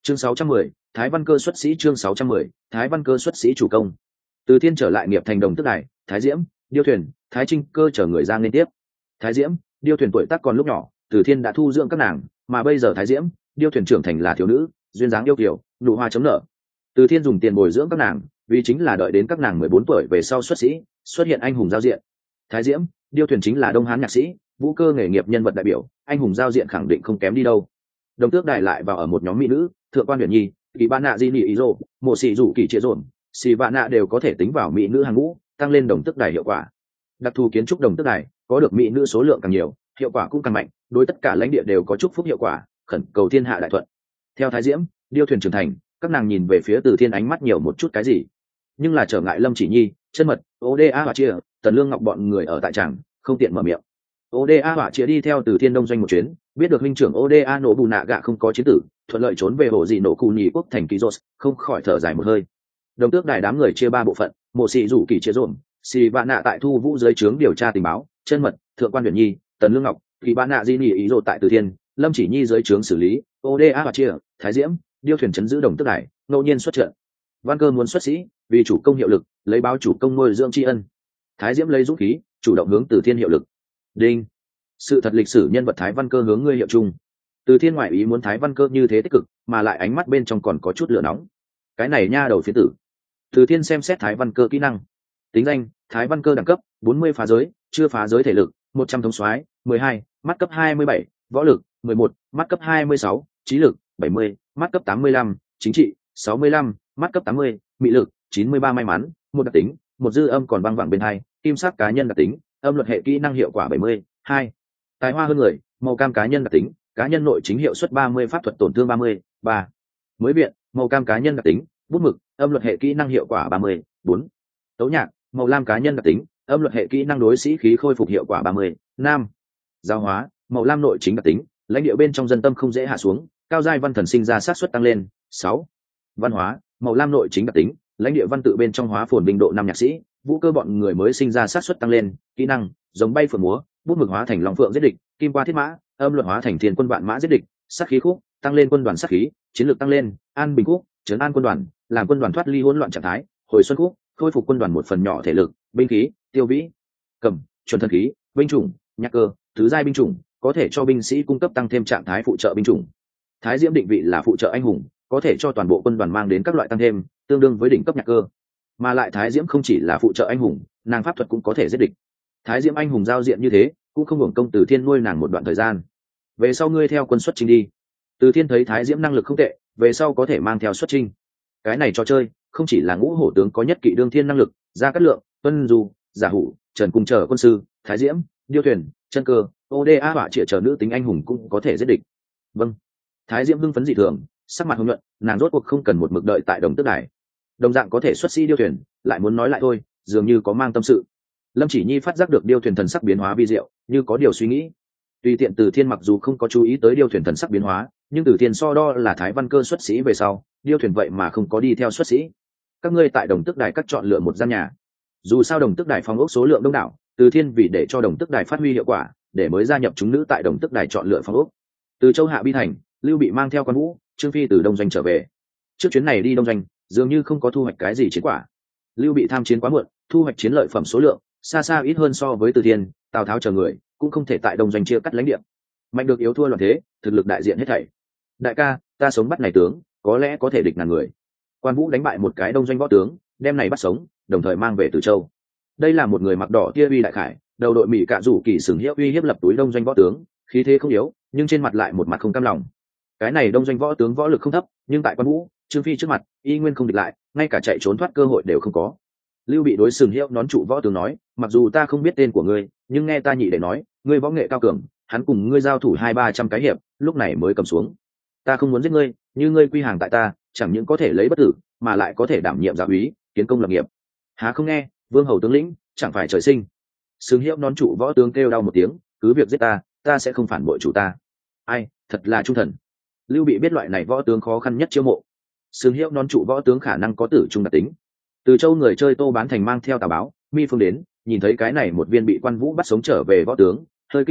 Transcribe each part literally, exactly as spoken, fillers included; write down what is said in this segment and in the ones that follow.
chương sáu trăm mười, Thái Văn Cơ xuất sĩ. Chương sáu trăm mười, Thái Văn Cơ xuất sĩ chủ công. Từ Thiên trở lại nghiệp thành Đồng Tước Đài, Thái Diễm, Điêu Thuyền, Thái Trinh Cơ chở người ra liên tiếp. Thái Diễm, Điêu Thuyền tuổi tác còn lúc nhỏ, Từ Thiên đã thu dưỡng các nàng, mà bây giờ Thái Diễm, Điêu Thuyền trưởng thành là thiếu nữ, duyên dáng yêu kiều, nụ hoa chấm nở. Từ Thiên dùng tiền bồi dưỡng các nàng, vì chính là đợi đến các nàng mười bốn tuổi về sau xuất sĩ, xuất hiện anh hùng giao diện. Thái Diễm, Điêu Thuyền chính là Đông Hán nhạc sĩ, vũ cơ nghề nghiệp nhân vật đại biểu, anh hùng giao diện khẳng định không kém đi đâu. Đồng Tước Đài lại vào ở một nhóm mỹ nữ, Thượng quan Huyền Nhi, Kỳ Ba Nạ Di Nị Ý Rồ, Mộ Sĩ Dụ Kỳ Chia Dồn, Xì Vạn Nạ đều có thể tính vào mỹ nữ hàng ngũ, tăng lên Đồng Tước Đài hiệu quả. Đặc thù kiến trúc Đồng Tước Đài, có được mỹ nữ số lượng càng nhiều, hiệu quả cũng càng mạnh, đối tất cả lãnh địa đều có chúc phúc hiệu quả, khẩn cầu thiên hạ đại thuận. Theo Thái Diễm, Điêu Thuyền trưởng thành, các nàng nhìn về phía Từ Thiên ánh mắt nhiều một chút cái gì, nhưng là trở ngại Lâm Chỉ Nhi, Chân Mật, Oda và Chia, Tần Lương Ngọc bọn người ở tại tràng, không tiện mở miệng. Oda và Chia đi theo Từ Thiên đông doanh một chuyến, biết được huynh trưởng Oda nổ bù nạ gạ không có chiến tử, thuận lợi trốn về hồ dị nổ cù nhì quốc thành Kizos, không khỏi thở dài một hơi. Đồng Tước Đài đám người chia ba bộ phận, Mộ Sĩ Dụ Kỳ Chia Dồn, Xì Vạn Nạ tại Thu Vũ dưới trướng điều tra tình báo, Chân Mật, Thượng quan Huyền Nhi, Tần Lương Ngọc, Kỳ Ba Nạ Di Nị Ý Rồ tại Từ Thiên, Lâm Chỉ Nhi dưới trướng xử lý, Oda và Chia, Thái Diễm, Điêu Thuyền chấn giữ Đồng Tước Đài, ngẫu nhiên xuất trận. Văn Cơ muốn xuất sĩ, vì chủ công hiệu lực, lấy báo chủ công nuôi dưỡng tri ân. Thái Diễm lấy dũng khí, chủ động hướng Từ Thiên hiệu lực. Đinh. Sự thật lịch sử nhân vật Thái Văn Cơ hướng ngươi hiệu chung. Từ Thiên ngoại ý muốn Thái Văn Cơ như thế tích cực, mà lại ánh mắt bên trong còn có chút lửa nóng. Cái này nha đầu phiến tử. Từ Thiên xem xét Thái Văn Cơ kỹ năng. Tính danh: Thái Văn Cơ đẳng cấp bốn mươi phá giới, chưa phá giới thể lực một trăm thống soái, mười hai, mắt cấp hai mươi bảy, võ lực mười một, mắt cấp hai mươi sáu, trí lực bảy mươi, mắt cấp tám mươi lăm, chính trị sáu mươi lăm, mắt cấp tám mươi, mị lực chín mươi ba, may mắn một đặc tính, một dư âm còn văng vẳng bên hai, kim sắc cá nhân đặc tính, âm luật hệ kỹ năng hiệu quả bảy mươi hai, tài hoa hơn người, màu cam cá nhân đặc tính, cá nhân nội chính hiệu suất ba mươi, pháp thuật tổn thương ba mươi ba, mới viện, màu cam cá nhân đặc tính, bút mực, âm luật hệ kỹ năng hiệu quả ba mươi bốn, tấu nhạc, màu lam cá nhân đặc tính, âm luật hệ kỹ năng đối sĩ khí khôi phục hiệu quả ba mươi nam, giáo hóa, màu lam nội chính đặc tính, lãnh địa bên trong dân tâm không dễ hạ xuống, cao giai văn thần sinh ra sát suất tăng lên sáu, văn hóa, màu lam nội chính đặc tính, lãnh địa văn tự bên trong hóa phồn binh độ năm, nhạc sĩ, vũ cơ bọn người mới sinh ra sát suất tăng lên, kỹ năng giống bay phượng múa, bút mực hóa thành long phượng giết địch, kim qua thiết mã, âm luật hóa thành thiên quân vạn mã giết địch, sát khí khúc tăng lên quân đoàn sát khí, chiến lược tăng lên, an bình khúc trấn an quân đoàn, làm quân đoàn thoát ly hỗn loạn trạng thái, hồi xuân khúc khôi phục quân đoàn một phần nhỏ thể lực, binh khí tiêu vĩ cầm chuẩn thần khí, binh chủng nhạc cơ thứ giai binh chủng, có thể cho binh sĩ cung cấp tăng thêm trạng thái phụ trợ binh chủng. Thái Diễm định vị là phụ trợ anh hùng, có thể cho toàn bộ quân đoàn mang đến các loại tăng thêm, tương đương với đỉnh cấp nhạc cơ. Mà lại Thái Diễm không chỉ là phụ trợ anh hùng, nàng pháp thuật cũng có thể giết địch. Thái Diễm anh hùng giao diện như thế, cũng không hưởng công Từ Thiên nuôi nàng một đoạn thời gian. Về sau ngươi theo quân xuất chinh đi. Từ Thiên thấy Thái Diễm năng lực không tệ, về sau có thể mang theo xuất chinh. Cái này trò chơi, không chỉ là ngũ hổ tướng có nhất kỵ đương thiên năng lực, Gia Cát Lượng, Tuân Du, Giả Hủ, Trần Cung chờ quân sư, Thái Diễm, Điêu Thuyền, Chân Cơ, Oda họa trịa chờ nữ tính anh hùng cũng có thể giết địch. Vâng. Thái Diễm hưng phấn dị thường, sắc mặt hồng nhuận, nàng rốt cuộc không cần một mực đợi tại Đồng Tước Đài. Đồng dạng có thể xuất sĩ Điêu Thuyền, lại muốn nói lại thôi, dường như có mang tâm sự. Lâm Chỉ Nhi phát giác được Điêu Thuyền thần sắc biến hóa vi diệu, như có điều suy nghĩ. Tùy tiện Từ Thiên mặc dù không có chú ý tới Điêu Thuyền thần sắc biến hóa, nhưng Từ Thiên so đo là Thái Văn Cơ xuất sĩ về sau, Điêu Thuyền vậy mà không có đi theo xuất sĩ. Các ngươi tại Đồng Tước Đài cắt chọn lựa một gian nhà. Dù sao Đồng Tước Đài phòng ốc số lượng đông đảo, Từ Thiên vì để cho Đồng Tước Đài phát huy hiệu quả, để mới gia nhập chúng nữ tại Đồng Tước Đài chọn lựa phòng ốc. Từ Châu Hạ Bi Thành, Lưu Bị mang theo Quan Vũ, Trương Phi từ Đông Doanh trở về. Trước chuyến này đi Đông Doanh, dường như không có thu hoạch cái gì chiến quả. Lưu Bị tham chiến quá muộn, thu hoạch chiến lợi phẩm số lượng xa xa ít hơn so với Từ Thiên, Tào Tháo chờ người, cũng không thể tại Đông Doanh chia cắt lãnh địa. Mạnh được yếu thua loạn thế, thực lực đại diện hết thảy. Đại ca, ta sống bắt này tướng, có lẽ có thể địch ngàn người. Quan Vũ đánh bại một cái Đông Doanh võ tướng, đem này bắt sống, đồng thời mang về Từ Châu. Đây là một người mặc đỏ tia uy đại khải, đầu đội mỹ cạ rủ kỳ sừng hiếp uy hiếp lập túi Đông Doanh võ tướng, khí thế không yếu, nhưng trên mặt lại một mặt không cam lòng. Cái này Đông Doanh võ tướng võ lực không thấp, nhưng tại Quan Vũ, Trương Phi trước mặt, y nguyên không địch lại, ngay cả chạy trốn thoát cơ hội đều không có. Lưu Bị đối sừng hiếp nón trụ võ tướng nói, mặc dù ta không biết tên của ngươi, nhưng nghe ta nhị để nói, ngươi võ nghệ cao cường, hắn cùng ngươi giao thủ hai ba trăm cái hiệp, lúc này mới cầm xuống. Ta không muốn giết ngươi, như ngươi quy hàng tại ta, chẳng những có thể lấy bất tử, mà lại có thể đảm nhiệm giáo úy, kiến công lập nghiệp. Há không nghe, vương hầu tướng lĩnh, chẳng phải trời sinh. Sừng hiếp nón trụ võ tướng kêu đau một tiếng, cứ việc giết ta, ta sẽ không phản bội chủ ta. Ai, thật là trung thần. Lưu Bị biết loại này võ tướng khó khăn nhất chiêu mộ. Sừng hiếp nón trụ võ tướng khả năng có tử trung đặc tính. Từ Châu người chơi Tô Bán Thành mang theo tà báo, Mi Phương đến, nhìn thấy cái này một viên bị Quan Vũ bắt sống trở về võ tướng, hơi kinh ngạc,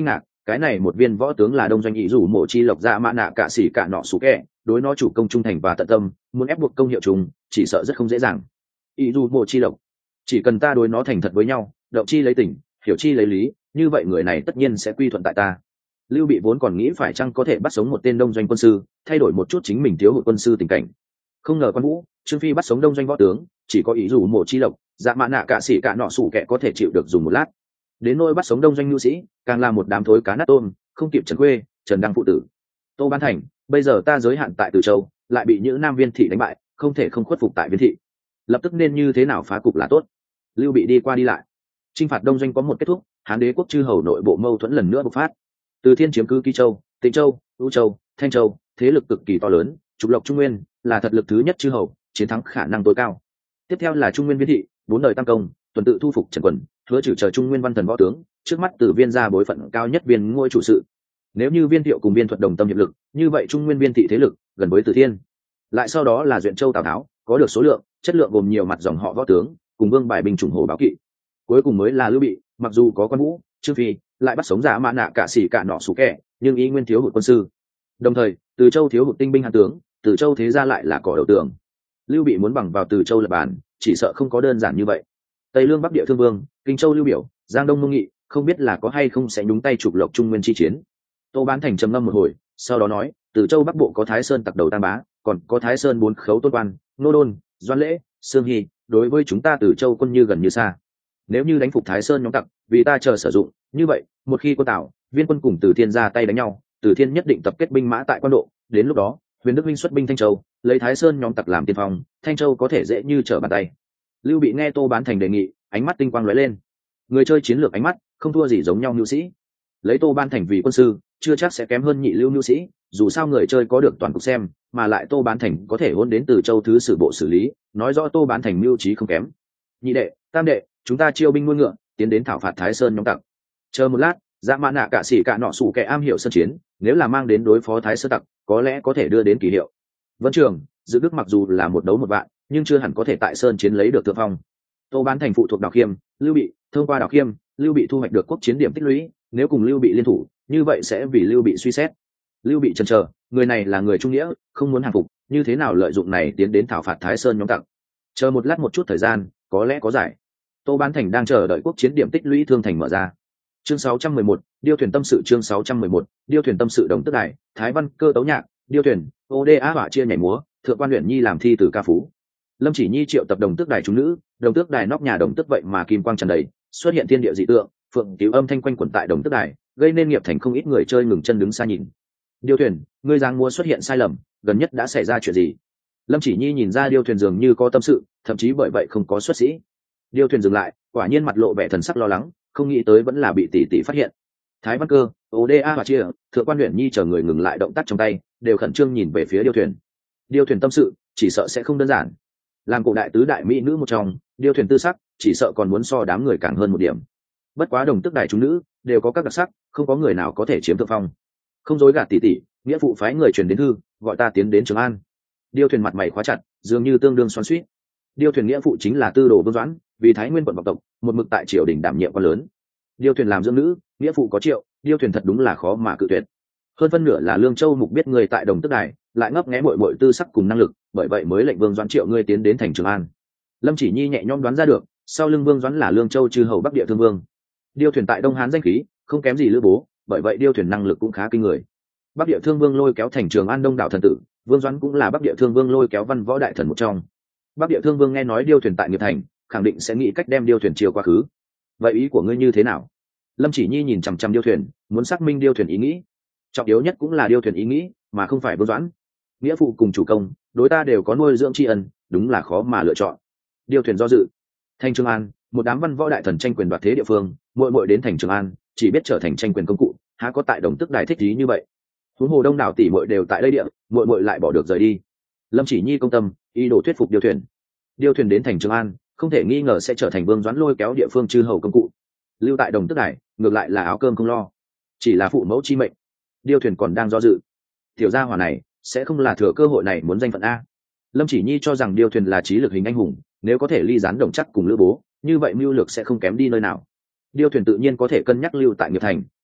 cái này một viên võ tướng là đông doanh ý rủ mộ chi lộc dạ mã nạ cả xỉ cả nọ xú kẹ, đối nó chủ công trung thành và tận tâm, muốn ép buộc công hiệu chúng chỉ sợ rất không dễ dàng. Ý rủ mộ chi lộc, chỉ cần ta đối nó thành thật với nhau, động chi lấy tình, hiểu chi lấy lý, như vậy người này tất nhiên sẽ quy thuận tại ta. Lưu Bị vốn còn nghĩ phải chăng có thể bắt sống một tên đông doanh quân sư, thay đổi một chút chính mình thiếu hụt quân sư tình cảnh. Không ngờ Quan Vũ, Trương Phi bắt sống đông doanh võ tướng, chỉ có ý rủ mộ chi lộc, dạ mã nạ cả xỉ cả nọ sủ kẻ có thể chịu được dùng một lát. Đến nỗi bắt sống đông doanh nhu sĩ, càng là một đám thối cá nát tôm, không kịp Trần Khuê, Trần Đăng phụ tử. Tô Ban Thành, bây giờ ta giới hạn tại Từ Châu, lại bị những Nam Viên thị đánh bại, không thể không khuất phục tại Viên thị. Lập tức nên như thế nào phá cục là tốt. Lưu Bị đi qua đi lại. Chinh phạt đông doanh có một kết thúc, Hán đế quốc chư hầu nội bộ mâu thuẫn lần nữa bộc phát. Từ Thiên chiếm cứ Ký Châu, Tịnh Châu, U Châu, Thanh Châu, thế lực cực kỳ to lớn, trục lộc Trung Nguyên là thật lực thứ nhất chư hầu, chiến thắng khả năng tối cao. Tiếp theo là Trung Nguyên Viên thị, bốn đời tam công, tuần tự thu phục Trần Quần, hứa trừ chờ Trung Nguyên văn thần võ tướng, trước mắt từ Viên gia bối phận cao nhất Viên ngôi chủ sự. Nếu như Viên Thiệu cùng Viên Thuật đồng tâm hiệp lực, như vậy Trung Nguyên Viên thị thế lực gần với Từ Thiên. Lại sau đó là Duyện Châu Tào Tháo, có được số lượng, chất lượng gồm nhiều mặt dòng họ võ tướng, cùng vương bài binh chủng hồ báo kỵ. Cuối cùng mới là Lưu Bị, mặc dù có Quan Vũ, Trương Phi, lại bắt sống giả mã nạ cả xỉ cả nọ sủ kẹ, nhưng ý nguyên thiếu hụt quân sư. Đồng thời, Từ Châu thiếu hụt tinh binh hạng tướng, Từ Châu thế ra lại là cỏ đầu tường. Lưu Bị muốn bằng vào Từ Châu lập bàn, chỉ sợ không có đơn giản như vậy. Tây Lương Bắc Địa Thương Vương, Kinh Châu Lưu Biểu, Giang Đông Mông Nghị, không biết là có hay không sẽ nhúng tay trục lộc Trung Nguyên chi chiến. Tô Bán Thành trầm ngâm một hồi, sau đó nói, Từ Châu Bắc Bộ có Thái Sơn tặc đầu Tam Bá, còn có Thái Sơn bốn khấu Tôn Quan, Nô Đôn, Doan Lễ, Sương Hy, đối với chúng ta Từ Châu quân như gần như xa. Nếu như đánh phục Thái Sơn nhóm tặc, vì ta chờ sử dụng, như vậy, một khi quân Tào, Viên quân cùng Từ Thiên ra tay đánh nhau, Từ Thiên nhất định tập kết binh mã tại Quan Độ, đến lúc đó, Huyền Đức Minh xuất binh Thanh Châu, lấy Thái Sơn nhóm tặc làm tiên phong, Thanh Châu có thể dễ như trở bàn tay. Lưu Bị nghe Tô Bán Thành đề nghị, ánh mắt tinh quang lóe lên. Người chơi chiến lược ánh mắt, không thua gì giống nhau nhu sĩ. Lấy Tô Bán Thành vì quân sư, chưa chắc sẽ kém hơn nhị lưu nhu sĩ, dù sao người chơi có được toàn cục xem, mà lại Tô Bán Thành có thể hôn đến Từ Châu thứ sử bộ xử lý, nói rõ Tô Bán Thành mưu trí không kém. Nhị đệ, tam đệ, chúng ta chiêu binh nuôi ngựa, tiến đến thảo phạt Thái Sơn nhóm tặc. Chờ một lát, dạ mã nạ cả xỉ cả nọ sủ kẻ am hiểu sơn chiến, nếu là mang đến đối phó Thái Sơn tặc, có lẽ có thể đưa đến kỳ hiệu. Vân Trường, Dự Đức mặc dù là một đấu một vạn, nhưng chưa hẳn có thể tại sơn chiến lấy được thượng phong. Tô Bán Thành phụ thuộc Đào Khiêm, Lưu Bị, thông qua Đào Khiêm, Lưu Bị thu hoạch được quốc chiến điểm tích lũy, nếu cùng Lưu Bị liên thủ, như vậy sẽ vì Lưu Bị suy xét. Lưu Bị chần chờ, người này là người trung nghĩa, không muốn hàng phục, như thế nào lợi dụng này tiến đến thảo phạt Thái Sơn nhóm tặc. Chờ một lát một chút thời gian, có lẽ có giải. Tô Bán Thành đang chờ đợi quốc chiến điểm tích lũy thương thành mở ra. Chương sáu trăm mười một, Điêu thuyền tâm sự chương sáu trăm mười một, Điêu thuyền tâm sự Đồng Tước Đài, Thái Văn Cơ tấu nhạc, Điêu thuyền, ô đê á họa chia nhảy múa, Thượng quan Uyển Nhi làm thi từ ca phú. Lâm Chỉ Nhi triệu tập Đồng Tước Đài chúng nữ, Đồng Tước Đài nóc nhà Đồng Tước vậy mà kim quang tràn đầy, xuất hiện thiên địa dị tượng, phượng cứu âm thanh quanh quẩn tại Đồng Tước Đài, gây nên nghiệp thành không ít người chơi ngừng chân đứng xa nhìn. Điêu thuyền, ngươi giang múa xuất hiện sai lầm, gần nhất đã xảy ra chuyện gì? Lâm Chỉ Nhi nhìn ra Điêu thuyền dường như có tâm sự, thậm chí bởi vậy không có xuất sĩ. Điêu thuyền dừng lại, quả nhiên mặt lộ vẻ thần sắc lo lắng, không nghĩ tới vẫn là bị tỷ tỷ phát hiện. Thái Văn Cơ, ô đê a và chia, Thượng quan Uyển Nhi chờ người ngừng lại động tác trong tay, đều khẩn trương nhìn về phía Điêu thuyền. Điêu thuyền tâm sự, chỉ sợ sẽ không đơn giản. Làm cổ đại tứ đại mỹ nữ một trong, Điêu thuyền tư sắc, chỉ sợ còn muốn so đám người càng hơn một điểm. Bất quá Đồng Tước Đài chúng nữ đều có các đặc sắc, không có người nào có thể chiếm thượng phong. Không dối gạt tỷ tỷ, nghĩa phụ phái người truyền đến thư, gọi ta tiến đến Trường An. Điêu thuyền mặt mày khóa chặt, dường như tương đương xoắn xuýt. Điêu thuyền nghĩa phụ chính là Tư Đồ Vương Doãn, vì Thái Nguyên quận vọng tộc, một mực tại triều đình đảm nhiệm quan lớn. Điêu thuyền làm dưỡng nữ, nghĩa phụ có triệu, Điêu thuyền thật đúng là khó mà cự tuyệt. Hơn phân nửa là Lương Châu mục biết người tại Đồng Tước Đài, lại ngấp nghé muội muội tư sắc cùng năng lực, bởi vậy mới lệnh Vương Doãn triệu ngươi tiến đến thành Trường An. Lâm Chỉ Nhi nhẹ nhõm đoán ra được, sau lưng Vương Doãn là Lương Châu chư hầu Bắc Địa Thương Vương. Điêu thuyền tại Đông Hán danh khí, không kém gì Lữ Bố, bởi vậy Điêu thuyền năng lực cũng khá kinh người. Bắc Địa Thương Vương lôi kéo thành Trường An đông đảo thần tử, Vương Doãn cũng là Bắc Địa Thương Vương lôi kéo văn võ đại thần một trong. Bắc Địa Thương Vương nghe nói Điêu thuyền tại nghiệp thành, khẳng định sẽ nghĩ cách đem Điêu thuyền chiều quá khứ. Vậy ý của ngươi như thế nào? Lâm Chỉ Nhi nhìn chằm chằm Điêu thuyền, muốn xác minh Điêu thuyền ý nghĩ. Trọng yếu nhất cũng là Điêu thuyền ý nghĩ, mà không phải Vương Doãn. Nghĩa phụ cùng chủ công, đối ta đều có nuôi dưỡng tri ân, đúng là khó mà lựa chọn. Điêu thuyền do dự. Thành Trường An, một đám văn võ đại thần tranh quyền đoạt thế địa phương, muội muội đến thành Trường An, chỉ biết trở thành tranh quyền công cụ, há có tại Đồng Tước Đài thích ý như vậy. Huống hồ đông đảo tỷ muội đều tại đây địa, muội muội lại bỏ được rời đi. Lâm Chỉ Nhi công tâm, ý đồ thuyết phục Điêu thuyền. Điêu thuyền đến thành Trường An, không thể nghi ngờ sẽ trở thành Vương Doãn lôi kéo địa phương chư hầu công cụ. Lưu tại Đồng Tước Đài, ngược lại là áo cơm không lo, chỉ là phụ mẫu chi mệnh. Điêu thuyền còn đang do dự. Tiểu gia hỏa này sẽ không là thừa cơ hội này muốn danh phận a. Lâm Chỉ Nhi cho rằng Điêu thuyền là trí lực hình anh hùng, nếu có thể ly gián Đồng chắc cùng Lữ Bố, như vậy mưu lược sẽ không kém đi nơi nào. Điêu thuyền tự nhiên có thể cân nhắc lưu tại nghiệp thành,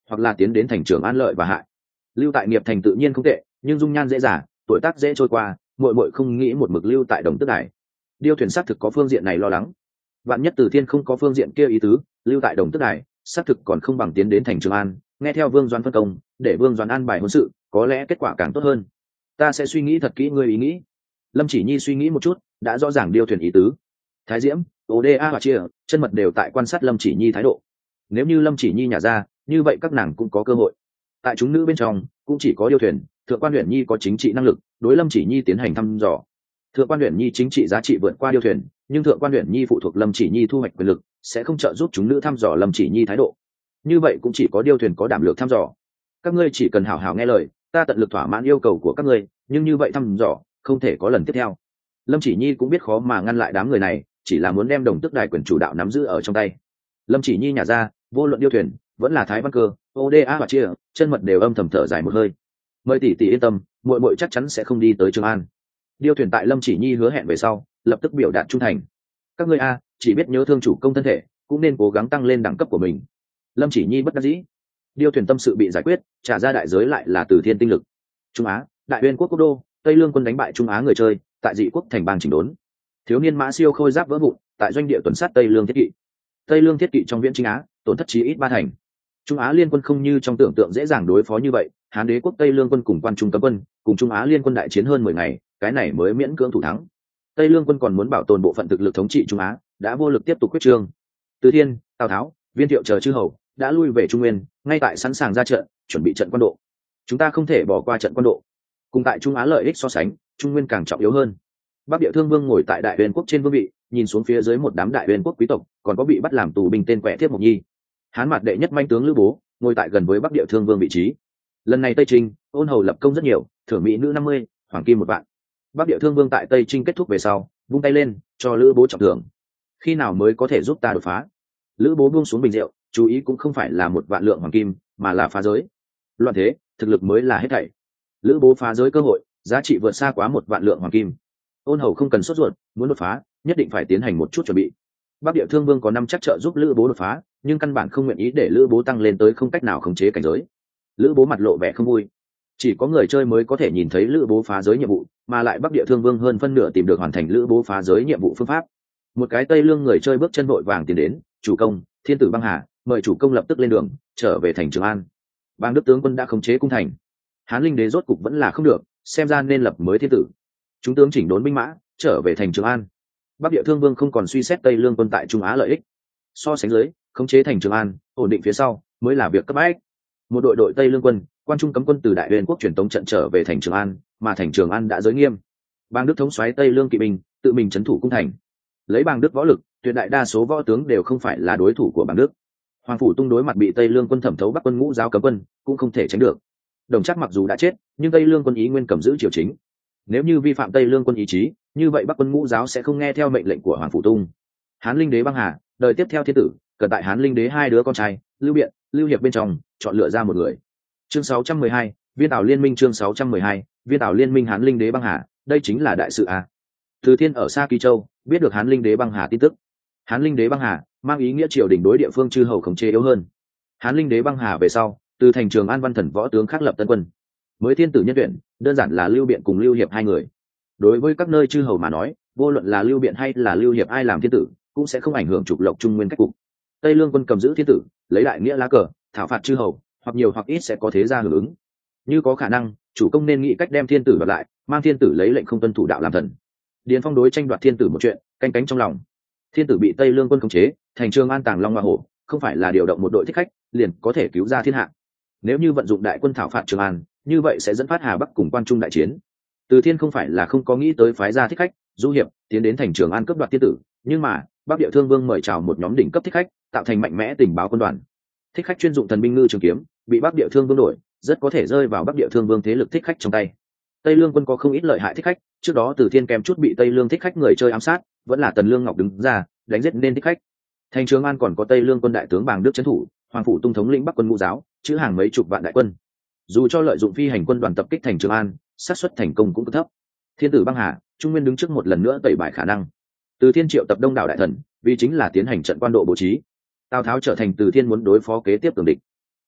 hoặc là tiến đến thành trường an lợi và hại. Lưu tại nghiệp thành tự nhiên không tệ, nhưng dung nhan dễ dàng, tuổi tác dễ trôi qua, muội muội không nghĩ một mực lưu tại Đồng Tước Đài. Điêu Thuyền xác thực có phương diện này lo lắng. Vạn nhất Từ Thiên không có phương diện kia ý tứ, lưu tại Đồng Tước Đài, xác thực còn không bằng tiến đến thành Trường An, nghe theo Vương Doãn phân công, để Vương Doãn an bài hôn sự, có lẽ kết quả càng tốt hơn. Ta sẽ suy nghĩ thật kỹ ngươi ý nghĩ. Lâm Chỉ Nhi suy nghĩ một chút, đã rõ ràng Điêu Thuyền ý tứ. Thái Diễm, Oda và Chia, chân mật đều tại quan sát Lâm Chỉ Nhi thái độ. Nếu như Lâm Chỉ Nhi nhả ra, như vậy các nàng cũng có cơ hội. Tại chúng nữ bên trong, cũng chỉ có Điêu Thuyền, Thượng quan Uyển Nhi có chính trị năng lực, đối Lâm Chỉ Nhi tiến hành thăm dò. Thượng quan Uyển Nhi chính trị giá trị vượt qua Điêu Thuyền, nhưng Thượng quan Uyển Nhi phụ thuộc Lâm Chỉ Nhi thu hoạch quyền lực, sẽ không trợ giúp chúng nữ thăm dò Lâm Chỉ Nhi thái độ. Như vậy cũng chỉ có Điêu Thuyền có đảm lược thăm dò. Các ngươi chỉ cần hảo hảo nghe lời, ta tận lực thỏa mãn yêu cầu của các ngươi, nhưng như vậy thăm dò không thể có lần tiếp theo. Lâm Chỉ Nhi cũng biết khó mà ngăn lại đám người này, chỉ là muốn đem Đồng Tước Đài quyền chủ đạo nắm giữ ở trong tay. Lâm Chỉ Nhi nhả ra, vô luận Điêu Thuyền vẫn là Thái Văn Cơ, Oda và Chia, chân mật đều âm thầm thở dài một hơi. Mời tỷ tỷ yên tâm, muội muội chắc chắn sẽ không đi tới Trường An. Điêu Thuyền tại Lâm Chỉ Nhi hứa hẹn về sau, lập tức biểu đạt trung thành. Các ngươi a, chỉ biết nhớ thương chủ công thân thể, cũng nên cố gắng tăng lên đẳng cấp của mình. Lâm Chỉ Nhi bất đắc dĩ. Điêu Thuyền tâm sự bị giải quyết, trả ra đại giới lại là Từ Thiên tinh lực. Trung Á, Đại Uyên quốc quốc đô, Tây Lương quân đánh bại Trung Á người chơi, tại dị quốc thành bang chỉnh đốn. Thiếu niên mã siêu khôi giáp vỡ vụn, tại doanh địa tuần sát Tây Lương thiết kỵ. Tây Lương thiết kỵ trong viễn Chính Á, tổn thất chí ít ba thành. Trung Á liên quân không như trong tưởng tượng dễ dàng đối phó như vậy, Hán đế quốc Tây Lương quân cùng quan trung cấm quân, cùng Trung Á liên quân đại chiến hơn mười ngày, cái này mới miễn cưỡng thủ thắng. Tây Lương quân còn muốn bảo tồn bộ phận thực lực thống trị Trung Á, đã vô lực tiếp tục quyết trương. Từ Thiên, Tào Tháo, Viên Thiệu chờ chư hầu đã lui về Trung Nguyên, ngay tại sẵn sàng ra trận, chuẩn bị trận quân độ. Chúng ta không thể bỏ qua trận quân độ. Cùng tại Trung Á lợi ích so sánh, Trung Nguyên càng trọng yếu hơn. Bắc Địa Thương Vương ngồi tại Đại Uyên quốc trên vương vị, nhìn xuống phía dưới một đám Đại Uyên quốc quý tộc, còn có bị bắt làm tù binh tên quẹ Thiết Mộc Nhi. Hán mặt đệ nhất manh tướng Lữ Bố ngồi tại gần với Bắc Địa Thương Vương vị trí. Lần này Tây Trinh, ôn hầu lập công rất nhiều, thưởng mỹ nữ năm mươi, hoàng kim một vạn. Bắc Địa Thương Vương tại Tây Trinh kết thúc về sau, vung tay lên, cho Lữ Bố trọng thưởng. Khi nào mới có thể giúp ta đột phá? Lữ Bố buông xuống bình rượu, chú ý cũng không phải là một vạn lượng hoàng kim, mà là phá giới. Loạn thế, thực lực mới là hết thảy. Lữ Bố phá giới cơ hội, giá trị vượt xa quá một vạn lượng hoàng kim. Ôn hầu không cần sốt ruột, muốn đột phá, nhất định phải tiến hành một chút chuẩn bị. Bắc Địa Thương Vương có năm chắc trợ giúp Lữ Bố đột phá, nhưng căn bản không nguyện ý để Lữ Bố tăng lên tới không cách nào khống chế cảnh giới. Lữ Bố mặt lộ vẻ không vui. Chỉ có người chơi mới có thể nhìn thấy Lữ Bố phá giới nhiệm vụ, mà lại Bắc Địa Thương Vương hơn phân nửa tìm được hoàn thành Lữ Bố phá giới nhiệm vụ phương pháp. Một cái Tây Lương người chơi bước chân vội vàng tiến đến, "Chủ công, Thiên tử băng hà, mời chủ công lập tức lên đường, trở về thành Trường An." Bang Đức tướng quân đã khống chế cung thành. Hán Linh đế rốt cục vẫn là không được, xem ra nên lập mới thiên tử. Chúng tướng chỉnh đốn binh mã, trở về thành Trường An. Bắc Địa Thương Vương không còn suy xét Tây Lương quân tại Trung Á lợi ích. So sánh dưới, khống chế thành Trường An, ổn định phía sau, mới là việc cấp bách. Một đội đội Tây Lương quân, quan trung cấm quân từ Đại Uyên quốc truyền tống trận trở về thành Trường An, mà thành Trường An đã giới nghiêm. Bang Đức thống soái Tây Lương kỵ binh, tự mình trấn thủ cung thành. Lấy Bang Đức võ lực, tuyệt đại đa số võ tướng đều không phải là đối thủ của Bang Đức. Hoàng phủ Tung đối mặt bị Tây Lương quân thẩm thấu Bắc quân ngũ giáo cấm quân, cũng không thể tránh được. Đồng Trác mặc dù đã chết, nhưng Tây Lương quân ý nguyên cầm giữ triều chính. Nếu như vi phạm Tây Lương quân ý chí, như vậy Bắc quân ngũ giáo sẽ không nghe theo mệnh lệnh của Hoàng phủ Tung. Hán Linh đế băng hà, đời tiếp theo thiên tử, cần tại Hán Linh đế hai đứa con trai, Lưu Biện, Lưu Hiệp bên trong, chọn lựa ra một người. Chương sáu trăm mười hai, Viên Tảo Liên minh chương sáu trăm mười hai, Viên Tảo Liên minh Hán Linh đế băng hà, đây chính là đại sự a. Từ Thiên ở xa Kỳ Châu, biết được Hán Linh đế băng hà tin tức. Hán Linh đế băng hà, mang ý nghĩa triều đình đối địa phương chư hầu khống chế yếu hơn. Hán Linh đế băng hà về sau, từ thành Trường An văn thần võ tướng khác lập tân quân. Mới thiên tử nhân tuyển, đơn giản là Lưu Biện cùng Lưu Hiệp hai người. Đối với các nơi chư hầu mà nói, vô luận là Lưu Biện hay là Lưu Hiệp ai làm thiên tử, cũng sẽ không ảnh hưởng trục lộc trung nguyên cách cục. Tây Lương quân cầm giữ thiên tử, lấy đại nghĩa lá cờ, thảo phạt chư hầu, hoặc nhiều hoặc ít sẽ có thế gia hưởng ứng. Như có khả năng, chủ công nên nghĩ cách đem thiên tử đoạt lại, mang thiên tử lấy lệnh không tuân thủ đạo làm thần. Điền Phong đối tranh đoạt thiên tử một chuyện, canh cánh trong lòng. Thiên tử bị Tây Lương quân khống chế, thành Trường An tàng long hoa hổ, không phải là điều động một đội thích khách liền có thể cứu ra thiên hạ. Nếu như vận dụng đại quân thảo phạt Trường An, như vậy sẽ dẫn phát Hà Bắc cùng quan trung đại chiến. Từ Thiên không phải là không có nghĩ tới phái ra thích khách, du hiệp tiến đến thành Trường An cướp đoạt thiên tử, nhưng mà Bắc Địa Thương Vương mời chào một nhóm đỉnh cấp thích khách, tạo thành mạnh mẽ tình báo quân đoàn. Thích khách chuyên dụng thần binh ngư trường kiếm, bị Bắc Địa Thương Vương đổi, rất có thể rơi vào Bắc Địa Thương Vương thế lực thích khách trong tay. Tây Lương quân có không ít lợi hại thích khách, trước đó Từ Thiên kèm chút bị Tây Lương thích khách người chơi ám sát, vẫn là Tần Lương Ngọc đứng ra đánh giết nên thích khách. Thành Trường An còn có Tây Lương quân đại tướng Bàng Đức trấn thủ, Hoàng phủ Tung thống lĩnh Bắc quân ngũ giáo, chữ hàng mấy chục vạn đại quân. Dù cho lợi dụng phi hành quân đoàn tập kích thành Trường An, xác suất thành công cũng cực thấp. Thiên tử băng hà, Trung Nguyên đứng trước một lần nữa tẩy bại khả năng. Từ Thiên triệu tập đông đảo đại thần, vì chính là tiến hành trận quan độ bố trí. Tào Tháo trở thành Từ Thiên muốn đối phó kế tiếp cường địch.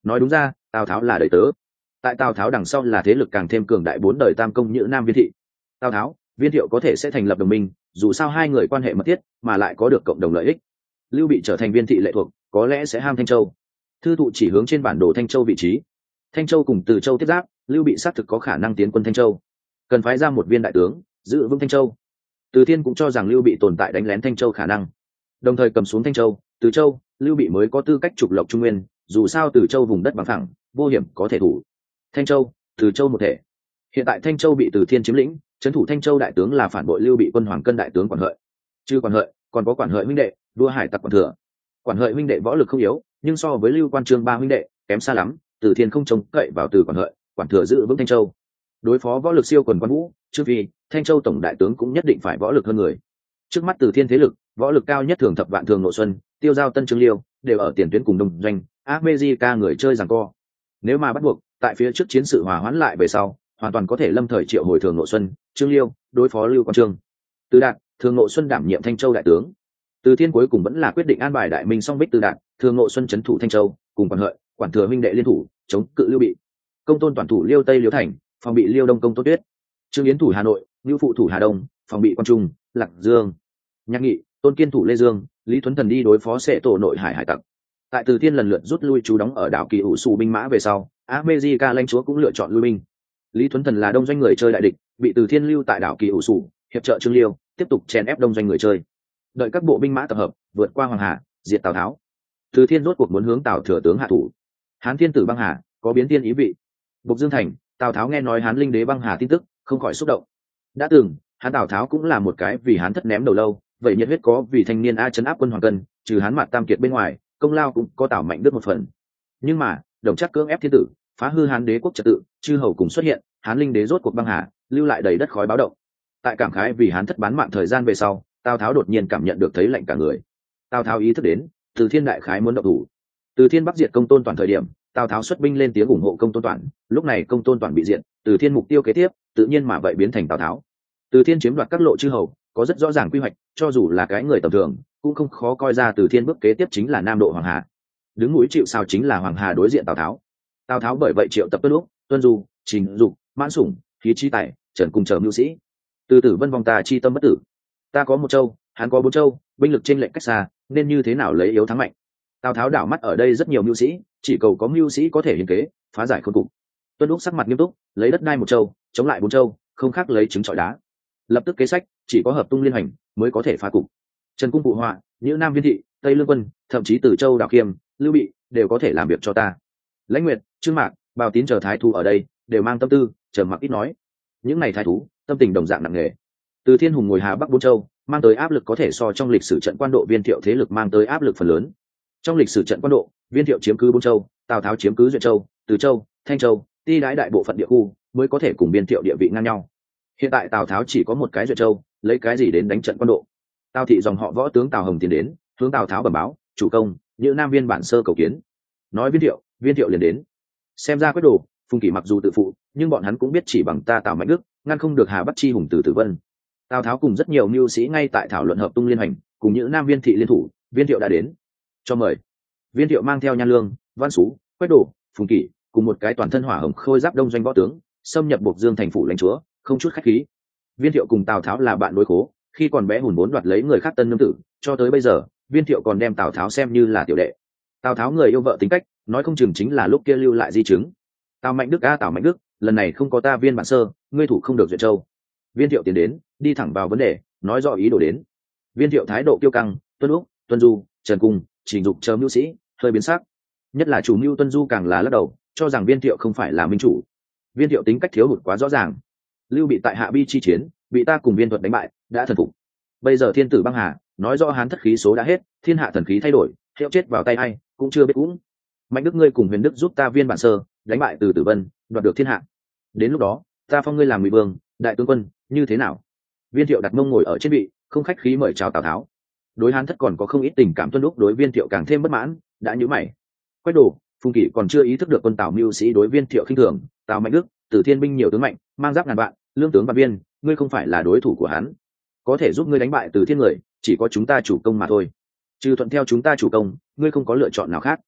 nói đúng ra tào tháo là đời tớ, tại tào tháo đằng sau là thế lực càng thêm cường đại bốn đời tam công nhữ nam viên thị. Tào tháo viên thiệu có thể sẽ thành lập đồng minh, dù sao hai người quan hệ mật thiết mà lại có được cộng đồng lợi ích. Lưu Bị trở thành viên thị lệ thuộc, có lẽ sẽ ham Thanh Châu. Thư thụ chỉ hướng trên bản đồ Thanh Châu vị trí. Thanh Châu cùng Từ Châu tiếp giáp, Lưu Bị xác thực có khả năng tiến quân Thanh Châu, cần phái ra một viên đại tướng giữ vững Thanh Châu. Từ Thiên cũng cho rằng Lưu Bị tồn tại đánh lén Thanh Châu khả năng, đồng thời cầm xuống Thanh Châu, Từ Châu, Lưu Bị mới có tư cách trục lộc Trung Nguyên, dù sao Từ Châu vùng đất bằng phẳng, vô hiểm có thể thủ. Thanh Châu, Từ Châu một thể. Hiện tại Thanh Châu bị Từ Thiên chiếm lĩnh, trấn thủ Thanh Châu đại tướng là phản bội Lưu Bị quân Hoàng Cân đại tướng Quản Hợi. Chứ Quản Hợi, còn có Quản Hợi huynh đệ, đua hải tặc Quản Thừa. Quản Hợi huynh đệ võ lực không yếu, nhưng so với Lưu Quan Trương ba huynh đệ, kém xa lắm, Từ Thiên không trông cậy vào Từ Quản Hợi, Quản Thừa giữ vững Thanh Châu. Đối phó võ lực siêu quần Quan Vũ, Trương Phi, Thanh Châu tổng đại tướng cũng nhất định phải võ lực hơn người. Trước mắt Từ Thiên thế lực, võ lực cao nhất thường thập vạn thường Nội Xuân, Tiêu Giao Tân Trương Liêu, đều ở tiền tuyến cùng đông doanh, America người chơi giằng co. Nếu mà bắt buộc, tại phía trước chiến sự hòa hoãn lại về sau, hoàn toàn có thể lâm thời triệu hồi thường Nội Xuân, Trương Liêu, đối phó Lưu Quan Trương. Từ Đạt, thường Nội Xuân đảm nhiệm Thanh Châu đại tướng. Từ Thiên cuối cùng vẫn là quyết định an bài đại minh song bích Từ Đạt, thường Nội Xuân trấn thủ Thanh Châu, cùng Quản Hợi, Quản Thừa huynh đệ liên thủ, chống cự Lưu Bị. Công tôn toàn thủ Liêu Tây Liêu Thành, phòng bị Liêu Đông công tôn Tuyết. Trương Yến thủ Hà Nội, Lưu phụ thủ Hà Đông, phòng bị Quan Trung, Lạc Dương. Nhạc Nghị, Tôn Kiên thủ Lê Dương, Lý Thuấn Thần đi đối phó Sệ tổ nội hải hải tặc. Tại Từ Thiên lần lượt rút lui trú đóng ở đảo Kỳ ủ Sù binh mã về sau, America lãnh chúa cũng lựa chọn lui binh. Lý Thuấn Thần là đông doanh người chơi đại địch, bị Từ Thiên lưu tại đảo Kỳ ủ Sù, hiệp trợ Trương Liêu, tiếp tục chèn ép đông doanh người chơi. Đợi các bộ binh mã tập hợp, vượt qua Hoàng Hà, diệt Tào Tháo. Từ Thiên rốt cuộc muốn hướng Tào thừa tướng hạ thủ. Hán Thiên tử băng hà, có biến thiên ý vị. Bộc Dương thành, Tào Tháo nghe nói Hán Linh đế băng hà tin tức, không khỏi xúc động. Đã từng, Hán Tào Tháo cũng là một cái vì Hán thất ném đầu lâu, vậy nhiệt huyết có vì thanh niên a chấn áp quân Hoàng Cân, trừ Hán Mạt Tam Kiệt bên ngoài, công lao cũng có Tào Mạnh Đức một phần. Nhưng mà, đồng chắc cưỡng ép thiên tử, phá hư Hán đế quốc trật tự, chư hầu cùng xuất hiện, Hán Linh đế rốt cuộc băng hà, lưu lại đầy đất khói báo động. Tại cảm khái vì Hán thất bán mạng thời gian về sau, Tào Tháo đột nhiên cảm nhận được thấy lạnh cả người. Tào Tháo ý thức đến, Từ Thiên đại khái muốn động thủ. Từ Thiên bắc diệt Công Tôn Toàn thời điểm, Tào Tháo xuất binh lên tiếng ủng hộ Công Tôn Toàn, lúc này Công Tôn Toàn bị diệt, Từ Thiên mục tiêu kế tiếp, tự nhiên mà vậy biến thành Tào Tháo. Từ Thiên chiếm đoạt các lộ chư hầu, có rất rõ ràng quy hoạch, cho dù là cái người tầm thường, cũng không khó coi ra Từ Thiên bước kế tiếp chính là Nam Độ Hoàng Hà. Đứng núi chịu sào chính là Hoàng Hà đối diện Tào Tháo. Tào Tháo bởi vậy triệu tập Tuân Lúc, Tuân Du, Trình Dục, Mãn Sủng, Khí Chi Tài, Trần cùng chờ mưu sĩ. Từ tử vân vong ta chi tâm bất tử. Ta có một châu, hắn có bốn châu, binh lực trên lệnh cách xa, nên như thế nào lấy yếu thắng mạnh. Tào Tháo đảo mắt ở đây rất nhiều mưu sĩ, chỉ cầu có mưu sĩ có thể hiến kế, phá giải khôn cục. Tuân Lúc sắc mặt nghiêm túc, lấy đất đai một châu, chống lại bốn châu, không khác lấy trứng trọi đá. Lập tức kế sách, chỉ có hợp tung liên hành mới có thể phá cục. Trần cung phụ họa, Nhữ Nam Viên thị, Tây Lương quân, thậm chí từ châu Đào Kiêm, Lưu Bị đều có thể làm việc cho ta. Lãnh Nguyệt, Trương Mạc, Bào Tín chờ thái thú ở đây đều mang tâm tư, trầm mặc ít nói. Những này thái thú, tâm tình đồng dạng nặng nề. Từ Thiên Hùng ngồi Hà Bắc bốn châu, mang tới áp lực có thể so trong lịch sử trận quan độ Viên Thiệu thế lực mang tới áp lực phần lớn. Trong lịch sử trận quan độ, Viên Thiệu chiếm cứ bốn châu, Tào Tháo chiếm cứ Duyện Châu, Từ Châu, Thanh Châu, ti đái đại bộ phận địa khu mới có thể cùng Viên Thiệu địa vị ngang nhau. Hiện tại Tào Tháo chỉ có một cái Duyện Châu, lấy cái gì đến đánh trận quan độ? Tào thị dòng họ võ tướng Tào Hồng tiến đến, hướng Tào Tháo bẩm báo, chủ công, Nhữ Nam Viên bản sơ cầu kiến. Nói Viên Thiệu, Viên Thiệu liền đến. Xem ra quyết đồ, Phùng Kỷ mặc dù tự phụ, nhưng bọn hắn cũng biết chỉ bằng ta Tào Mạnh Đức, ngăn không được Hà Bắc chi hùng từ Tử Vân. Tào Tháo cùng rất nhiều mưu sĩ ngay tại thảo luận hợp tung liên hành, cùng Nhữ Nam Viên thị liên thủ, Viên Thiệu đã đến. Cho mời. Viên Thiệu mang theo Nhan Lương, Văn Sú, Quách Đồ, Phùng Kỷ, cùng một cái toàn thân hỏa hồng khôi giáp đông doanh võ tướng, xâm nhập Bộc Dương thành phủ lãnh chúa, không chút khách khí. Viên Thiệu cùng Tào Tháo là bạn đối khố, khi còn bé hùn vốn đoạt lấy người khác tân nương tử, cho tới bây giờ, Viên Thiệu còn đem Tào Tháo xem như là tiểu đệ. Tào Tháo người yêu vợ tính cách, nói không chừng chính là lúc kia lưu lại di chứng. Tào Mạnh Đức a Tào Mạnh Đức, lần này không có ta Viên bản sơ, ngươi thủ không được Duyện Châu. Viên Thiệu tiến đến, đi thẳng vào vấn đề, nói rõ ý đồ đến. Viên Thiệu thái độ kiêu căng, Tuân Úc, Tuân Du, Trần Cung, Trình Dục chờ mưu sĩ, hơi biến sắc. Nhất là chủ mưu Tuân Du càng là lắc đầu, cho rằng Viên Thiệu không phải là minh chủ. Viên Thiệu tính cách thiếu hụt quá rõ ràng. Lưu Bị tại Hạ Bi chi chiến, bị ta cùng Viên Thuật đánh bại, đã thần phục. Bây giờ thiên tử băng hà, nói rõ Hán thất khí số đã hết, thiên hạ thần khí thay đổi, hiệu chết vào tay ai, cũng chưa biết cũng. Mạnh Đức ngươi cùng Huyền Đức giúp ta Viên bản sơ, đánh bại từ Tử Vân, đoạt được thiên hạ. Đến lúc đó, ta phong ngươi làm Ngụy Vương, đại tướng quân, như thế nào? Viên Thiệu đặt mông ngồi ở trên vị, không khách khí mời chào Tào Tháo. Đối Hán thất còn có không ít tình cảm, Tuân Lúc đối Viên Thiệu càng thêm bất mãn, đã nhíu mày. Quách Đồ, Phùng Kỷ còn chưa ý thức được quân Tào mưu sĩ đối Viên Thiệu khinh thường. Tào Mạnh Đức, Tử Thiên binh nhiều tướng mạnh, mang giáp ngàn vạn, lương tướng và viên, ngươi không phải là đối thủ của hắn. Có thể giúp ngươi đánh bại Từ Thiên người, chỉ có chúng ta chủ công mà thôi. Trừ thuận theo chúng ta chủ công, ngươi không có lựa chọn nào khác.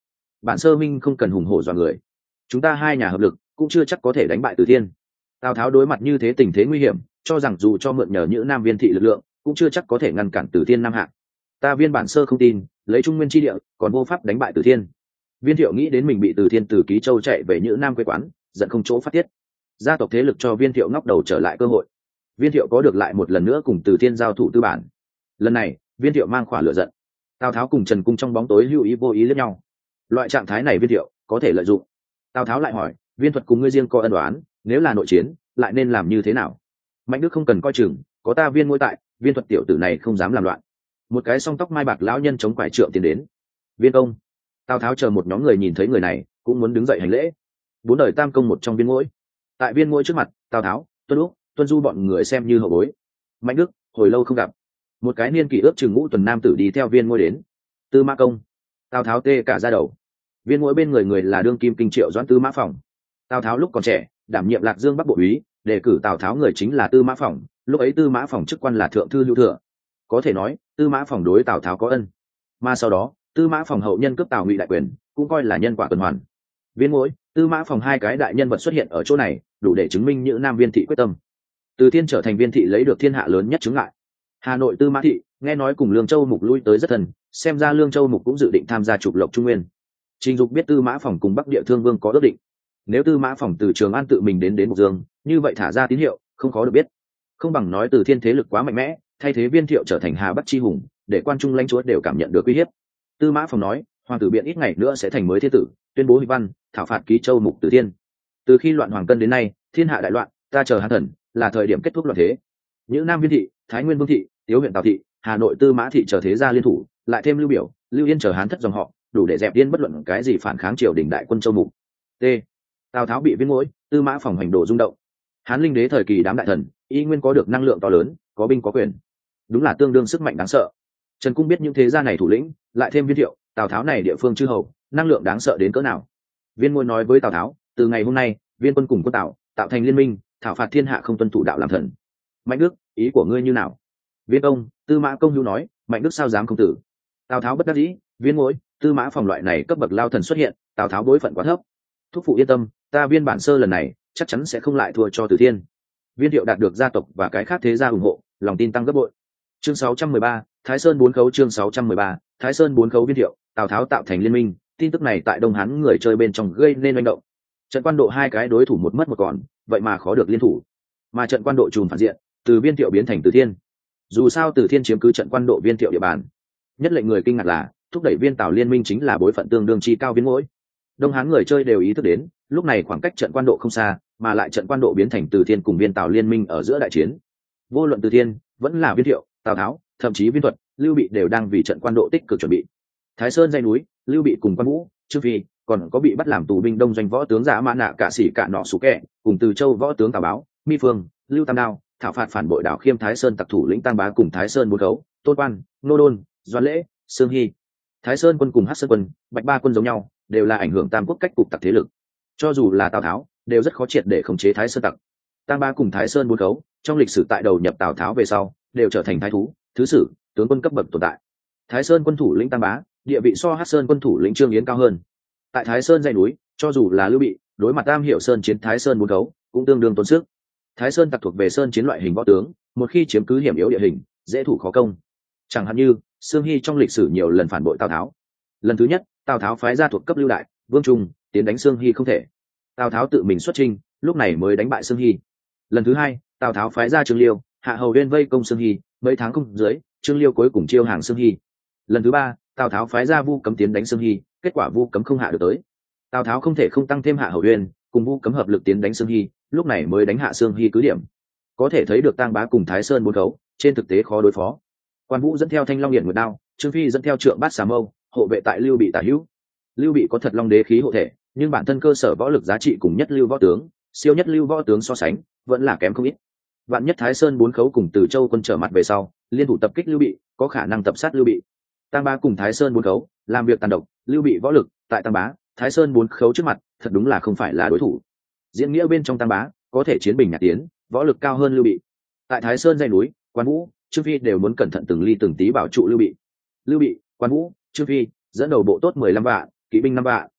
Bản sơ minh không cần hùng hổ dọa người, chúng ta hai nhà hợp lực cũng chưa chắc có thể đánh bại Từ Thiên. Tào Tháo đối mặt như thế tình thế nguy hiểm, cho rằng dù cho mượn nhờ Nhữ Nam Viên thị lực lượng cũng chưa chắc có thể ngăn cản Từ Thiên Nam Hạ. Ta Viên bản sơ không tin, lấy Trung Nguyên chi địa còn vô pháp đánh bại Từ Thiên. Viên Thiệu nghĩ đến mình bị Từ Thiên từ Ký Châu chạy về Nhữ Nam quê quán, giận không chỗ phát tiết. Gia tộc thế lực cho Viên Thiệu ngóc đầu trở lại cơ hội. Viên Thiệu có được lại một lần nữa cùng Từ Thiên giao thủ tư bản. Lần này Viên Thiệu mang khỏa lửa giận. Tào Tháo cùng Trần Cung trong bóng tối hữu ý vô ý lẫn nhau. Loại trạng thái này Viên Thiệu có thể lợi dụng. Tào Tháo lại hỏi, Viên Thuật cùng ngươi riêng có ân oán, nếu là nội chiến lại nên làm như thế nào? Mạnh Đức không cần coi chừng, có ta Viên Ngôi tại, Viên Thuật tiểu tử này không dám làm loạn. Một cái song tóc mai bạc lão nhân chống quải trượng tiến đến. Viên công. Tào Tháo chờ một nhóm người nhìn thấy người này cũng muốn đứng dậy hành lễ. Bốn đời tam công một trong Viên Ngôi. Tại Viên Ngôi trước mặt, Tào Tháo, Tuân Úc, Tuân Du bọn người xem như hậu bối. Mạnh Đức hồi lâu không gặp. Một cái niên kỷ ước chừng ngũ tuần nam tử đi theo Viên Ngôi đến. Tư Mã Công. Tào Tháo tê cả da đầu. Viên Ngôi bên người người là đương kim kinh triệu doãn Tư Mã Phòng. Tào Tháo lúc còn trẻ đảm nhiệm Lạc Dương Bắc bộ úy, đề cử Tào Tháo người chính là Tư Mã Phòng, lúc ấy Tư Mã Phòng chức quan là thượng thư lưu thừa. Có thể nói Tư Mã Phòng đối Tào Tháo có ân, mà sau đó Tư Mã Phòng hậu nhân cướp Tào Ngụy đại quyền, cũng coi là nhân quả tuần hoàn. Viên Ngôi, Tư Mã Phòng hai cái đại nhân vật xuất hiện ở chỗ này, đủ để chứng minh Nhữ Nam Viên thị quyết tâm. Từ Thiên trở thành Viên thị lấy được thiên hạ lớn nhất chứng ngại. Hà Nội Tư Mã thị nghe nói cùng Lương Châu Mục lui tới rất thân, xem ra Lương Châu Mục cũng dự định tham gia trục lộc Trung Nguyên. Trình Dục biết Tư Mã Phòng cùng Bắc Địa Thương Vương có ước định, nếu Tư Mã Phòng từ Trường An tự mình đến đến Mục Dương, như vậy thả ra tín hiệu không khó được biết. Không bằng nói Từ Thiên thế lực quá mạnh mẽ, thay thế Viên Thiệu trở thành Hà Bắc chi hùng, để quan trung lãnh chúa đều cảm nhận được uy hiếp. Tư Mã Phòng nói, hoàng tử biện ít ngày nữa sẽ thành mới thiên tử, tuyên bố huy văn, thảo phạt Ký Châu Mục Từ Thiên. Từ khi loạn hoàng cân đến nay, thiên hạ đại loạn, ta chờ Hán thần, là thời điểm kết thúc loạn thế. Nhữ Nam Viên thị, Thái Nguyên Vương thị, Tiếu huyện Tào thị, Hà Nội Tư Mã thị chờ thế gia liên thủ, lại thêm Lưu Biểu, Lưu Yên chờ Hán thất dòng họ, đủ để dẹp điên bất luận cái gì phản kháng triều đình đại quân Châu Mục. T. Tào Tháo bị Viên Ngôi, Tư Mã Phòng hành đồ rung động. Hán linh đế thời kỳ đám đại thần, y nguyên có được năng lượng to lớn, có binh có quyền, đúng là tương đương sức mạnh đáng sợ. Trần Cung biết những thế gia này thủ lĩnh, lại thêm Viên Thiệu, Tào Tháo này địa phương chư hầu, năng lượng đáng sợ đến cỡ nào. Viên Ngôi nói với Tào Tháo, từ ngày hôm nay, Viên quân cùng quân Tào tạo thành liên minh, thảo phạt thiên hạ không tuân thủ đạo làm thần. Mạnh Đức, ý của ngươi như nào? Viên công, Tư Mã Công hữu nói, Mạnh Đức sao dám không tử. Tào Tháo bất đắc dĩ, Viên Ngôi, Tư Mã Phòng loại này cấp bậc lao thần xuất hiện, Tào Tháo bối phận quá thấp. Thúc phụ yên tâm, ta Viên bản sơ lần này chắc chắn sẽ không lại thua cho Từ Thiên. Viên Thiệu đạt được gia tộc và cái khác thế gia ủng hộ, lòng tin tăng gấp bội. Chương sáu trăm mười ba, Thái Sơn bốn khấu. Chương sáu trăm mười ba, Thái Sơn bốn khấu. Viên Thiệu, Tào Tháo tạo thành liên minh, tin tức này tại Đông Hán người chơi bên trong gây nên manh động. Trận quan độ hai cái đối thủ một mất một còn, vậy mà khó được liên thủ. Mà trận quan độ trùm phản diện, từ Viên Thiệu biến thành Từ Thiên. Dù sao Từ Thiên chiếm cứ trận quan độ Viên Thiệu địa bàn. Nhất lệnh người kinh ngạc là, thúc đẩy Viên Tào liên minh chính là bối phận tương đương chi cao Viên Ngỗi. Đông Hán người chơi đều ý thức đến, lúc này khoảng cách trận quan độ không xa, mà lại trận quan độ biến thành Từ Thiên cùng Viên Tào liên minh ở giữa đại chiến. Vô luận Từ Thiên, vẫn là Viên Thiệu, Tào Tháo, thậm chí Viên Thuật, Lưu Bị đều đang vì trận quan độ tích cực chuẩn bị. Thái Sơn dãy núi, Lưu Bị cùng Quan Vũ, Trương Phi, còn có bị bắt làm tù binh đông doanh võ tướng Giả Mã Nạ cả sĩ cả nọ sủ kẹ, cùng Từ Châu võ tướng Tào Báo, Mi Phương, Lưu Tam Đao, thảo phạt phản bội đảo Khiêm Thái Sơn tặc thủ lĩnh Tăng Bá cùng Thái Sơn bốn khấu, Tôn Quan, Nô Đôn, Doan Lễ, Sương Hy. Thái Sơn quân cùng Hắc Sơn quân, Bạch Ba quân giống nhau, đều là ảnh hưởng tam quốc cách cục tặc thế lực. Cho dù là Tào Tháo, đều rất khó triệt để khống chế Thái Sơn tặc. Tăng Bá cùng Thái Sơn bốn khấu, trong lịch sử tại đầu nhập Tào Tháo về sau, đều trở thành thái thú, thứ sử, tướng quân cấp bậc tồn tại. Thái Sơn quân thủ lĩnh Tăng Bá, địa vị so Hắc Sơn quân thủ lĩnh Trương Yến cao hơn. Tại Thái Sơn dãy núi, cho dù là Lưu Bị, đối mặt Tam Hiệu Sơn chiến Thái Sơn bốn khấu, cũng tương đương tốn sức. Thái Sơn tặc thuộc về sơn chiến loại hình võ tướng, một khi chiếm cứ hiểm yếu địa hình, dễ thủ khó công. Chẳng hạn như Sương Hy trong lịch sử nhiều lần phản bội Tào Tháo. Lần thứ nhất, Tào Tháo phái ra thuộc cấp Lưu Đại, Vương Trung tiến đánh Sương Hy không thể. Tào Tháo tự mình xuất chinh, lúc này mới đánh bại Sương Hy. Lần thứ hai, Tào Tháo phái ra Trương Liêu, hạ hầu uyên vây công Sương Hy, mấy tháng không dưới, Trương Liêu cuối cùng chiêu hàng Sương Hy. Lần thứ ba, Tào Tháo phái ra Vu Cấm tiến đánh Sương Hy, kết quả Vu Cấm không hạ được tới. Tào Tháo không thể không tăng thêm hạ hầu uyên, cùng Vu Cấm hợp lực tiến đánh Sương Hy, lúc này mới đánh hạ Sương Hy cứ điểm. Có thể thấy được Tang Bá cùng Thái Sơn bốn khấu, trên thực tế khó đối phó. Quan Vũ dẫn theo Thanh Long Hiển Nguyệt Đao, Trương Phi dẫn theo Trượng Bát Xà Mâu, hộ vệ tại Lưu Bị tả hữu. Lưu Bị có thật Long đế khí hộ thể, nhưng bản thân cơ sở võ lực giá trị cùng nhất lưu võ tướng, siêu nhất lưu võ tướng so sánh, vẫn là kém không ít. Vạn nhất Thái Sơn bốn khấu cùng Từ Châu quân trở mặt về sau, liên thủ tập kích Lưu Bị, có khả năng tập sát Lưu Bị. Tang Bá cùng Thái Sơn bốn khấu làm việc tàn độc, Lưu Bị võ lực tại Tang Bá, Thái Sơn bốn khấu trước mặt, thật đúng là không phải là đối thủ. Diễn nghĩa bên trong Tang Bá có thể chiến bình nhạc tiến, võ lực cao hơn Lưu Bị. Tại Thái Sơn dãy núi, Quan Vũ, Trương Phi đều muốn cẩn thận từng ly từng tí bảo trụ Lưu Bị. Lưu Bị, Quan Vũ, Trương Phi dẫn đầu bộ tốt mười lăm vạn, kỵ binh năm vạn,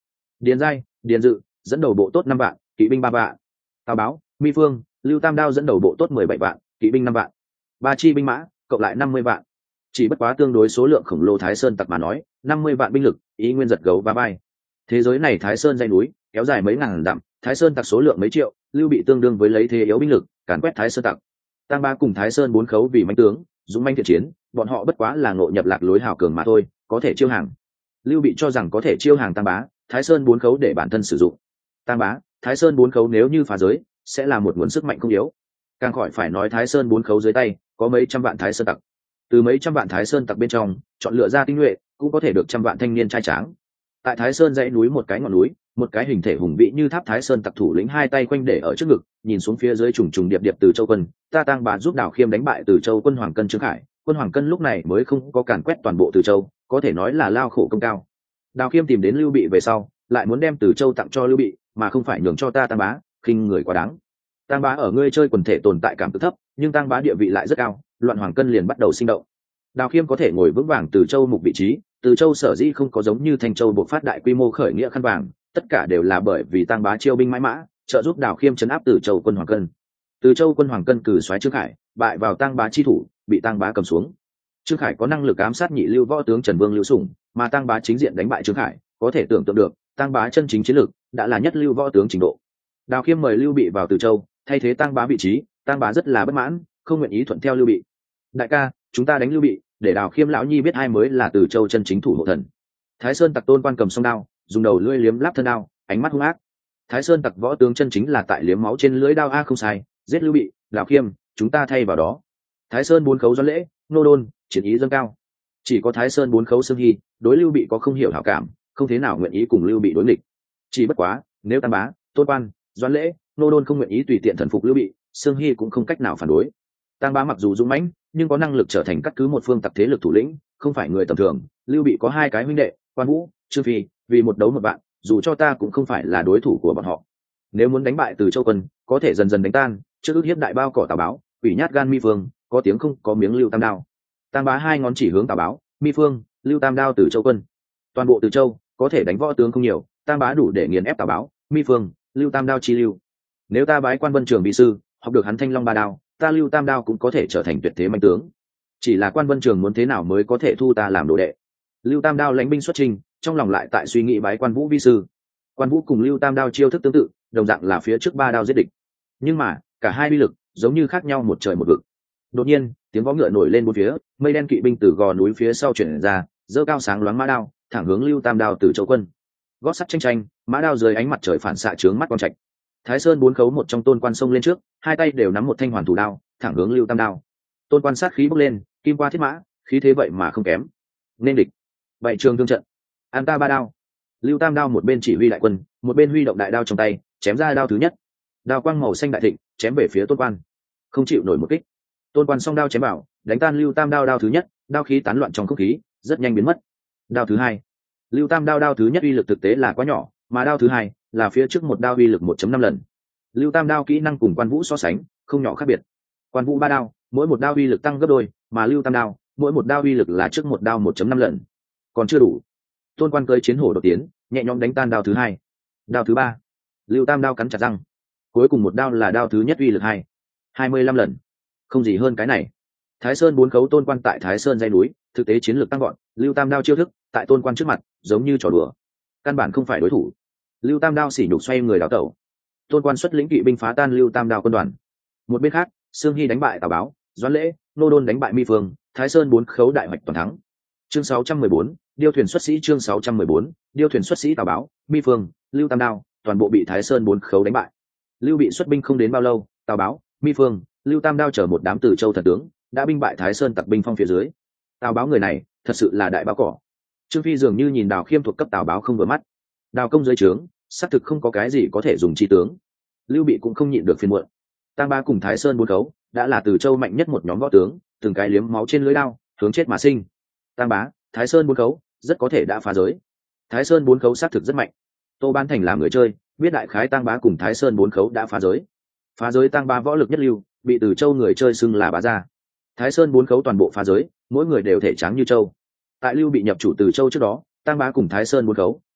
Điền giai, Điền dự dẫn đầu bộ tốt năm vạn, kỵ binh ba vạn. Tào báo, Mi Phương, Lưu Tam Đao dẫn đầu bộ tốt mười bảy vạn, kỵ binh năm vạn. Ba chi binh mã cộng lại năm mươi vạn. Chỉ bất quá tương đối số lượng khổng lồ Thái Sơn tặc mà nói, năm mươi vạn binh lực ý nguyên giật gấu và bay. Thế giới này Thái Sơn dãy núi kéo dài mấy ngàn dặm, Thái Sơn tặc số lượng mấy triệu, Lưu Bị tương đương với lấy thế yếu binh lực càn quét Thái Sơn tặc. Tăng Bá cùng Thái Sơn bốn khấu vì mãnh tướng dũng manh thiện chiến, bọn họ bất quá là ngộ nhập lạc lối hào cường mà thôi, có thể chiêu hàng. Lưu Bị cho rằng có thể chiêu hàng Tăng Bá, Thái Sơn bốn khấu để bản thân sử dụng. Tăng Bá, Thái Sơn bốn khấu nếu như phá giới sẽ là một nguồn sức mạnh không yếu. Càng khỏi phải nói Thái Sơn bốn khấu dưới tay có mấy trăm vạn Thái Sơn tặc, từ mấy trăm vạn Thái Sơn tặc bên trong chọn lựa ra tinh nhuệ cũng có thể được trăm vạn thanh niên trai tráng. Tại Thái Sơn dãy núi một cái ngọn núi, một cái hình thể hùng vĩ như tháp Thái Sơn tặc thủ lĩnh hai tay quanh để ở trước ngực, nhìn xuống phía dưới trùng trùng điệp điệp Từ Châu quân, ta Tăng Bá giúp Đào Khiêm đánh bại Từ Châu quân Hoàng Cân Trương Khải, quân Hoàng Cân lúc này mới không có càn quét toàn bộ Từ Châu, có thể nói là lao khổ công cao. Đào Khiêm tìm đến Lưu Bị về sau, lại muốn đem Từ Châu tặng cho Lưu Bị, mà không phải nhường cho ta Tăng Bá, khinh người quá đáng. Tăng Bá ở ngươi chơi quần thể tồn tại cảm cực thấp, nhưng Tăng Bá địa vị lại rất cao, loạn Hoàng Cân liền bắt đầu sinh động. Đào Khiêm có thể ngồi vững vàng Từ Châu mục vị trí, Từ Châu sở dĩ không có giống như Thanh Châu buộc phát đại quy mô khởi nghĩa khăn vàng, tất cả đều là bởi vì Tăng Bá chiêu binh mãi mã, trợ giúp Đào Khiêm chấn áp Từ Châu quân Hoàng Cân. Từ Châu quân Hoàng Cân cử soái Trương Khải, bại vào Tăng Bá chi thủ, bị Tăng Bá cầm xuống. Trương Khải có năng lực ám sát nhị lưu võ tướng Trần Vương Lưu Sủng, mà Tăng Bá chính diện đánh bại Trương Khải, có thể tưởng tượng được, Tăng Bá chân chính chiến lược đã là nhất lưu võ tướng trình độ. Đào Khiêm mời Lưu Bị vào Từ Châu, thay thế Tăng Bá vị trí, Tăng Bá rất là bất mãn, không nguyện ý thuận theo Lưu Bị. Đại ca, chúng ta đánh Lưu Bị, để Đào Khiêm lão nhi biết ai mới là Từ Châu chân chính thủ hộ thần. Thái Sơn tặc Tôn Quan cầm song đao, dùng đầu lưỡi liếm láp thân đao, ánh mắt hung ác. Thái Sơn tặc võ tướng chân chính là tại liếm máu trên lưỡi đao a không sai, giết Lưu Bị, Đào Khiêm, chúng ta thay vào đó. Thái Sơn bốn khấu doãn lễ, nô đôn, chiến ý dâng cao. Chỉ có Thái Sơn bốn khấu Sương Hy, đối Lưu Bị có không hiểu hảo cảm, không thế nào nguyện ý cùng Lưu Bị đối nghịch. Chỉ bất quá, nếu Tam Bá, Tôn Quan, doãn lễ, nô đôn không nguyện ý tùy tiện thần phục Lưu Bị, Sương Hy cũng không cách nào phản đối. Tam Bá mặc dù dũng mãnh, nhưng có năng lực trở thành cắt cứ một phương tặc thế lực thủ lĩnh, không phải người tầm thường. Lưu Bị có hai cái huynh đệ, Quan Vũ, Trương Phi, vì một đấu một bạn, dù cho ta cũng không phải là đối thủ của bọn họ. Nếu muốn đánh bại Từ Châu quân, có thể dần dần đánh tan, trước ước hiếp đại bao cỏ Tào Báo, ủy nhát gan Mi Phương, có tiếng không có miếng Lưu Tam Đao. Tam Bá hai ngón chỉ hướng Tào Báo, Mi Phương, Lưu Tam Đao Từ Châu quân. Toàn bộ Từ Châu có thể đánh võ tướng không nhiều, Tam Bá đủ để nghiền ép Tào Báo, Mi Phương, Lưu Tam Đao chi lưu. Nếu ta bái Quan Vân Trường vi sư, học được hắn Thanh Long ba đao, ta Lưu Tam Đao cũng có thể trở thành tuyệt thế mạnh tướng. Chỉ là Quan Vân Trường muốn thế nào mới có thể thu ta làm đồ đệ. Lưu Tam Đao lãnh binh xuất trình, trong lòng lại tại suy nghĩ bái Quan Vũ vi sư. Quan Vũ cùng Lưu Tam Đao chiêu thức tương tự, đồng dạng là phía trước ba đao giết địch, nhưng mà cả hai uy lực giống như khác nhau một trời một vực. Đột nhiên tiếng vó ngựa nổi lên bốn phía, mây đen kỵ binh từ gò núi phía sau chuyển ra, giơ cao sáng loáng mã đao thẳng hướng Lưu Tam Đao Từ Châu quân. Gót sắt tranh tranh, mã đao dưới ánh mặt trời phản xạ trướng mắt quang trạch. Thái Sơn bốn khấu một trong Tôn Quan xông lên trước, hai tay đều nắm một thanh hoàn thủ đao thẳng hướng Lưu Tam Đao. Tôn Quan sát khí bốc lên, kim qua thiết mã, khí thế vậy mà không kém. Nên địch, vậy trường thương trận, an ta ba đao. Lưu Tam Đao một bên chỉ huy đại quân, một bên huy động đại đao trong tay, chém ra đao thứ nhất. Đao quang màu xanh đại thịnh, chém về phía Tôn Quan. Không chịu nổi một kích. Tôn Quan song đao chém vào, đánh tan Lưu Tam Đao đao thứ nhất, đao khí tán loạn trong không khí, rất nhanh biến mất. Đao thứ hai. Lưu Tam Đao đao thứ nhất uy lực thực tế là quá nhỏ, mà đao thứ hai là phía trước một đao uy lực một chấm năm lần. Lưu Tam Đao kỹ năng cùng Quan Vũ so sánh, không nhỏ khác biệt. Quan Vũ ba đao, mỗi một đao uy lực tăng gấp đôi, mà Lưu Tam Đao, mỗi một đao uy lực là trước một đao một chấm năm lần. Còn chưa đủ. Tôn Quan cưỡi chiến hổ đột tiến, nhẹ nhõm đánh tan đao thứ hai. Đao thứ ba. Lưu Tam Đao cắn chặt răng. Cuối cùng một đao là đao thứ nhất uy lực hai, hai mươi lăm lần. Không gì hơn cái này. Thái Sơn bốn khấu Tôn Quan tại Thái Sơn dãy núi, thực tế chiến lược tăng gọn, Lưu Tam Đao chiêu thức, tại Tôn Quan trước mặt, giống như trò đùa. Căn bản không phải đối thủ. Lưu Tam Đao xỉ nhục xoay người đảo tẩu. Tôn Quan xuất lĩnh kỵ binh phá tan Lưu Tam Đao quân đoàn. Một bên khác, Sương Hy đánh bại Tào Báo, Doãn Lễ, Nô Đôn đánh bại Mi Phương, Thái Sơn bốn khấu đại hoạch toàn thắng. Chương sáu trăm mười bốn, điêu thuyền xuất sĩ. Chương sáu trăm mười bốn, điêu thuyền xuất sĩ. Tào Báo, Mi Phương, Lưu Tam Đao, toàn bộ bị Thái Sơn bốn khấu đánh bại. Lưu Bị xuất binh không đến bao lâu, Tào Báo, Mi Phương, Lưu Tam Đao chở một đám Từ Châu thần tướng, đã binh bại Thái Sơn tặc binh phong phía dưới. Tào Báo người này, thật sự là đại báo cỏ. Trương Phi dường như nhìn Đào Khiêm thuộc cấp Tào Báo không vừa mắt. Đào công dưới trướng, xác thực không có cái gì có thể dùng chi tướng. Lưu Bị cũng không nhịn được phiền muộn. Tam Bá cùng Thái Sơn bốn khấu đã là Từ Châu mạnh nhất một nhóm võ tướng, từng cái liếm máu trên lưỡi đao, hướng chết mà sinh. Tam Bá, Thái Sơn bốn khấu rất có thể đã phá giới. Thái Sơn bốn khấu xác thực rất mạnh. Tô Ban Thành làm người chơi, biết đại khái Tam Bá cùng Thái Sơn bốn khấu đã phá giới. Phá giới Tam Bá võ lực nhất lưu, bị Từ Châu người chơi xưng là bá gia. Thái Sơn bốn khấu toàn bộ phá giới, mỗi người đều thể trắng như châu. Tại Lưu Bị nhập chủ Từ Châu trước đó, Tam Bá cùng Thái Sơn bốn khấu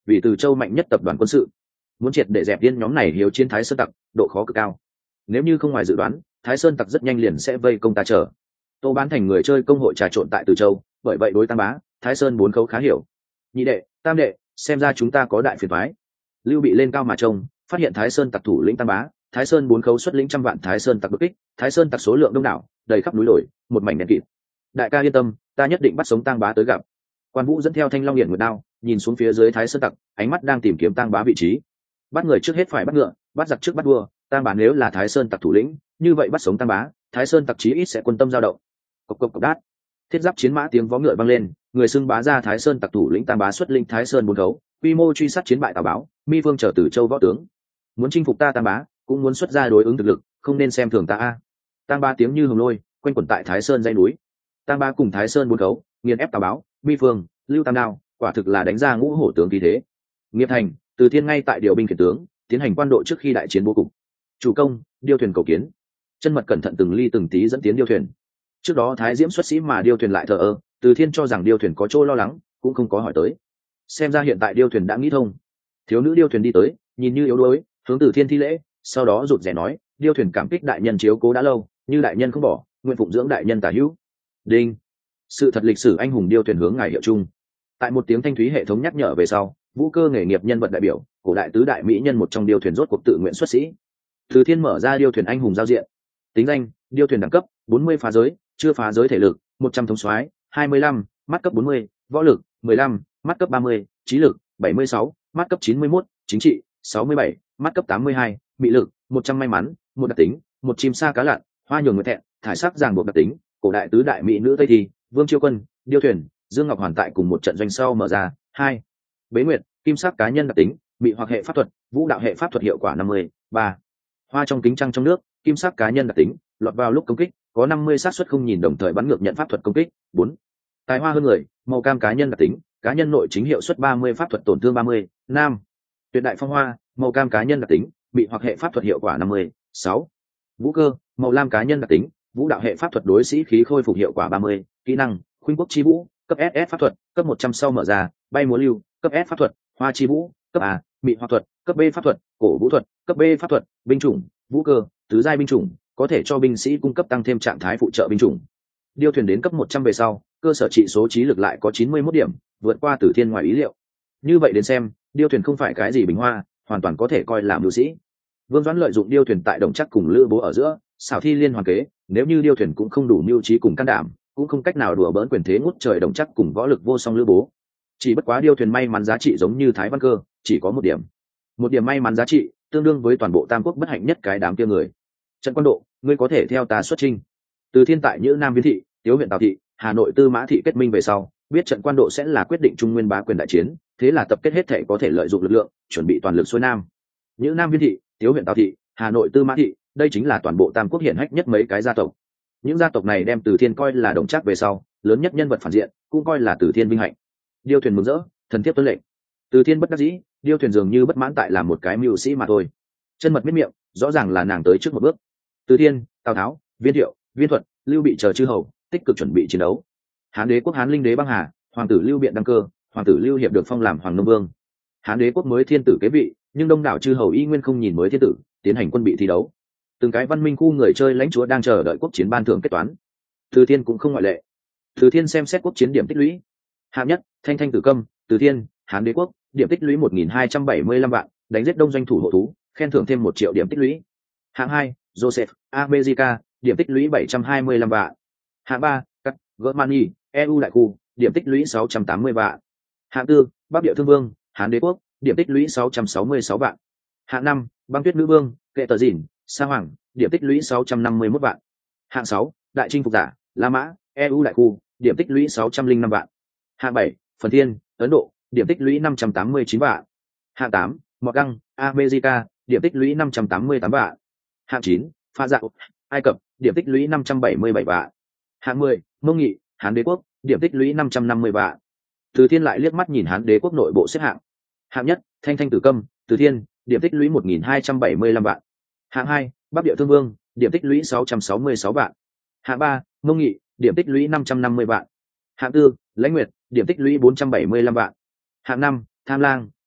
vì Từ Châu mạnh nhất tập đoàn quân sự, muốn triệt để dẹp viên nhóm này hiếu chiến Thái Sơn tặc, độ khó cực cao. Nếu như không ngoài dự đoán, Thái Sơn tặc rất nhanh liền sẽ vây công ta chờ. Tô Bán Thành người chơi công hội trà trộn tại Từ Châu, bởi vậy đối Tăng Bá, Thái Sơn bốn khấu khá hiểu. Nhị đệ, tam đệ, xem ra chúng ta có đại phiền toái. Lưu Bị lên cao mà trông, phát hiện Thái Sơn tặc thủ lĩnh Tăng Bá, Thái Sơn bốn khấu xuất lĩnh trăm vạn Thái Sơn tặc đột kích, Thái Sơn tặc số lượng đông đảo, đầy khắp núi đồi, một mảnh đen kịt. Đại ca yên tâm, ta nhất định bắt sống Tăng Bá tới gặp. Quan Vũ dẫn theo thanh long hiển nguyệt đao, nhìn xuống phía dưới Thái Sơn tặc, ánh mắt đang tìm kiếm Tăng Bá vị trí. Bắt người trước hết phải bắt ngựa, bắt giặc trước bắt vua, Tăng Bá nếu là Thái Sơn tặc thủ lĩnh, như vậy bắt sống Tăng Bá, Thái Sơn tặc chí ít sẽ quân tâm dao động. Cộc cộc cộc đát. Thiết giáp chiến mã tiếng vó ngựa vang lên, người xưng bá ra Thái Sơn tặc thủ lĩnh Tăng Bá xuất lĩnh Thái Sơn bốn khấu, quy mô truy sát chiến bại Tào Báo, Mi Phương trở từ Châu võ tướng. Muốn chinh phục ta Tăng Bá, cũng muốn xuất ra đối ứng thực lực, không nên xem thường ta a. Tăng Bá tiếng như hồng lôi, quanh quẩn tại Thái Sơn dãy núi. Tăng Bá cùng Thái Sơn bốn khấu, nghiền ép Tào Báo, Mi Phương, Lưu Tam Đao, quả thực là đánh ra ngũ hổ tướng khí thế. Nghiệp Thành, Từ Thiên ngay tại điều binh khiển tướng, tiến hành quan độ trước khi đại chiến bố cục. Chủ công, điêu thuyền cầu kiến. Chân Mật cẩn thận từng ly từng tí dẫn tiến điêu thuyền. Trước đó Thái Diễm xuất sĩ mà điêu thuyền lại thờ ơ, Từ Thiên cho rằng điêu thuyền có chỗ lo lắng, cũng không có hỏi tới. Xem ra hiện tại điêu thuyền đã nghĩ thông. Thiếu nữ điêu thuyền đi tới, nhìn như yếu đuối, hướng Từ Thiên thi lễ, sau đó rụt rè nói, điêu thuyền cảm kích đại nhân chiếu cố đã lâu, như đại nhân không bỏ, nguyện phụng dưỡng đại nhân tả hữu. Đinh. Sự thật lịch sử anh hùng điêu thuyền hướng ngài hiệu chung. Tại một tiếng thanh thúy hệ thống nhắc nhở về sau, vũ cơ nghề nghiệp nhân vật đại biểu, cổ đại tứ đại mỹ nhân một trong điêu thuyền rốt cuộc tự nguyện xuất sĩ. Từ Thiên mở ra điêu thuyền anh hùng giao diện. Tính danh, điêu thuyền đẳng cấp bốn mươi phá giới, chưa phá giới thể lực một trăm thống soái, hai mươi lăm, mắt cấp bốn mươi, võ lực mười lăm, mắt cấp ba mươi, trí lực bảy mươi sáu, mắt cấp chín mươi mốt, chính trị sáu mươi bảy, mắt cấp tám mươi hai, mị lực một trăm, may mắn một đặc tính, một chim sa cá lặn, hoa nhường nguyệt thẹn, thải sắc ràng buộc đặc tính, cổ đại tứ đại mỹ nữ tây thi, Vương Chiêu Quân, điêu thuyền, Dương Ngọc Hoàn tại cùng một trận doanh sau mở ra. Hai, Bế Nguyệt, kim sắc cá nhân đặc tính, mị hoặc hệ pháp thuật, vũ đạo hệ pháp thuật hiệu quả năm mươi. Ba, Hoa trong kính trăng trong nước, kim sắc cá nhân đặc tính, lọt vào lúc công kích có năm mươi xác suất không nhìn đồng thời bắn ngược nhận pháp thuật công kích. Bốn, Tài hoa hơn người, màu cam cá nhân đặc tính, cá nhân nội chính hiệu suất ba mươi, pháp thuật tổn thương ba mươi. Nam, Tuyệt đại phong hoa, màu cam cá nhân đặc tính, mị hoặc hệ pháp thuật hiệu quả năm mươi. Sáu, Vũ cơ, màu lam cá nhân đặc tính, vũ đạo hệ pháp thuật đối sĩ khí khôi phục hiệu quả ba mươi. Kỹ năng, khuynh quốc chi vũ, cấp ét ét pháp thuật, cấp một trăm sau mở ra, bay múa lưu, cấp S pháp thuật, hoa chi vũ, cấp A, mị hoặc thuật, cấp B pháp thuật, cổ vũ thuật, cấp B pháp thuật, binh chủng, vũ cơ, tứ giai binh chủng, có thể cho binh sĩ cung cấp tăng thêm trạng thái phụ trợ binh chủng. Điêu thuyền đến cấp một trăm về sau, cơ sở trị số trí lực lại có chín mươi mốt điểm, vượt qua Từ Thiên ngoài ý liệu. Như vậy đến xem, điêu thuyền không phải cái gì bình hoa, hoàn toàn có thể coi là mưu sĩ. Vương Doãn lợi dụng điêu thuyền tại Đồng Trắc cùng Lữ Bố ở giữa, xảo thi liên hoàn kế, nếu như điêu thuyền cũng không đủ mưu trí cùng can đảm, cũng không cách nào đùa bỡn quyền thế ngút trời Đồng Trắc cùng võ lực vô song Lữ Bố. Chỉ bất quá điêu thuyền may mắn giá trị giống như Thái Văn Cơ, chỉ có một điểm. Một điểm may mắn giá trị, tương đương với toàn bộ Tam Quốc bất hạnh nhất cái đám kia người. Trận Quan Độ, ngươi có thể theo ta xuất chinh. Từ Thiên tại Nhữ Nam Viên thị, Tiếu huyện Tào thị, Hà Nội Tư Mã thị kết minh về sau, biết Trận Quan Độ sẽ là quyết định trung nguyên bá quyền đại chiến, thế là tập kết hết thể có thể lợi dụng lực lượng, chuẩn bị toàn lực xuôi nam. Nhữ Nam Viên thị, Tiếu huyện Tào thị, Hà Nội Tư Mã thị, đây chính là toàn bộ Tam Quốc hiển hách nhất mấy cái gia tộc. Những gia tộc này đem Từ Thiên coi là Đồng Trác về sau, lớn nhất nhân vật phản diện, cũng coi là Từ Thiên vinh hạnh. Điêu thuyền mừng rỡ, thần thiếp tuân lệnh. Từ Thiên bất đắc dĩ, điêu thuyền dường như bất mãn tại làm một cái mưu sĩ mà thôi. Chân Mật miết miệng, rõ ràng là nàng tới trước một bước. Từ Thiên, Tào Tháo, Viên Thiệu, Viên Thuật, Lưu Bị chờ chư hầu, tích cực chuẩn bị chiến đấu. Hán Đế quốc Hán Linh Đế băng hà, hoàng tử Lưu Biện đăng cơ, hoàng tử Lưu Hiệp được phong làm hoàng nông vương. Hán Đế quốc mới thiên tử kế vị, nhưng đông đảo chư hầu y nguyên không nhìn mới thiên tử, tiến hành quân bị thi đấu. Từng cái văn minh khu người chơi lãnh chúa đang chờ đợi quốc chiến ban thưởng kết toán. Từ Thiên cũng không ngoại lệ. Từ Thiên xem xét quốc chiến điểm tích lũy. Hạng nhất, Thanh Thanh Tử Câm, Từ Thiên, Hán Đế quốc, điểm tích lũy một nghìn hai trăm bảy mươi lăm vạn, đánh giết đông doanh thủ hộ thú, khen thưởng thêm một triệu điểm tích lũy. Hạng hai, Joseph, America, điểm tích lũy bảy trăm hai mươi lăm vạn. Hạng ba, Cắt, Germany, e u đại khu, điểm tích lũy sáu trăm tám mươi vạn. Hạng tư, Bắc Địa Thương Vương, Hán Đế quốc, điểm tích lũy sáu trăm sáu mươi sáu vạn. Hạng năm, Băng Tuyết Nữ Vương, Kệ Tờ Dìn, Sa Hoàng, điểm tích lũy sáu trăm năm mươi mốt vạn. Hạng sáu, Đại Chinh Phục Giả, La Mã, e u đại khu, điểm tích lũy sáu trăm linh năm vạn. Hạng bảy, Phần Thiên, Ấn Độ, điểm tích lũy năm trăm tám mươi chín vạn. Hạng tám, Mọt Găng, America, điểm tích lũy năm trăm tám mươi tám vạn. Hạng chín, Pha Dạo, Ai Cập, điểm tích lũy năm trăm bảy mươi bảy vạn. Hạng mười, Mông Nghị, Hán Đế quốc, điểm tích lũy năm trăm năm mươi vạn. Từ Thiên lại liếc mắt nhìn Hán Đế quốc nội bộ xếp hạng. Hạng nhất, Thanh Thanh Tử Câm, Từ Thiên, điểm tích lũy một nghìn hai trăm bảy mươi lăm vạn. Hạng hai, Bắc Địa Thương Vương, điểm tích lũy sáu trăm sáu mươi sáu vạn. Hạng ba, Mông Nghị, điểm tích lũy năm trăm năm mươi vạn. Hạng tư, Lãnh Nguyệt, điểm tích lũy bốn trăm bảy mươi lăm vạn. Hạng năm, Tham Lang,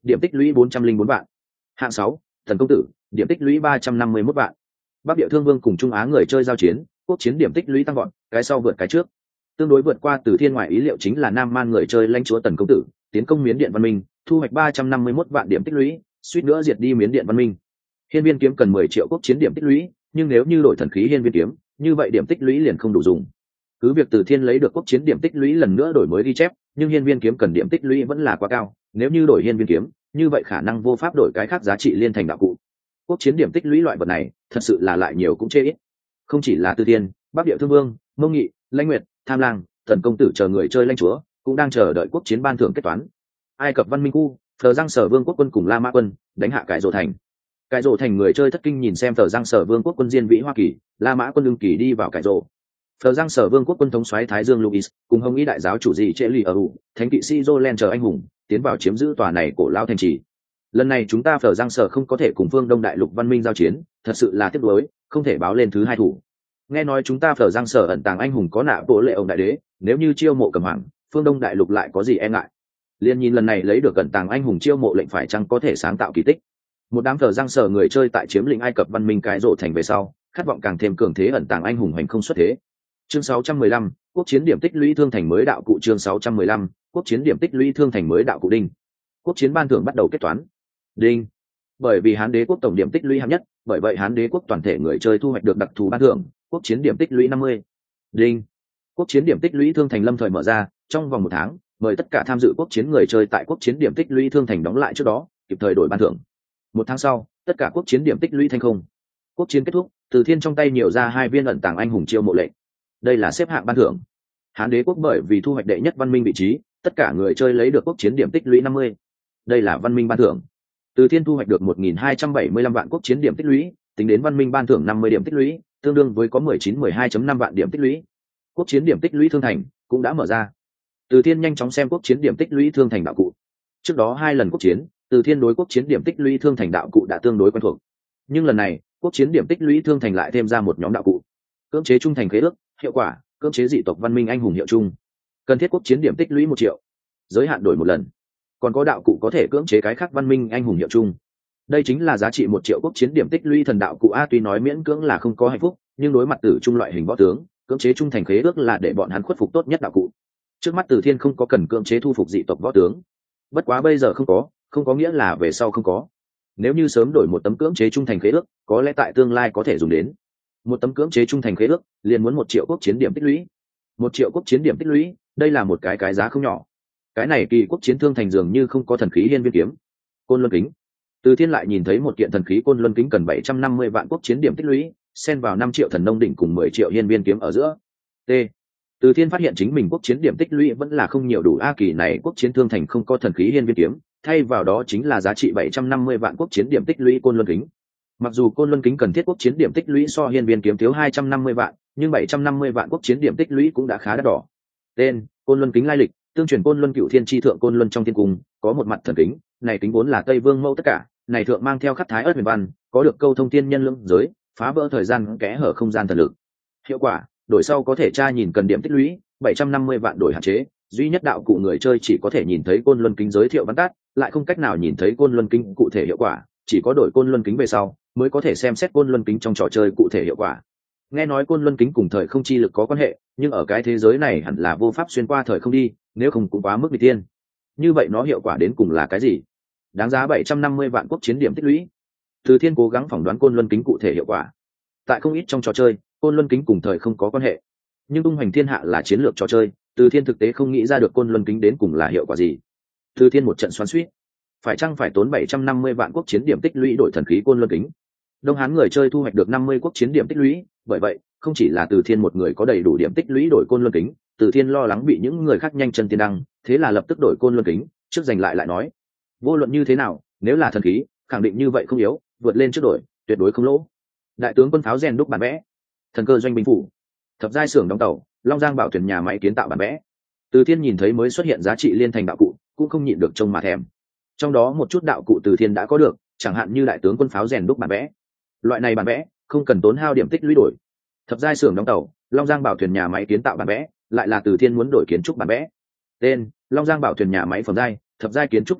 điểm tích lũy bốn trăm linh bốn vạn. Hạng sáu, Thần công tử, điểm tích lũy ba trăm năm mươi mốt vạn. Bắc Địa Thương Vương cùng Trung Á người chơi giao chiến, quốc chiến điểm tích lũy tăng vọt, cái sau vượt cái trước. Tương đối vượt qua Từ Thiên ngoài ý liệu chính là Nam Man người chơi lãnh chúa Tần công tử, tiến công Miến Điện Văn Minh, thu hoạch ba trăm năm mươi mốt vạn điểm tích lũy, suýt nữa diệt đi Miến Điện Văn Minh. Hiên Viên kiếm cần mười triệu quốc chiến điểm tích lũy, nhưng nếu như đổi thần khí Hiên Viên kiếm, như vậy điểm tích lũy liền không đủ dùng. Cứ việc Từ Thiên lấy được quốc chiến điểm tích lũy lần nữa đổi mới ghi chép, nhưng Hiên Viên kiếm cần điểm tích lũy vẫn là quá cao, nếu như đổi Hiên Viên kiếm, như vậy khả năng vô pháp đổi cái khác giá trị liên thành đạo cụ. Quốc chiến điểm tích lũy loại vật này, thật sự là lại nhiều cũng chê ít. Không chỉ là Từ Thiên, Bắc Địa Thương Vương, Mông Nghị, Lãnh Nguyệt, Tham Lang, Thần công tử chờ người chơi lãnh chúa, cũng đang chờ đợi quốc chiến ban thưởng kết toán. Ai Cập Văn Minh khu, Phờ Giang Sở Vương quốc quân cùng La Mã quân đánh hạ Cải Rồ thành. Cải Rồ thành người chơi thất kinh nhìn xem Phờ Giang Sở Vương quốc quân diên vĩ Hoa Kỳ, La Mã quân Ưng Kỳ đi vào Cải Rồ. Phờ Giang Sở Vương quốc quân thống soái Thái Dương Louis cùng Hồng Y đại giáo chủ gì Trệ Lì ở ủ, thánh kỵ sĩ Jolen chờ anh hùng tiến vào chiếm giữ tòa này cổ lao thành trì. Lần này chúng ta Phờ Giang Sở không có thể cùng phương Đông đại lục văn minh giao chiến, thật sự là tiếc nuối, không thể báo lên thứ hai thủ. Nghe nói chúng ta Phờ Giang Sở ẩn tàng anh hùng có nạ bộ lệ ông đại đế, nếu như chiêu mộ cầm hoàng, phương Đông đại lục lại có gì e ngại. Liên nhìn lần này lấy được ẩn tàng anh hùng chiêu mộ lệnh phải chăng có thể sáng tạo kỳ tích. Một đám Phờ Giang Sở người chơi tại chiếm lĩnh Ai Cập văn minh Cái Rộ thành về sau, khát vọng càng thêm cường thế ẩn tàng anh hùng hành không xuất thế. Chương sáu trăm mười lăm, quốc chiến điểm tích lũy thương thành mới đạo cụ. Chương sáu trăm mười lăm, quốc chiến điểm tích lũy thương thành mới đạo cụ. Đinh. Quốc chiến ban thưởng bắt đầu kết toán. Đinh. Bởi vì Hán đế quốc tổng điểm tích lũy hạng nhất, bởi vậy Hán đế quốc toàn thể người chơi thu hoạch được đặc thù ban thưởng, quốc chiến điểm tích lũy năm mươi. Đinh. Quốc chiến điểm tích lũy thương thành lâm thời mở ra, trong vòng một tháng, mời tất cả tham dự quốc chiến người chơi tại quốc chiến điểm tích lũy thương thành đóng lại trước đó, kịp thời đổi ban thưởng. Một tháng sau, tất cả quốc chiến điểm tích lũy thành không. Quốc chiến kết thúc, Từ Thiên trong tay nhiều ra hai viên ẩn tàng anh hùng chiêu mộ lệnh. Đây là xếp hạng ban thưởng. Hán đế quốc bởi vì thu hoạch đệ nhất văn minh vị trí, tất cả người chơi lấy được quốc chiến điểm tích lũy năm mươi. Đây là văn minh ban thưởng. Từ Thiên thu hoạch được một nghìn hai trăm bảy mươi lăm vạn quốc chiến điểm tích lũy, tính đến văn minh ban thưởng năm mươi điểm tích lũy, tương đương với có mười chín mười hai chấm năm vạn điểm tích lũy. Quốc chiến điểm tích lũy thương thành cũng đã mở ra. Từ Thiên nhanh chóng xem quốc chiến điểm tích lũy thương thành đạo cụ. Trước đó hai lần quốc chiến, Từ Thiên đối quốc chiến điểm tích lũy thương thành đạo cụ đã tương đối quen thuộc. Nhưng lần này, quốc chiến điểm tích lũy thương thành lại thêm ra một nhóm đạo cụ. Cưỡng chế trung thành khế ước, hiệu quả, cưỡng chế dị tộc văn minh anh hùng hiệu chung. Cần thiết quốc chiến điểm tích lũy một triệu. Giới hạn đổi một lần. Còn có đạo cụ có thể cưỡng chế cái khác văn minh anh hùng hiệu chung. Đây chính là giá trị một triệu quốc chiến điểm tích lũy thần đạo cụ a, tuy nói miễn cưỡng là không có hạnh phúc, nhưng đối mặt tử trung loại hình võ tướng, cưỡng chế trung thành khế ước là để bọn hắn khuất phục tốt nhất đạo cụ. Trước mắt Từ Thiên không có cần cưỡng chế thu phục dị tộc võ tướng. Bất quá bây giờ không có, không có nghĩa là về sau không có. Nếu như sớm đổi một tấm cưỡng chế trung thành khế ước, có lẽ tại tương lai có thể dùng đến. Một tấm cưỡng chế trung thành khế ước, liền muốn một triệu quốc chiến điểm tích lũy. Một triệu quốc chiến điểm tích lũy, đây là một cái cái giá không nhỏ. Cái này kỳ quốc chiến thương thành dường như không có thần khí hiên viên kiếm. Côn Luân kính. Từ Thiên lại nhìn thấy một kiện thần khí Côn Luân kính cần bảy trăm năm mươi vạn quốc chiến điểm tích lũy, xen vào năm triệu thần nông đỉnh cùng mười triệu hiên viên kiếm ở giữa. T. Từ Thiên phát hiện chính mình quốc chiến điểm tích lũy vẫn là không nhiều đủ a, kỳ này quốc chiến thương thành không có thần khí hiên viên kiếm, thay vào đó chính là giá trị bảy trăm năm mươi vạn quốc chiến điểm tích lũy Côn Luân kính. Mặc dù Côn Luân kính cần thiết quốc chiến điểm tích lũy so hiên viên kiếm thiếu hai trăm năm mươi vạn, nhưng bảy trăm năm mươi vạn quốc chiến điểm tích lũy cũng đã khá đắt đỏ. Tên: Côn Luân kính lai lịch: tương truyền Côn Luân Cựu Thiên chi thượng Côn Luân trong thiên cung có một mặt thần kính, này kính vốn là Tây Vương mẫu tất cả, này thượng mang theo khắc thái ớt huyền văn, có được câu thông thiên nhân lưỡng giới, phá vỡ thời gian kẽ hở không gian thần lực. Hiệu quả: đổi sau có thể tra nhìn cần điểm tích lũy, bảy trăm năm mươi vạn đổi hạn chế, duy nhất đạo cụ người chơi chỉ có thể nhìn thấy Côn Luân kính giới thiệu văn tắt, lại không cách nào nhìn thấy Côn Luân kính cụ thể hiệu quả, chỉ có đổi Côn Luân kính về sau mới có thể xem xét Côn Luân kính trong trò chơi cụ thể hiệu quả. Nghe nói Côn Luân kính cùng thời không chi lực có quan hệ, nhưng ở cái thế giới này hẳn là vô pháp xuyên qua thời không đi, nếu không cũng quá mức bị tiên. Như vậy nó hiệu quả đến cùng là cái gì? Đáng giá bảy trăm năm mươi vạn quốc chiến điểm tích lũy. Từ Thiên cố gắng phỏng đoán Côn Luân kính cụ thể hiệu quả. Tại không ít trong trò chơi, Côn Luân kính cùng thời không có quan hệ, nhưng tung hoành thiên hạ là chiến lược trò chơi, Từ Thiên thực tế không nghĩ ra được Côn Luân kính đến cùng là hiệu quả gì. Từ Thiên một trận xoắn xuýt, phải chăng phải tốn bảy trăm năm mươi vạn quốc chiến điểm tích lũy đổi thần khí Côn Luân kính? Đông Hán người chơi thu hoạch được năm mươi quốc chiến điểm tích lũy, bởi vậy không chỉ là Từ Thiên một người có đầy đủ điểm tích lũy đổi Côn Luân kính, Từ Thiên lo lắng bị những người khác nhanh chân tiên đăng, thế là lập tức đổi Côn Luân kính, trước giành lại lại nói, vô luận như thế nào, nếu là thần khí, khẳng định như vậy không yếu, vượt lên trước đổi, tuyệt đối không lỗ. Đại tướng quân pháo rèn đúc bản vẽ, thần cơ doanh binh phủ, thập giai xưởng đóng tàu, Long Giang bảo thuyền nhà máy kiến tạo bản vẽ. Từ Thiên nhìn thấy mới xuất hiện giá trị liên thành đạo cụ, cũng không nhịn được trông mà thèm. Trong đó một chút đạo cụ Từ Thiên đã có được, chẳng hạn như đại tướng quân pháo rèn đúc bản vẽ. Loại này bản vẽ không cần tốn hao điểm tích lũy đổi. Thập giai xưởng đóng tàu, Long Giang bảo thuyền nhà máy kiến tạo bản vẽ, lại là Từ Thiên muốn đổi kiến trúc bản vẽ. Tên: Long Giang bảo thuyền nhà máy phẩm giai, thập giai kiến trúc lai lịch,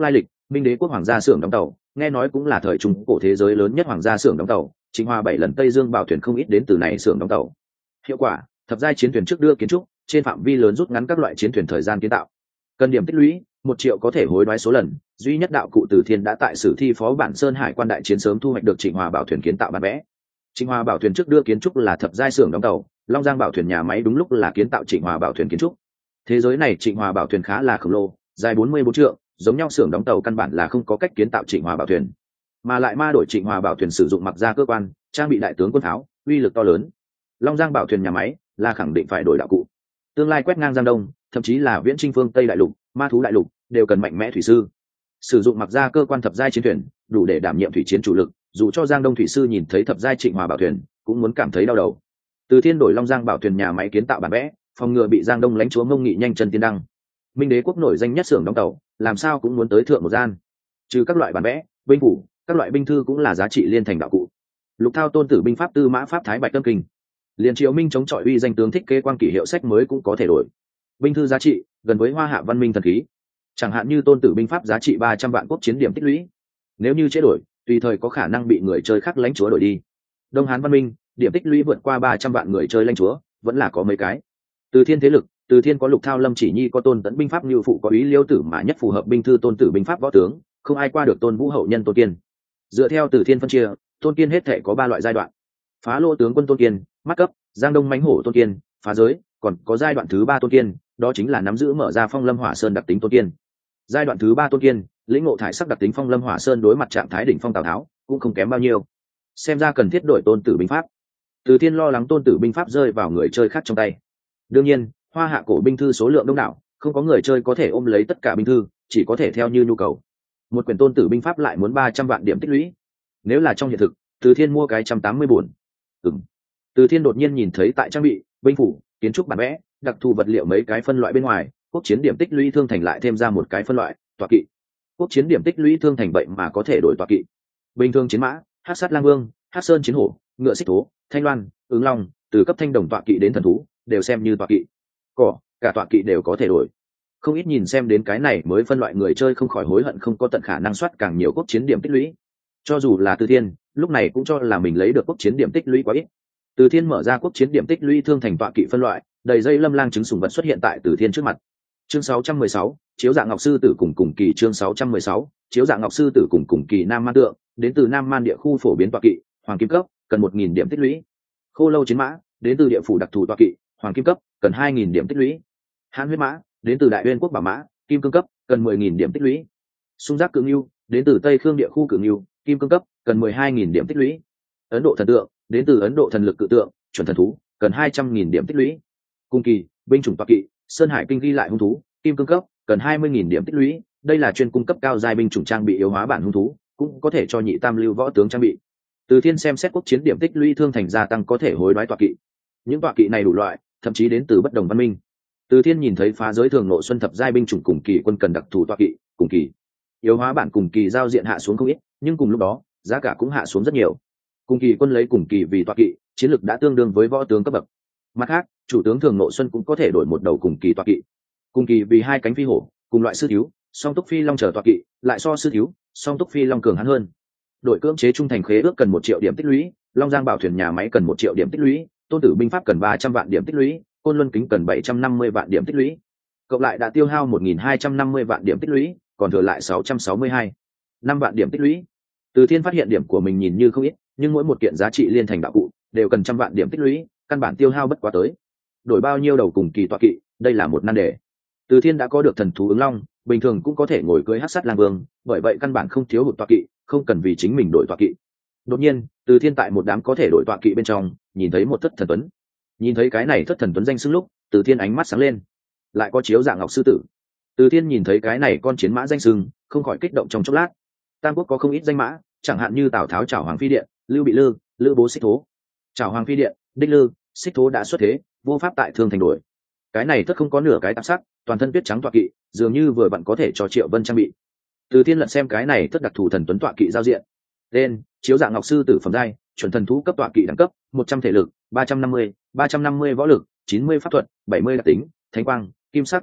Minh Đế quốc hoàng gia xưởng đóng tàu, nghe nói cũng là thời trung cổ thế giới lớn nhất hoàng gia xưởng đóng tàu, Trịnh Hòa bảy lần Tây Dương bảo thuyền không ít đến từ này xưởng đóng tàu. Hiệu quả, thập giai chiến thuyền trước đưa kiến trúc, trên phạm vi lớn rút ngắn các loại chiến thuyền thời gian kiến tạo. Cần điểm tích lũy, một triệu có thể hối đoái số lần, duy nhất đạo cụ Từ Thiên đã tại sử thi phó bản Sơn Hải quan đại chiến sớm thu hoạch được Trịnh Hòa bảo thuyền kiến tạo bản vẽ. Trịnh Hòa bảo thuyền trước đưa kiến trúc là thập giai xưởng đóng tàu, Long Giang bảo thuyền nhà máy đúng lúc là kiến tạo Trịnh Hòa bảo thuyền kiến trúc. Thế giới này Trịnh Hòa bảo thuyền khá là khổng lồ, dài bốn mươi bốn trượng, giống nhau xưởng đóng tàu căn bản là không có cách kiến tạo Trịnh Hòa bảo thuyền, mà lại ma đổi Trịnh Hòa bảo thuyền sử dụng mặc ra cơ quan, trang bị đại tướng quân pháo, uy lực to lớn. Long Giang bảo thuyền nhà máy là khẳng định phải đổi đạo cụ. Tương lai quét ngang Giang Đông, thậm chí là viễn chinh phương Tây đại lục, ma thú đại lục, đều cần mạnh mẽ thủy sư. Sử dụng mặc ra cơ quan thập giai chiến thuyền, đủ để đảm nhiệm thủy chiến chủ lực, dù cho Giang Đông thủy sư nhìn thấy thập giai Trịnh Hòa bảo thuyền, cũng muốn cảm thấy đau đầu. Từ Thiên đổi Long Giang bảo thuyền nhà máy kiến tạo bản vẽ, phòng ngừa bị Giang Đông lãnh chúa Ngông Nghị nhanh chân tiến đăng. Minh Đế quốc nổi danh nhất xưởng đóng tàu, làm sao cũng muốn tới thượng một gian. Trừ các loại bản vẽ, binh phủ, các loại binh thư cũng là giá trị liên thành đạo cụ. Lục Thao tôn tử binh pháp tư mã pháp thái bạch tâm kinh, liền Triệu Minh chống chọi uy danh tướng thích kế quan kỷ hiệu sách mới cũng có thể đổi. Binh thư giá trị gần với hoa hạ văn minh thần khí, chẳng hạn như tôn tử binh pháp giá trị ba trăm vạn quốc chiến điểm tích lũy, nếu như chế đổi tùy thời có khả năng bị người chơi khác lãnh chúa đổi đi. Đông Hán văn minh điểm tích lũy vượt qua ba trăm vạn người chơi lãnh chúa vẫn là có mấy cái. Từ Thiên thế lực, Từ Thiên có Lục Thao Lâm Chỉ Nhi có tôn tấn binh pháp như phụ có ý liêu tử mà nhất phù hợp binh thư tôn tử binh pháp võ tướng, không ai qua được tôn vũ hậu nhân Tôn Kiên. Dựa theo Từ Thiên phân chia, Tôn Kiên hết thể có ba loại giai đoạn: phá lô tướng quân Tôn Kiên, mắt cấp, Giang Đông mãnh hổ Tôn Kiên, phá giới, còn có giai đoạn thứ ba Tôn Kiên, đó chính là nắm giữ mở ra phong lâm hỏa sơn đặc tính Tôn Kiên. Giai đoạn thứ ba Tôn Kiên, lĩnh ngộ thải sắc đặc tính phong lâm hỏa sơn đối mặt trạng thái đỉnh phong Tào Tháo, cũng không kém bao nhiêu. Xem ra cần thiết đổi tôn tử binh pháp. Từ Thiên lo lắng tôn tử binh pháp rơi vào người chơi khác trong tay. Đương nhiên, hoa hạ cổ binh thư số lượng đông đảo, không có người chơi có thể ôm lấy tất cả binh thư, chỉ có thể theo như nhu cầu. Một quyển tôn tử binh pháp lại muốn ba trăm vạn điểm tích lũy. Nếu là trong hiện thực, Từ Thiên mua cái trăm tám mươi buồn. Ừm. Từ Thiên đột nhiên nhìn thấy tại trang bị, binh phủ, kiến trúc bản vẽ, đặc thù vật liệu mấy cái phân loại bên ngoài, quốc chiến điểm tích lũy thương thành lại thêm ra một cái phân loại, tọa kỵ. Quốc chiến điểm tích lũy thương thành vậy mà có thể đổi tọa kỵ. Bình thường chiến mã, hắc sát lang vương, hắc sơn chiến hổ, ngựa xích thố, thanh loan, ứng long, từ cấp thanh đồng tọa kỵ đến thần thú, đều xem như tọa kỵ. Cỏ, cả tọa kỵ đều có thể đổi. Không ít nhìn xem đến cái này mới phân loại người chơi không khỏi hối hận không có tận khả năng soát càng nhiều quốc chiến điểm tích lũy. Cho dù là Từ Thiên, lúc này cũng cho là mình lấy được quốc chiến điểm tích lũy quá ít. Từ Thiên mở ra quốc chiến điểm tích lũy thương thành tọa kỵ phân loại, đầy dây lâm lang trứng sủng vật xuất hiện tại Từ Thiên trước mặt. Chương sáu trăm mười sáu, chiếu dạng ngọc sư tử cùng cùng kỳ. Chương sáu trăm mười sáu, chiếu dạng ngọc sư tử cùng cùng kỳ Nam Man tượng, đến từ Nam Man địa khu phổ biến tọa kỵ, hoàng kim cấp, cần một nghìn điểm tích lũy. Khô lâu chiến mã, đến từ địa phủ đặc thù tọa kỵ, hoàng kim cấp, cần hai nghìn điểm tích lũy. Hán huyết mã, đến từ Đại Uyên quốc bảo mã, kim cương cấp, cần mười nghìn điểm tích lũy. Xung giác cự ngưu, đến từ Tây Khương địa khu cự ngưu, kim cương cấp, cần mười hai nghìn điểm tích lũy. Ấn Độ thần tượng, đến từ Ấn Độ thần lực cự tượng, chuẩn thần thú, cần hai trăm nghìn điểm tích lũy. Cung kỳ, binh chủng tọa kỵ, Sơn Hải kinh ghi lại hung thú, kim cương cấp, cần hai mươi nghìn điểm tích lũy. Đây là chuyên cung cấp cao giai binh chủng trang bị yếu hóa bản hung thú, cũng có thể cho nhị tam lưu võ tướng trang bị. Từ Thiên xem xét quốc chiến điểm tích lũy thương thành gia tăng có thể hối đoái tọa kỵ. Những tọa kỵ này đủ loại, thậm chí đến từ bất đồng văn minh. Từ Thiên nhìn thấy phá giới thường nộ xuân thập giai binh chủng cùng kỳ quân cần đặc thù tọa kỵ, cùng kỳ yếu hóa bản cùng kỳ giao diện hạ xuống không ít, nhưng cùng lúc đó giá cả cũng hạ xuống rất nhiều. Cùng kỳ quân lấy cùng kỳ vì tọa kỵ, chiến lực đã tương đương với võ tướng cấp bậc. Mặt khác, chủ tướng thường nộ xuân cũng có thể đổi một đầu cùng kỳ tọa kỵ. Cùng kỳ vì hai cánh phi hổ, cùng loại sư thiếu, song túc phi long chờ tọa kỵ, lại so sư thiếu, song túc phi long cường hắn hơn. Đội cưỡng chế trung thành khế ước cần một triệu điểm tích lũy, Long Giang bảo thuyền nhà máy cần một triệu điểm tích lũy, tôn tử binh pháp cần ba trăm vạn điểm tích lũy, côn luân kính cần bảy trăm năm mươi vạn điểm tích lũy. Cộng lại đã tiêu hao một nghìn hai trăm năm mươi vạn điểm tích lũy, còn thừa lại sáu trăm sáu mươi hai, năm vạn điểm tích lũy. Từ Thiên phát hiện điểm của mình nhìn như không ít, nhưng mỗi một kiện giá trị liên thành đạo cụ đều cần trăm vạn điểm tích lũy, căn bản tiêu hao bất quá tới. Đổi bao nhiêu đầu cùng kỳ tọa kỵ, đây là một nan đề. Từ Thiên đã có được thần thú ứng long, bình thường cũng có thể ngồi cưới hắc sát lang vương, bởi vậy căn bản không thiếu hụt tọa kỵ, không cần vì chính mình đổi tọa kỵ. Đột nhiên, Từ Thiên tại một đám có thể đổi tọa kỵ bên trong, nhìn thấy một thất thần tuấn. Nhìn thấy cái này thất thần tuấn danh xưng lúc, Từ Thiên ánh mắt sáng lên. Lại có chiếu dạng ngọc sư tử. Từ Thiên nhìn thấy cái này con chiến mã danh xưng, không khỏi kích động trong chốc lát. Tam quốc có không ít danh mã, chẳng hạn như Tào Tháo Trảo Hoàng Phi Điện, Lưu Bị Lư, Lữ Bố Xích Thố. Trảo Hoàng Phi Điện, Đích Lư, Xích Thố đã xuất thế, vô pháp tại thương thành đổi. Cái này thất không có nửa cái tạp sắc, toàn thân tuyết trắng tọa kỵ, dường như vừa vặn có thể cho Triệu Vân trang bị. Từ Thiên lật xem cái này thất đặc thù thần tuấn tọa kỵ giao diện. Tên: chiếu dạng ngọc sư tử phẩm giai, chuẩn thần thú cấp tọa kỵ đẳng cấp, một trăm thể lực, ba trăm năm mươi, ba trăm năm mươi võ lực, chín mươi pháp thuật, bảy mươi đặc tính, thánh quang, kim sắc đặc tính,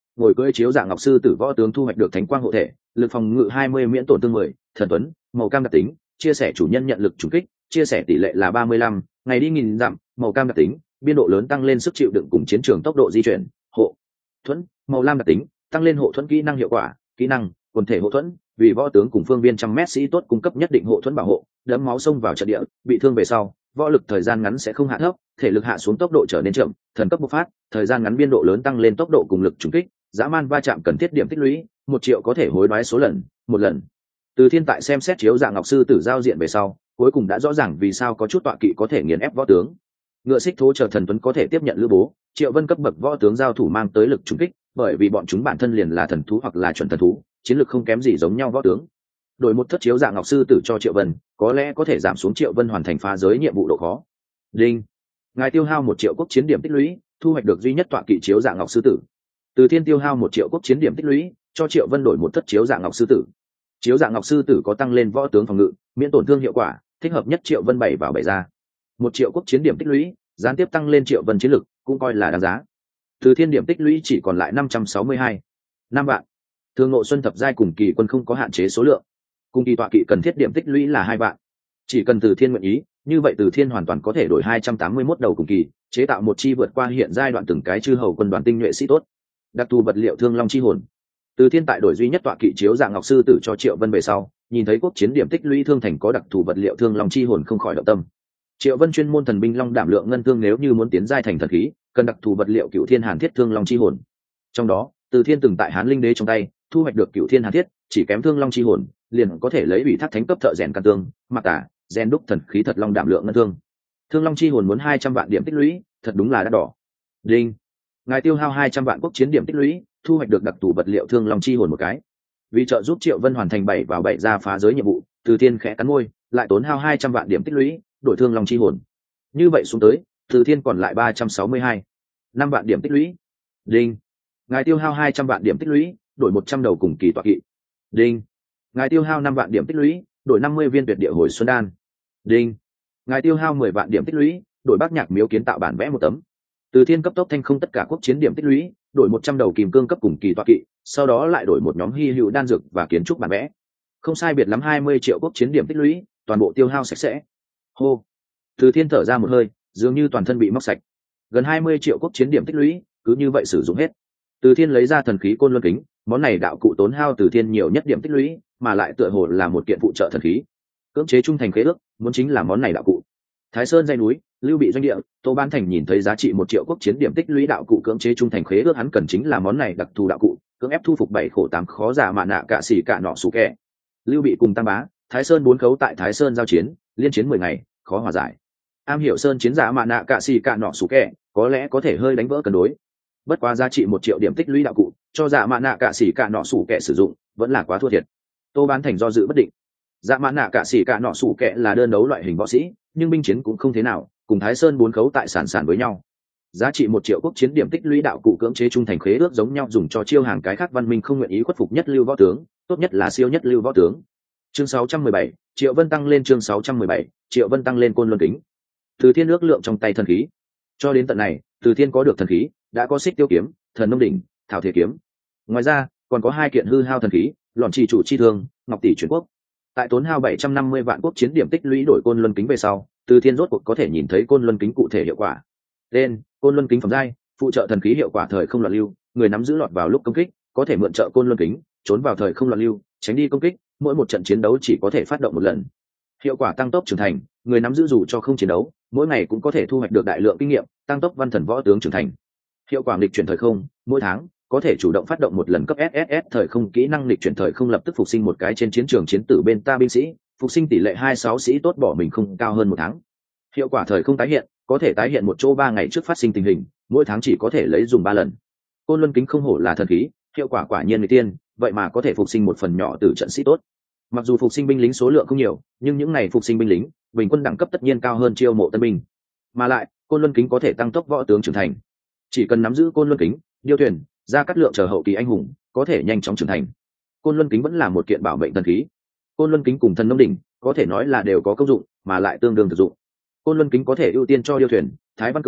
ngồi cưỡi chiếu dạng ngọc sư tử võ tướng thu hoạch được thánh quang hộ thể, lực phòng ngự hai mươi miễn tổn thương mười, thần tuấn màu cam đặc tính, chia sẻ chủ nhân nhận lực trùng kích, chia sẻ tỷ lệ là ba mươi lăm, ngày đi nghìn dặm, màu cam đặc tính, biên độ lớn tăng lên sức chịu đựng cùng chiến trường tốc độ di chuyển, hộ thuẫn màu lam đặc tính, tăng lên hộ thuẫn kỹ năng hiệu quả, kỹ năng quần thể hộ thuẫn, vì võ tướng cùng phương viên trăm mét sĩ tốt cung cấp nhất định hộ thuẫn bảo hộ, đấm máu xông vào trận địa, bị thương về sau, võ lực thời gian ngắn sẽ không hạ thấp, thể lực hạ xuống tốc độ trở nên chậm, thần cấp bộc phát, thời gian ngắn biên độ lớn tăng lên tốc độ cùng lực trùng kích, dã man va chạm cần thiết điểm tích lũy, một triệu có thể hối đoái số lần, một lần. Từ Thiên tại xem xét chiếu dạng ngọc sư tử giao diện về sau, cuối cùng đã rõ ràng vì sao có chút tọa kỵ có thể nghiền ép võ tướng. Ngựa xích thố chờ thần tuấn có thể tiếp nhận lữ bố, Triệu Vân cấp bậc võ tướng giao thủ mang tới lực trùng kích, bởi vì bọn chúng bản thân liền là thần thú hoặc là chuẩn thần thú, chiến lược không kém gì giống nhau võ tướng. Đổi một thất chiếu dạng ngọc sư tử cho Triệu Vân, có lẽ có thể giảm xuống Triệu Vân hoàn thành phá giới nhiệm vụ độ khó. Đinh, ngài tiêu hao một triệu quốc chiến điểm tích lũy, thu hoạch được duy nhất tọa kỵ chiếu dạng ngọc sư tử. Từ Thiên tiêu hao một triệu quốc chiến điểm tích lũy, cho Triệu Vân đổi một thất chiếu dạng ngọc sư tử. Chiếu dạng ngọc sư tử có tăng lên võ tướng phòng ngự, miễn tổn thương hiệu quả, thích hợp nhất Triệu Vân bảy vào bảy ra. Một triệu quốc chiến điểm tích lũy, gián tiếp tăng lên Triệu Vân chiến lực, cũng coi là đáng giá. Từ Thiên điểm tích lũy chỉ còn lại năm trăm sáu mươi hai, năm vạn. Thương Ngộ Xuân thập giai cùng kỳ quân không có hạn chế số lượng, cùng kỳ tọa kỵ cần thiết điểm tích lũy là hai vạn. Chỉ cần Từ Thiên nguyện ý, như vậy Từ Thiên hoàn toàn có thể đổi hai trăm tám mươi mốt đầu cùng kỳ, chế tạo một chi vượt qua hiện giai đoạn từng cái chư hầu quân đoàn tinh nhuệ sĩ tốt. Đặc thù vật liệu Thương Long chi hồn. Từ Thiên tại đổi duy nhất tọa kỵ chiếu dạng ngọc sư tử cho Triệu Vân về sau, nhìn thấy quốc chiến điểm tích lũy thương thành có đặc thù vật liệu Thương Long chi hồn không khỏi động tâm. Triệu Vân chuyên môn thần binh long đảm lượng ngân thương, nếu như muốn tiến giai thành thần khí, cần đặc thù vật liệu Cửu Thiên Hàn Thiết Thương Long chi hồn. Trong đó, Từ Thiên từng tại Hán Linh Đế trong tay thu hoạch được Cửu Thiên Hàn Thiết, chỉ kém Thương Long chi hồn, liền có thể lấy ủy thác thánh cấp thợ rèn căn tương, mặc tả, rèn đúc thần khí thật long đảm lượng ngân thương. Thương Long chi hồn muốn hai trăm vạn điểm tích lũy, thật đúng là đắt đỏ. Đinh, ngài tiêu hao hai trăm vạn quốc chiến điểm tích lũy, thu hoạch được đặc thù vật liệu Thương Long chi hồn một cái. Vì trợ giúp Triệu Vân hoàn thành bảy vào bảy ra phá giới nhiệm vụ, Từ Thiên khẽ cắn môi, lại tốn hao hai trăm vạn điểm tích lũy, đổi Thương Long chi hồn. Như vậy xuống tới, Từ Thiên còn lại ba trăm sáu mươi hai, năm vạn điểm tích lũy. Đinh, ngài tiêu hao hai trăm vạn điểm tích lũy, đổi một trăm đầu cùng kỳ tọa kỵ. Đinh, ngài tiêu hao năm vạn điểm tích lũy, đổi năm mươi viên tuyệt địa hồi xuân đan. Đinh, ngài tiêu hao mười vạn điểm tích lũy, đổi Bác Nhạc Miếu kiến tạo bản vẽ một tấm. Từ Thiên cấp tốc thanh không tất cả quốc chiến điểm tích lũy, đổi một trăm đầu kìm cương cấp cùng kỳ tọa kỵ, sau đó lại đổi một nhóm hy hữu đan dược và kiến trúc bản vẽ. Không sai biệt lắm hai mươi triệu quốc chiến điểm tích lũy, toàn bộ tiêu hao sạch sẽ. Hô. Từ Thiên thở ra một hơi, dường như toàn thân bị móc sạch. Gần hai mươi triệu quốc chiến điểm tích lũy, cứ như vậy sử dụng hết. Từ Thiên lấy ra thần khí Côn Luân Kính, món này đạo cụ tốn hao Từ Thiên nhiều nhất điểm tích lũy, mà lại tựa hồ là một kiện phụ trợ thần khí. Cưỡng chế trung thành khế ước, muốn chính là món này đạo cụ. Thái Sơn dãy núi, Lưu Bị doanh địa, Tô Ban Thành nhìn thấy giá trị một triệu quốc chiến điểm tích lũy đạo cụ cưỡng chế trung thành khế ước, hắn cần chính là món này đặc thù đạo cụ, cưỡng ép thu phục bảy khổ tám khó giả mạ nạ cả xỉ cả nọ sủ kẹ. Lưu Bị cùng Tam Bá, Thái Sơn bốn khấu tại Thái Sơn giao chiến, liên chiến mười ngày, khó hòa giải. Am hiểu Sơn chiến giả mạ nạ cả xỉ cả nọ sủ kẹ, có lẽ có thể hơi đánh vỡ cân đối. Bất quá giá trị một triệu điểm tích lũy đạo cụ, cho giả mạ nạ cả xỉ cả nọ sủ kẹ sử dụng, vẫn là quá thua thiệt. Tô Ban Thành do dự bất định. Dạ mã nạ cả xỉ cả nọ sủ kẹ là đơn đấu loại hình võ sĩ, nhưng binh chiến cũng không thế nào, cùng Thái Sơn bốn khấu tại sản sản với nhau. Giá trị một triệu quốc chiến điểm tích lũy đạo cụ cưỡng chế trung thành khế ước giống nhau, dùng cho chiêu hàng cái khác văn minh không nguyện ý khuất phục nhất lưu võ tướng, tốt nhất là siêu nhất lưu võ tướng. Chương sáu trăm mười bảy, Triệu Vân tăng lên chương sáu trăm mười bảy, Triệu Vân tăng lên Côn Luân Kính. Từ Thiên ước lượng trong tay thần khí. Cho đến tận này, Từ Thiên có được thần khí, đã có Xích Tiêu kiếm, Thần Nông đỉnh, Thảo Thế kiếm. Ngoài ra, còn có hai kiện hư hao thần khí, Lọn Chỉ chủ chi thương, Ngọc tỷ chuyển quốc. Tại tốn hao bảy trăm năm mươi vạn quốc chiến điểm tích lũy đổi Côn Luân Kính về sau, Từ Thiên rốt cuộc có thể nhìn thấy Côn Luân Kính cụ thể hiệu quả. Tên: Côn Luân Kính phẩm giai, phụ trợ thần khí hiệu quả thời không loạn lưu, người nắm giữ lọt vào lúc công kích, có thể mượn trợ Côn Luân Kính, trốn vào thời không loạn lưu, tránh đi công kích, mỗi một trận chiến đấu chỉ có thể phát động một lần. Hiệu quả tăng tốc trưởng thành, người nắm giữ dù cho không chiến đấu, mỗi ngày cũng có thể thu hoạch được đại lượng kinh nghiệm, tăng tốc văn thần võ tướng trưởng thành. Hiệu quả nghịch chuyển thời không, mỗi tháng có thể chủ động phát động một lần cấp ét ét ét thời không kỹ năng nghịch chuyển thời không, lập tức phục sinh một cái trên chiến trường chiến tử bên ta binh sĩ, phục sinh tỷ lệ hai mươi sáu sĩ tốt bỏ mình không cao hơn một tháng. Hiệu quả thời không tái hiện, có thể tái hiện một chỗ ba ngày trước phát sinh tình hình, mỗi tháng chỉ có thể lấy dùng ba lần. Côn Luân Kính không hổ là thần khí, hiệu quả quả nhiên người tiên, vậy mà có thể phục sinh một phần nhỏ từ trận sĩ tốt. Mặc dù phục sinh binh lính số lượng không nhiều, nhưng những ngày phục sinh binh lính, bình quân đẳng cấp tất nhiên cao hơn chiêu mộ tân binh. Mà lại, Côn Luân Kính có thể tăng tốc võ tướng trưởng thành. Chỉ cần nắm giữ Côn Luân Kính, Điêu Thuyền, Gia Cát Lượng chờ hậu kỳ anh hùng, có thể nhanh chóng trưởng thành. Côn Luân Kính vẫn là một kiện bảo mệnh thần khí. Côn Luân Kính cùng Thần Nông đỉnh có thể nói là đều có công dụng, mà lại tương đương thực dụng. Côn Luân Kính có thể ưu tiên cho Điêu Thuyền, Thái Văn Cơ,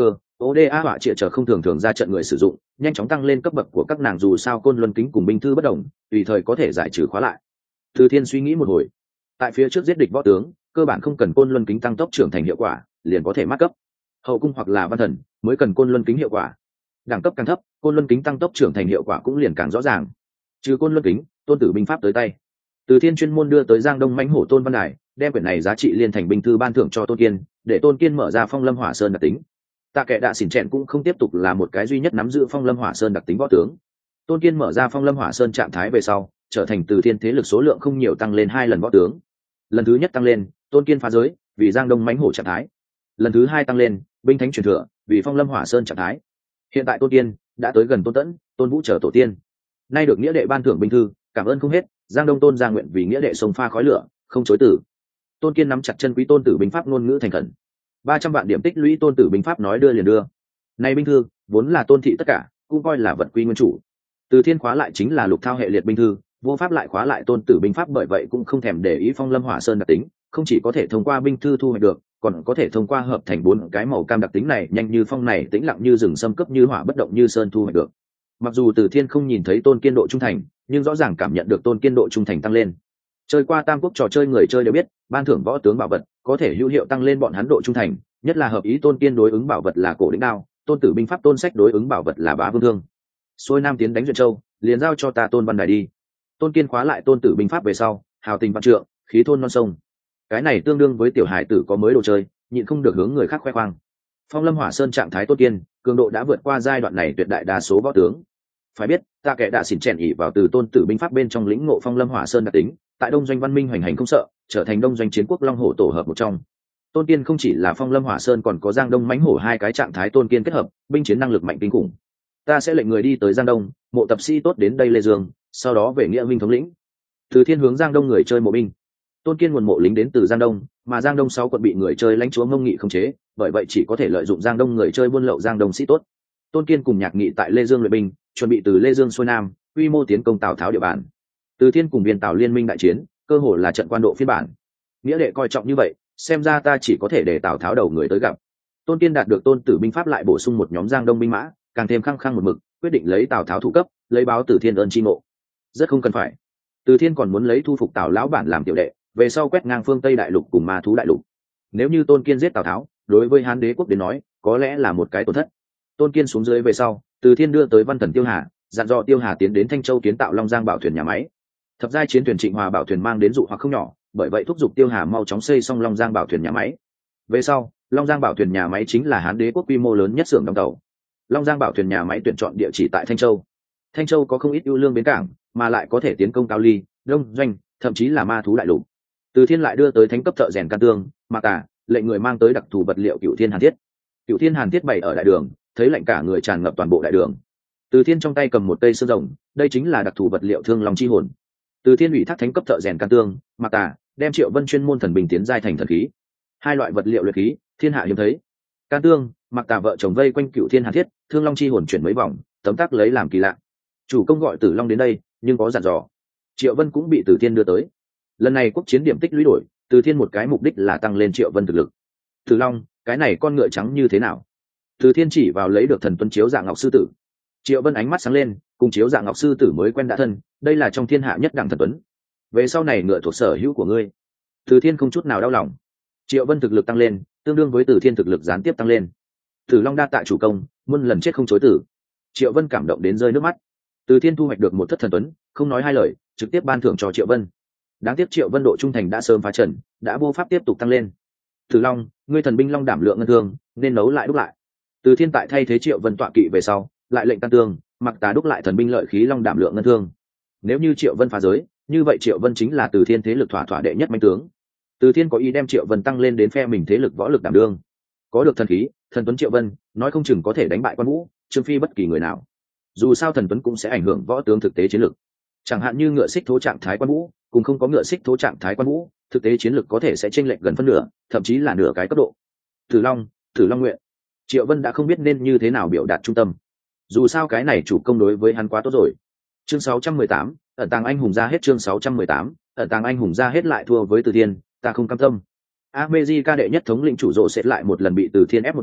oda họa trịa chờ không thường thường ra trận người sử dụng, nhanh chóng tăng lên cấp bậc của các nàng, dù sao côn luân kính cùng binh thư bất đồng, tùy thời có thể giải trừ khóa lại. Từ Thiên suy nghĩ một hồi, tại phía trước giết địch võ tướng cơ bản không cần côn luân kính tăng tốc trưởng thành hiệu quả, liền có thể mắc cấp. Hậu cung hoặc là văn thần mới cần côn luân kính hiệu quả, đẳng cấp càng thấp côn luân kính tăng tốc trưởng thành hiệu quả cũng liền càng rõ ràng. Trừ côn luân kính, tôn tử binh pháp tới tay. Từ Thiên chuyên môn đưa tới Giang Đông mãnh hổ tôn văn đài, đem quyển này giá trị liên thành binh thư ban thưởng cho Tôn Kiên, để Tôn Kiên mở ra phong lâm hỏa sơn đặc tính. Tạ Kệ Đạ Xỉn Chẹn cũng không tiếp tục là một cái duy nhất nắm giữ phong lâm hỏa sơn đặc tính võ tướng. Tôn Kiên mở ra phong lâm hỏa sơn trạng thái về sau, trở thành Từ Thiên thế lực số lượng không nhiều tăng lên hai lần võ tướng. Lần thứ nhất tăng lên, Tôn Kiên phá giới, vì Giang Đông mãnh hổ trạng thái. Lần thứ hai tăng lên, binh thánh truyền thừa, vì phong lâm hỏa sơn trạng thái. Hiện tại Tôn Kiên đã tới gần Tôn Tẫn, Tôn Vũ trở tổ tiên. Nay được nghĩa đệ ban thưởng binh thư, cảm ơn không hết, Giang Đông Tôn gia nguyện vì nghĩa đệ sông pha khói lửa, không chối từ. Tôn Kiên nắm chặt chân quý tôn tử binh pháp ngôn ngữ thành khẩn. ba trăm vạn điểm tích lũy tôn tử binh pháp nói đưa liền đưa. Nay binh thư vốn là tôn thị tất cả, cũng coi là vật quy nguyên chủ. Từ Thiên khóa lại chính là lục thao hệ liệt binh thư, vô pháp lại khóa lại tôn tử binh pháp, bởi vậy cũng không thèm để ý phong lâm hỏa sơn đặc tính, không chỉ có thể thông qua binh thư thu hoạch được, còn có thể thông qua hợp thành bốn cái màu cam đặc tính này, nhanh như phong này, tĩnh lặng như rừng, xâm cấp như hỏa, bất động như sơn thu hoạch được. Mặc dù Từ Thiên không nhìn thấy Tôn Kiên độ trung thành, nhưng rõ ràng cảm nhận được Tôn Kiên độ trung thành tăng lên. Chơi qua Tam Quốc trò chơi người chơi đều biết, ban thưởng võ tướng bảo vật có thể hữu hiệu tăng lên bọn hắn độ trung thành, nhất là hợp ý Tôn Kiên đối ứng bảo vật là cổ đỉnh đao, tôn tử binh pháp tôn sách đối ứng bảo vật là bá vương thương. Xuôi Nam tiến đánh Duyện Châu, liền giao cho ta Tôn Văn Đài đi. Tôn Kiên khóa lại tôn tử binh pháp về sau, hào tình vạn trượng, khí thôn non sông. Cái này tương đương với tiểu hải tử có mới đồ chơi, nhịn không được hướng người khác khoe khoang. Phong lâm hỏa sơn trạng thái Tôn Kiên, cường độ đã vượt qua giai đoạn này tuyệt đại đa số võ tướng. Phải biết, Tạ Kệ Đạ Xỉn Chèn ỉ vào từ tôn tử binh pháp bên trong lĩnh ngộ phong lâm hỏa sơn đặc tính, tại đông doanh văn minh hoành hành không sợ, trở thành đông doanh chiến quốc long hổ tổ hợp một trong. Tôn Kiên không chỉ là phong lâm hỏa sơn, còn có Giang Đông mãnh hổ hai cái trạng thái Tôn Kiên kết hợp, binh chiến năng lực mạnh kinh khủng. Ta sẽ lệnh người đi tới Giang Đông, mộ tập sĩ tốt đến đây Lê Dương, sau đó về nghĩa minh thống lĩnh. Từ Thiên hướng Giang Đông người chơi mộ binh. Tôn Kiên nguồn mộ lính đến từ Giang Đông, mà Giang Đông sáu quận bị người chơi lãnh chúa Ngông Nghị khống chế, bởi vậy chỉ có thể lợi dụng Giang Đông người chơi buôn lậu Giang Đông sĩ tốt. Tôn Kiên cùng Nhạc Nghị tại Lê Dương luyện binh, chuẩn bị từ Lê Dương xuôi Nam, quy mô tiến công Tào Tháo địa bàn. Từ Thiên cùng Viên Tào liên minh đại chiến, cơ hồ là trận quan độ phiên bản. Nghĩa đệ coi trọng như vậy, xem ra ta chỉ có thể để Tào Tháo đầu người tới gặp. Tôn Kiên đạt được tôn tử binh pháp lại bổ sung một nhóm Giang Đông binh mã, càng thêm khăng khăng một mực, quyết định lấy Tào Tháo thủ cấp, lấy báo Từ Thiên ơn chi ngộ. Rất không cần phải. Từ Thiên còn muốn lấy thu phục Tào lão bản làm tiểu đệ, về sau quét ngang phương Tây đại lục cùng ma thú đại lục. Nếu như Tôn Kiên giết Tào Tháo, đối với Hán Đế quốc đến nói, có lẽ là một cái tổn thất. Tôn Kiên xuống dưới về sau, Từ Thiên đưa tới văn thần Tiêu Hà, dặn dò Tiêu Hà tiến đến Thanh Châu kiến tạo Long Giang bảo thuyền nhà máy. Thập giai chiến thuyền Trịnh Hòa bảo thuyền mang đến dụ hoặc không nhỏ, bởi vậy thúc giục Tiêu Hà mau chóng xây xong Long Giang bảo thuyền nhà máy. Về sau, Long Giang bảo thuyền nhà máy chính là Hán Đế quốc quy mô lớn nhất xưởng đóng tàu. Long Giang bảo thuyền nhà máy tuyển chọn địa chỉ tại Thanh Châu. Thanh Châu có không ít ưu lương bến cảng, mà lại có thể tiến công Cao Ly, Đông Doanh, thậm chí là ma thú đại lục. Từ Thiên lại đưa tới thánh cấp thợ rèn Can Tương, Mạc Tà, lệnh người mang tới đặc thù vật liệu Cựu Thiên Hàn Thiết. Cựu Thiên Hàn Thiết bày ở đại đường, thấy lạnh cả người tràn ngập toàn bộ đại đường. Từ Thiên trong tay cầm một cây xương rồng, đây chính là đặc thù vật liệu Thương Long chi hồn. Từ Thiên ủy thác thánh cấp thợ rèn Can Tương, Mạc Tà, đem Triệu Vân chuyên môn thần bình tiến giai thành thần khí. Hai loại vật liệu luyện khí, thiên hạ hiếm thấy. Can Tương, Mạc Tà vợ chồng vây quanh Cựu Thiên Hàn Thiết, Thương Long chi hồn chuyển mấy vòng, tấm tắc lấy làm kỳ lạ. Chủ công gọi Tử Long đến đây, nhưng có dặn dò. Triệu Vân cũng bị Từ Thiên đưa tới. Lần này quốc chiến điểm tích lũy đổi, Từ Thiên một cái mục đích là tăng lên Triệu Vân thực lực. Tử Long, cái này con ngựa trắng như thế nào? Từ Thiên chỉ vào lấy được thần tuấn chiếu dạng ngọc sư tử. Triệu Vân ánh mắt sáng lên, cùng chiếu dạng ngọc sư tử mới quen đã thân, đây là trong thiên hạ nhất đẳng thần tuấn. Về sau này ngựa thuộc sở hữu của ngươi. Từ Thiên không chút nào đau lòng. Triệu Vân thực lực tăng lên, tương đương với Từ Thiên thực lực gián tiếp tăng lên. Tử Long đa tạ chủ công, muôn lần chết không chối tử. Triệu Vân cảm động đến rơi nước mắt. Từ Thiên thu hoạch được một thất thần tuấn, không nói hai lời, trực tiếp ban thưởng cho Triệu Vân. Đáng tiếc Triệu Vân độ trung thành đã sớm phá trần, đã vô pháp tiếp tục tăng lên. Tử Long, ngươi thần binh long đảm lượng ngân thương, nên nấu lại đúc lại. Từ Thiên tại thay thế Triệu Vân tọa kỵ về sau, lại lệnh Can Tương, Mặc Tà đúc lại thần binh lợi khí long đảm lượng ngân thương. Nếu như Triệu Vân phá giới, như vậy Triệu Vân chính là Từ Thiên thế lực thỏa thỏa đệ nhất manh tướng. Từ Thiên có ý đem Triệu Vân tăng lên đến phe mình thế lực võ lực đảm đương. Có được thần khí, thần tuấn Triệu Vân, nói không chừng có thể đánh bại Quan Vũ, Trương Phi bất kỳ người nào. Dù sao thần tuấn cũng sẽ ảnh hưởng võ tướng thực tế chiến lực. Chẳng hạn như ngựa xích thố trạng thái Quan Vũ, cùng không có ngựa xích thố trạng thái Quan Vũ, thực tế chiến lực có thể sẽ chênh lệch gần phân nửa, thậm chí là nửa cái cấp độ. Tử Long, Tử Long nguyện. Triệu Vân đã không biết nên như thế nào biểu đạt trung tâm. Dù sao cái này chủ công đối với hắn quá tốt rồi. Chương sáu trăm mười tám, ẩn tàng anh hùng ra hết. Chương sáu trăm mười tám, ẩn tàng anh hùng ra hết lại thua với Từ Thiên, ta không cam tâm. America đệ nhất thống lĩnh chủ rộ sẽ lại một lần bị Từ Thiên ép một đầu,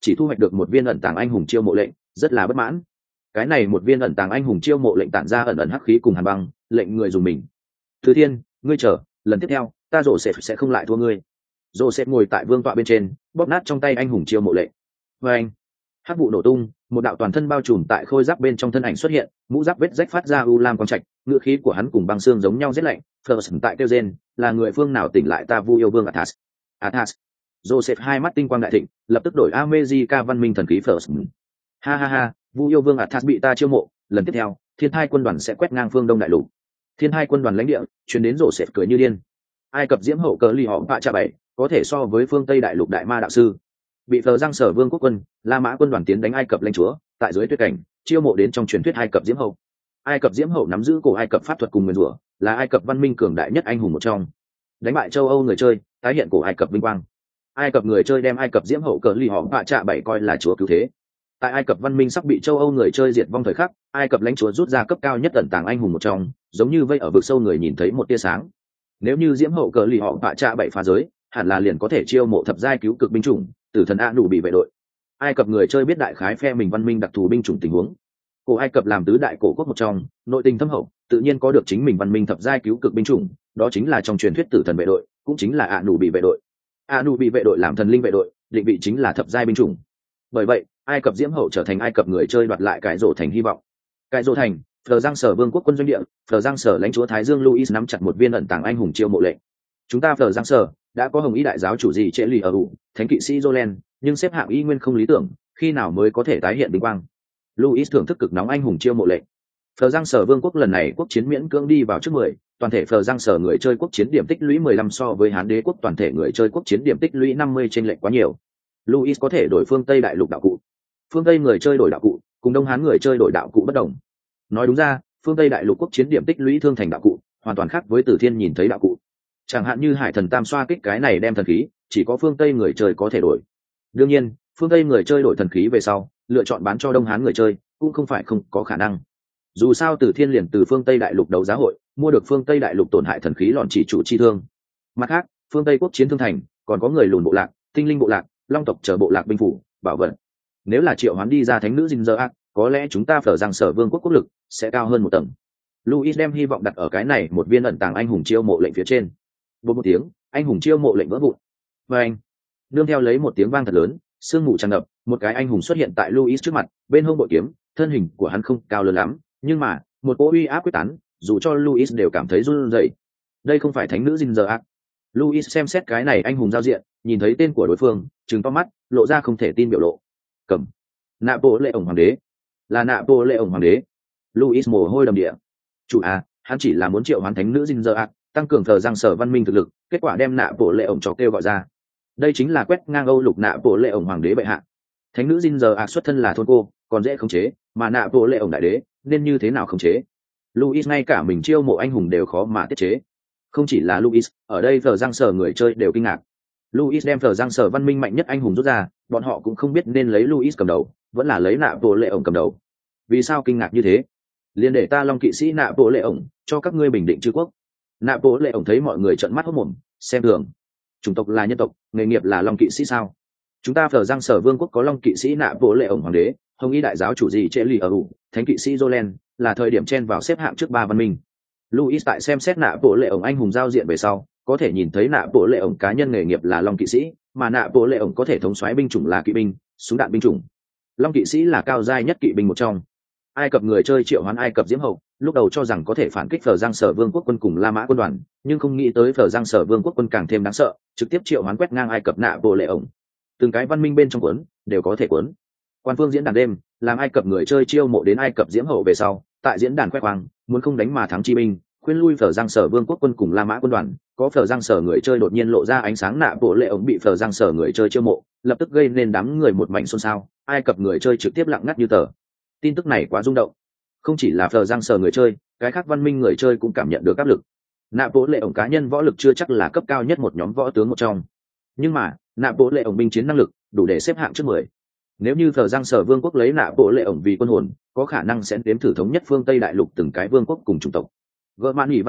chỉ thu hoạch được một viên ẩn tàng anh hùng chiêu mộ lệnh, rất là bất mãn. Cái này một viên ẩn tàng anh hùng chiêu mộ lệnh tản ra ẩn ẩn hắc khí cùng hàn băng, lệnh người dùng mình. Từ Thiên, ngươi chờ, lần tiếp theo, ta rồ sẽ sẽ không lại thua ngươi. Rồ sẽ ngồi tại vương tọa bên trên, bóp nát trong tay anh hùng chiêu mộ lệnh. Và anh, hắc vụ nổ tung, một đạo toàn thân bao trùm tại khôi giáp bên trong thân ảnh xuất hiện, mũ giáp vết rách phát ra u lam quang trạch, ngựa khí của hắn cùng băng xương giống nhau rét lạnh. First tại kêu gen, là người phương nào tỉnh lại ta Vu yêu vương Athas. Athas. Joseph hai mắt tinh quang đại thịnh, lập tức đổi America văn minh thần khí First. Ha ha ha, Vu yêu vương Athas bị ta chiêu mộ, lần tiếp theo, Thiên Thai quân đoàn sẽ quét ngang phương Đông đại lục. Thiên Thai quân đoàn lãnh địa, truyền đến Joseph cười như điên. Ai Cập diễm hậu cờ lì họ vạ cha bảy, có thể so với phương Tây đại lục đại ma đạo sư. Bị Phờ Giang Sở Vương quốc quân, La Mã quân đoàn tiến đánh Ai Cập lãnh chúa, tại dưới tuyệt cảnh, chiêu mộ đến trong truyền thuyết Ai Cập diễm hậu. Ai Cập diễm hậu nắm giữ cổ Ai Cập pháp thuật cùng nguyên rủa, là Ai Cập văn minh cường đại nhất anh hùng một trong. Đánh bại châu Âu người chơi, tái hiện cổ Ai Cập vinh quang. Ai Cập người chơi đem Ai Cập diễm hậu cờ lì họ vạ cha bảy coi là chúa cứu thế. Tại Ai Cập văn minh sắp bị châu Âu người chơi diệt vong thời khắc, Ai Cập lãnh chúa rút ra cấp cao nhất ẩn tàng anh hùng một trong, giống như vây ở vực sâu người nhìn thấy một tia sáng. Nếu như diễm hậu cờ lì họ vạ cha bảy phá giới, hẳn là liền có thể chiêu mộ thập giai cứu cực binh chủng, tử thần a đủ bị vệ đội. Ai Cập người chơi biết đại khái phe mình văn minh đặc thù binh chủng tình huống. Cổ Ai Cập làm tứ đại cổ quốc một trong, nội tình thâm hậu, tự nhiên có được chính mình văn minh thập giai cứu cực binh chủng, đó chính là trong truyền thuyết tử thần vệ đội, cũng chính là a đủ bị vệ đội. A đủ bị vệ đội làm thần linh vệ đội, định vị chính là thập giai binh chủng. Bởi vậy, Ai Cập diễm hậu trở thành Ai Cập người chơi đoạt lại cải rổ thành hy vọng. Cải rổ thành, Phờ Giang Sở Vương quốc quân doanh địa, Phờ Giang Sở lãnh chúa Thái Dương Louis nắm chặt một viên ẩn tàng anh hùng chiêu mộ lệnh. Chúng ta Phờ Giang Sở đã có Hồng Ý đại giáo chủ gì trễ lì ở ủ, thánh kỵ sĩ Jolen, nhưng xếp hạng y nguyên không lý tưởng, khi nào mới có thể tái hiện vinh quang. Louis thưởng thức cực nóng anh hùng chiêu mộ lệnh. Phờ Giang Sở Vương quốc lần này quốc chiến miễn cưỡng đi vào trước mười, toàn thể Phờ Giang Sở người chơi quốc chiến điểm tích lũy mười lăm so với Hán Đế quốc toàn thể người chơi quốc chiến điểm tích lũy năm mươi chênh lệch quá nhiều. Louis có thể đổi phương Tây đại lục đạo cụ. Phương Tây người chơi đổi đạo cụ, cùng Đông Hán người chơi đổi đạo cụ bất đồng. Nói đúng ra, phương Tây đại lục quốc chiến điểm tích lũy thương thành đạo cụ, hoàn toàn khác với Từ Thiên nhìn thấy đạo cụ. Chẳng hạn như Hải Thần Tam xoa kích cái này đem thần khí, chỉ có phương Tây người chơi có thể đổi. Đương nhiên, phương Tây người chơi đổi thần khí về sau, lựa chọn bán cho Đông Hán người chơi, cũng không phải không có khả năng. Dù sao Từ Thiên liền từ phương Tây đại lục đấu giá hội, mua được phương Tây đại lục tổn hại thần khí lọn chỉ chủ chi thương. Mặt khác, phương Tây quốc chiến thương thành, còn có người lùn bộ lạc, tinh linh bộ lạc, long tộc chờ bộ lạc binh phủ, bảo vật. Nếu là triệu hoán đi ra thánh nữ Jinzer Arc, có lẽ chúng ta Phở Giang Sở Vương quốc quốc lực sẽ cao hơn một tầng. Louis đem hy vọng đặt ở cái này một viên ẩn tàng anh hùng chiêu mộ lệnh phía trên. Một một tiếng, anh hùng chiêu mộ lệnh vỡ vụn. Và anh, nương theo lấy một tiếng vang thật lớn, sương mù tràn ngập, một cái anh hùng xuất hiện tại Louis trước mặt, bên hông bội kiếm, thân hình của hắn không cao lớn lắm, nhưng mà, một cỗ uy áp quyết tán, dù cho Louis đều cảm thấy run rẩy. Đây không phải thánh nữ Jinzer Arc. Louis xem xét cái này anh hùng giao diện, nhìn thấy tên của đối phương, trừng to mắt, lộ ra không thể tin biểu lộ. Cầm. Nạ Bộ Lệ ổng hoàng đế. Là Nạ Bộ Lệ ổng hoàng đế. Louis mồ hôi đầm địa. Chủ à, hắn chỉ là muốn triệu hoán thánh nữ Jinzer Arc, tăng cường Phờ Giang Sở văn minh thực lực, kết quả đem Nạ Bộ Lệ ổng cho kêu gọi ra. Đây chính là quét ngang Âu lục Nạ Bộ Lệ ổng hoàng đế bệ hạ. Thánh nữ Jinzer Arc xuất thân là thôn cô, còn dễ khống chế, mà Nạ Bộ Lệ ổng đại đế, nên như thế nào khống chế? Louis ngay cả mình chiêu mộ anh hùng đều khó mà tiết chế. Không chỉ là Louis, ở đây Phờ Giang Sở người chơi đều kinh ngạc. Louis đem Phờ Giang Sở văn minh mạnh nhất anh hùng rút ra, bọn họ cũng không biết nên lấy Louis cầm đầu, vẫn là lấy Nạ Bộ Lệ ổng cầm đầu. Vì sao kinh ngạc như thế? Liên để ta Long kỵ sĩ Nạ Bộ Lệ ổng cho các ngươi bình định chư quốc. Nạ Bộ Lệ ổng thấy mọi người trợn mắt hốt mồm, xem thường. Chủng tộc là nhân tộc, nghề nghiệp là Long kỵ sĩ sao? Chúng ta Phờ Giang Sở vương quốc có Long kỵ sĩ Nạ Bộ Lệ ổng hoàng đế, Hồng Y đại giáo chủ gì trễ lì ở ủ, thánh kỵ sĩ Jolen, là thời điểm chen vào xếp hạng trước ba văn minh. Louis tại xem xét Nạ Bộ Lệ ổng anh hùng giao diện về sau, có thể nhìn thấy Nạ Bộ Lệ ổng cá nhân nghề nghiệp là Long kỵ sĩ, mà Nạ Bộ Lệ ổng có thể thống soái binh chủng là kỵ binh, súng đạn binh chủng. Long kỵ sĩ là cao giai nhất kỵ binh một trong. Ai Cập người chơi triệu hoán Ai Cập diễm hậu, lúc đầu cho rằng có thể phản kích Phờ Giang Sở Vương quốc quân cùng La Mã quân đoàn, nhưng không nghĩ tới Phờ Giang Sở Vương quốc quân càng thêm đáng sợ, trực tiếp triệu hoán quét ngang Ai Cập Nạ Bộ Lệ ổng. Từng cái văn minh bên trong cuốn đều có thể cuốn. Quan phương diễn đàn đêm, làm Ai Cập người chơi chiêu mộ đến Ai Cập diễm hậu về sau, tại diễn đàn khoe khoang, muốn không đánh mà thắng chi binh, khuyên lui Phờ Giang Sở Vương quốc quân cùng La Mã quân đoàn, có Phờ Giang Sở người chơi đột nhiên lộ ra ánh sáng Nạ Bộ Lệ ổng bị Phờ Giang Sở người chơi chiêu mộ, lập tức gây nên đám người một mảnh xôn xao, Ai Cập người chơi trực tiếp lặng ngắt như tờ. Tin tức này quá rung động. Không chỉ là Phờ Giang Sở người chơi, cái khác văn minh người chơi cũng cảm nhận được áp lực. Nạ Bộ Lệ ổng cá nhân võ lực chưa chắc là cấp cao nhất một nhóm võ tướng một trong, nhưng mà Nạ Bộ Lệ ổng binh chiến năng lực đủ để xếp hạng trước mười. Nếu như Phờ Giang Sở Vương quốc lấy Nạ Bộ Lệ ổng vì quân hồn, có khả năng sẽ đếm thử thống nhất phương Tây đại lục từng cái vương quốc cùng chủng tộc. Gợ mạn nghỉ văn minh,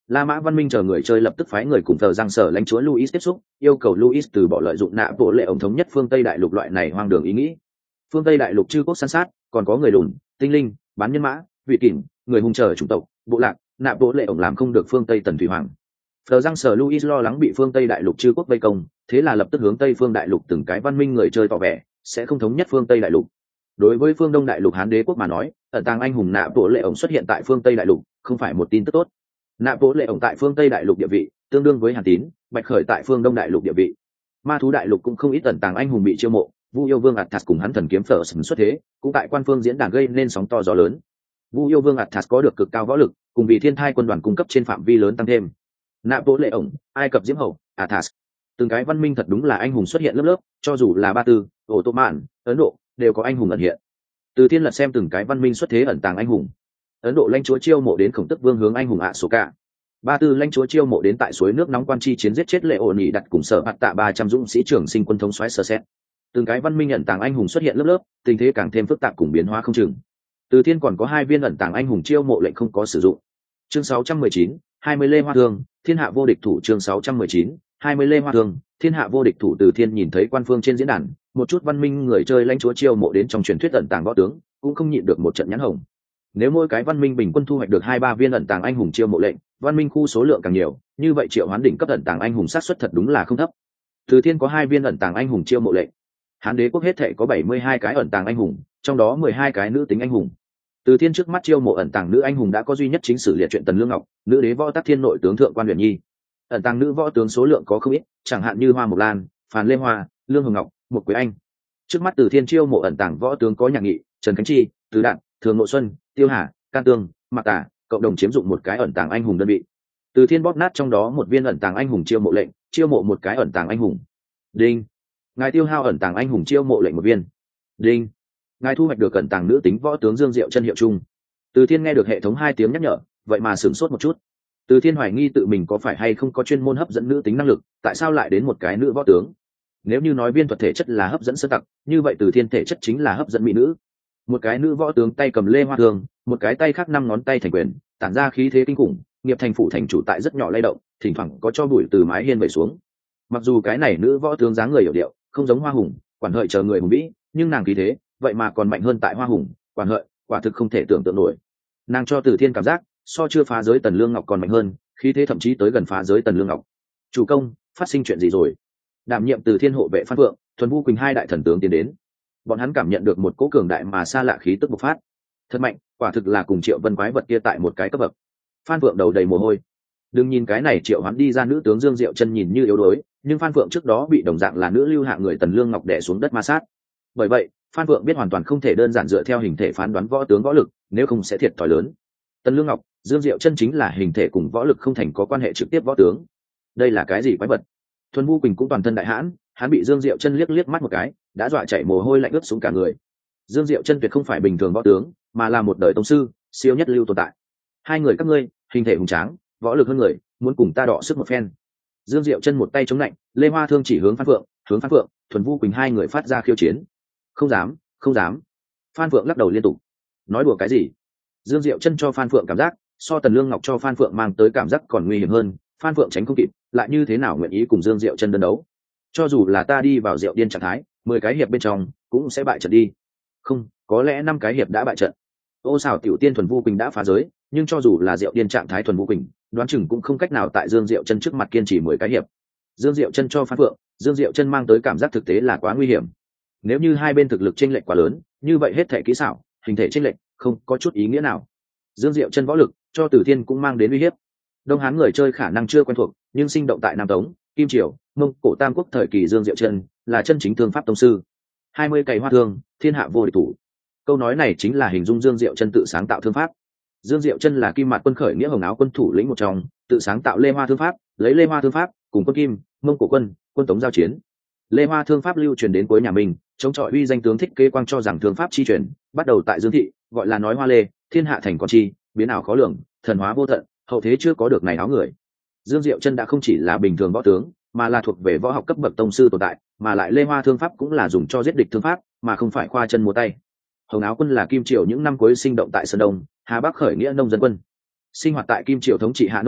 La Mã Văn Minh chờ người chơi lập tức phái người cùng tờ giang sở lãnh chúa Louis tiếp xúc, yêu cầu Louis từ bỏ lợi dụng nạ bộ lệ ổng thống nhất phương Tây đại lục loại này hoang đường ý nghĩ. Phương Tây đại lục chư quốc san sát, còn có người lùn, tinh linh, bán nhân mã, vị kỷ, người hung trở chủng tộc, bộ lạc, nạ bộ lệ ổng làm không được phương Tây tần thủy hoàng. Tờ giang sở Louis lo lắng bị phương Tây đại lục chư quốc vây công, thế là lập tức hướng Tây phương đại lục từng cái văn minh người chơi tỏ vẻ sẽ không thống nhất phương Tây đại lục. Đối với phương Đông đại lục Hán đế quốc mà nói, ẩn tàng anh hùng nạ bộ lệ ổng xuất hiện tại phương Tây đại lục không phải một tin tức tốt. Nạ bộ lệ ổng tại phương Tây đại lục địa vị tương đương với Hàn Tín, Bạch Khởi tại phương Đông đại lục địa vị. Ma thú đại lục cũng không ít ẩn tàng anh hùng bị chiêu mộ, Vu yêu vương Athas cùng hắn thần kiếm phở sừng xuất thế, cũng tại quan phương diễn đàn gây nên sóng to gió lớn. Vu yêu vương Athas có được cực cao võ lực, cùng vì thiên thai quân đoàn cung cấp trên phạm vi lớn tăng thêm. Nạ bộ lệ ổng, Ai Cập diễm hậu, Athas, từng cái văn minh thật đúng là anh hùng xuất hiện lớp lớp, cho dù là Ba Tư, Ổ Tô Mạn, Ấn Độ đều có anh hùng ẩn hiện. Từ Thiên lật xem từng cái văn minh xuất thế ẩn tàng anh hùng. Ấn Độ lãnh chúa chiêu mộ đến Khổng Tức Vương hướng anh hùng ạ số cả. Ba Tư lãnh chúa chiêu mộ đến tại suối nước nóng quan chi chiến giết chết lệ ổn nhị đặt cùng sở hạt tạ ba trăm dũng sĩ trưởng sinh quân thống soái sơ xét. Từng cái văn minh ẩn tàng anh hùng xuất hiện lớp lớp, tình thế càng thêm phức tạp cùng biến hóa không chừng. Từ Thiên còn có hai viên ẩn tàng anh hùng chiêu mộ lệnh không có sử dụng. Chương sáu trăm mười chín, hai mươi Lê Hoa Thương, Thiên hạ vô địch thủ. Chương sáu trăm mười chín, hai mươi Lê Hoa Thương, Thiên hạ vô địch thủ. Từ Thiên nhìn thấy quan phương trên diễn đàn, một chút văn minh người chơi lãnh chúa chiêu mộ đến trong truyền thuyết ẩn tàng võ tướng, cũng không nhịn được một trận nhãn hồng. Nếu mỗi cái văn minh bình quân thu hoạch được hai ba viên ẩn tàng anh hùng chiêu mộ lệnh, văn minh khu số lượng càng nhiều, như vậy triệu hoán đỉnh cấp ẩn tàng anh hùng sát suất thật đúng là không thấp. Từ Thiên có hai viên ẩn tàng anh hùng chiêu mộ lệnh. Hán đế quốc hết thảy có bảy mươi hai cái ẩn tàng anh hùng, trong đó mười hai cái nữ tính anh hùng. Từ Thiên trước mắt chiêu mộ ẩn tàng nữ anh hùng đã có duy nhất chính sử liệt truyện Tần Lương Ngọc, nữ đế võ tắc thiên nội tướng thượng quan huyền nhi. Ẩn tàng nữ võ tướng số lượng có không ít, chẳng hạn như Hoa Mộc Lan, Phàn Lê Hoa, Lương Hồng Ngọc, Một Quế Anh. Trước mắt Từ Thiên chiêu mộ ẩn tàng võ tướng có Nhạc Nghị, Trần Khánh Chi, Từ Đạn, Thường Ngộ Xuân, Tiêu Hà, Can Tương, Mạc Tả, cộng đồng chiếm dụng một cái ẩn tàng anh hùng đơn vị. Từ Thiên bóp nát trong đó một viên ẩn tàng anh hùng chiêu mộ lệnh, chiêu mộ một cái ẩn tàng anh hùng. Đinh. Ngài tiêu hao ẩn tàng anh hùng chiêu mộ lệnh một viên. Đinh. Ngài thu hoạch được ẩn tàng nữ tính võ tướng Dương Diệu Chân hiệu chung. Từ Thiên nghe được hệ thống hai tiếng nhắc nhở, vậy mà sửng sốt một chút. Từ Thiên hoài nghi tự mình có phải hay không có chuyên môn hấp dẫn nữ tính năng lực, tại sao lại đến một cái nữ võ tướng? Nếu như nói viên thuật thể chất là hấp dẫn sơ tặc, như vậy Từ Thiên thể chất chính là hấp dẫn mỹ nữ. Một cái nữ võ tướng tay cầm lê hoa thương, một cái tay khác năm ngón tay thành quyền, tản ra khí thế kinh khủng, nghiệp thành phủ thành chủ tại rất nhỏ lay động, thỉnh thoảng có cho bụi từ mái hiên vẩy xuống. Mặc dù cái này nữ võ tướng dáng người hiểu điệu, không giống Hoa Hùng, Quản Hợi chờ người hùng vĩ, nhưng nàng khí thế, vậy mà còn mạnh hơn tại Hoa Hùng, Quản Hợi, quả thực không thể tưởng tượng nổi. Nàng cho Từ Thiên cảm giác, so chưa phá giới Tần Lương Ngọc còn mạnh hơn, khí thế thậm chí tới gần phá giới Tần Lương Ngọc. Chủ công, phát sinh chuyện gì rồi? Đảm nhiệm Từ Thiên hộ vệ Phan Phượng, Thuần Vu Quỳnh hai đại thần tướng tiến đến. Bọn hắn cảm nhận được một cỗ cường đại mà xa lạ khí tức bộc phát. Thật mạnh, quả thực là cùng Triệu Vân quái vật kia tại một cái cấp bậc. Phan Phượng đầu đầy mồ hôi. Đừng nhìn cái này Triệu Hoán đi ra nữ tướng Dương Diệu Chân nhìn như yếu đuối, nhưng Phan Phượng trước đó bị đồng dạng là nữ lưu hạng người Tần Lương Ngọc đè xuống đất ma sát. Bởi vậy, Phan Phượng biết hoàn toàn không thể đơn giản dựa theo hình thể phán đoán võ tướng võ lực, nếu không sẽ thiệt thòi lớn. Tần Lương Ngọc, Dương Diệu Chân chính là hình thể cùng võ lực không thành có quan hệ trực tiếp võ tướng. Đây là cái gì quái vật? Thuần Vu Quỳnh cũng toàn thân đại hãn, hắn bị Dương Diệu Chân liếc liếc mắt một cái, đã dọa chảy mồ hôi lạnh ướt xuống cả người. Dương Diệu Chân tuyệt không phải bình thường võ tướng, mà là một đời tông sư, siêu nhất lưu tồn tại. Hai người các ngươi, hình thể hùng tráng, võ lực hơn người, muốn cùng ta đọ sức một phen. Dương Diệu Chân một tay chống lạnh, Lê Hoa Thương chỉ hướng Phan Phượng, hướng Phan Phượng, Thuần Vu Quỳnh hai người phát ra khiêu chiến. Không dám, không dám. Phan Phượng lắc đầu liên tục. Nói đùa cái gì? Dương Diệu Chân cho Phan Phượng cảm giác, so Tần Lương Ngọc cho Phan Phượng mang tới cảm giác còn nguy hiểm hơn. Phan Phượng tránh không kịp, lại như thế nào nguyện ý cùng Dương Diệu Chân đơn đấu? Cho dù là ta đi vào rượu điên trạng thái, mười cái hiệp bên trong cũng sẽ bại trận đi. Không, có lẽ năm cái hiệp đã bại trận. Ô xảo tiểu tiên Thuần Vu Quỳnh đã phá giới, nhưng cho dù là rượu điên trạng thái Thuần Vu Quỳnh, đoán chừng cũng không cách nào tại Dương Diệu Chân trước mặt kiên trì mười cái hiệp. Dương Diệu Chân cho Phan Phượng, Dương Diệu Chân mang tới cảm giác thực tế là quá nguy hiểm. Nếu như hai bên thực lực chênh lệch quá lớn, như vậy hết thể kỹ xảo, hình thể chênh lệch không có chút ý nghĩa nào. Dương Diệu Chân võ lực cho Từ Thiên cũng mang đến uy hiếp. Đông Hán người chơi khả năng chưa quen thuộc, nhưng sinh động tại Nam Tống, Kim Triều, Mông Cổ Tam Quốc thời kỳ Dương Diệu Chân là chân chính thương pháp tông sư. hai mươi cày hoa thương, thiên hạ vô địch thủ. Câu nói này chính là hình dung Dương Diệu Chân tự sáng tạo thương pháp. Dương Diệu Chân là Kim Mạt quân khởi nghĩa hồng áo quân thủ lĩnh một trong, tự sáng tạo Lê Hoa thương pháp, lấy Lê Hoa thương pháp cùng quân Kim, Mông Cổ quân, quân Tống giao chiến. Lê Hoa thương pháp lưu truyền đến cuối nhà Minh, chống chọi uy danh tướng Thích Kế Quang cho rằng thương pháp chi truyền, bắt đầu tại Dương thị, gọi là nói hoa lê, thiên hạ thành con chi, biến ảo khó lường, thần hóa vô tận, hậu thế chưa có được này áo người. Dương Diệu Chân đã không chỉ là bình thường võ tướng, mà là thuộc về võ học cấp bậc tông sư tồn tại, mà lại Lê Hoa thương pháp cũng là dùng cho giết địch thương pháp, mà không phải khoa chân múa tay. Hồng áo quân là Kim Triều những năm cuối sinh động tại Sơn Đông, Hà Bắc khởi nghĩa nông dân quân. Sinh hoạt tại Kim Triều thống trị hạ nông dân,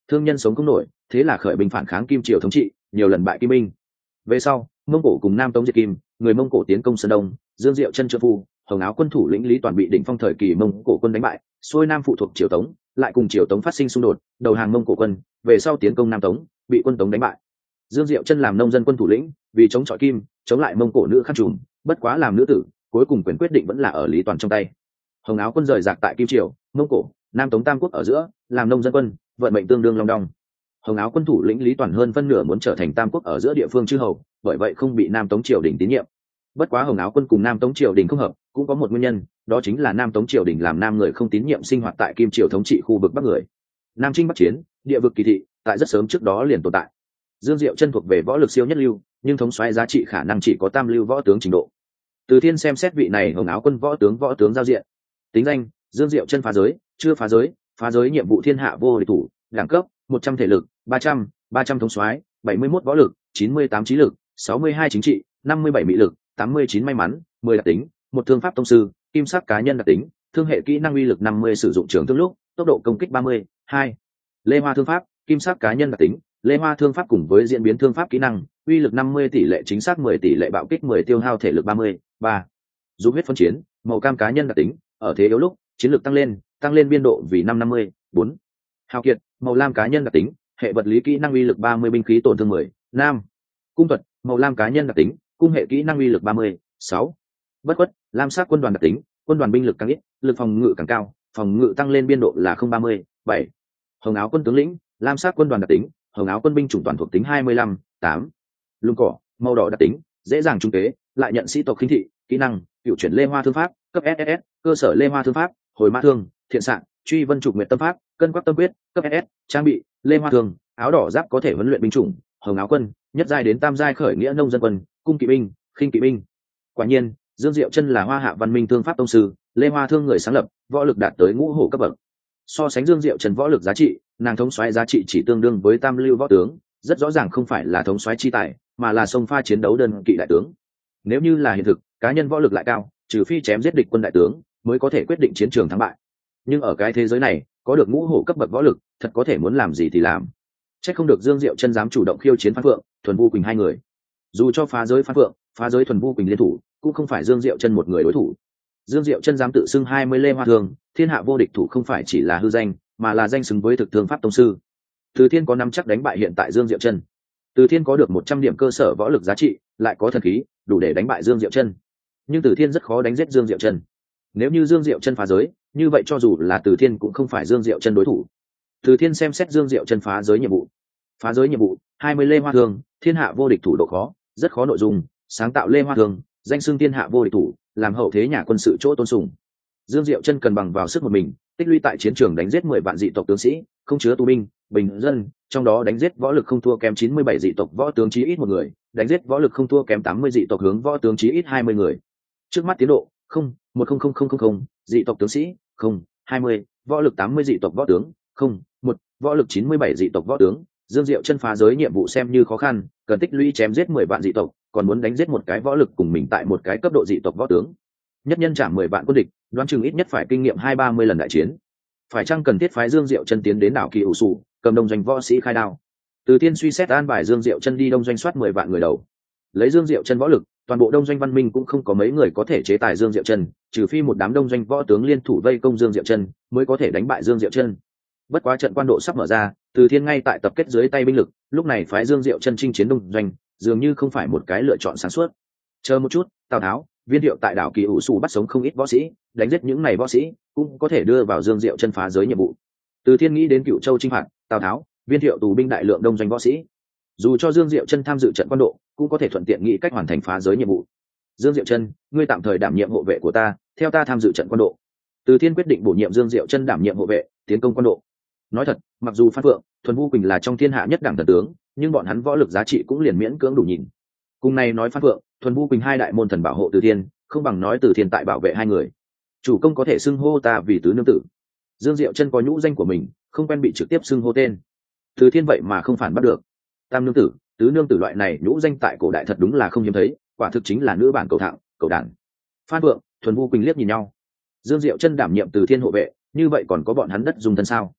thương nhân sống không nổi, thế là khởi binh phản kháng Kim Triều thống trị, nhiều lần bại Kim Minh. Về sau, Mông Cổ cùng Nam Tống diệt Kim, người Mông Cổ tiến công Sơn Đông, Dương Diệu Chân trợ phu, Hồng Áo quân thủ lĩnh Lý Toàn bị đỉnh phong thời kỳ Mông Cổ quân đánh bại, xuôi Nam phụ thuộc Triều Tống, lại cùng Triều Tống phát sinh xung đột, đầu hàng Mông Cổ quân, về sau tiến công Nam Tống, bị quân Tống đánh bại. Dương Diệu Chân làm nông dân quân thủ lĩnh, vì chống chọi Kim, chống lại Mông Cổ nữ khăn trùm, bất quá làm nữ tử, cuối cùng quyền quyết định vẫn là ở Lý Toàn trong tay. Hồng Áo quân rời rạc tại Kim Triều, Mông Cổ, Nam Tống tam quốc ở giữa, làm nông dân quân, vận mệnh tương đương long đong. Hồng Áo quân thủ lĩnh Lý Toàn hơn phân nửa muốn trở thành tam quốc ở giữa địa phương chư hầu, bởi vậy không bị Nam Tống triều đình tín nhiệm. Bất quá Hồng Áo quân cùng Nam Tống triều đình không hợp, cũng có một nguyên nhân, đó chính là Nam Tống triều đình làm nam người không tín nhiệm sinh hoạt tại Kim Triều thống trị khu vực Bắc người. Nam Trinh Bắc Chiến, địa vực kỳ thị, tại rất sớm trước đó liền tồn tại. Dương Diệu Chân thuộc về võ lực siêu nhất lưu, nhưng thống soái giá trị khả năng chỉ có tam lưu võ tướng trình độ. Từ Thiên xem xét vị này Hồng Áo quân võ tướng võ tướng giao diện. Tính danh: Dương Diệu Chân phá giới, chưa phá giới, phá giới nhiệm vụ thiên hạ vô địch thủ, đẳng cấp một trăm thể lực, ba trăm, ba trăm thống soái, bảy mươi mốt võ lực, chín mươi tám trí lực, sáu mươi hai chính trị, năm mươi bảy mỹ lực, tám mươi chín may mắn, mười đặc tính, một thương pháp tông sư, kim sắc cá nhân đặc tính, thương hệ kỹ năng uy lực năm mươi sử dụng trường thương lúc, tốc độ công kích ba mươi, hai. Lê Hoa thương pháp, kim sắc cá nhân đặc tính, Lê Hoa thương pháp cùng với diễn biến thương pháp kỹ năng, uy lực năm mươi tỷ lệ chính xác mười tỷ lệ bạo kích mười tiêu hao thể lực ba mươi, ba. Dù huyết phân chiến, màu cam cá nhân đặc tính, ở thế yếu lúc, chiến lược tăng lên, tăng lên biên độ vì năm năm mươi, bốn. Hào kiệt, màu lam cá nhân đặc tính, hệ vật lý kỹ năng uy lực ba mươi binh khí tổn thương mười, nam. Cung thuật, màu lam cá nhân đặc tính, cung hệ kỹ năng uy lực ba mươi, sáu. Bất khuất, lam sắc quân đoàn đặc tính, quân đoàn binh lực càng ít, lực phòng ngự càng cao, phòng ngự tăng lên biên độ là không ba mươi, bảy. Hồng Áo quân tướng lĩnh, lam sắc quân đoàn đặc tính, Hồng Áo quân binh chủng toàn thuộc tính hai mươi lăm, tám. Lung cỏ, màu đỏ đặc tính, dễ dàng trung kế, lại nhận sĩ tộc khinh thị, kỹ năng, cựu chuyển Lê Hoa thương pháp, cấp ét ét ét, cơ sở Lê Hoa thương pháp, hồi mã thương, thiện xạ, truy vân trục nguyệt tâm pháp, cân quắc tâm quyết, cấp ét ét, trang bị, Lê Hoa thương, áo đỏ giáp có thể huấn luyện binh chủng, Hồng Áo quân, nhất giai đến tam giai khởi nghĩa nông dân quân, cung kỵ binh, khinh kỵ binh. Quả nhiên, Dương Diệu Chân là Hoa Hạ văn minh thương pháp tông sư, Lê Hoa thương người sáng lập, võ lực đạt tới ngũ hổ cấp bậc. So sánh Dương Diệu Chân võ lực giá trị, nàng thống soái giá trị chỉ tương đương với tam lưu võ tướng, rất rõ ràng không phải là thống soái chi tài, mà là sông pha chiến đấu đơn kỵ đại tướng. Nếu như là hiện thực, cá nhân võ lực lại cao, trừ phi chém giết địch quân đại tướng, mới có thể quyết định chiến trường thắng bại. Nhưng ở cái thế giới này, có được ngũ hổ cấp bậc võ lực, thật có thể muốn làm gì thì làm. Chắc không được Dương Diệu Chân dám chủ động khiêu chiến Phan Phượng, Thuần Vu Quỳnh hai người. Dù cho phá giới Phan Phượng, phá giới Thuần Vu Quỳnh liên thủ, cũng không phải Dương Diệu Chân một người đối thủ. Dương Diệu Chân dám tự xưng hai mươi Lê Hoa thương, thiên hạ vô địch thủ không phải chỉ là hư danh, mà là danh xứng với thực thương pháp tông sư. Từ Thiên có nắm chắc đánh bại hiện tại Dương Diệu Chân. Từ Thiên có được một trăm điểm cơ sở võ lực giá trị, lại có thần khí, đủ để đánh bại Dương Diệu Chân. Nhưng Từ Thiên rất khó đánh giết Dương Diệu Chân. Nếu như Dương Diệu Chân phá giới, như vậy cho dù là Từ Thiên cũng không phải Dương Diệu Chân đối thủ. Từ Thiên xem xét Dương Diệu Chân phá giới nhiệm vụ. Phá giới nhiệm vụ, hai mươi Lê Hoa thương, thiên hạ vô địch thủ độ khó, rất khó nội dung, sáng tạo Lê Hoa thương, danh xưng thiên hạ vô địch thủ, làm hậu thế nhà quân sự chỗ tôn sùng. Dương Diệu Chân cần bằng vào sức một mình, tích lũy tại chiến trường đánh giết mười vạn dị tộc tướng sĩ, không chứa tù binh, bình dân, trong đó đánh giết võ lực không thua kém chín mươi bảy dị tộc võ tướng chí ít một người, đánh giết võ lực không thua kém tám mươi dị tộc hướng võ tướng chí ít hai mươi người. Trước mắt tiến độ, không, một không không không không không, dị tộc tướng sĩ, không, hai mươi, võ lực tám mươi dị tộc võ tướng, không, một, võ lực chín mươi bảy dị tộc võ tướng. Dương Diệu Chân phá giới nhiệm vụ xem như khó khăn, cần tích lũy chém giết mười vạn dị tộc, còn muốn đánh giết một cái võ lực cùng mình tại một cái cấp độ dị tộc võ tướng. Nhất nhân chạm mười vạn quân địch, đoán chừng ít nhất phải kinh nghiệm hai ba mươi lần đại chiến. Phải chăng cần thiết phái Dương Diệu Chân tiến đến đảo Kỳ ủ sủ, cầm đông doanh võ sĩ khai đao? Từ Tiên suy xét an bài Dương Diệu Chân đi đông doanh soát mười vạn người đầu. Lấy Dương Diệu Chân võ lực, toàn bộ đông doanh văn minh cũng không có mấy người có thể chế tài Dương Diệu Chân, trừ phi một đám đông doanh võ tướng liên thủ vây công Dương Diệu Chân, mới có thể đánh bại Dương Diệu Chân. Bất quá trận quan độ sắp mở ra, Từ Thiên ngay tại tập kết dưới tay binh lực, lúc này phái Dương Diệu Chân chinh chiến đông doanh, dường như không phải một cái lựa chọn sáng suốt. Chờ một chút, Tào Tháo, Viên Thiệu tại đảo Kỳ ủ sủ bắt sống không ít võ sĩ, đánh giết những này võ sĩ, cũng có thể đưa vào Dương Diệu Chân phá giới nhiệm vụ. Từ Thiên nghĩ đến Cựu Châu chinh phạt, Tào Tháo, Viên Thiệu tù binh đại lượng đông doanh võ sĩ. Dù cho Dương Diệu Chân tham dự trận quan độ, cũng có thể thuận tiện nghĩ cách hoàn thành phá giới nhiệm vụ. Dương Diệu Chân, ngươi tạm thời đảm nhiệm hộ vệ của ta, theo ta tham dự trận quan độ. Từ Thiên quyết định bổ nhiệm Dương Diệu Chân đảm nhiệm hộ vệ, tiến công quan độ. Nói thật, mặc dù Phan Phượng, Thuần Vu Quỳnh là trong thiên hạ nhất đẳng thần tướng, nhưng bọn hắn võ lực giá trị cũng liền miễn cưỡng đủ nhìn. Cùng này nói Phan Phượng, Thuần Vu Quỳnh hai đại môn thần bảo hộ Từ Thiên, không bằng nói Từ Thiên tại bảo vệ hai người. Chủ công có thể xưng hô ta vì tứ nương tử. Dương Diệu Chân có nhũ danh của mình, không quen bị trực tiếp xưng hô tên. Từ Thiên vậy mà không phản bắt được. Tam nương tử, tứ nương tử loại này nhũ danh tại cổ đại thật đúng là không hiếm thấy, quả thực chính là nữ bản cầu thạng, cầu đản. Phan Phượng, Thuần Vu Quỳnh liếc nhìn nhau. Dương Diệu Chân đảm nhiệm Từ Thiên hộ vệ, như vậy còn có bọn hắn đất dùng thân sao?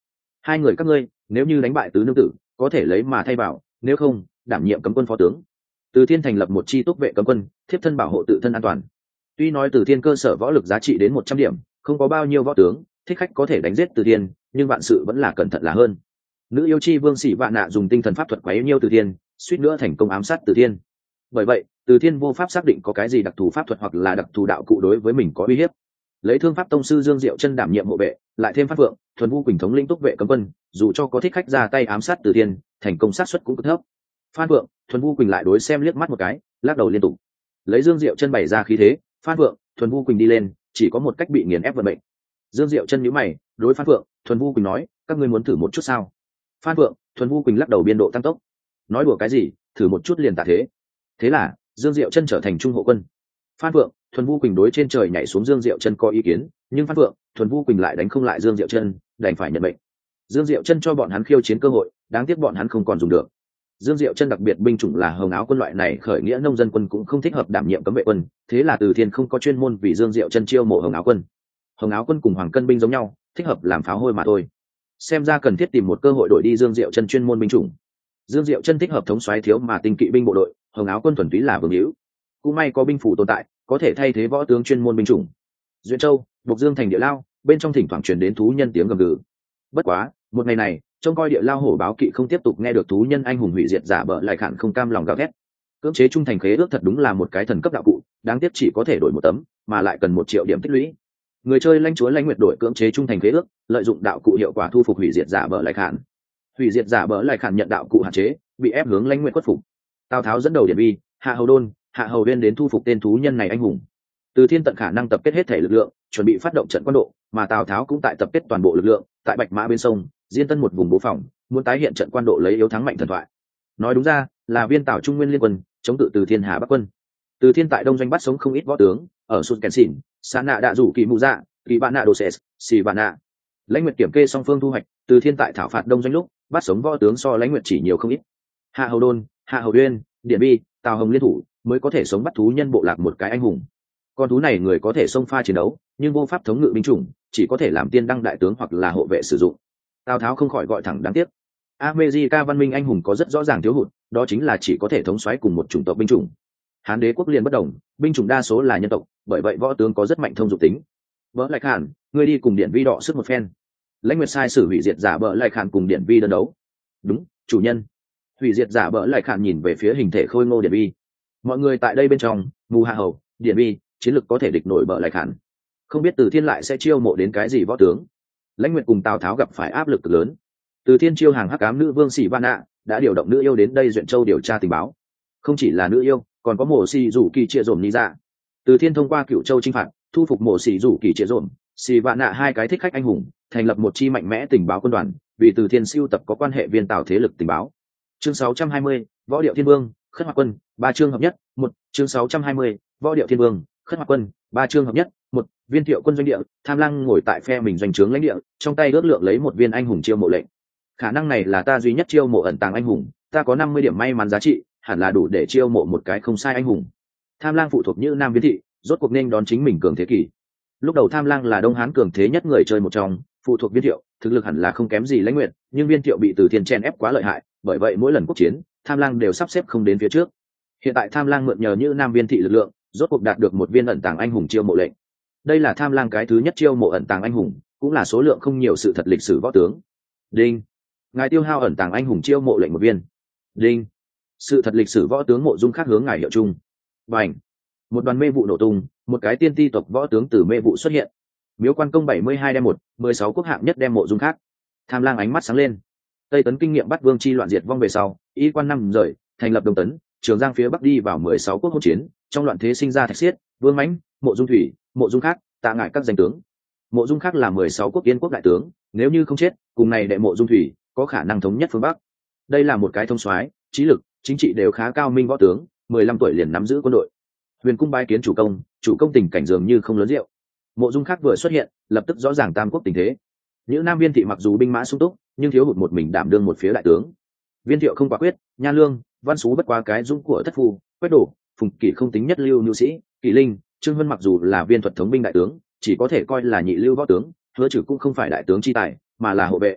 hai người các ngươi nếu như đánh bại tứ nương tử có thể lấy mà thay vào, nếu không đảm nhiệm cấm quân phó tướng. Từ Thiên thành lập một chi túc vệ cấm quân, thiếp thân bảo hộ tự thân an toàn. Tuy nói Từ Thiên cơ sở võ lực giá trị đến một trăm điểm, không có bao nhiêu võ tướng thích khách có thể đánh giết Từ Thiên, nhưng vạn sự vẫn là cẩn thận là hơn. Nữ yêu chi vương Sĩ Vạn Nạ dùng tinh thần pháp thuật quấy nhiêu Từ Thiên, suýt nữa thành công ám sát Từ Thiên. Bởi vậy, Từ Thiên vô pháp xác định có cái gì đặc thù pháp thuật hoặc là đặc thù đạo cụ đối với mình có uy hiếp. Lấy Thương pháp tông sư Dương Diệu Chân đảm nhiệm hộ vệ, lại thêm Phát Vượng, Thuần Vu Quỳnh thống lĩnh túc vệ cấm quân, dù cho có thích khách ra tay ám sát Từ Thiên, thành công xác suất cũng cực thấp. Phan Vượng, Thuần Vu Quỳnh lại đối xem liếc mắt một cái, lắc đầu liên tục. Lấy Dương Diệu Chân bày ra khí thế, Phan Vượng, Thuần Vu Quỳnh đi lên, chỉ có một cách bị nghiền ép vận mệnh. Dương Diệu Chân nhíu mày, đối Phan Vượng, Thuần Vu Quỳnh nói, các ngươi muốn thử một chút sao? Phan Vượng, Thuần Vu Quỳnh lắc đầu biên độ tăng tốc. Nói đùa cái gì, thử một chút liền tạ thế. Thế là, Dương Diệu Chân trở thành trung hộ quân. Phan Vượng, Thuần Vu Quỳnh đối trên trời nhảy xuống Dương Diệu Chân có ý kiến, nhưng Phan Vượng, Thuần Vu Quỳnh lại đánh không lại Dương Diệu Chân, đành phải nhận mệnh. Dương Diệu Chân cho bọn hắn khiêu chiến cơ hội, đáng tiếc bọn hắn không còn dùng được. Dương Diệu Chân đặc biệt binh chủng là hồng áo quân loại này khởi nghĩa nông dân quân cũng không thích hợp đảm nhiệm cấm vệ quân, thế là Từ Thiên không có chuyên môn vì Dương Diệu Chân chiêu mộ hồng áo quân. Hồng áo quân cùng hoàng cân binh giống nhau, thích hợp làm pháo hôi mà thôi. Xem ra cần thiết tìm một cơ hội đổi đi Dương Diệu Chân chuyên môn binh chủng. Dương Diệu Chân thích hợp thống soái thiếu mà tinh kỵ binh bộ đội, hồng áo quân thuần túy là vương hữu. Cũng may có binh phủ tồn tại, có thể thay thế võ tướng chuyên môn binh chủng. Duyện Châu, Bộc Dương thành địa lao, bên trong thỉnh thoảng truyền đến thú nhân tiếng gầm gừ. Bất quá, một ngày này, trông coi địa lao hổ báo kỵ không tiếp tục nghe được thú nhân anh hùng hủy diệt giả bợ lại khản không cam lòng gào thét. Cưỡng chế trung thành khế ước thật đúng là một cái thần cấp đạo cụ, đáng tiếc chỉ có thể đổi một tấm, mà lại cần một triệu điểm tích lũy. Người chơi lãnh chúa lãnh nguyệt đổi cưỡng chế trung thành khế ước, lợi dụng đạo cụ hiệu quả thu phục hủy diệt giả bợ lại khản. Hủy diệt giả bợ lại khản nhận đạo cụ hạn chế, bị ép hướng lãnh nguyệt khuất phục. Tào Tháo dẫn đầu điện vi, Hạ Hầu Đôn, Hạ Hầu Uyên đến thu phục tên thú nhân này anh hùng. Từ Thiên tận khả năng tập kết hết thể lực lượng, chuẩn bị phát động trận quân độ, mà Tào Tháo cũng tại tập kết toàn bộ lực lượng, tại Bạch Mã bên sông, Diên Tân một vùng bố phòng, muốn tái hiện trận quan độ lấy yếu thắng mạnh thần thoại. Nói đúng ra, là viên Tào Trung Nguyên liên quân, chống tự Từ Thiên Hà Bắc quân. Từ Thiên tại đông doanh bắt sống không ít võ tướng, ở Sùn Kèn Xỉn, Sa Nạ Đạ rủ kỳ mù dạ, kỳ bạn nạ đồ sệt, xì bạn nạ. Lãnh Nguyệt kiểm kê song phương thu hoạch, Từ Thiên tại thảo phạt đông doanh lúc, bắt sống võ tướng so Lãnh Nguyệt chỉ nhiều không ít. Hạ Hầu Đôn, Hạ Hầu Uyên, Điện Bi, Tào Hồng liên thủ, mới có thể sống bắt thú nhân bộ lạc một cái anh hùng. Con thú này người có thể xông pha chiến đấu, nhưng vô pháp thống ngự binh chủng, chỉ có thể làm tiên đăng đại tướng hoặc là hộ vệ sử dụng. Tào Tháo không khỏi gọi thẳng đáng tiếc. America văn minh anh hùng có rất rõ ràng thiếu hụt, đó chính là chỉ có thể thống soái cùng một chủng tộc binh chủng. Hán đế quốc liền bất đồng, binh chủng đa số là nhân tộc, bởi vậy võ tướng có rất mạnh thông dụng tính. Bỡ Lại Khản, ngươi đi cùng Điện Vi đọ sức một phen. Lãnh Nguyệt sai sử hủy diệt giả Bỡ Lại Khản cùng Điện Vi đơn đấu. Đúng, chủ nhân. Hủy diệt giả Bỡ Lại Khản nhìn về phía hình thể khôi ngô Điện Vi. Mọi người tại đây bên trong, mù hạ hầu, Điện Vi, chiến lực có thể địch nổi Bỡ Lại Khản. Không biết Từ Thiên lại sẽ chiêu mộ đến cái gì võ tướng. Lãnh Nguyệt cùng Tào Tháo gặp phải áp lực cực lớn. Từ Thiên chiêu hàng hắc ám nữ vương Sĩ Vạn Nạ, đã điều động nữ yêu đến đây Duyện Châu điều tra tình báo. Không chỉ là nữ yêu, còn có Mộ Sĩ Dụ Kỳ Triệu Dồn Ni Dạ. Từ Thiên thông qua Cựu Châu chinh phạt, thu phục Mộ Sĩ Dụ Kỳ Triệu Dồn, Sĩ Vạn Nạ hai cái thích khách anh hùng, thành lập một chi mạnh mẽ tình báo quân đoàn, vì Từ Thiên siêu tập có quan hệ viên Tào thế lực tình báo. Chương sáu trăm hai mươi, Võ Điệu Thiên Vương, Khất Hoạt Quân, ba chương hợp nhất, một, chương sáu trăm hai mươi, Võ Điệu Thiên Vương, Khất Hoạt Quân, ba chương hợp nhất, một, Viên Thiệu quân doanh địa, Tham Lăng ngồi tại phe mình doanh trướng lãnh địa, trong tay ước lượng lấy một viên anh hùng chiêu mộ lệnh. Khả năng này là ta duy nhất chiêu mộ ẩn tàng anh hùng, ta có năm mươi điểm may mắn giá trị, hẳn là đủ để chiêu mộ một cái không sai anh hùng. Tham Lang phụ thuộc Như Nam Viên thị, rốt cuộc nên đón chính mình cường thế kỷ. Lúc đầu Tham Lang là Đông Hán cường thế nhất người chơi một trong, phụ thuộc Viên Thiệu, thực lực hẳn là không kém gì Lãnh Nguyệt, nhưng Viên Thiệu bị Từ Thiên chen ép quá lợi hại, bởi vậy mỗi lần quốc chiến, Tham Lang đều sắp xếp không đến phía trước. Hiện tại Tham Lang mượn nhờ Như Nam Viên thị lực lượng, rốt cuộc đạt được một viên ẩn tàng anh hùng chiêu mộ lệnh. Đây là Tham Lang cái thứ nhất chiêu mộ ẩn tàng anh hùng, cũng là số lượng không nhiều sự thật lịch sử võ tướng. Đinh, ngài tiêu hao ẩn tàng anh hùng chiêu mộ lệnh một viên. Đinh, sự thật lịch sử võ tướng Mộ Dung Khác hướng ngài hiệu chung. Bành, một đoàn mê vụ nổ tung, một cái tiên ti tộc võ tướng từ mê vụ xuất hiện. Miếu Quan Công bảy mươi hai đem một, mười sáu quốc hạng nhất đem Mộ Dung Khác. Tham Lang ánh mắt sáng lên. Tây Tấn kinh nghiệm bắt vương chi loạn diệt vong về sau, y quan năm rời, thành lập Đông Tấn, Trường Giang phía bắc đi vào mười sáu quốc hỗn chiến, trong loạn thế sinh ra Thạch Xiết, Vương Mãnh, Mộ Dung Thủy, Mộ Dung Khác, Tạ Ngải các danh tướng. Mộ Dung Khác là mười sáu quốc yên quốc đại tướng, nếu như không chết, cùng này đệ Mộ Dung Thủy có khả năng thống nhất phương bắc. Đây là một cái thông soái, trí lực, chính trị đều khá cao minh võ tướng, mười lăm tuổi liền nắm giữ quân đội. Huyền cung bái kiến chủ công, chủ công tình cảnh dường như không lớn rượu. Mộ Dung Khác vừa xuất hiện, lập tức rõ ràng tam quốc tình thế. Những Nam Viên thị mặc dù binh mã sung túc, nhưng thiếu hụt một mình đảm đương một phía đại tướng. Viên Thiệu không quả quyết, Nhan Lương, Văn Sú bất quá cái dũng của thất phu, Quách Đổ, Phùng Kỷ không tính nhất lưu nhu sĩ, Kỷ Linh, Trương Vân mặc dù là viên thuật thống binh đại tướng, chỉ có thể coi là nhị lưu võ tướng, Hứa Trừ cũng không phải đại tướng chi tài, mà là hộ vệ.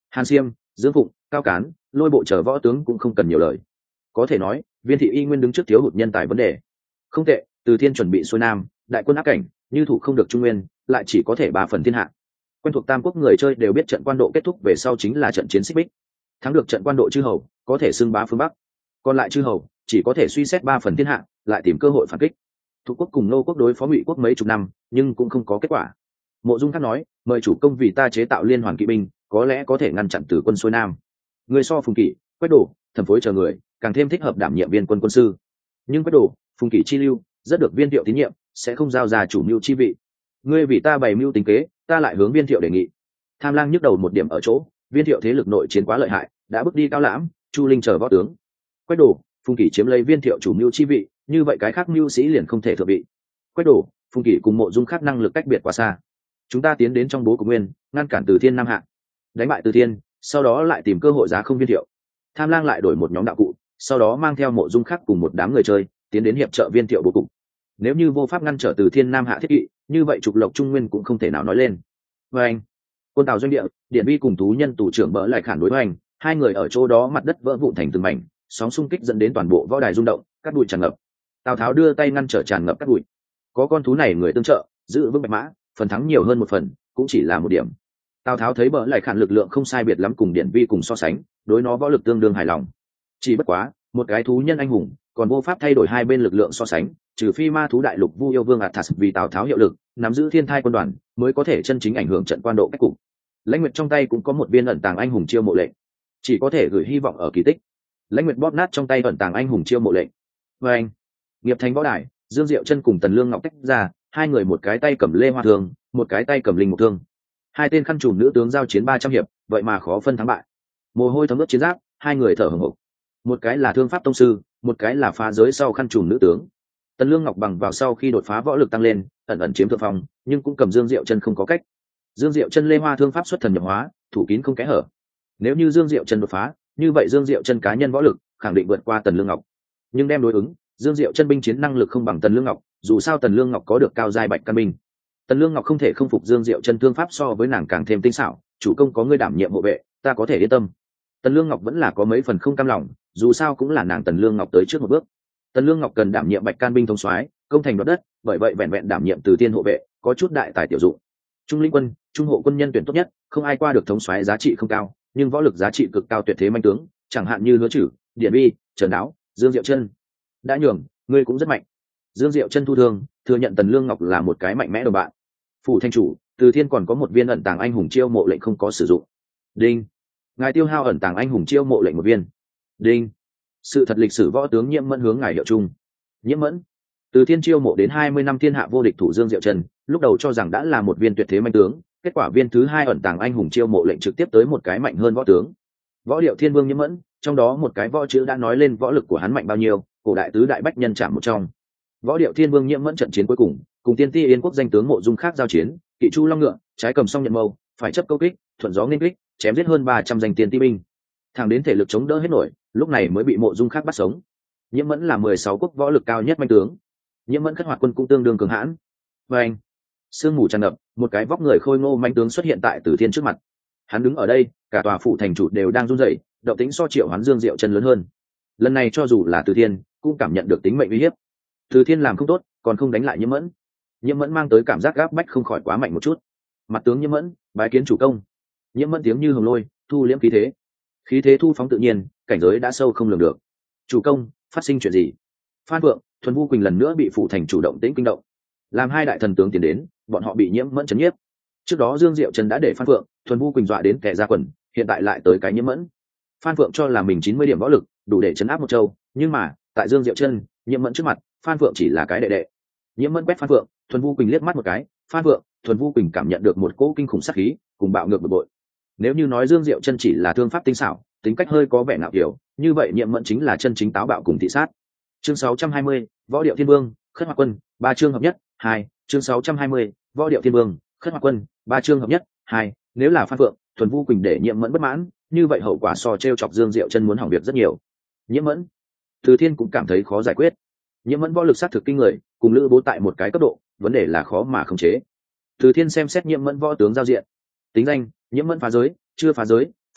Hàn Siêm, Dương Phụng, Cao Cán, Lôi Bộ chờ võ tướng cũng không cần nhiều lời. Có thể nói viên thị y nguyên đứng trước thiếu hụt nhân tài vấn đề. Không tệ, Từ Thiên chuẩn bị xuôi nam, đại quân áp cảnh, như thủ không được trung nguyên, lại chỉ có thể ba phần thiên hạ. Quen thuộc Tam Quốc người chơi đều biết trận quan độ kết thúc về sau chính là trận chiến xích bích. Thắng được trận quan độ chư hầu, có thể xưng bá phương Bắc. Còn lại chư hầu chỉ có thể suy xét ba phần thiên hạ, lại tìm cơ hội phản kích. Thuộc quốc cùng Nô quốc đối phó Ngụy quốc mấy chục năm, nhưng cũng không có kết quả. Mộ Dung Thác nói, mời chủ công vì ta chế tạo liên hoàn kỵ binh, có lẽ có thể ngăn chặn Tử quân xuôi nam. Người so Phùng Kỷ, Quách Đổ, Thẩm Phối chờ người, càng thêm thích hợp đảm nhiệm viên quân quân sư. Nhưng Quách Đổ, Phùng Kỷ chi lưu, rất được Viên Thiệu tín nhiệm, sẽ không giao ra chủ mưu chi vị. Ngươi vì ta bày mưu tính kế, ta lại hướng Viên Thiệu đề nghị. Tham Lang nhức đầu một điểm ở chỗ, Viên Thiệu thế lực nội chiến quá lợi hại, đã bước đi Cao Lãm, Chu Linh chờ võ tướng. Quách Đổ, Phùng Kỷ chiếm lấy Viên Thiệu chủ mưu chi vị, như vậy cái khác mưu sĩ liền không thể thượng vị. Quách Đổ, Phùng Kỷ cùng Mộ Dung khác năng lực cách biệt quá xa. Chúng ta tiến đến trong bố cục nguyên, ngăn cản Từ Thiên Nam hạ, đánh bại Từ Thiên, sau đó lại tìm cơ hội giá không Viên Thiệu. Tham Lang lại đổi một nhóm đạo cụ, sau đó mang theo Mộ Dung khác cùng một đám người chơi tiến đến hiệp trợ Viên Thiệu bố cục. Nếu như vô pháp ngăn trở Từ Thiên Nam hạ thiết kỵ, như vậy trục lộc trung nguyên cũng không thể nào nói lên. Với anh, quân Tào doanh địa, Điện Vi cùng Tú Nhân tù trưởng bỡ lại khản đối với anh, hai người ở chỗ đó mặt đất vỡ vụn thành từng mảnh, sóng xung kích dẫn đến toàn bộ võ đài rung động, cát bụi tràn ngập. Tào Tháo đưa tay ngăn trở tràn ngập cát bụi. Có con thú này người tương trợ, giữ vững bạch mã, phần thắng nhiều hơn một phần, cũng chỉ là một điểm. Tào Tháo thấy bỡ lại khản lực lượng không sai biệt lắm cùng Điện Vi cùng so sánh, đối nó võ lực tương đương hài lòng. Chỉ bất quá, một cái thú nhân anh hùng, còn vô pháp thay đổi hai bên lực lượng so sánh, trừ phi ma thú đại lục Vu Yêu Vương Athas vì Tào Tháo hiệu lực, nắm giữ thiên thai quân đoàn, mới có thể chân chính ảnh hưởng trận quan độ cách cục. Lãnh Nguyệt trong tay cũng có một viên ẩn tàng anh hùng chiêu mộ lệnh, chỉ có thể gửi hy vọng ở kỳ tích. Lãnh Nguyệt bóp nát trong tay ẩn tàng anh hùng chiêu mộ lệnh. Và anh, nghiệp thành võ đài, Dương Diệu Chân cùng Tần Lương Ngọc tách ra, hai người một cái tay cầm lê hoa thương, một cái tay cầm linh mục thương. Hai tên khăn trùm nữ tướng giao chiến ba trăm hiệp, vậy mà khó phân thắng bại. Mồ hôi thấm ướt chiến giáp, hai người thở hổn hển. Một cái là thương pháp tông sư, một cái là phá giới sau khăn trùm nữ tướng. Tần Lương Ngọc bằng vào sau khi đột phá võ lực tăng lên, ẩn ẩn chiếm thượng phong, nhưng cũng cầm Dương Diệu Chân không có cách. Dương Diệu Chân lê hoa thương pháp xuất thần nhập hóa, thủ kín không kẽ hở. Nếu như Dương Diệu Chân đột phá, như vậy Dương Diệu Chân cá nhân võ lực khẳng định vượt qua Tần Lương Ngọc. Nhưng đem đối ứng, Dương Diệu Chân binh chiến năng lực không bằng Tần Lương Ngọc, dù sao Tần Lương Ngọc có được cao giai bạch căn binh. Tần Lương Ngọc không thể không phục Dương Diệu Chân thương pháp so với nàng càng thêm tinh xảo, chủ công có ngươi đảm nhiệm hộ vệ, ta có thể yên tâm. Tần Lương Ngọc vẫn là có mấy phần không cam lòng, dù sao cũng là nàng Tần Lương Ngọc tới trước một bước. Tần Lương Ngọc cần đảm nhiệm bạch can binh thống soái, công thành đoạt đất, bởi vậy vẹn vẹn đảm nhiệm Từ Tiên hộ vệ, có chút đại tài tiểu dụng. Trung linh quân, trung hộ quân nhân tuyển tốt nhất, không ai qua được thống soái giá trị không cao, nhưng võ lực giá trị cực cao tuyệt thế manh tướng, chẳng hạn như Hứa Chử, Điện Vi, Trần Đáo, Dương Diệu Chân. Đã nhường, ngươi cũng rất mạnh. Dương Diệu Chân thu thương, thừa nhận Tần Lương Ngọc là một cái mạnh mẽ đồng bạn. Phủ thanh chủ, Từ Thiên còn có một viên ẩn tàng anh hùng chiêu mộ lệnh không có sử dụng. Đinh, ngài tiêu hao ẩn tàng anh hùng chiêu mộ lệnh một viên. Đinh, sự thật lịch sử võ tướng Nhiễm Mẫn hướng ngài hiệu chung. Nhiễm Mẫn, Từ Thiên chiêu mộ đến hai mươi năm thiên hạ vô địch thủ Dương Diệu Chân, lúc đầu cho rằng đã là một viên tuyệt thế manh tướng, kết quả viên thứ hai ẩn tàng anh hùng chiêu mộ lệnh trực tiếp tới một cái mạnh hơn võ tướng. Võ Điệu Thiên Vương Nhiễm Mẫn, trong đó một cái võ chữ đã nói lên võ lực của hắn mạnh bao nhiêu, cổ đại tứ đại bách nhân chạm một trong. Võ Điệu Thiên Vương Nhiễm Mẫn trận chiến cuối cùng, cùng Tiên Ti Yên quốc danh tướng Mộ Dung khác giao chiến, kỵ chu long ngựa, trái cầm song nhận mâu, phải chấp câu kích, thuận gió nghênh kích, chém giết hơn ba trăm danh Tiên Ti binh. Thẳng đến thể lực chống đỡ hết nổi, lúc này mới bị Mộ Dung khác bắt sống. Nhiễm Mẫn là mười sáu quốc võ lực cao nhất manh tướng. Nhiễm Mẫn khất hoạt quân cũng tương đương cường hãn. Và anh, sương mù tràn ngập, một cái vóc người khôi ngô manh tướng xuất hiện tại Từ Thiên trước mặt. Hắn đứng ở đây, cả tòa phủ thành chủ đều đang run rẩy, động tĩnh so Triệu Hoán Dương Diệu Chân lớn hơn. Lần này cho dù là Từ Thiên, cũng cảm nhận được tính mệnh uy hiếp. Từ Thiên làm không tốt, còn không đánh lại Nhiễm Mẫn. Nhiễm Mẫn mang tới cảm giác gáp bách không khỏi quá mạnh một chút. Mặt tướng Nhiễm Mẫn, bái kiến chủ công. Nhiễm Mẫn tiếng như hồng lôi, thu liễm khí thế. Khí thế thu phóng tự nhiên, cảnh giới đã sâu không lường được. Chủ công, phát sinh chuyện gì? Phan Vượng, Thuần Vu Quỳnh lần nữa bị phủ thành chủ động tĩnh kinh động. Làm hai đại thần tướng tiến đến, bọn họ bị Nhiễm Mẫn chấn nhiếp. Trước đó Dương Diệu Chân đã để Phan Vượng, Thuần Vu Quỳnh dọa đến kẻ ra quần, hiện tại lại tới cái Nhiễm Mẫn. Phan Vượng cho là mình chín mươi điểm võ lực, đủ để chấn áp một châu, nhưng mà, tại Dương Diệu Chân, Nhiễm Mẫn trước mặt, Phan Vượng chỉ là cái đệ đệ. Nhiễm Mẫn quét Phan Vượng, Thuần Vu Quỳnh liếc mắt một cái, Phan Vượng, Thuần Vu Quỳnh cảm nhận được một cỗ kinh khủng sát khí, cùng bạo ngược bực bội. Nếu như nói Dương Diệu Chân chỉ là thương pháp tinh xảo, tính cách hơi có vẻ ngạo kiều, như vậy Nhiễm Mẫn chính là chân chính táo bạo cùng thị sát. Chương sáu trăm hai mươi, Võ Điệu Thiên Vương, Khất Hoạt Quân, ba chương hợp nhất, hai, chương sáu trăm hai mươi, Võ Điệu Thiên Vương, Khất Hoạt Quân, ba chương hợp nhất, hai, nếu là Phan Vượng, Thuần Vu Quỳnh để Nhiễm Mẫn bất mãn, như vậy hậu quả so trêu chọc Dương Diệu Chân muốn hỏng việc rất nhiều. Nhiễm Mẫn, Từ Thiên cũng cảm thấy khó giải quyết. Nhiễm Mẫn võ lực sát thực kinh người, cùng Lữ Bố tại một cái cấp độ, vấn đề là khó mà khống chế. Từ Thiên xem xét Nhiễm Mẫn võ tướng giao diện. Tính danh: Nhiễm Mẫn phá giới, chưa phá giới,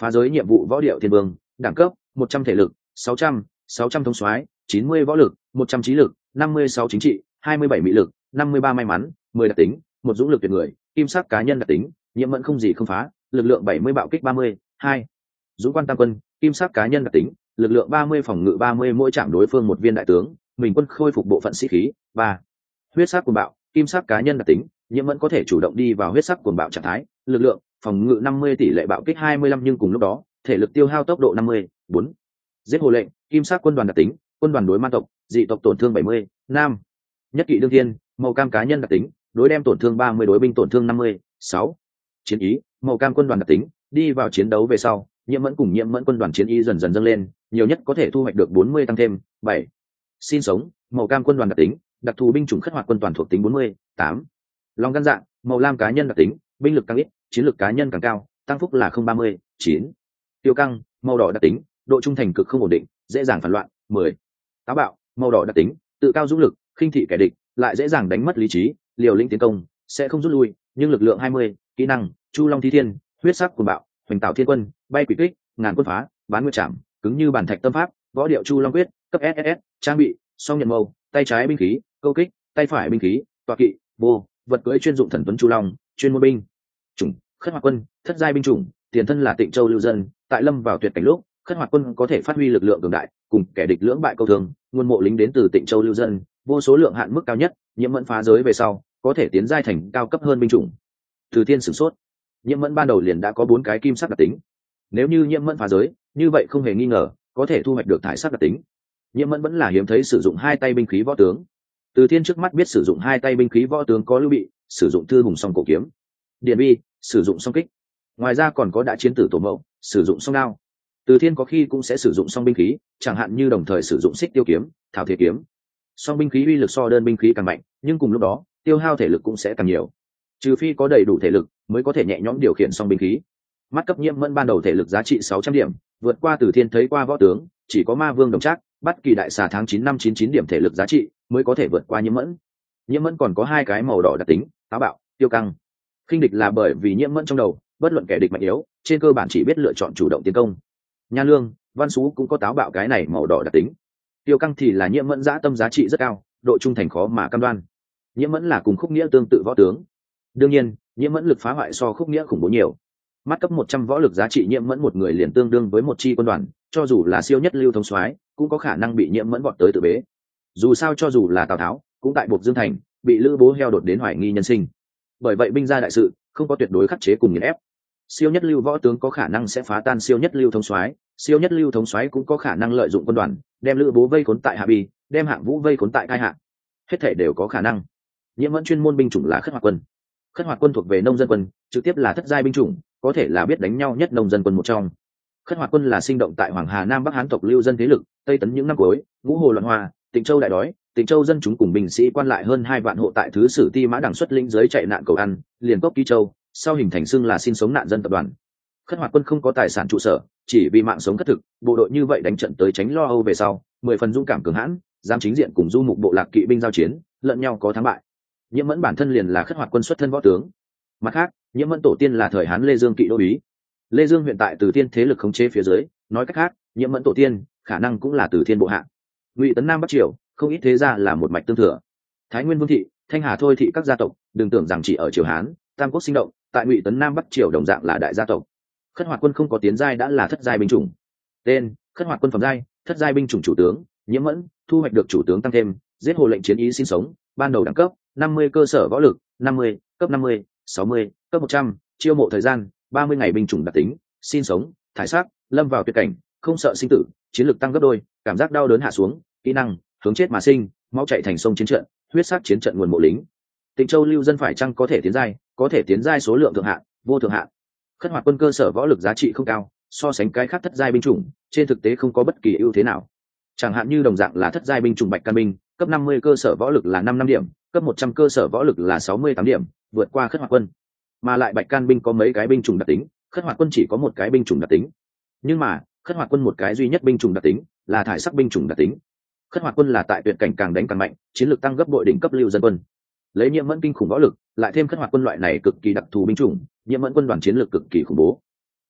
phá giới nhiệm vụ võ điệu thiên vương, đẳng cấp một trăm thể lực, sáu trăm, sáu trăm thống soái, chín mươi võ lực, một trăm trí lực, năm mươi sáu chính trị, hai mươi bảy mỹ lực, năm mươi ba may mắn, mười đặc tính, một dũng lực tuyệt người, kim sắc cá nhân đặc tính, nhiễm mẫn không gì không phá, lực lượng bảy mươi bạo kích ba mươi, hai. Dũng quan tam quân, kim sắc cá nhân đặc tính, lực lượng ba mươi phòng ngự ba mươi mỗi chạm đối phương một viên đại tướng, mình quân khôi phục bộ phận sĩ khí, ba. Huyết sắc cuồng bạo, kim sắc cá nhân đặc tính, nhiễm mẫn có thể chủ động đi vào huyết sắc cuồng bạo trạng thái, lực lượng, phòng ngự năm mươi tỷ lệ bạo kích hai mươi lăm nhưng cùng lúc đó, thể lực tiêu hao tốc độ năm mươi, bốn. Giết hồ lệnh, kim sắc quân đoàn đặc tính, quân đoàn đối ma tộc, dị tộc tổn thương bảy mươi, nam. Nhất kỵ đương thiên, màu cam cá nhân đặc tính, đối đem tổn thương ba mươi đối binh tổn thương năm mươi, sáu. Chiến ý, màu cam quân đoàn đặc tính, đi vào chiến đấu về sau, nhiễm mẫn cùng nhiễm mẫn quân đoàn chiến ý dần dần dâng lên, nhiều nhất có thể thu hoạch được bốn mươi tăng thêm, bảy. Xin sống, màu cam quân đoàn đặc tính, đặc thù binh chủng khất hoạt quân toàn thuộc tính bốn mươi, tám. Long gan dạng, màu lam cá nhân đặc tính, binh lực càng ít, chiến lược cá nhân càng cao, tăng phúc là không ba mươi, chín. Tiêu căng, màu đỏ đặc tính, độ trung thành cực không ổn định, dễ dàng phản loạn, mười. Táo bạo, màu đỏ đặc tính, tự cao dũng lực, khinh thị kẻ địch, lại dễ dàng đánh mất lý trí, liều lĩnh tiến công, sẽ không rút lui, nhưng lực lượng hai mươi, kỹ năng, Chu Long Thi Thiên, huyết sắc cuồng bạo, hoành tạo thiên quân, bay quỷ kích, ngàn quân phá, bán nguyệt chạm, cứng như bàn thạch tâm pháp, võ điệu Chu Long quyết, cấp ét ét ét, trang bị, song nhận mâu, tay trái binh khí, câu kích, tay phải binh khí, tọa kỵ, vô, vật cưỡi chuyên dụng thần tuấn Chu Long, chuyên môn binh chủng, khất hoạt quân, thất giai binh chủng, tiền thân là Tịnh Châu lưu dân, tại lâm vào tuyệt cảnh lúc, khất hoạt quân có thể phát huy lực lượng cường đại, cùng kẻ địch lưỡng bại câu thương, nguồn mộ lính đến từ Tịnh Châu lưu dân, vô số lượng hạn mức cao nhất, nhiễm mẫn phá giới về sau, có thể tiến giai thành cao cấp hơn binh chủng. Từ Thiên sửng sốt, nhiễm mẫn ban đầu liền đã có bốn cái kim sắc đặc tính, nếu như nhiễm mẫn phá giới, như vậy không hề nghi ngờ, có thể thu hoạch được thải sắc đặc tính. Nhiễm mẫn vẫn là hiếm thấy sử dụng hai tay binh khí võ tướng. Từ Thiên trước mắt biết sử dụng hai tay binh khí võ tướng có Lưu Bị, sử dụng Thư Hùng song cổ kiếm, Điện Bi, sử dụng song kích. Ngoài ra còn có đã chiến tử Tổ Mẫu, sử dụng song đao. Từ Thiên có khi cũng sẽ sử dụng song binh khí, chẳng hạn như đồng thời sử dụng Xích Tiêu kiếm, Thảo Thế kiếm. Song binh khí uy lực so đơn binh khí càng mạnh, nhưng cùng lúc đó, tiêu hao thể lực cũng sẽ càng nhiều. Trừ phi có đầy đủ thể lực, mới có thể nhẹ nhõm điều khiển song binh khí. Mắt cấp nhiễm mẫn ban đầu thể lực giá trị sáu trăm điểm, vượt qua Từ Thiên thấy qua võ tướng, chỉ có Ma Vương Đồng Trác, Bắt Kỳ Đại Xà tháng chín năm chín chín điểm thể lực giá trị, mới có thể vượt qua nhiễm mẫn. Nhiễm mẫn còn có hai cái màu đỏ đặc tính, táo bạo, tiêu căng. Khinh địch là bởi vì nhiễm mẫn trong đầu, bất luận kẻ địch mạnh yếu, trên cơ bản chỉ biết lựa chọn chủ động tiến công. Nha Lương, Văn Sú cũng có táo bạo cái này màu đỏ đặc tính. Tiêu căng thì là nhiễm mẫn dã tâm giá trị rất cao, độ trung thành khó mà cam đoan. Nhiễm mẫn là cùng Khúc Nghĩa tương tự võ tướng. Đương nhiên, nhiễm mẫn lực phá hoại so Khúc Nghĩa khủng bố nhiều. Mắt cấp một trăm võ lực giá trị nhiễm mẫn một người liền tương đương với một chi quân đoàn, cho dù là siêu nhất lưu thống soái, cũng có khả năng bị nhiễm mẫn vọt tới tự bế. Dù sao cho dù là Tào Tháo, cũng tại Bộc Dương Thành, bị Lữ Bố heo đột đến hoài nghi nhân sinh. Bởi vậy binh gia đại sự, không có tuyệt đối khắc chế cùng nghiền ép. Siêu nhất lưu võ tướng có khả năng sẽ phá tan siêu nhất lưu thống soái, siêu nhất lưu thống soái cũng có khả năng lợi dụng quân đoàn, đem Lữ Bố vây khốn tại Hạ Bì, đem Hạng Vũ vây khốn tại Khai Hạ. Hết thể đều có khả năng. Nhiễm mẫn chuyên môn binh chủng là khất hoạt quân. Khất hoạt quân thuộc về nông dân quân, trực tiếp là thất giai binh chủng, có thể là biết đánh nhau nhất nông dân quân một trong. Khất hoạt quân là sinh động tại Hoàng Hà Nam Bắc Hán tộc lưu dân thế lực, Tây tấn những năm cuối, Ngũ Hồ loạn hoa, Tịnh Châu đại đói, Tịnh Châu dân chúng cùng binh sĩ quan lại hơn hai vạn hộ tại thứ sử Ti Mã Đằng xuất lĩnh dưới chạy nạn cầu ăn, liền cốc Ký Châu, sau hình thành xưng là xin sống nạn dân tập đoàn. Khất hoạt quân không có tài sản trụ sở, chỉ vì mạng sống khất thực, bộ đội như vậy đánh trận tới tránh lo âu về sau, mười phần dũng cảm cường hãn, dám chính diện cùng du mục bộ lạc kỵ binh giao chiến, lẫn nhau có thắng bại. Nhiễm mẫn bản thân liền là khất hoạt quân xuất thân võ tướng. Mặt khác, nhiễm mẫn tổ tiên là thời Hán Lê Dương kỵ đô úy. Lê Dương hiện tại Từ Thiên thế lực khống chế phía dưới, nói cách khác, nhiễm mẫn tổ tiên khả năng cũng là Từ Thiên bộ hạ. Ngụy Tấn Nam Bắc Triều, không ít thế gia là một mạch tương thừa. Thái Nguyên Vương thị, Thanh Hà Thôi thị các gia tộc, đừng tưởng rằng chỉ ở Triều Hán, Tam Quốc sinh động, tại Ngụy Tấn Nam Bắc Triều đồng dạng là đại gia tộc. Khất hoạt quân không có tiến giai đã là thất giai binh chủng. Tên: Khất hoạt quân phẩm giai, thất giai binh chủng chủ tướng, nhiễm mẫn, thu hoạch được chủ tướng tăng thêm, giết hồ lệnh chiến ý sinh sống, ban đầu đẳng cấp năm mươi cơ sở võ lực, năm mươi, cấp năm mươi, sáu mươi, cấp một trăm, chiêu mộ thời gian ba mươi ngày binh chủng đặc tính, xin sống, thải sắc, lâm vào tuyệt cảnh, không sợ sinh tử, chiến lược tăng gấp đôi, cảm giác đau đớn hạ xuống, kỹ năng, hướng chết mà sinh, máu chạy thành sông chiến trận, huyết sắc chiến trận nguồn mộ lính. Tịnh Châu lưu dân phải chăng có thể tiến giai, có thể tiến giai số lượng thượng hạn, vô thượng hạn. Khất hoạt quân cơ sở võ lực giá trị không cao, so sánh cái khác thất giai binh chủng, trên thực tế không có bất kỳ ưu thế nào. Chẳng hạn như đồng dạng là thất giai binh chủng Bạch Can binh, cấp năm mươi cơ sở võ lực là năm năm điểm, cấp một trăm cơ sở võ lực là sáu mươi tám điểm, vượt qua khất hoạt quân. Mà lại Bạch Can binh có mấy cái binh chủng đặc tính, khất hoạt quân chỉ có một cái binh chủng đặc tính. Nhưng mà, khất hoạt quân một cái duy nhất binh chủng đặc tính, là thải sắc binh chủng đặc tính. Khất hoạt quân là tại tuyệt cảnh càng đánh càng mạnh, chiến lược tăng gấp bội đỉnh cấp lưu dân quân. Lấy nhiễm mẫn kinh khủng võ lực, lại thêm khất hoạt quân loại này cực kỳ đặc thù binh chủng, nhiễm mẫn quân đoàn chiến lược cực kỳ khủng bố.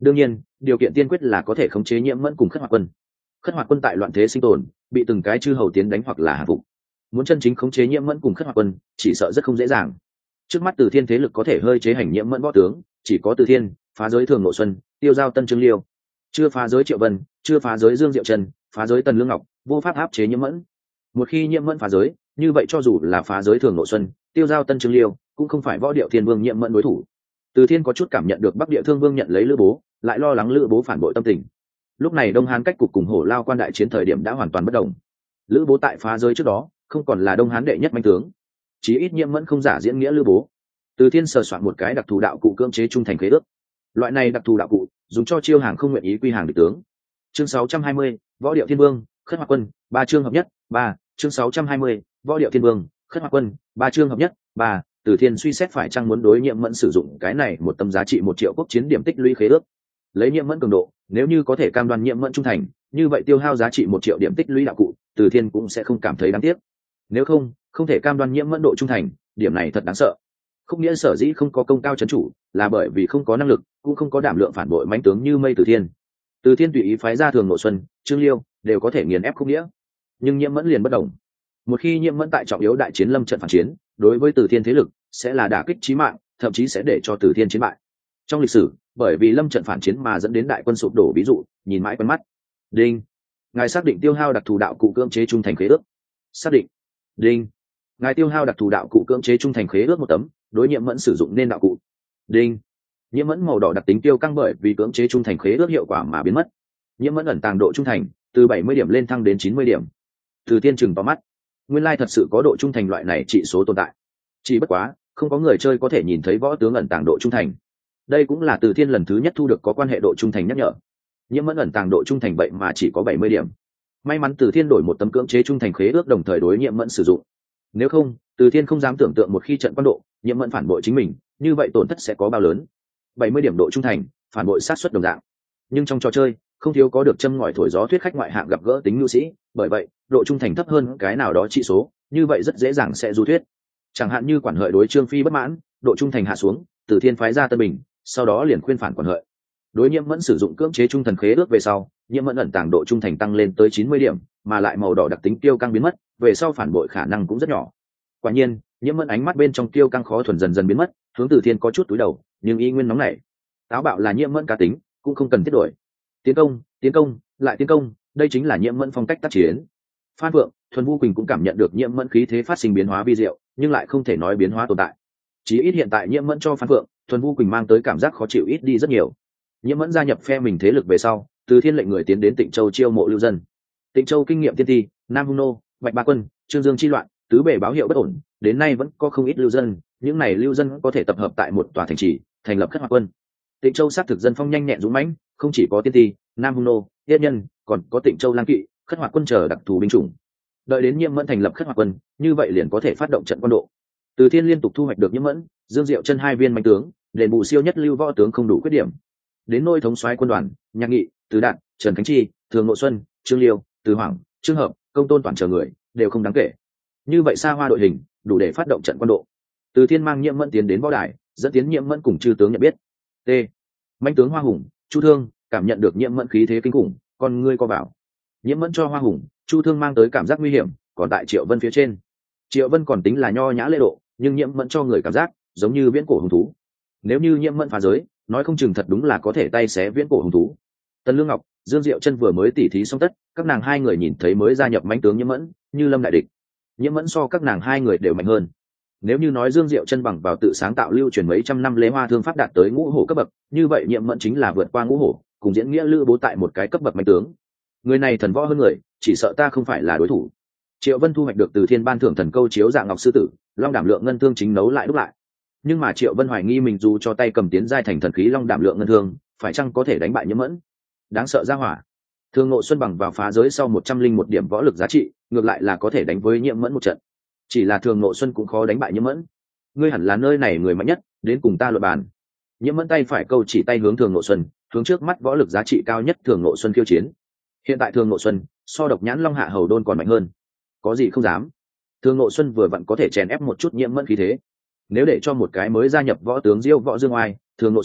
đương nhiên điều kiện tiên quyết là có thể khống chế nhiễm mẫn cùng khất hoạt quân. Khất hoạt quân tại loạn thế sinh tồn, bị từng cái chư hầu tiến đánh hoặc là hạ phục, muốn chân chính khống chế nhiễm mẫn cùng khất hoạt quân chỉ sợ rất không dễ dàng. Trước mắt Từ Thiên thế lực có thể hơi chế hành nhiễm mẫn võ tướng chỉ có Từ Thiên, phá giới Thường Ngộ Xuân, tiêu giao Tân Trương Liêu, chưa phá giới Triệu Vân, chưa phá giới Dương Diệu Trần, phá giới Tần Lương Ngọc, vô pháp áp chế nhiễm mẫn. Một khi nhiễm mẫn phá giới, như vậy cho dù là phá giới Thường Ngộ Xuân, tiêu giao Tân Trương Liêu cũng không phải võ điệu thiên vương nhiễm mẫn đối thủ. Từ Thiên có chút cảm nhận được Bắc Địa Thương Vương nhận lấy Lữ Bố, lại lo lắng Lữ Bố phản bội tâm tình. Lúc này Đông Hán cách cục cùng Hổ Lao quan đại chiến thời điểm đã hoàn toàn bất đồng. Lữ Bố tại phá giới trước đó không còn là Đông Hán đệ nhất manh tướng, chí ít nhiễm mẫn không giả diễn nghĩa Lữ Bố. Từ Thiên sờ soạn một cái đặc thù đạo cụ cưỡng chế trung thành khế ước. Loại này đặc thù đạo cụ dùng cho chiêu hàng không nguyện ý quy hàng địch tướng. Chương sáu trăm hai mươi, võ điệu thiên vương, khất hoạt quân, ba chương hợp nhất, ba, chương sáu trăm hai mươi, võ điệu thiên vương, khất hoạt quân, ba chương hợp nhất, ba. Từ Thiên suy xét phải chăng muốn đối nhiễm mẫn sử dụng cái này một tấm giá trị một triệu quốc chiến điểm tích lũy khế ước. Lấy nhiễm mẫn cường độ, nếu như có thể cam đoan nhiễm mẫn trung thành, như vậy tiêu hao giá trị một triệu điểm tích lũy đạo cụ, Từ Thiên cũng sẽ không cảm thấy đáng tiếc. Nếu không, không thể cam đoan nhiễm mẫn độ trung thành, điểm này thật đáng sợ. Khúc Nghĩa sở dĩ không có công cao chấn chủ, là bởi vì không có năng lực, cũng không có đảm lượng phản bội mãnh tướng như Mây Từ Thiên. Từ Thiên tùy ý phái ra Thường Ngộ Xuân, Trương Liêu đều có thể nghiền ép Khúc Nghĩa, nhưng nhiễm mẫn liền bất đồng. Một khi nhiễm mẫn tại trọng yếu đại chiến lâm trận phản chiến, đối với Từ Thiên thế lực sẽ là đả kích chí mạng, thậm chí sẽ để cho Từ Thiên chiến bại. Trong lịch sử, bởi vì lâm trận phản chiến mà dẫn đến đại quân sụp đổ ví dụ, nhìn mãi quen mắt. Đinh, ngài xác định tiêu hao đặc thù đạo cụ cưỡng chế trung thành khế ước. Xác định. Đinh, ngài tiêu hao đặc thù đạo cụ cưỡng chế trung thành khế ước một tấm, đối nhiễm mẫn sử dụng nên đạo cụ. Đinh, nhiễm mẫn màu đỏ đặc tính tiêu căng bởi vì cưỡng chế trung thành khế ước hiệu quả mà biến mất. Nhiễm mẫn ẩn tàng độ trung thành từ bảy mươi điểm lên thăng đến chín mươi điểm. Từ Thiên chừng to mắt, nguyên lai thật sự có độ trung thành loại này trị số tồn tại. Chỉ bất quá, không có người chơi có thể nhìn thấy võ tướng ẩn tàng độ trung thành. Đây cũng là Từ Thiên lần thứ nhất thu được có quan hệ độ trung thành nhắc nhở. Nhiễm mẫn ẩn tàng độ trung thành vậy mà chỉ có bảy mươi điểm. May mắn Từ Thiên đổi một tấm cưỡng chế trung thành khế ước đồng thời đối nhiễm mẫn sử dụng. Nếu không, Từ Thiên không dám tưởng tượng một khi trận quan độ, nhiễm mẫn phản bội chính mình, như vậy tổn thất sẽ có bao lớn. bảy mươi điểm độ trung thành, phản bội sát suất đồng dạng. Nhưng trong trò chơi, không thiếu có được châm ngòi thổi gió thuyết khách ngoại hạng gặp gỡ tính nhu sĩ, bởi vậy, độ trung thành thấp hơn cái nào đó trị số, như vậy rất dễ dàng sẽ du thuyết. Chẳng hạn như quản hợi đối Trương Phi bất mãn, độ trung thành hạ xuống, Từ Thiên phái ra Tân Bình, sau đó liền khuyên phản quản hợi. Đối nhiễm mẫn sử dụng cưỡng chế trung thần khế ước về sau, nhiễm mẫn ẩn tàng độ trung thành tăng lên tới chín mươi điểm, mà lại màu đỏ đặc tính tiêu căng biến mất, về sau phản bội khả năng cũng rất nhỏ. Quả nhiên, nhiễm mẫn ánh mắt bên trong tiêu căng khó thuần dần dần biến mất, hướng Từ Thiên có chút túi đầu, nhưng y nguyên nóng nảy. Táo bạo là nhiễm mẫn cá tính, cũng không cần thiết đổi. Tiến công, tiến công, lại tiến công, đây chính là nhiễm mẫn phong cách tác chiến. Phan Vượng, Thuần Vu Quỳnh cũng cảm nhận được nhiễm mẫn khí thế phát sinh biến hóa vi diệu, nhưng lại không thể nói biến hóa tồn tại. Chí ít hiện tại nhiễm mẫn cho Phan Vượng, Thuần Vu Quỳnh mang tới cảm giác khó chịu ít đi rất nhiều. Nhiễm mẫn gia nhập phe mình thế lực về sau, Từ Thiên lệnh người tiến đến Tịnh Châu chiêu mộ lưu dân. Tịnh Châu kinh nghiệm tiên ti, Nam Hung nô, Bạch Ba quân, Trương Dương chi loạn, tứ bề báo hiệu bất ổn, đến nay vẫn có không ít lưu dân, những này lưu dân có thể tập hợp tại một tòa thành trì, thành lập khất hoạt quân. Tịnh Châu xác thực dân phong nhanh nhẹn dũng mãnh, không chỉ có tiên ti, Nam Hung nô, Tiết nhân, còn có Tịnh Châu lang kỵ, khất hoạt quân chờ đặc thù binh chủng. Đợi đến nhiễm mẫn thành lập khất hoạt quân, như vậy liền có thể phát động trận quân độ. Từ Thiên liên tục thu hoạch được nhiễm mẫn, Dương Diệu chân hai viên manh tướng, đền bù siêu nhất lưu võ tướng không đủ khuyết điểm. Đến nôi thống soái quân đoàn, Nhạc Nghị, Từ Đạn, Trần Khánh Chi, Thường Ngộ Xuân, Trương Liêu, Từ Hoàng, Trương Hợp, Công Tôn toàn chờ người đều không đáng kể. Như vậy xa hoa đội hình đủ để phát động trận quân độ. Từ Thiên mang nhiễm mẫn tiến đến võ đài, dẫn tiến nhiễm mẫn cùng chư tướng nhận biết. T. Manh tướng Hoa Hùng, Chu Thương cảm nhận được nhiễm mẫn khí thế kinh khủng, con ngươi co vào. Nhiễm mẫn cho Hoa Hùng, Chu Thương mang tới cảm giác nguy hiểm, còn tại Triệu Vân phía trên. Triệu Vân còn tính là nho nhã lễ độ, nhưng nhiễm mẫn cho người cảm giác giống như viễn cổ hùng thú. Nếu như nhiễm mẫn phá giới, nói không chừng thật đúng là có thể tay xé viễn cổ hùng thú. Tần Lương Ngọc, Dương Diệu chân vừa mới tỉ thí xong tất, các nàng hai người nhìn thấy mới gia nhập mãnh tướng nhiễm mẫn, như lâm đại địch. Nhiễm mẫn so các nàng hai người đều mạnh hơn. Nếu như nói Dương Diệu chân bằng vào tự sáng tạo lưu truyền mấy trăm năm lễ hoa thương pháp đạt tới ngũ hổ cấp bậc, như vậy nhiễm mẫn chính là vượt qua ngũ hổ, cùng diễn nghĩa Lữ Bố tại một cái cấp bậc mãnh tướng. Người này thần võ hơn người, chỉ sợ ta không phải là đối thủ. Triệu Vân thu hoạch được từ Thiên ban thưởng thần câu chiếu dạng ngọc sư tử, long đảm lượng ngân thương chính nấu lại đúc lại. Nhưng mà Triệu Vân hoài nghi mình dù cho tay cầm tiến giai thành thần khí long đảm lượng ngân thương, phải chăng có thể đánh bại nhiễm mẫn? Đáng sợ ra hỏa. Thường Ngộ Xuân bằng vào phá giới sau một trăm linh một điểm võ lực giá trị, ngược lại là có thể đánh với nhiễm mẫn một trận. Chỉ là Thường Ngộ Xuân cũng khó đánh bại nhiễm mẫn. Ngươi hẳn là nơi này người mạnh nhất, đến cùng ta luận bàn. Nhiễm mẫn tay phải câu chỉ tay hướng Thường Ngộ Xuân, hướng trước mắt võ lực giá trị cao nhất Thường Ngộ Xuân khiêu chiến. Hiện tại Thường Ngộ Xuân so độc nhãn long hạ hầu đôn còn mạnh hơn, có gì không dám. Thường Ngộ Xuân vừa vặn có thể chèn ép một chút nhiễm mẫn khí thế. Nếu để cho một cái mới gia nhập võ tướng Diêu Võ Dương Oai, Thường Ngộ Xuân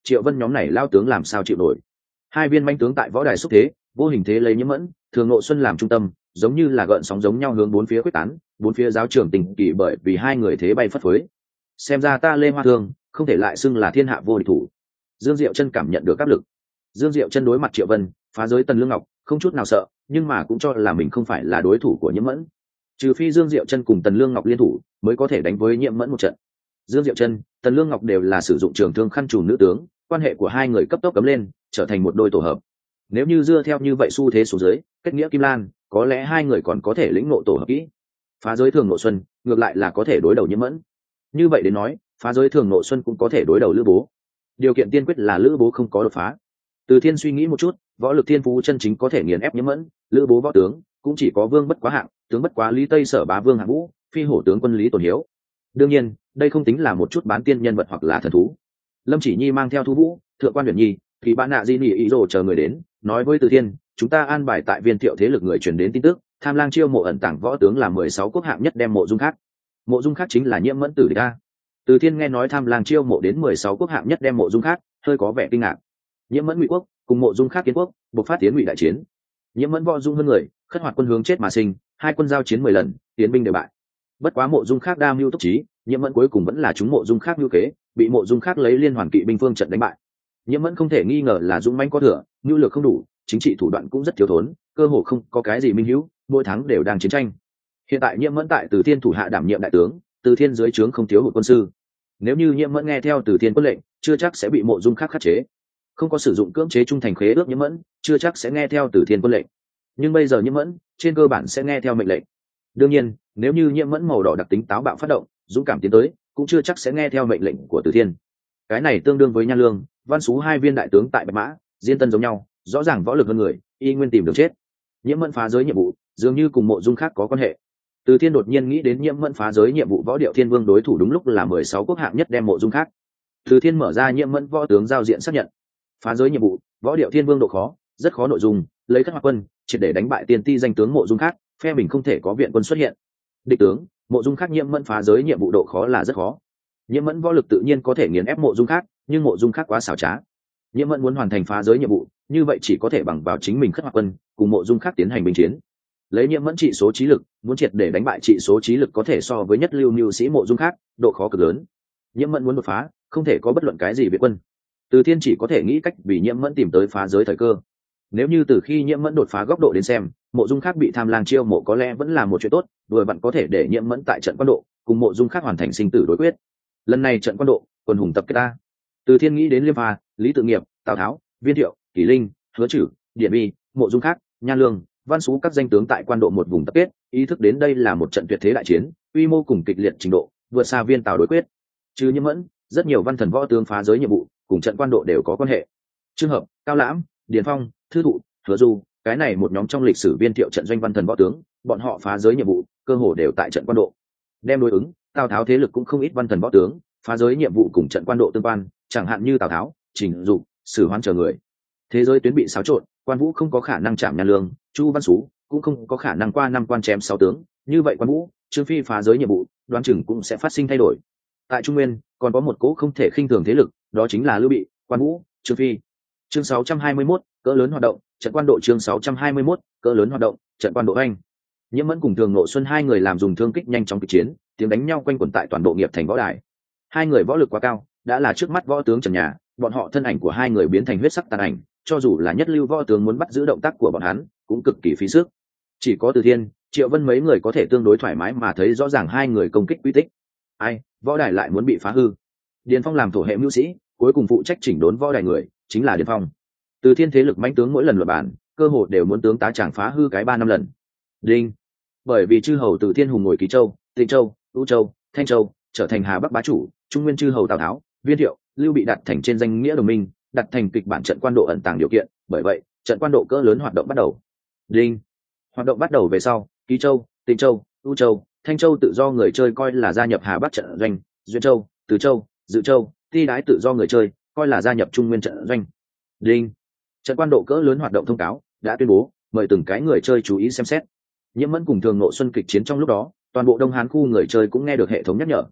Triệu Vân nhóm này lao tướng làm sao chịu nổi. Hai viên manh tướng tại võ đài xúc thế, vô hình thế lấy Nhiễm Mẫn, Thường Ngộ Xuân làm trung tâm, giống như là gợn sóng giống nhau hướng bốn phía quyết tán, bốn phía giáo trường tình kỳ bởi vì hai người thế bay phất phới. Xem ra ta Lê Hoa Thương không thể lại xưng là thiên hạ vô địch thủ. Dương Diệu Chân cảm nhận được áp lực. Dương Diệu Chân đối mặt Triệu Vân, phá giới Tần Lương Ngọc, không chút nào sợ, nhưng mà cũng cho là mình không phải là đối thủ của Nhiễm Mẫn. Trừ phi Dương Diệu Chân cùng Tần Lương Ngọc liên thủ, mới có thể đánh với Nhiễm Mẫn một trận. Dương Diệu Chân, Tần Lương Ngọc đều là sử dụng trường thương khăn trùm nữ tướng, quan hệ của hai người cấp tốc cấm lên, trở thành một đôi tổ hợp. Nếu như dưa theo như vậy xu thế xuống dưới, kết nghĩa Kim Lan, có lẽ hai người còn có thể lĩnh ngộ tổ hợp kỹ. Phá giới Thường Ngộ Xuân, ngược lại là có thể đối đầu Nhiễm Mẫn. Như vậy đến nói, phá giới Thường Ngộ Xuân cũng có thể đối đầu Lữ Bố. Điều kiện tiên quyết là Lữ Bố không có đột phá. Từ Thiên suy nghĩ một chút, võ lực thiên phú chân chính có thể nghiền ép Nhiễm Mẫn, Lữ Bố võ tướng cũng chỉ có Vương Bất Quá hạng, tướng Bất Quá Lý Tây Sở Bá Vương Hạng Vũ, phi hổ tướng quân Lý Tồn Hiếu. Đương nhiên, đây không tính là một chút bán tiên nhân vật hoặc là thần thú. Lâm Chỉ Nhi mang theo Thu Vũ, Thượng Quan Huyền Nhi, Kỳ Bạn Nạ Di Nỉ ý rồ chờ người đến, nói với Từ Thiên, chúng ta an bài tại Viên Thiệu thế lực người truyền đến tin tức, Tham Lang chiêu mộ ẩn tàng võ tướng là mười sáu quốc hạng nhất đem Mộ Dung Khác. Mộ Dung Khác chính là Nhiễm Mẫn tử địch a. Từ Thiên nghe nói Tham Lang chiêu mộ đến mười sáu quốc hạng nhất đem Mộ Dung Khác, hơi có vẻ kinh ngạc. Nhiễm Mẫn Ngụy quốc cùng Mộ Dung Khác Kiến quốc, bộc phát tiến Ngụy đại chiến. Nhiễm Mẫn võ dung hơn người, khất hoạt quân hướng chết mà sinh, hai quân giao chiến mười lần, tiến binh đều bại. Bất quá Mộ Dung Khác đa mưu túc trí, Nhiễm Mẫn cuối cùng vẫn là chúng Mộ Dung Khác mưu kế, bị Mộ Dung Khác lấy liên hoàn kỵ binh phương trận đánh bại. Nhiễm Mẫn không thể nghi ngờ là dũng mãnh có thừa, nhu lược không đủ, chính trị thủ đoạn cũng rất thiếu thốn, cơ hồ không có cái gì minh hữu, mỗi tháng đều đang chiến tranh. Hiện tại Nhiễm Mẫn tại Từ Thiên thủ hạ đảm nhiệm đại tướng, Từ Thiên dưới trướng không thiếu hụt quân sư. Nếu như Nhiễm Mẫn nghe theo Từ Thiên quân lệnh, chưa chắc sẽ bị Mộ Dung Khác khắc chế. Không có sử dụng cưỡng chế trung thành khế ước Nhiễm Mẫn, chưa chắc sẽ nghe theo Từ Thiên quân lệnh. Nhưng bây giờ Nhiễm Mẫn, trên cơ bản sẽ nghe theo mệnh lệnh. Đương nhiên, nếu như Nhiễm Mẫn màu đỏ đặc tính táo bạo phát động, dũng cảm tiến tới, cũng chưa chắc sẽ nghe theo mệnh lệnh của Từ Thiên. Cái này tương đương với Nhan Lương, Văn Sú hai viên đại tướng tại Bạch Mã, Diên Tân giống nhau, rõ ràng võ lực hơn người, y nguyên tìm đường chết. Nhiễm Mẫn phá giới nhiệm vụ, dường như cùng Mộ Dung Khác có quan hệ. Từ Thiên đột nhiên nghĩ đến Nhiễm Mẫn phá giới nhiệm vụ võ điệu Thiên Vương đối thủ đúng lúc là mười sáu quốc hạng nhất đem Mộ Dung Khác. Từ Thiên mở ra Nhiễm Mẫn võ tướng giao diện xác nhận. Phá giới nhiệm vụ, võ điệu Thiên Vương độ khó, rất khó nội dung, lấy Khất Hoạt quân, triệt để đánh bại tiền ti danh tướng Mộ Dung Khác, phe mình không thể có viện quân xuất hiện. Địch tướng, Mộ Dung Khác Nhiễm Mẫn phá giới nhiệm vụ độ khó là rất khó. Nhiễm Mẫn võ lực tự nhiên có thể nghiền ép Mộ Dung Khác, nhưng Mộ Dung Khác quá xảo trá. Nhiễm Mẫn muốn hoàn thành phá giới nhiệm vụ, như vậy chỉ có thể bằng vào chính mình Khất Hoạt quân, cùng Mộ Dung Khác tiến hành binh chiến. Lấy Nhiễm Mẫn trị số trí lực, muốn triệt để đánh bại trị số trí lực có thể so với nhất lưu nhu sĩ Mộ Dung Khác, độ khó cực lớn. Nhiễm Mẫn muốn đột phá, không thể có bất luận cái gì viện quân. Từ Thiên chỉ có thể nghĩ cách vì Nhiễm Mẫn tìm tới phá giới thời cơ. Nếu như từ khi Nhiễm Mẫn đột phá góc độ đến xem, Mộ Dung Khác bị Tham Lang chiêu mộ có lẽ vẫn là một chuyện tốt, vừa vặn có thể để Nhiễm Mẫn tại trận quan độ, cùng Mộ Dung Khác hoàn thành sinh tử đối quyết. Lần này trận quan độ, quân hùng tập kết ta. Từ Thiên nghĩ đến Liêm Pha, Lý Tự Nghiệp, Tào Tháo, Viên Thiệu, Kỷ Linh, Hứa Trử, Điện Vi, Mộ Dung Khác, Nhan Lương, Văn Sú các danh tướng tại quan độ một vùng tập kết, ý thức đến đây là một trận tuyệt thế đại chiến, quy mô cùng kịch liệt trình độ, vượt xa Viên Tào đối quyết. Trừ Nhiễm Mẫn, rất nhiều văn thần võ tướng phá giới nhiệm vụ, cùng trận quan độ đều có quan hệ. Trường hợp, Cao Lãm, Điền Phong, Thư Thụ, Hứa Du, cái này một nhóm trong lịch sử Viên Thiệu trận doanh văn thần võ tướng, bọn họ phá giới nhiệm vụ, cơ hồ đều tại trận quan độ. Đem đối ứng, Tào Tháo thế lực cũng không ít văn thần võ tướng, phá giới nhiệm vụ cùng trận quan độ tương quan, chẳng hạn như Tào Tháo, Trình Dục, Sử Hoan chờ người. Thế giới tuyến bị xáo trộn, Quan Vũ không có khả năng chạm Nhan Lương, Chu Văn Sú cũng không có khả năng qua năm quan chém sáu tướng, như vậy Quan Vũ, Trương Phi phá giới nhiệm vụ, đoán chừng cũng sẽ phát sinh thay đổi. Tại Trung Nguyên, còn có một cỗ không thể khinh thường thế lực, đó chính là Lưu Bị, Quan Vũ, Trương Phi. Chương sáu trăm hai mươi mốt, cỡ lớn hoạt động, trận quan độ chương sáu trăm hai mươi mốt, cỡ lớn hoạt động, trận quan độ anh. Nhiễm Mẫn cùng Thường Ngộ Xuân hai người làm dùng thương kích nhanh trong kịch chiến, tiếng đánh nhau quanh quẩn tại toàn bộ nghiệp thành võ đài. Hai người võ lực quá cao, đã là trước mắt võ tướng trần nhà, bọn họ thân ảnh của hai người biến thành huyết sắc tàn ảnh, cho dù là nhất lưu võ tướng muốn bắt giữ động tác của bọn hắn, cũng cực kỳ phí sức. Chỉ có Từ Thiên, Triệu Vân mấy người có thể tương đối thoải mái mà thấy rõ ràng hai người công kích quy tích. Ai, võ đài lại muốn bị phá hư. Điền Phong làm thổ hệ mưu sĩ, cuối cùng phụ trách chỉnh đốn võ đài người, chính là Điền Phong. Từ Thiên thế lực mãnh tướng mỗi lần luận bản, cơ hội đều muốn tướng tá chẳng phá hư cái ba năm lần. Đinh. Bởi vì chư hầu Từ Thiên hùng ngồi Ký Châu, Tịnh Châu, U Châu, Thanh Châu, trở thành Hà Bắc bá chủ, Trung Nguyên chư hầu Tào Tháo, Viên Thiệu, Lưu Bị đặt thành trên danh nghĩa đồng minh, đặt thành kịch bản trận quan độ ẩn tàng điều kiện, bởi vậy, trận quan độ cỡ lớn hoạt động bắt đầu. Đinh. Hoạt động bắt đầu về sau, Ký Châu, Tịnh Châu, U Châu, Thanh Châu tự do người chơi coi là gia nhập Hà Bắc trận doanh, Duyên Châu, Từ Châu, Dự Châu, Ti Đái tự do người chơi coi là gia nhập Trung Nguyên trận doanh. Đinh. Trận quan độ cỡ lớn hoạt động thông cáo đã tuyên bố, mời từng cái người chơi chú ý xem xét. Nhiễm Mẫn cùng Thường Ngộ Xuân kịch chiến trong lúc đó, toàn bộ Đông Hán khu người chơi cũng nghe được hệ thống nhắc nhở.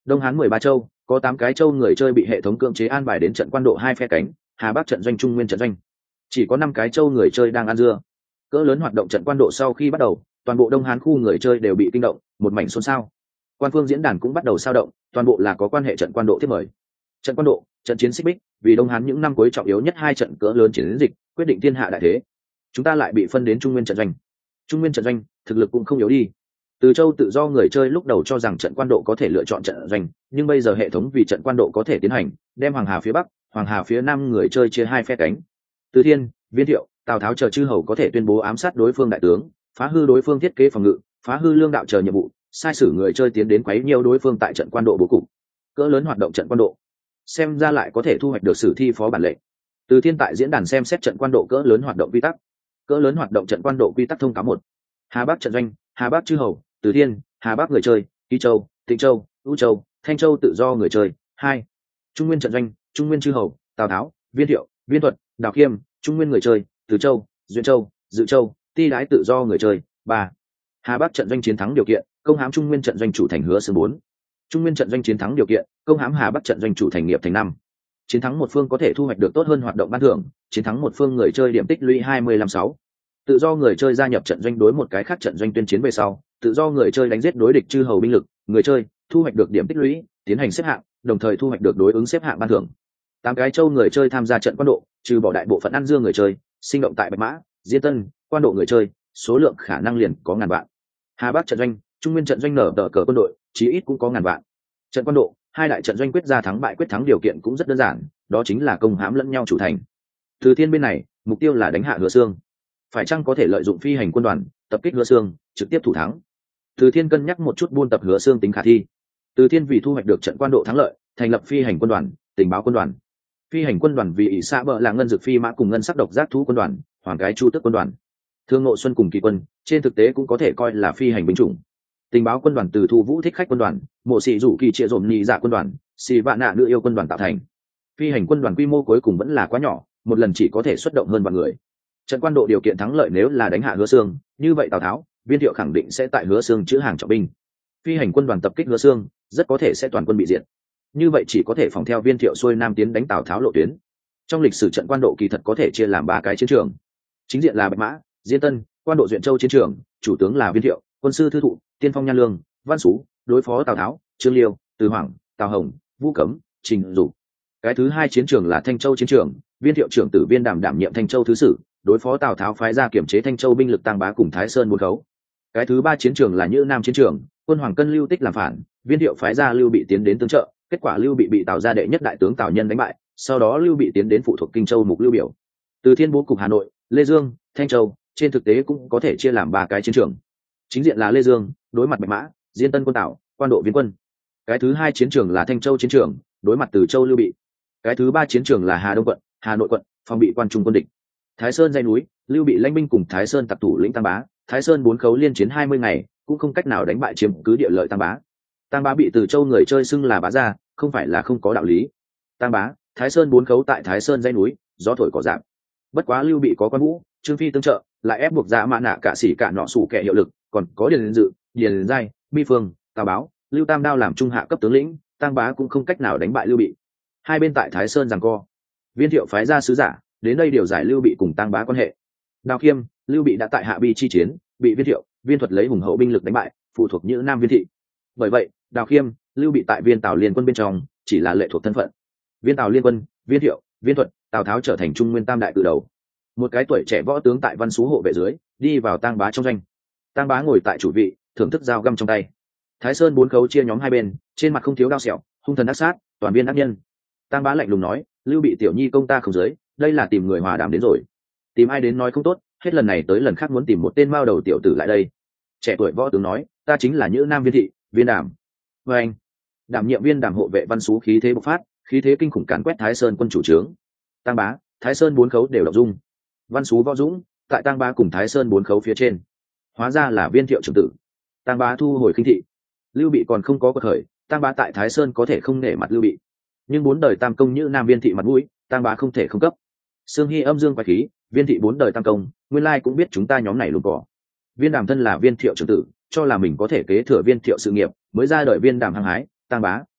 Đông Hán mười ba châu, có tám cái châu người chơi bị hệ thống cưỡng chế an bài đến trận quan độ hai phe cánh, Hà Bắc trận doanh, Trung Nguyên trận doanh. Chỉ có năm cái châu người chơi đang ăn dưa. Cỡ lớn hoạt động trận quan độ sau khi bắt đầu, toàn bộ Đông Hán khu người chơi đều bị kinh động, một mảnh xôn xao. Quan phương diễn đàn cũng bắt đầu sao động, toàn bộ là có quan hệ trận quan độ tiếp mời. Trận quan độ, trận chiến xích bích, vì Đông Hán những năm cuối trọng yếu nhất hai trận cỡ lớn chiến dịch, quyết định thiên hạ đại thế. Chúng ta lại bị phân đến Trung Nguyên trận doanh. Trung Nguyên trận doanh, thực lực cũng không yếu đi. Từ châu tự do người chơi lúc đầu cho rằng trận quan độ có thể lựa chọn trận doanh, nhưng bây giờ hệ thống vì trận quan độ có thể tiến hành, đem Hoàng Hà phía bắc, Hoàng Hà phía nam người chơi chia hai phe cánh. Từ Thiên, Viên Thiệu, Tào Tháo chờ chư hầu có thể tuyên bố ám sát đối phương đại tướng, phá hư đối phương thiết kế phòng ngự, phá hư lương đạo chờ nhiệm vụ, sai sử người chơi tiến đến quấy nhiễu đối phương tại trận quan độ bố cục. Cỡ lớn hoạt động trận quan độ, xem ra lại có thể thu hoạch được sử thi phó bản lệnh. Từ Thiên tại diễn đàn xem xét trận quan độ cỡ lớn hoạt động quy tắc. Cỡ lớn hoạt động trận quan độ quy tắc thông cáo một. Hà Bắc trận doanh, Hà Bắc chư hầu, Từ Thiên, Hà Bắc người chơi, Kỳ Châu, Tịnh Châu, U Châu, Thanh Châu tự do người chơi. Hai. Trung Nguyên trận doanh, Trung Nguyên chư hầu, Tào Tháo, Viên Thiệu, Viên Thuật, Đào Khiêm, Trung Nguyên người chơi, Từ Châu, Duyên Châu, Dự Châu, Ti đái tự do người chơi. Ba. Hà Bắc trận doanh chiến thắng điều kiện, công hãm Trung Nguyên trận doanh chủ thành Hứa Xương. Bốn. Trung Nguyên trận doanh chiến thắng điều kiện, công hãm Hà Bắc trận doanh chủ thành Nghiệp Thành. Năm. Chiến thắng một phương có thể thu hoạch được tốt hơn hoạt động ban thưởng, chiến thắng một phương người chơi điểm tích lũy hai mươi lăm. Sáu. Tự do người chơi gia nhập trận doanh đối một cái khác trận doanh tuyên chiến về sau, tự do người chơi đánh giết đối địch chư hầu binh lực, người chơi thu hoạch được điểm tích lũy, tiến hành xếp hạng, đồng thời thu hoạch được đối ứng xếp hạng ban thưởng. Tám cái châu người chơi tham gia trận quan độ, trừ bỏ đại bộ phận ăn dương người chơi, sinh động tại Bạch Mã, Diên Tân, quan độ người chơi, số lượng khả năng liền có ngàn vạn. Hà Bắc trận doanh, Trung Nguyên trận doanh nở tờ cờ quân đội, chí ít cũng có ngàn vạn. Trận quan độ, hai đại trận doanh quyết ra thắng bại quyết thắng điều kiện cũng rất đơn giản, đó chính là công hãm lẫn nhau chủ thành. Từ Thiên bên này, mục tiêu là đánh hạ Hứa Xương. Phải chăng có thể lợi dụng phi hành quân đoàn tập kích Hứa Xương, trực tiếp thủ thắng? Từ Thiên cân nhắc một chút buôn tập Hứa Xương tính khả thi. Từ Thiên vì thu hoạch được trận quan độ thắng lợi, thành lập phi hành quân đoàn, tình báo quân đoàn. Phi hành quân đoàn vì ỷ xạ bợ là ngân dược phi mã cùng ngân sắc độc giác thú quân đoàn, hoàng cái chu tước quân đoàn. Thương Ngộ Xuân cùng kỳ quân, trên thực tế cũng có thể coi là phi hành binh chủng. Tình báo quân đoàn từ Thu Vũ thích khách quân đoàn, mộ sĩ rủ kỳ trịa dồn nhị dạ quân đoàn, xì vạn nạ nữ yêu quân đoàn tạo thành. Phi hành quân đoàn quy mô cuối cùng vẫn là quá nhỏ, một lần chỉ có thể xuất động hơn vạn người. Trận quan độ điều kiện thắng lợi nếu là đánh hạ Hứa Xương, như vậy Tào Tháo, Viên Thiệu khẳng định sẽ tại Hứa Xương trữ hàng trọng binh. Phi hành quân đoàn tập kích Hứa Xương, rất có thể sẽ toàn quân bị diệt. Như vậy chỉ có thể phòng theo Viên Thiệu xuôi nam tiến đánh Tào Tháo lộ tuyến. Trong lịch sử trận quan độ kỳ thật có thể chia làm ba cái chiến trường. Chính diện là Bạch Mã, Diên Tân, quan độ Duyện Châu chiến trường, chủ tướng là Viên Thiệu, quân sư Thư Thụ, tiên phong Nhan Lương, Văn Sú, đối phó Tào Tháo, Trương Liêu, Từ Hoàng, Tào Hồng, Vũ Cấm, Trình Dục. Cái thứ hai chiến trường là Thanh Châu chiến trường, Viên Thiệu trưởng tử Viên Đàm đảm nhiệm Thanh Châu thứ sử, đối phó Tào Tháo phái ra kiểm chế Thanh Châu binh lực Tăng Bá cùng Thái Sơn một khấu. Cái thứ ba chiến trường là Nhữ Nam chiến trường, quân Hoàng Cân Lưu Tích làm phản, Viên Thiệu phái ra Lưu Bị tiến đến tương trợ, kết quả Lưu Bị bị Tào gia đệ nhất đại tướng Tào Nhân đánh bại, sau đó Lưu Bị tiến đến phụ thuộc Kinh Châu Mục Lưu Biểu. Từ Thiên bố cục Hà Nội, Lê Dương, Thanh Châu, trên thực tế cũng có thể chia làm ba cái chiến trường. Chính diện là Lê Dương, đối mặt Bạch Mã, Diên Tân quân Tào, quan độ Viên quân. Cái thứ hai chiến trường là Thanh Châu chiến trường, đối mặt Từ Châu Lưu Bị. Cái thứ ba chiến trường là Hà Đông quận, Hà Nội quận, phòng bị quan trung quân địch. Thái Sơn dãy núi, Lưu Bị lãnh binh cùng Thái Sơn tặc thủ lĩnh Tăng Bá, Thái Sơn bốn khấu liên chiến hai mươi ngày, cũng không cách nào đánh bại chiếm cứ địa lợi Tăng Bá. Tăng Bá bị Từ Châu người chơi xưng là bá gia, không phải là không có đạo lý. Tăng Bá, Thái Sơn bốn khấu tại Thái Sơn dãy núi, gió thổi cỏ rạng. Bất quá Lưu Bị có Quan Vũ, Trương Phi tương trợ, lại ép buộc Dạ Mã Nạ cả sĩ cả nọ sủ kẻ hiệu lực, còn có Điền Dự, Điền Giai, Mi Phương, Tào Báo, Lưu Tam Đao làm trung hạ cấp tướng lĩnh, Tăng Bá cũng không cách nào đánh bại Lưu Bị. Hai bên tại Thái Sơn giằng co. Viên Thiệu phái ra sứ giả đến đây điều giải Lưu Bị cùng Tăng Bá quan hệ. Đào Khiêm, Lưu Bị đã tại Hạ Bi chi chiến, bị Viên Thiệu, Viên Thuật lấy hùng hậu binh lực đánh bại, phụ thuộc Nhữ Nam Viên thị. Bởi vậy, Đào Khiêm, Lưu Bị tại Viên Tào liên quân bên trong chỉ là lệ thuộc thân phận. Viên Tào liên quân, Viên Thiệu, Viên Thuật, Tào Tháo trở thành Trung Nguyên tam đại cự đầu. Một cái tuổi trẻ võ tướng tại Văn Sú hộ vệ dưới, đi vào Tăng Bá trong doanh. Tăng Bá ngồi tại chủ vị, thưởng thức dao găm trong tay. Thái Sơn bốn khấu chia nhóm hai bên, trên mặt không thiếu đao sẹo, hung thần ác sát, toàn viên ác nhân. Tăng Bá lạnh lùng nói, Lưu Bị tiểu nhi công ta không giới, đây là tìm người hòa đàm đến rồi. Tìm ai đến nói không tốt, hết lần này tới lần khác muốn tìm một tên mao đầu tiểu tử lại đây. Trẻ tuổi võ tướng nói, ta chính là Nhữ Nam Viên thị, Viên Đàm. Và anh, đảm nhiệm Viên Đàm hộ vệ Văn Sú khí thế bộc phát, khí thế kinh khủng càn quét Thái Sơn quân chủ trướng. Tăng Bá, Thái Sơn bốn khấu đều đọc dung. Văn Sú võ dũng, tại Tăng Bá cùng Thái Sơn bốn khấu phía trên. Hóa ra là Viên Thiệu trưởng tử. Tăng Bá thu hồi khinh thị. Lưu Bị còn không có cơ khởi, Tăng Bá tại Thái Sơn có thể không nể mặt Lưu Bị. Nhưng bốn đời tam công Nhữ Nam Viên thị mặt mũi, Tăng Bá không thể không cấp. Sương Hy âm dương quái khí, Viên thị bốn đời tam công, nguyên lai cũng biết chúng ta nhóm này lùn cỏ. Viên Đàm thân là Viên Thiệu trưởng tử, cho là mình có thể kế thừa Viên Thiệu sự nghiệp, mới ra đời Viên Đàm hăng hái. Tăng Bá,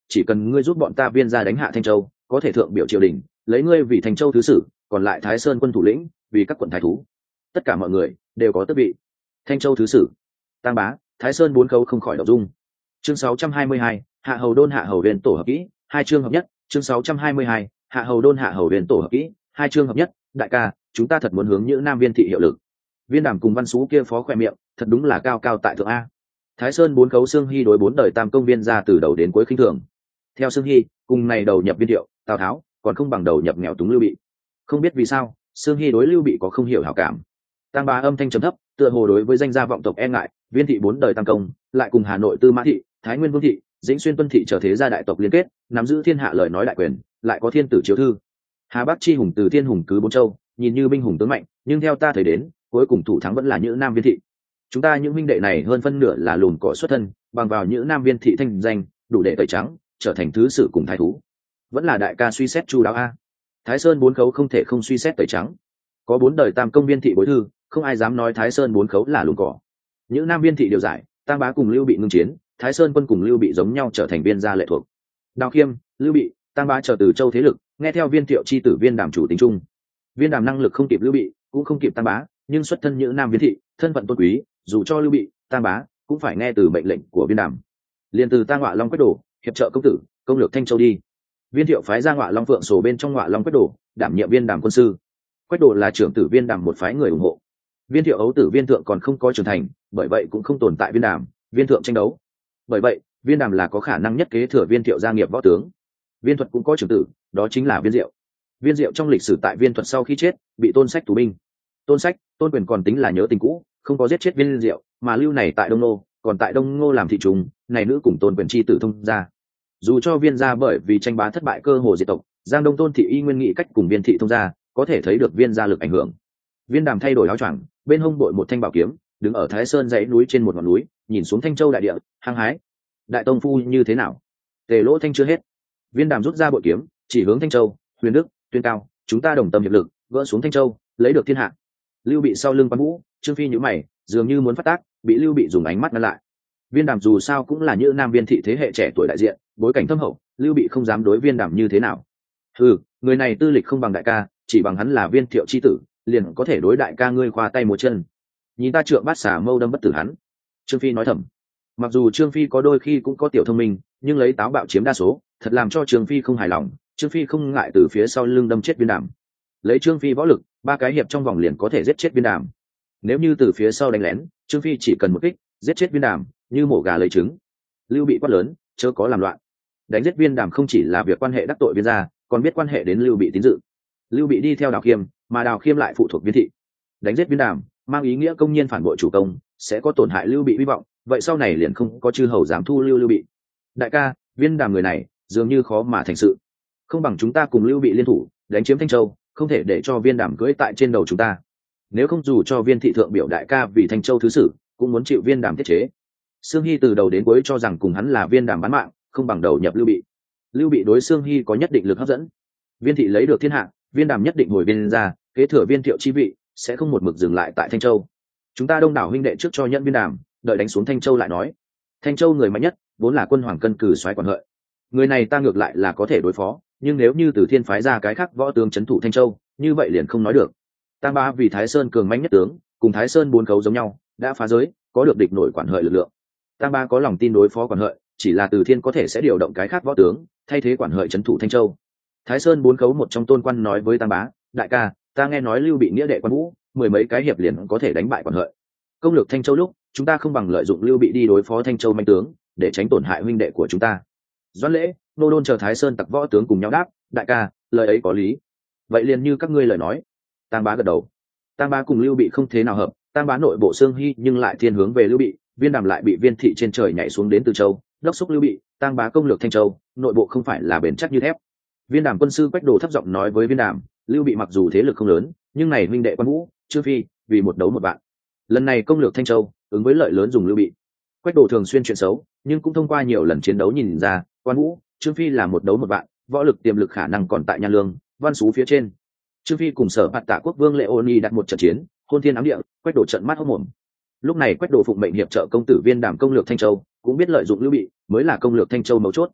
chỉ cần ngươi giúp bọn ta viên ra đánh hạ Thanh Châu, có thể thượng biểu triều đình, lấy ngươi vì Thanh Châu thứ sử, còn lại Thái Sơn quân thủ lĩnh vì các quận thái thú. Tất cả mọi người đều có tước vị. Thanh Châu thứ sử, Tang Bá, Thái Sơn bốn khấu không khỏi động dung. Chương sáu trăm hai mươi hai, Hạ Hầu Đôn Hạ Hầu Huyền tổ hợp kỹ, hai chương hợp nhất. Chương sáu trăm hai mươi hai, Hạ Hầu Đôn Hạ Hầu Huyền tổ hợp kỹ, hai chương hợp nhất. Đại ca, chúng ta thật muốn hướng Nhữ Nam Viên thị hiệu lực. Viên Đàm cùng Văn Sú kia phó khỏe miệng, thật đúng là cao cao tại thượng a. Thái Sơn bốn khấu Sương Hy đối bốn đời tam công viên ra từ đầu đến cuối khinh thường. Theo Sương Hy, cùng này đầu nhập Viên Thiệu, Tào Tháo, còn không bằng đầu nhập nghèo túng Lưu Bị. Không biết vì sao, Sương Hy đối Lưu Bị có không hiểu hảo cảm. Tang Bá âm thanh trầm thấp, tựa hồ đối với danh gia vọng tộc e ngại, Viên thị bốn đời tam công, lại cùng Hà Nội Tư Mã thị, Thái Nguyên Vương thị, Dĩnh Xuyên Tuân thị trở thế gia đại tộc liên kết, nắm giữ thiên hạ lời nói đại quyền, lại có thiên tử chiếu thư. Hà Bắc chi hùng từ thiên hùng cứ bốn châu, nhìn như binh hùng tướng mạnh, nhưng theo ta thấy đến, cuối cùng thủ thắng vẫn là Nhữ Nam Viên thị. Chúng ta những huynh đệ này hơn phân nửa là lùn cỏ xuất thân, bằng vào Nhữ Nam Viên thị thanh danh, đủ để tẩy trắng, trở thành thứ sử cùng thái thú. Vẫn là đại ca suy xét chu đáo a. Thái Sơn bốn khấu không thể không suy xét tẩy trắng. Có bốn đời tam công Viên thị bối thư, không ai dám nói Thái Sơn bốn khấu là lùn cỏ. Nhữ Nam Viên thị điều giải, Tang Bá cùng Lưu Bị ngưng chiến, Thái Sơn quân cùng Lưu Bị giống nhau trở thành viên gia lệ thuộc. Đào Khiêm, Lưu Bị, Tang Bá trở từ châu thế lực, nghe theo Viên Thiệu chi tử Viên Đàm chủ tính chung. Viên Đàm năng lực không kịp Lưu Bị, cũng không kịp Tang Bá, nhưng xuất thân Nhữ Nam Viên thị, thân phận tôn quý, dù cho Lưu Bị, Tang Bá cũng phải nghe từ mệnh lệnh của Viên Đàm. Liên từ Tang Ngọa Long Quách Đồ, hiệp trợ công tử, công lược Thanh Châu đi. Viên Thiệu phái ra Ngọa Long Phượng sổ bên trong Ngọa Long Quách Đồ, đảm nhiệm Viên Đàm quân sư. Quách Đồ là trưởng tử Viên Đàm một phái người ủng hộ. Viên Thiệu ấu tử Viên Thượng còn không có trưởng thành, bởi vậy cũng không tồn tại Viên Đàm, Viên Thượng tranh đấu. Bởi vậy, Viên Đàm là có khả năng nhất kế thừa Viên Thiệu gia nghiệp võ tướng. Viên Thuật cũng có trưởng tử, đó chính là Viên Diệu. Viên Diệu trong lịch sử tại Viên Thuật sau khi chết, bị Tôn Sách tù binh. Tôn Sách, Tôn Quyền còn tính là nhớ tình cũ, không có giết chết Viên Diệu, mà lưu này tại Đông Nô, còn tại Đông Ngô làm thị trùng, này nữ cùng Tôn Quyền chi tử thông gia. Dù cho Viên gia bởi vì tranh bá thất bại cơ hồ diệt tộc, Giang Đông Tôn thị y nguyên nghị cách cùng Viên thị thông gia, có thể thấy được Viên gia lực ảnh hưởng. Viên Đàm thay đổi áo choàng, bên hông bội một thanh bảo kiếm, đứng ở Thái Sơn dãy núi trên một ngọn núi, nhìn xuống Thanh Châu đại địa, hăng hái. Đại tông phu như thế nào? Tề Lỗ Thanh chưa hết. Viên Đàm rút ra bội kiếm, chỉ hướng Thanh Châu, Huyền Đức, Tuyên Cao, chúng ta đồng tâm hiệp lực, gỡ xuống Thanh Châu, lấy được thiên hạ. Lưu Bị sau lưng Quan Vũ, Trương Phi nhíu mày, dường như muốn phát tác, bị Lưu Bị dùng ánh mắt ngăn lại. Viên Đàm dù sao cũng là Nhữ Nam Viên thị thế hệ trẻ tuổi đại diện, bối cảnh thâm hậu, Lưu Bị không dám đối Viên Đàm như thế nào. Ừ, người này tư lịch không bằng đại ca, chỉ bằng hắn là Viên Thiệu chi tử, liền có thể đối đại ca ngươi khoa tay múa chân. Nhìn ta trượng bát xà mâu đâm bất tử hắn. Trương Phi nói thầm. Mặc dù Trương Phi có đôi khi cũng có tiểu thông minh, nhưng lấy táo bạo chiếm đa số, thật làm cho Trương Phi không hài lòng. Trương Phi không ngại từ phía sau lưng đâm chết Viên Đàm. Lấy Trương Phi võ lực, ba cái hiệp trong vòng liền có thể giết chết Viên Đàm. Nếu như từ phía sau đánh lén, Trương Phi chỉ cần một kích, giết chết Viên Đàm, như mổ gà lấy trứng. Lưu Bị quát lớn, chớ có làm loạn. Đánh giết Viên Đàm không chỉ là việc quan hệ đắc tội Viên gia, còn biết quan hệ đến Lưu Bị tín dự. Lưu Bị đi theo Đào Khiêm, mà Đào Khiêm lại phụ thuộc Viên thị. Đánh giết Viên Đàm, mang ý nghĩa công nhiên phản bội chủ công, sẽ có tổn hại Lưu Bị hy vọng, vậy sau này liền không có chư hầu dám thu lưu Lưu Bị. Đại ca, Viên Đàm người này dường như khó mà thành sự, không bằng chúng ta cùng Lưu Bị liên thủ đánh chiếm Thanh Châu, không thể để cho Viên Đàm cưỡi tại trên đầu chúng ta. Nếu không dù cho Viên thị thượng biểu đại ca vì Thanh Châu thứ sử, cũng muốn chịu Viên Đàm tiết chế. Sương Hy từ đầu đến cuối cho rằng cùng hắn là Viên Đàm bán mạng, không bằng đầu nhập Lưu Bị. Lưu Bị đối Sương Hy có nhất định lực hấp dẫn. Viên thị lấy được thiên hạ, Viên Đàm nhất định hồi Viên ra, kế thừa Viên Thiệu chi vị, sẽ không một mực dừng lại tại Thanh Châu. Chúng ta đông đảo huynh đệ trước cho nhận Viên Đàm, đợi đánh xuống Thanh Châu lại nói. Thanh Châu người mạnh nhất vốn là quân hoàng cân cử soái Quản Hợi, người này ta ngược lại là có thể đối phó, nhưng nếu như từ thiên phái ra cái khác võ tướng trấn thủ Thanh Châu, như vậy liền không nói được. Tang Bá vì Thái Sơn cường mạnh nhất tướng, cùng Thái Sơn bốn khấu giống nhau, đã phá giới, có được địch nổi Quản Hợi lực lượng. Tang Bá có lòng tin đối phó Quản Hợi, chỉ là từ thiên có thể sẽ điều động cái khác võ tướng thay thế Quản Hợi trấn thủ Thanh Châu. Thái Sơn bốn khấu một trong tôn quan nói với Tang Bá, đại ca, ta nghe nói Lưu Bị nghĩa đệ Quan Vũ, mười mấy cái hiệp liền có thể đánh bại Quản Hợi. Công lược Thanh Châu lúc, chúng ta không bằng lợi dụng Lưu Bị đi đối phó Thanh Châu manh tướng, để tránh tổn hại huynh đệ của chúng ta. Doãn Lễ, Nô Đôn chờ Thái Sơn tặc võ tướng cùng nhau đáp, đại ca, lời ấy có lý. Vậy liền như các ngươi lời nói. Tang Bá gật đầu. Tang Bá cùng Lưu Bị không thế nào hợp, Tang Bá nội bộ Sương Hy nhưng lại thiên hướng về Lưu Bị, Viên Đàm lại bị Viên thị trên trời nhảy xuống đến Từ Châu, đốc xúc Lưu Bị, Tang Bá công lược Thanh Châu, nội bộ không phải là bền chắc như thép. Viên Đàm quân sư Quách Đồ thấp giọng nói với Viên Đàm, Lưu Bị mặc dù thế lực không lớn, nhưng này huynh đệ Quan Vũ, Trương Phi, vì một đấu một bạn. Lần này công lược Thanh Châu, ứng với lợi lớn dùng Lưu Bị. Quách Đồ thường xuyên chuyện xấu, nhưng cũng thông qua nhiều lần chiến đấu nhìn ra, Quan Vũ, Trương Phi là một đấu một bạn, võ lực tiềm lực khả năng còn tại Nhan Lương, Văn Sú phía trên. Trương Phi cùng Sở Bạt Tạ Quốc Vương Lệ Ôn đặt một trận chiến, hôn thiên ám địa, Quách Đồ trận mắt hốc mồm. Lúc này Quách Đồ phụng mệnh hiệp trợ công tử Viên Đàm công lược Thanh Châu, cũng biết lợi dụng Lưu Bị, mới là công lược Thanh Châu mấu chốt.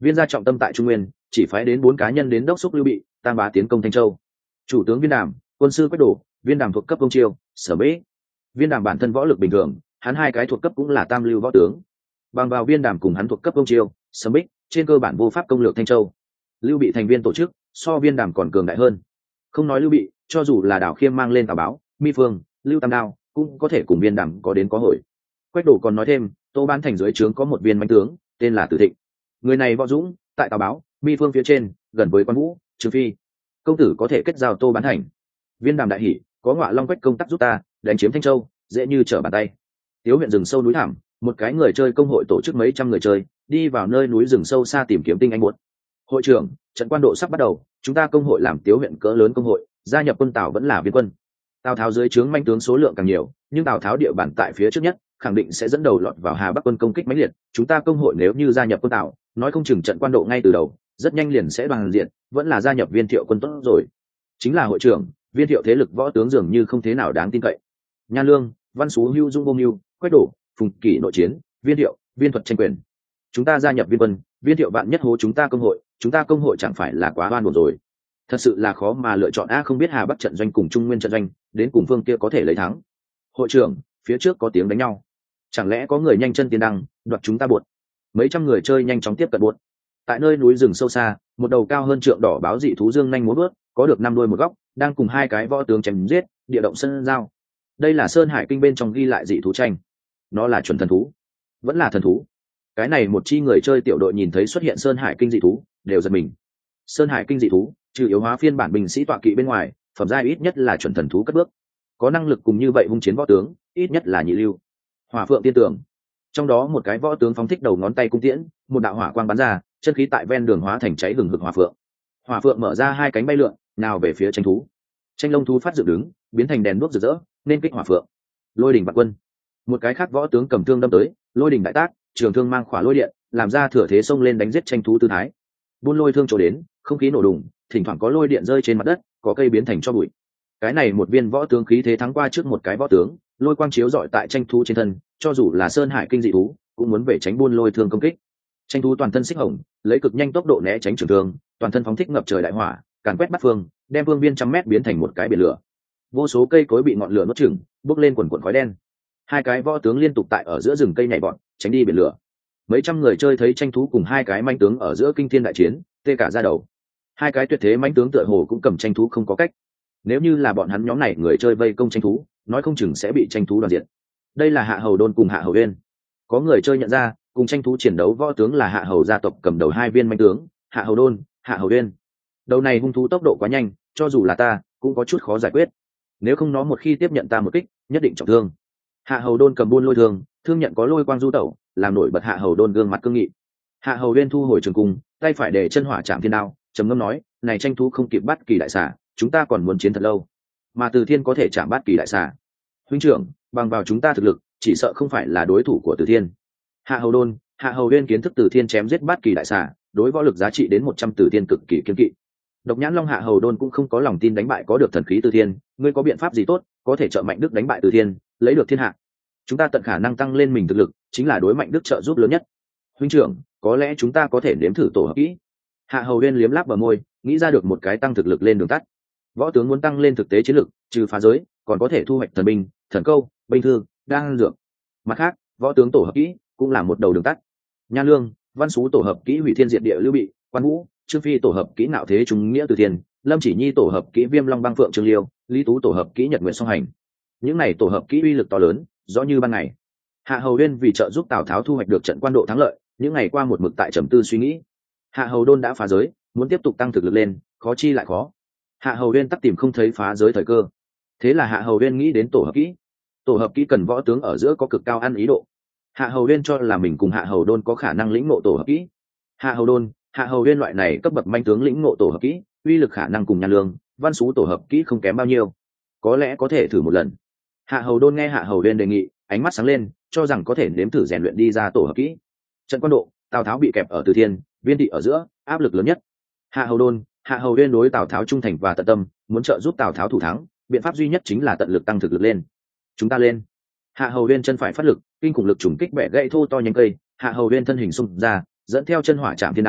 Viên gia trọng tâm tại Trung Nguyên, chỉ phái đến bốn cá nhân đến đốc thúc Lưu Bị, Tam Bá tiến công Thanh Châu. Chủ tướng Viên Đàm, quân sư Quách Đổ, Viên Đàm thuộc cấp Công Chiêu, Sở Bế. Viên Đàm bản thân võ lực bình thường, hắn hai cái thuộc cấp cũng là tam lưu võ tướng. Bằng vào Viên Đàm cùng hắn thuộc cấp Công Chiêu, Sở Bích, trên cơ bản vô pháp công lược Thanh Châu. Lưu Bị thành viên tổ chức, so Viên Đàm còn cường đại hơn. Không nói Lưu Bị, cho dù là Đào Khiêm mang lên Tào Báo, Mi Phương, Lưu Tam Đao, cũng có thể cùng Viên Đàm có đến có hồi. Quách Đổ còn nói thêm, Tô Bán Thành dưới trướng có một viên mãnh tướng, tên là Tử Thịnh. Người này võ dũng, tại Tào Báo, Mi Phương phía trên, gần với Quan Vũ, Trương Phi. Công tử có thể kết giao Tô Bán Thành. Viên Đàm đại hỉ, có Ngọa Long Quách công tác giúp ta, đánh chiếm Thanh Châu, dễ như trở bàn tay. Tiếu huyện rừng sâu núi thẳm, một cái người chơi công hội tổ chức mấy trăm người chơi, đi vào nơi núi rừng sâu xa tìm kiếm tinh anh buốt. Hội trưởng, trận quan độ sắp bắt đầu, chúng ta công hội làm Tiếu huyện cỡ lớn công hội, gia nhập quân Tào vẫn là viên quân. Tào Tháo dưới trướng manh tướng số lượng càng nhiều, nhưng Tào Tháo địa bàn tại phía trước nhất, khẳng định sẽ dẫn đầu lọt vào Hà Bắc quân công kích mãnh liệt. Chúng ta công hội nếu như gia nhập quân Tào, nói không chừng trận quan độ ngay từ đầu, rất nhanh liền sẽ đoàn diện, vẫn là gia nhập Viên Thiệu quân tốt rồi. Chính là hội trưởng, Viên Thiệu thế lực võ tướng dường như không thế nào đáng tin cậy. Nhan Lương, Văn Xú Hưu Dung Vô Mưu, Quách Đổ, Phùng Kỷ nội chiến, Viên Thiệu, Viên Thuật tranh quyền. Chúng ta gia nhập Viên quân, Viên Thiệu vạn nhất hố chúng ta công hội, chúng ta công hội chẳng phải là quá oan uổng rồi. Thật sự là khó mà lựa chọn a, không biết Hà Bắc trận doanh cùng Trung Nguyên trận doanh, đến cùng phương kia có thể lấy thắng. Hội trưởng, phía trước có tiếng đánh nhau, chẳng lẽ có người nhanh chân tiến đăng, đoạt chúng ta buột. Mấy trăm người chơi nhanh chóng tiếp cận buột. Tại nơi núi rừng sâu xa, một đầu cao hơn trượng đỏ báo dị thú dương nhanh múa vớt, có được năm đuôi một góc, đang cùng hai cái võ tướng chém giết, địa động sân giao. Đây là Sơn Hải Kinh bên trong ghi lại dị thú tranh. Nó là chuẩn thần thú, vẫn là thần thú. Cái này một chi người chơi tiểu đội nhìn thấy xuất hiện Sơn Hải Kinh dị thú, đều giật mình. Sơn Hải Kinh dị thú, trừ yếu hóa phiên bản binh sĩ tọa kỵ bên ngoài, phẩm giai ít nhất là chuẩn thần thú cất bước. Có năng lực cùng như vậy hung chiến võ tướng, ít nhất là nhị lưu. Hỏa Phượng Tiên Tưởng, trong đó một cái võ tướng phóng thích đầu ngón tay cung tiễn, một đạo hỏa quang bắn ra, chân khí tại ven đường hóa thành cháy hừng hực hỏa phượng. Hỏa phượng mở ra hai cánh bay lượn, nào về phía tranh thú. Tranh lông thú phát dựng đứng, biến thành đèn đuốc rực rỡ, nên kích hỏa phượng. Lôi đỉnh bạt quân, một cái khác võ tướng cầm thương đâm tới, lôi đỉnh đại tác, trường thương mang khỏa lôi điện, làm ra thừa thế xông lên đánh giết tranh thú tư thái. Buôn lôi thương chỗ đến, không khí nổ đùng, thỉnh thoảng có lôi điện rơi trên mặt đất, có cây biến thành cho bụi. Cái này một viên võ tướng khí thế thắng qua trước một cái võ tướng, lôi quang chiếu rọi tại tranh thú trên thân, cho dù là Sơn Hải Kinh dị thú, cũng muốn về tránh buôn lôi thương công kích. Tranh thú toàn thân xích hồng, lấy cực nhanh tốc độ né tránh trường thương, toàn thân phóng thích ngập trời đại hỏa, càn quét bắt phương, đem phương viên trăm mét biến thành một cái biển lửa. Vô số cây cối bị ngọn lửa nuốt chửng, bốc lên quần quần khói đen. Hai cái võ tướng liên tục tại ở giữa rừng cây nhảy vọt, tránh đi biển lửa. Mấy trăm người chơi thấy tranh thú cùng hai cái manh tướng ở giữa kinh thiên đại chiến, tê cả da đầu. Hai cái tuyệt thế manh tướng tựa hồ cũng cầm tranh thú không có cách. Nếu như là bọn hắn nhóm này người chơi vây công tranh thú, nói không chừng sẽ bị tranh thú đoàn diệt. Đây là Hạ Hầu Đôn cùng Hạ Hầu Uyên. Có người chơi nhận ra, cùng tranh thú chiến đấu võ tướng là Hạ Hầu gia tộc cầm đầu hai viên manh tướng, Hạ Hầu Đôn, Hạ Hầu Uyên. Đầu này hung thú tốc độ quá nhanh, cho dù là ta, cũng có chút khó giải quyết. Nếu không nó một khi tiếp nhận ta một kích, nhất định trọng thương. Hạ Hầu Đôn cầm buôn lôi thương, thương nhận có lôi quang du tẩu, làm nổi bật Hạ Hầu Đôn gương mặt cương nghị. Hạ Hầu Uyên thu hồi trường cung, tay phải để chân hỏa chạm thiên đao, trầm ngâm nói, này tranh thú không kịp bắt kỳ đại xà, chúng ta còn muốn chiến thật lâu. Mà Từ Thiên có thể chạm bắt kỳ đại xà. Huynh trưởng, bằng vào chúng ta thực lực, chỉ sợ không phải là đối thủ của Từ Thiên. Hạ Hầu Đôn, Hạ Hầu Uyên kiến thức Từ Thiên chém giết bát kỳ đại xà, đối võ lực giá trị đến một trăm Từ Thiên cực kỳ kiên kỵ. Độc Nhãn Long Hạ Hầu Đôn cũng không có lòng tin đánh bại có được thần khí Từ Thiên, ngươi có biện pháp gì tốt, có thể trợ Mạnh Đức đánh bại Từ Thiên, lấy được thiên hạ. Chúng ta tận khả năng tăng lên mình thực lực, chính là đối Mạnh Đức trợ giúp lớn nhất. Huynh trưởng, có lẽ chúng ta có thể nếm thử tổ hợp kỹ. Hạ Hầu Uyên liếm láp bờ môi, nghĩ ra được một cái tăng thực lực lên đường tắt. Võ tướng muốn tăng lên thực tế chiến lực, trừ phá giới, còn có thể thu hoạch thần binh, thần câu, binh thư, đan dược. Mặt khác, võ tướng tổ hợp kỹ cũng là một đầu đường tắt. Nhan Lương, Văn Xú tổ hợp kỹ hủy thiên diệt địa Lưu Bị, Quan Vũ, Trương Phi tổ hợp kỹ nạo thế trung nghĩa Từ Thiên, Lâm Chỉ Nhi tổ hợp kỹ Viêm Long Băng Phượng Trương Liêu, Lý Tú tổ hợp kỹ Nhật Nguyện Song Hành. Những này tổ hợp kỹ uy lực to lớn, rõ như ban ngày. Hạ Hầu Uyên vì trợ giúp Tào Tháo thu hoạch được trận quan độ thắng lợi, những ngày qua một mực tại trầm tư suy nghĩ. Hạ Hầu Đôn đã phá giới, muốn tiếp tục tăng thực lực lên, khó chi lại khó. Hạ Hầu Uyên tắc tìm không thấy phá giới thời cơ. Thế là Hạ Hầu Uyên nghĩ đến tổ hợp kỹ. Tổ hợp kỹ cần võ tướng ở giữa có cực cao ăn ý độ. Hạ Hầu Uyên cho là mình cùng Hạ Hầu Đôn có khả năng lĩnh ngộ tổ hợp kỹ. Hạ Hầu Đôn, Hạ Hầu Uyên loại này cấp bậc manh tướng lĩnh ngộ tổ hợp kỹ, uy lực khả năng cùng Nhan Lương, Văn Xú tổ hợp kỹ không kém bao nhiêu. Có lẽ có thể thử một lần. Hạ Hầu Đôn nghe Hạ Hầu Uyên đề nghị, ánh mắt sáng lên, cho rằng có thể nếm thử rèn luyện đi ra tổ hợp kỹ. Trận quan độ, Tào Tháo bị kẹp ở Từ Thiên, Viên Thị ở giữa, áp lực lớn nhất. Hạ Hầu Đôn, Hạ Hầu Uyên đối Tào Tháo trung thành và tận tâm, muốn trợ giúp Tào Tháo thủ thắng, biện pháp duy nhất chính là tận lực tăng thực lực lên. Chúng ta lên. Hạ Hầu Uyên chân phải phát lực, kinh khủng lực trùng kích bẻ gãy thô to nhánh cây, Hạ Hầu Uyên thân hình xung ra, dẫn theo chân hỏa chạm thiên đao,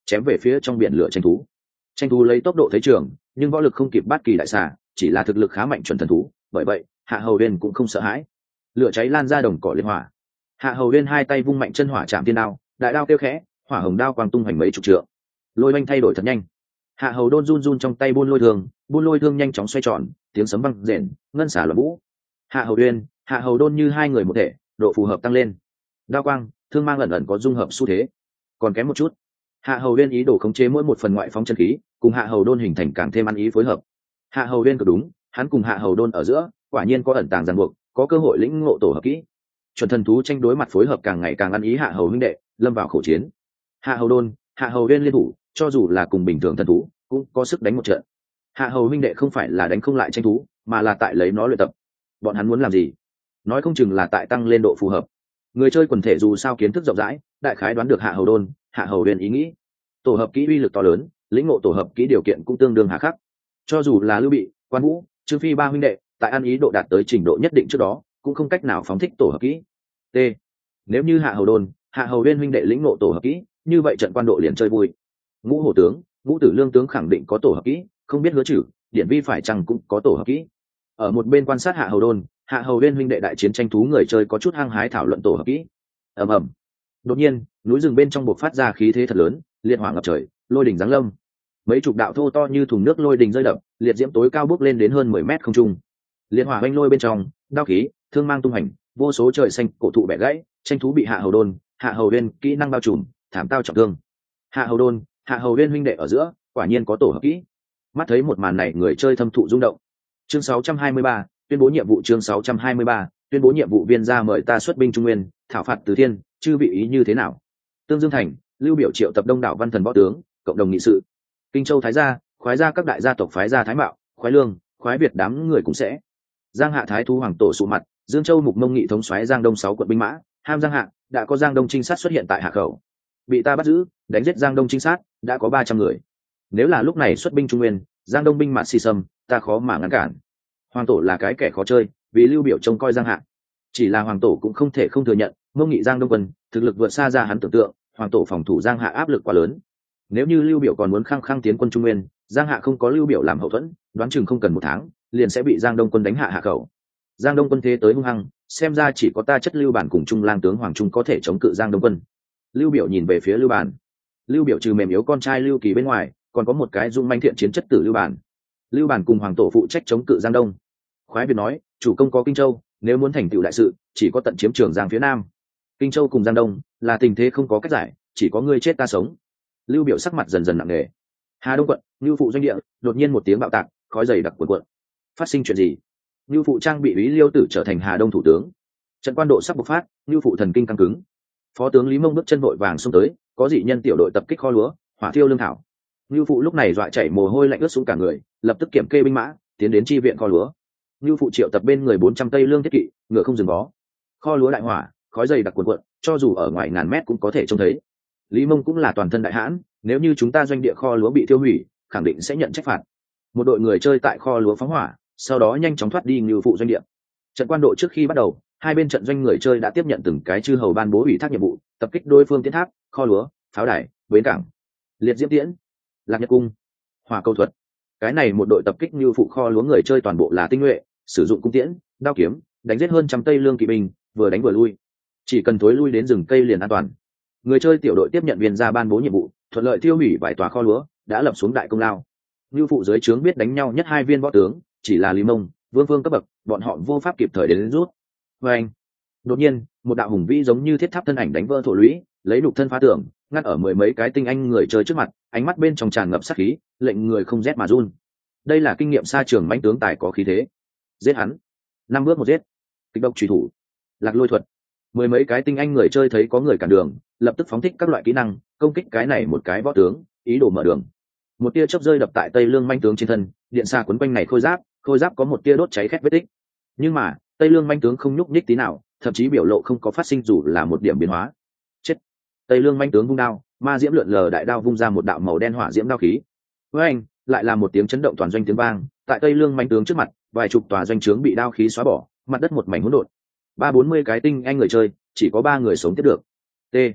chém về phía trong biển lửa tranh thú. Tranh thú lấy tốc độ thấy trường, nhưng võ lực không kịp bát kỳ đại xà, chỉ là thực lực khá mạnh chuẩn thần thú, bởi vậy Hạ Hầu Uyên cũng không sợ hãi. Lửa cháy lan ra đồng cỏ liên hỏa. Hạ Hầu Uyên hai tay vung mạnh chân hỏa chạm thiên đao, đại đao kêu khẽ, hỏa hồng đao quang tung hoành mấy chục trượng. Lôi oanh thay đổi thật nhanh. Hạ Hầu Đôn run run trong tay buôn lôi thương, buôn lôi thương nhanh chóng xoay tròn, tiếng sấm vang rền, ngân xả loạn vũ. Hạ Hầu Uyên, Hạ Hầu Đôn như hai người một thể, độ phù hợp tăng lên. Đao quang, thương mang ẩn ẩn có dung hợp xu thế. Còn kém một chút. Hạ Hầu Uyên ý đồ khống chế mỗi một phần ngoại phóng chân khí, cùng Hạ Hầu Đôn hình thành càng thêm ăn ý phối hợp. Hạ Hầu Uyên cực đúng, hắn cùng Hạ Hầu Đôn ở giữa, quả nhiên có ẩn tàng ràng buộc, có cơ hội lĩnh ngộ tổ hợp kỹ. Chuẩn thần thú tranh đối mặt phối hợp càng ngày càng ăn ý. Hạ Hầu huynh đệ lâm vào khẩu chiến. Hạ Hầu Đôn, Hạ Hầu Uyên liên thủ, cho dù là cùng bình thường thần thú, cũng có sức đánh một trận. Hạ Hầu huynh đệ không phải là đánh không lại tranh thú, mà là tại lấy nó luyện tập. Bọn hắn muốn làm gì? Nói không chừng là tại tăng lên độ phù hợp. Người chơi quần thể dù sao kiến thức rộng rãi, đại khái đoán được Hạ Hầu Đôn, Hạ Hầu Uyên ý nghĩ. Tổ hợp kỹ uy lực to lớn, lĩnh ngộ tổ hợp kỹ điều kiện cũng tương đương hà khắc. Cho dù là Lưu Bị, Quan Vũ, Trương Phi ba huynh đệ, tại ăn ý độ đạt tới trình độ nhất định trước đó, cũng không cách nào phóng thích tổ hợp kỹ. T. Nếu như Hạ Hầu Đôn, Hạ Hầu Uyên huynh đệ lĩnh ngộ tổ hợp kỹ, như vậy trận quan độ liền chơi vui. Ngũ Hổ tướng, Ngũ Tử Lương tướng khẳng định có tổ hợp kỹ, không biết Hứa Trử, Điển Vi phải chăng cũng có tổ hợp kỹ. Ở một bên quan sát Hạ Hầu Đôn, Hạ Hầu Uyên huynh đệ đại chiến tranh thú, người chơi có chút hăng hái thảo luận tổ hợp kỹ. Ầm ầm. Đột nhiên, núi rừng bên trong bộc phát ra khí thế thật lớn, liệt hỏa ngập trời, lôi đỉnh giáng lâm. Mấy chục đạo thô to như thùng nước lôi đỉnh rơi đập, liệt diễm tối cao bốc lên đến hơn mười mét không trung. Liệt hỏa oanh lôi bên trong, đao khí, thương mang tung hành, vô số trời xanh, cổ thụ bẻ gãy, tranh thú bị Hạ Hầu Đôn, Hạ Hầu Uyên kỹ năng bao trùm, thảm tao trọng thương. Hạ Hầu Đôn, Hạ Hầu Uyên huynh đệ ở giữa, quả nhiên có tổ hợp kỹ. Mắt thấy một màn này, người chơi thâm thụ rung động. Chương sáu trăm hai mươi ba, tuyên bố nhiệm vụ. Chương sáu trăm hai mươi ba, tuyên bố nhiệm vụ. Viên gia mời ta xuất binh Trung Nguyên, thảo phạt Từ Thiên, chư vị ý như thế nào? Tương Dương thành, Lưu Biểu triệu tập đông đảo văn thần võ tướng, cộng đồng nghị sự. Kinh Châu Thái gia, khoái gia các đại gia tộc phái gia Thái Mạo, khoái Lương, khoái Việt đám người cũng sẽ. Giang Hạ Thái thú hoàng tổ sụ mặt, Dương Châu Mục Mông nghị thống soái Giang Đông sáu quận binh mã, ham Giang Hạ, đã có Giang Đông trinh sát xuất hiện tại Hạ khẩu. Bị ta bắt giữ, đánh giết Giang Đông trinh sát, đã có ba trăm người. Nếu là lúc này xuất binh Trung Nguyên, Giang Đông binh mạt si sâm, ta khó mà ngăn cản. Hoàng tổ là cái kẻ khó chơi, vì Lưu Biểu trông coi Giang Hạ. Chỉ là hoàng tổ cũng không thể không thừa nhận, Mông nghị Giang Đông quân thực lực vượt xa ra hắn tưởng tượng, hoàng tổ phòng thủ Giang Hạ áp lực quá lớn. Nếu như Lưu Biểu còn muốn khăng khăng tiến quân Trung Nguyên, Giang Hạ không có Lưu Biểu làm hậu thuẫn, đoán chừng không cần một tháng, liền sẽ bị Giang Đông quân đánh hạ hạ khẩu. Giang Đông quân thế tới hung hăng, xem ra chỉ có ta chất Lưu Bản cùng Trung Lang tướng Hoàng Trung có thể chống cự Giang Đông quân. Lưu Biểu nhìn về phía Lưu Bản. Lưu Biểu trừ mềm yếu con trai Lưu Kỳ bên ngoài, còn có một cái dung manh thiện chiến chất tử Lưu Bản. Lưu Bản cùng hoàng tổ phụ trách chống cự Giang Đông. Khoái Việt nói, chủ công có Kinh Châu, nếu muốn thành tựu đại sự, chỉ có tận chiếm Trường Giang phía Nam. Kinh Châu cùng Giang Đông là tình thế không có cách giải, chỉ có ngươi chết ta sống. Lưu Biểu sắc mặt dần dần nặng nề. Hà Đông quận, Nưu phụ doanh địa, đột nhiên một tiếng bạo tạc, khói dày đặc cuồn cuộn. Phát sinh chuyện gì? Nưu phụ trang bị Úy Liêu Tử trở thành Hà Đông thủ tướng. Trận quan độ sắp bộc phát, Nưu phụ thần kinh căng cứng. Phó tướng Lý Mông bước chân vội vàng xông tới, có dị nhân tiểu đội tập kích kho lúa, hỏa thiêu lương thảo. Nưu phụ lúc này dọa chảy mồ hôi lạnh ướt xuống cả người, lập tức kiểm kê binh mã, tiến đến chi viện kho lúa. Nưu phụ triệu tập bên người bốn trăm tây lương thiết kỵ, ngựa không dừng bó. Kho lúa đại hỏa, khói dày đặc cuồn cuộn, cho dù ở ngoài ngàn mét cũng có thể trông thấy. Lý Mông cũng là toàn thân đại hãn, nếu như chúng ta doanh địa kho lúa bị tiêu hủy, khẳng định sẽ nhận trách phạt. Một đội người chơi tại kho lúa phóng hỏa, sau đó nhanh chóng thoát đi Nưu phụ doanh địa. Trận quan độ trước khi bắt đầu, hai bên trận doanh người chơi đã tiếp nhận từng cái chư hầu ban bố ủy thác nhiệm vụ, tập kích đối phương tiến tháp, kho lúa, pháo đài, bến cảng, liệt diễm tiễn, lạc nhật cung, hỏa câu thuật. Cái này một đội tập kích Nưu phụ kho lúa người chơi toàn bộ là tinh nhuệ, sử dụng cung tiễn, đao kiếm, đánh giết hơn trăm tây lương kỵ binh, vừa đánh vừa lui. Chỉ cần thối lui đến rừng cây liền an toàn. Người chơi tiểu đội tiếp nhận viên ra ban bố nhiệm vụ, thuận lợi tiêu hủy vài tòa kho lúa, đã lập xuống đại công lao. Nưu phụ dưới trướng biết đánh nhau nhất hai viên võ tướng, chỉ là Lý Mông, Vương Phương cấp bậc, bọn họ vô pháp kịp thời đến, đến rút. Và anh, đột nhiên, một đạo hùng vĩ giống như thiết tháp thân ảnh đánh vỡ thổ lũy, lấy nục thân phá tường, ngắt ở mười mấy cái tinh anh người chơi trước mặt, ánh mắt bên trong tràn ngập sát khí, lệnh người không rét mà run. Đây là kinh nghiệm xa trường mãnh tướng tài có khí thế. Giết hắn. Năm bước một giết. Kịch độc truy thủ. Lạc lôi thuật. Mười mấy cái tinh anh người chơi thấy có người cản đường, lập tức phóng thích các loại kỹ năng, công kích cái này một cái võ tướng, ý đồ mở đường. Một tia chớp rơi đập tại tây lương manh tướng trên thân, điện xa quấn quanh này khôi giáp, khôi giáp có một tia đốt cháy khét vết tích. Nhưng mà tây lương manh tướng không nhúc nhích tí nào, thậm chí biểu lộ không có phát sinh dù là một điểm biến hóa. Chết. Tây lương manh tướng vung đao, ma diễm lượn lờ đại đao vung ra một đạo màu đen hỏa diễm đao khí. Với anh lại là một tiếng chấn động toàn doanh tiếng vang, tại tây lương manh tướng trước mặt, vài chục tòa doanh trướng bị đao khí xóa bỏ, mặt đất một mảnh hỗn độn. Ba bốn mươi cái tinh anh người chơi, chỉ có ba người sống tiếp được. T.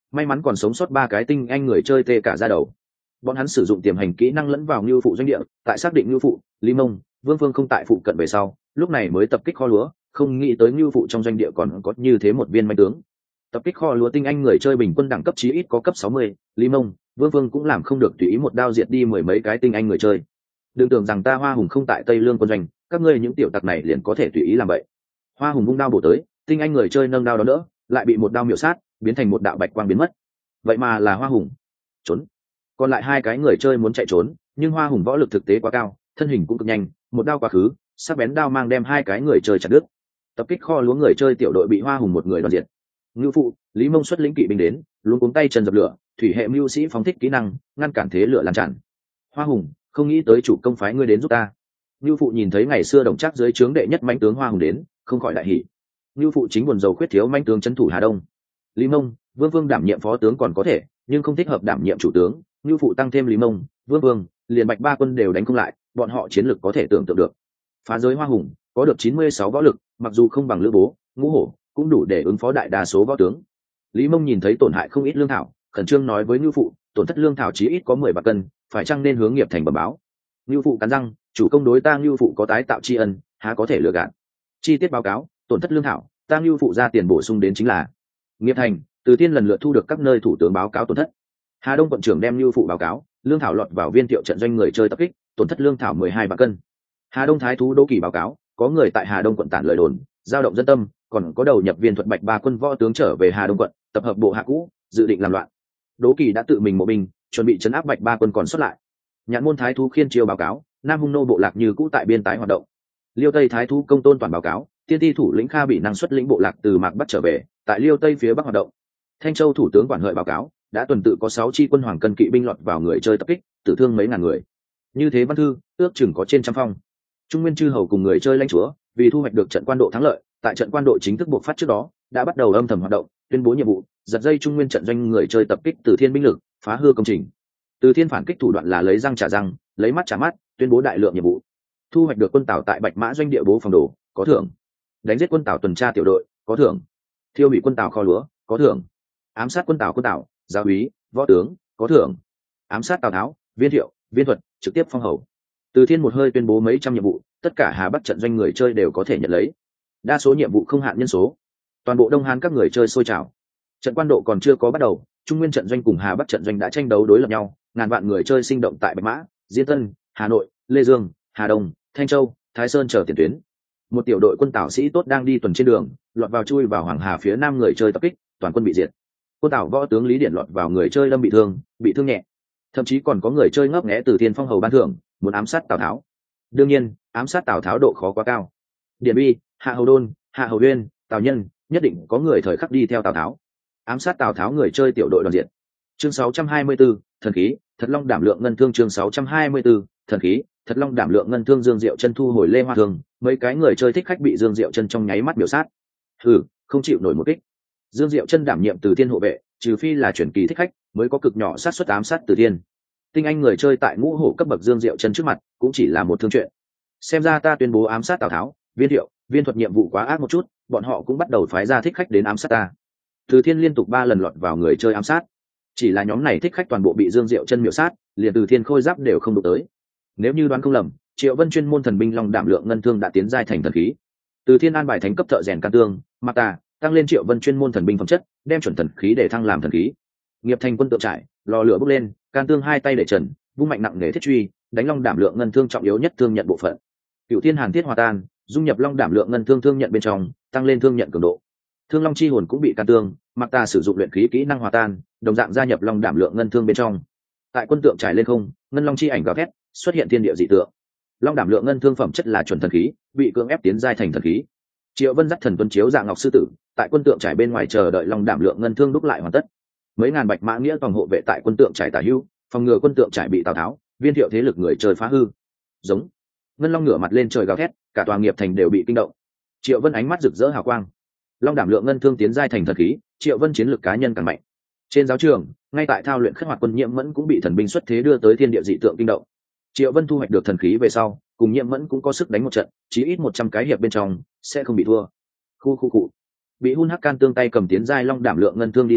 may mắn còn sống sót ba cái tinh anh người chơi tê cả ra đầu. Bọn hắn sử dụng tiềm hành kỹ năng lẫn vào ngưu phụ doanh địa, tại xác định ngưu phụ, Lý Mông, Vương Phương không tại phụ cận về sau, lúc này mới tập kích kho lúa, không nghĩ tới ngưu phụ trong doanh địa còn có như thế một viên manh tướng. Tập kích kho lúa tinh anh người chơi bình quân đẳng cấp chí ít có cấp sáu mươi, Lý Mông, Vương Phương cũng làm không được tùy ý một đao diệt đi mười mấy cái tinh anh người chơi. Đừng tưởng rằng ta Hoa Hùng không tại Tây Lương quân doanh, các ngươi những tiểu tặc này liền có thể tùy ý làm vậy. Hoa Hùng vung đao bổ tới, tinh anh người chơi nâng đao đó đỡ, lại bị một đao miểu sát, biến thành một đạo bạch quang biến mất. Vậy mà là Hoa Hùng. Trốn. Còn lại hai cái người chơi muốn chạy trốn, nhưng Hoa Hùng võ lực thực tế quá cao, thân hình cũng cực nhanh, một đao quá khứ, sắc bén đao mang đem hai cái người chơi chặt đứt. Tập kích kho lúa người chơi tiểu đội bị Hoa Hùng một người đoàn diệt. Ngưu phụ, Lý Mông xuất lĩnh kỵ binh đến, luôn cuống tay chân dập lửa, thủy hệ mưu sĩ phóng thích kỹ năng, ngăn cản thế lửa lan tràn. Hoa Hùng, không nghĩ tới chủ công phái ngươi đến giúp ta. Ngưu phụ nhìn thấy ngày xưa đồng chắc dưới trướng đệ nhất mãnh tướng Hoa Hùng đến, không khỏi đại hỉ. Ngưu phụ chính buồn rầu khuyết thiếu mãnh tướng trấn thủ Hà Đông. Lý Mông, Vương Vương đảm nhiệm phó tướng còn có thể, nhưng không thích hợp đảm nhiệm chủ tướng. Ngưu phụ tăng thêm Lý Mông, Vương Vương, liền Bạch ba quân đều đánh không lại, bọn họ chiến lược có thể tưởng tượng được. Phá giới Hoa Hùng có được chín mươi sáu võ lực, mặc dù không bằng Lữ Bố, Ngũ Hổ, cũng đủ để ứng phó đại đa số võ tướng. Lý Mông nhìn thấy tổn hại không ít lương thảo, khẩn trương nói với Ngưu phụ, tổn thất lương thảo chí ít có mười bạc cân, phải chăng nên hướng nghiệp thành bẩm báo. Ngưu phụ cắn răng, chủ công đối ta Ngưu phụ có tái tạo tri ân, há có thể lừa gạt. Chi tiết báo cáo, tổn thất lương thảo, ta Ngưu phụ ra tiền bổ sung đến chính là nghiệp thành. Từ Tiên lần lượt thu được các nơi thủ tướng báo cáo tổn thất. Hà Đông quận trưởng đem Ngưu phụ báo cáo, lương thảo lọt vào viên thiệu trận doanh người chơi tập kích, tổn thất lương thảo mười hai bạc cân. Hà Đông thái thú Đỗ Kỳ báo cáo, có người tại Hà Đông quận tản lời đồn, giao động dân tâm, còn có đầu nhập viên thuật Bạch ba quân võ tướng trở về Hà Đông quận, tập hợp bộ hạ cũ, dự định làm loạn. Đỗ Kỳ đã tự mình mộ binh, chuẩn bị trấn áp Bạch ba quân còn xuất lại. Nhạn môn thái thú Khiên Chiêu báo cáo, Nam Hung nô bộ lạc như cũ tại biên tái hoạt động. Liêu Tây thái thú Công Tôn toàn báo cáo, tiên ti thủ lĩnh Kha bị năng xuất lĩnh bộ lạc từ Mạc Bắc trở về, tại Liêu Tây phía Bắc hoạt động. Thanh Châu thủ tướng Quản Hợi báo cáo, đã tuần tự có sáu chi quân hoàng cân kỵ binh lọt vào người chơi tập kích, tử thương mấy ngàn người. Như thế văn thư, ước chừng có trên trăm phong. Trung Nguyên chư hầu cùng người chơi lãnh chúa, vì thu hoạch được trận quan độ thắng lợi, tại trận quan độ chính thức buộc phát trước đó, đã bắt đầu âm thầm hoạt động, tuyên bố nhiệm vụ, giật dây Trung Nguyên trận doanh người chơi tập kích Từ Thiên binh lực, phá hư công trình. Từ Thiên phản kích thủ đoạn là lấy răng trả răng, lấy mắt trả mắt, tuyên bố đại lượng nhiệm vụ. Thu hoạch được quân Tào tại Bạch Mã doanh địa bố phòng đồ, có thưởng. Đánh giết quân Tào tuần tra tiểu đội, có thưởng. Thiêu hủy quân Tào kho lúa, có thưởng. Ám sát quân Tào quân Tào, giáo úy, võ tướng, có thưởng. Ám sát Tào Tháo, Viên Thiệu, Viên Thuật, trực tiếp phong hầu. Từ Thiên một hơi tuyên bố mấy trăm nhiệm vụ, tất cả Hà Bắc trận doanh người chơi đều có thể nhận lấy. Đa số nhiệm vụ không hạn nhân số. Toàn bộ Đông Hán các người chơi sôi trào. Trận quan độ còn chưa có bắt đầu, Trung Nguyên trận doanh cùng Hà Bắc trận doanh đã tranh đấu đối lập nhau, ngàn vạn người chơi sinh động tại Bạch Mã, Diên Tân, Hà Nội, Lê Dương, Hà Đông, Thanh Châu, Thái Sơn chờ tiền tuyến. Một tiểu đội quân Tào sĩ tốt đang đi tuần trên đường, lọt vào chui vào Hoàng Hà phía nam người chơi tập kích, toàn quân bị diệt. Quân Tào võ tướng Lý Điển lọt vào người chơi lâm bị thương, bị thương nhẹ. Thậm chí còn có người chơi ngấp nghé từ Thiên phong hầu ban thưởng, muốn ám sát Tào Tháo. Đương nhiên, ám sát Tào Tháo độ khó quá cao. Điển Bi, Hạ Hầu Đôn, Hạ Hầu Uyên, Tào Nhân, nhất định có người thời khắc đi theo Tào Tháo. Ám sát Tào Tháo người chơi tiểu đội đoàn diện. Chương sáu trăm hai mươi 44, thần khí, Thật Long đảm lượng ngân thương chương sáu trăm hai mươi 44, thần khí, Thật Long đảm lượng ngân thương Dương Diệu Chân thu hồi Lê Hoa Thương, mấy cái người chơi thích khách bị Dương Diệu Chân trong nháy mắt biểu sát. Hừ, không chịu nổi một kích. Dương Diệu Chân đảm nhiệm Từ Thiên hộ vệ, trừ phi là chuyển kỳ thích khách, mới có cực nhỏ sát suất ám sát Từ Thiên. Tinh anh người chơi tại ngũ hổ cấp bậc Dương Diệu Chân trước mặt, cũng chỉ là một thương chuyện. Xem ra ta tuyên bố ám sát Tào Tháo, Viên Thiệu, Viên Thuật nhiệm vụ quá ác một chút, bọn họ cũng bắt đầu phái ra thích khách đến ám sát ta. Từ Thiên liên tục ba lần lọt vào người chơi ám sát, chỉ là nhóm này thích khách toàn bộ bị Dương Diệu Chân miểu sát, liền Từ Thiên khôi giáp đều không đụng tới. Nếu như đoán không lầm, Triệu Vân chuyên môn thần binh Long đảm lượng ngân thương đã tiến giai thành thần khí. Từ Thiên an bài thánh cấp thợ rèn can tương, mặc tà, tăng lên Triệu Vân chuyên môn thần binh phẩm chất, đem chuẩn thần khí để thăng làm thần khí. Nghiệp thành quân tượng trải, lò lửa bốc lên, can tương hai tay để trần, vung mạnh nặng nề thiết truy, đánh Long đảm lượng ngân thương trọng yếu nhất thương nhận bộ phận. Cửu Thiên Hàn Thiết hòa tan, dung nhập Long đảm lượng ngân thương thương nhận bên trong, tăng lên thương nhận cường độ. Thương Long chi hồn cũng bị can tương, mặc tà sử dụng luyện khí kỹ năng hòa tan, đồng dạng gia nhập Long đảm lượng ngân thương bên trong. Tại quân tượng trải lên không, ngân long chi ảnh gào thét, xuất hiện thiên địa dị tượng. Long đảm lượng ngân thương phẩm chất là chuẩn thần khí, bị cưỡng ép tiến giai thành thần khí. Triệu Vân dắt thần tuân chiếu dạng ngọc sư tử, tại quân tượng trải bên ngoài chờ đợi Long đảm lượng ngân thương đúc lại hoàn tất. Mấy ngàn bạch mã nghĩa toàn hộ vệ tại quân tượng trải tả hữu, phòng ngừa quân tượng trải bị Tào Tháo, Viên Thiệu thế lực người chơi phá hư. Giống. Ngân long ngửa mặt lên trời gào thét, cả tòa nghiệp thành đều bị kinh động. Triệu Vân ánh mắt rực rỡ hào quang. Long đảm lượng ngân thương tiến giai thành thần khí, Triệu Vân chiến lược cá nhân càng mạnh. Trên giáo trường, ngay tại thao luyện khất hoạt quân Nhiễm Mẫn cũng bị thần binh xuất thế đưa tới thiên địa dị tượng kinh động. Triệu Vân thu hoạch được thần khí về sau, cùng Nhiễm Mẫn cũng có sức đánh một trận, chí ít một trăm cái hiệp bên trong sẽ không bị thua. Khu khu cụ. Bị hun hắc can tương tay cầm tiến giai Long đảm lượng ngân thương đi ra,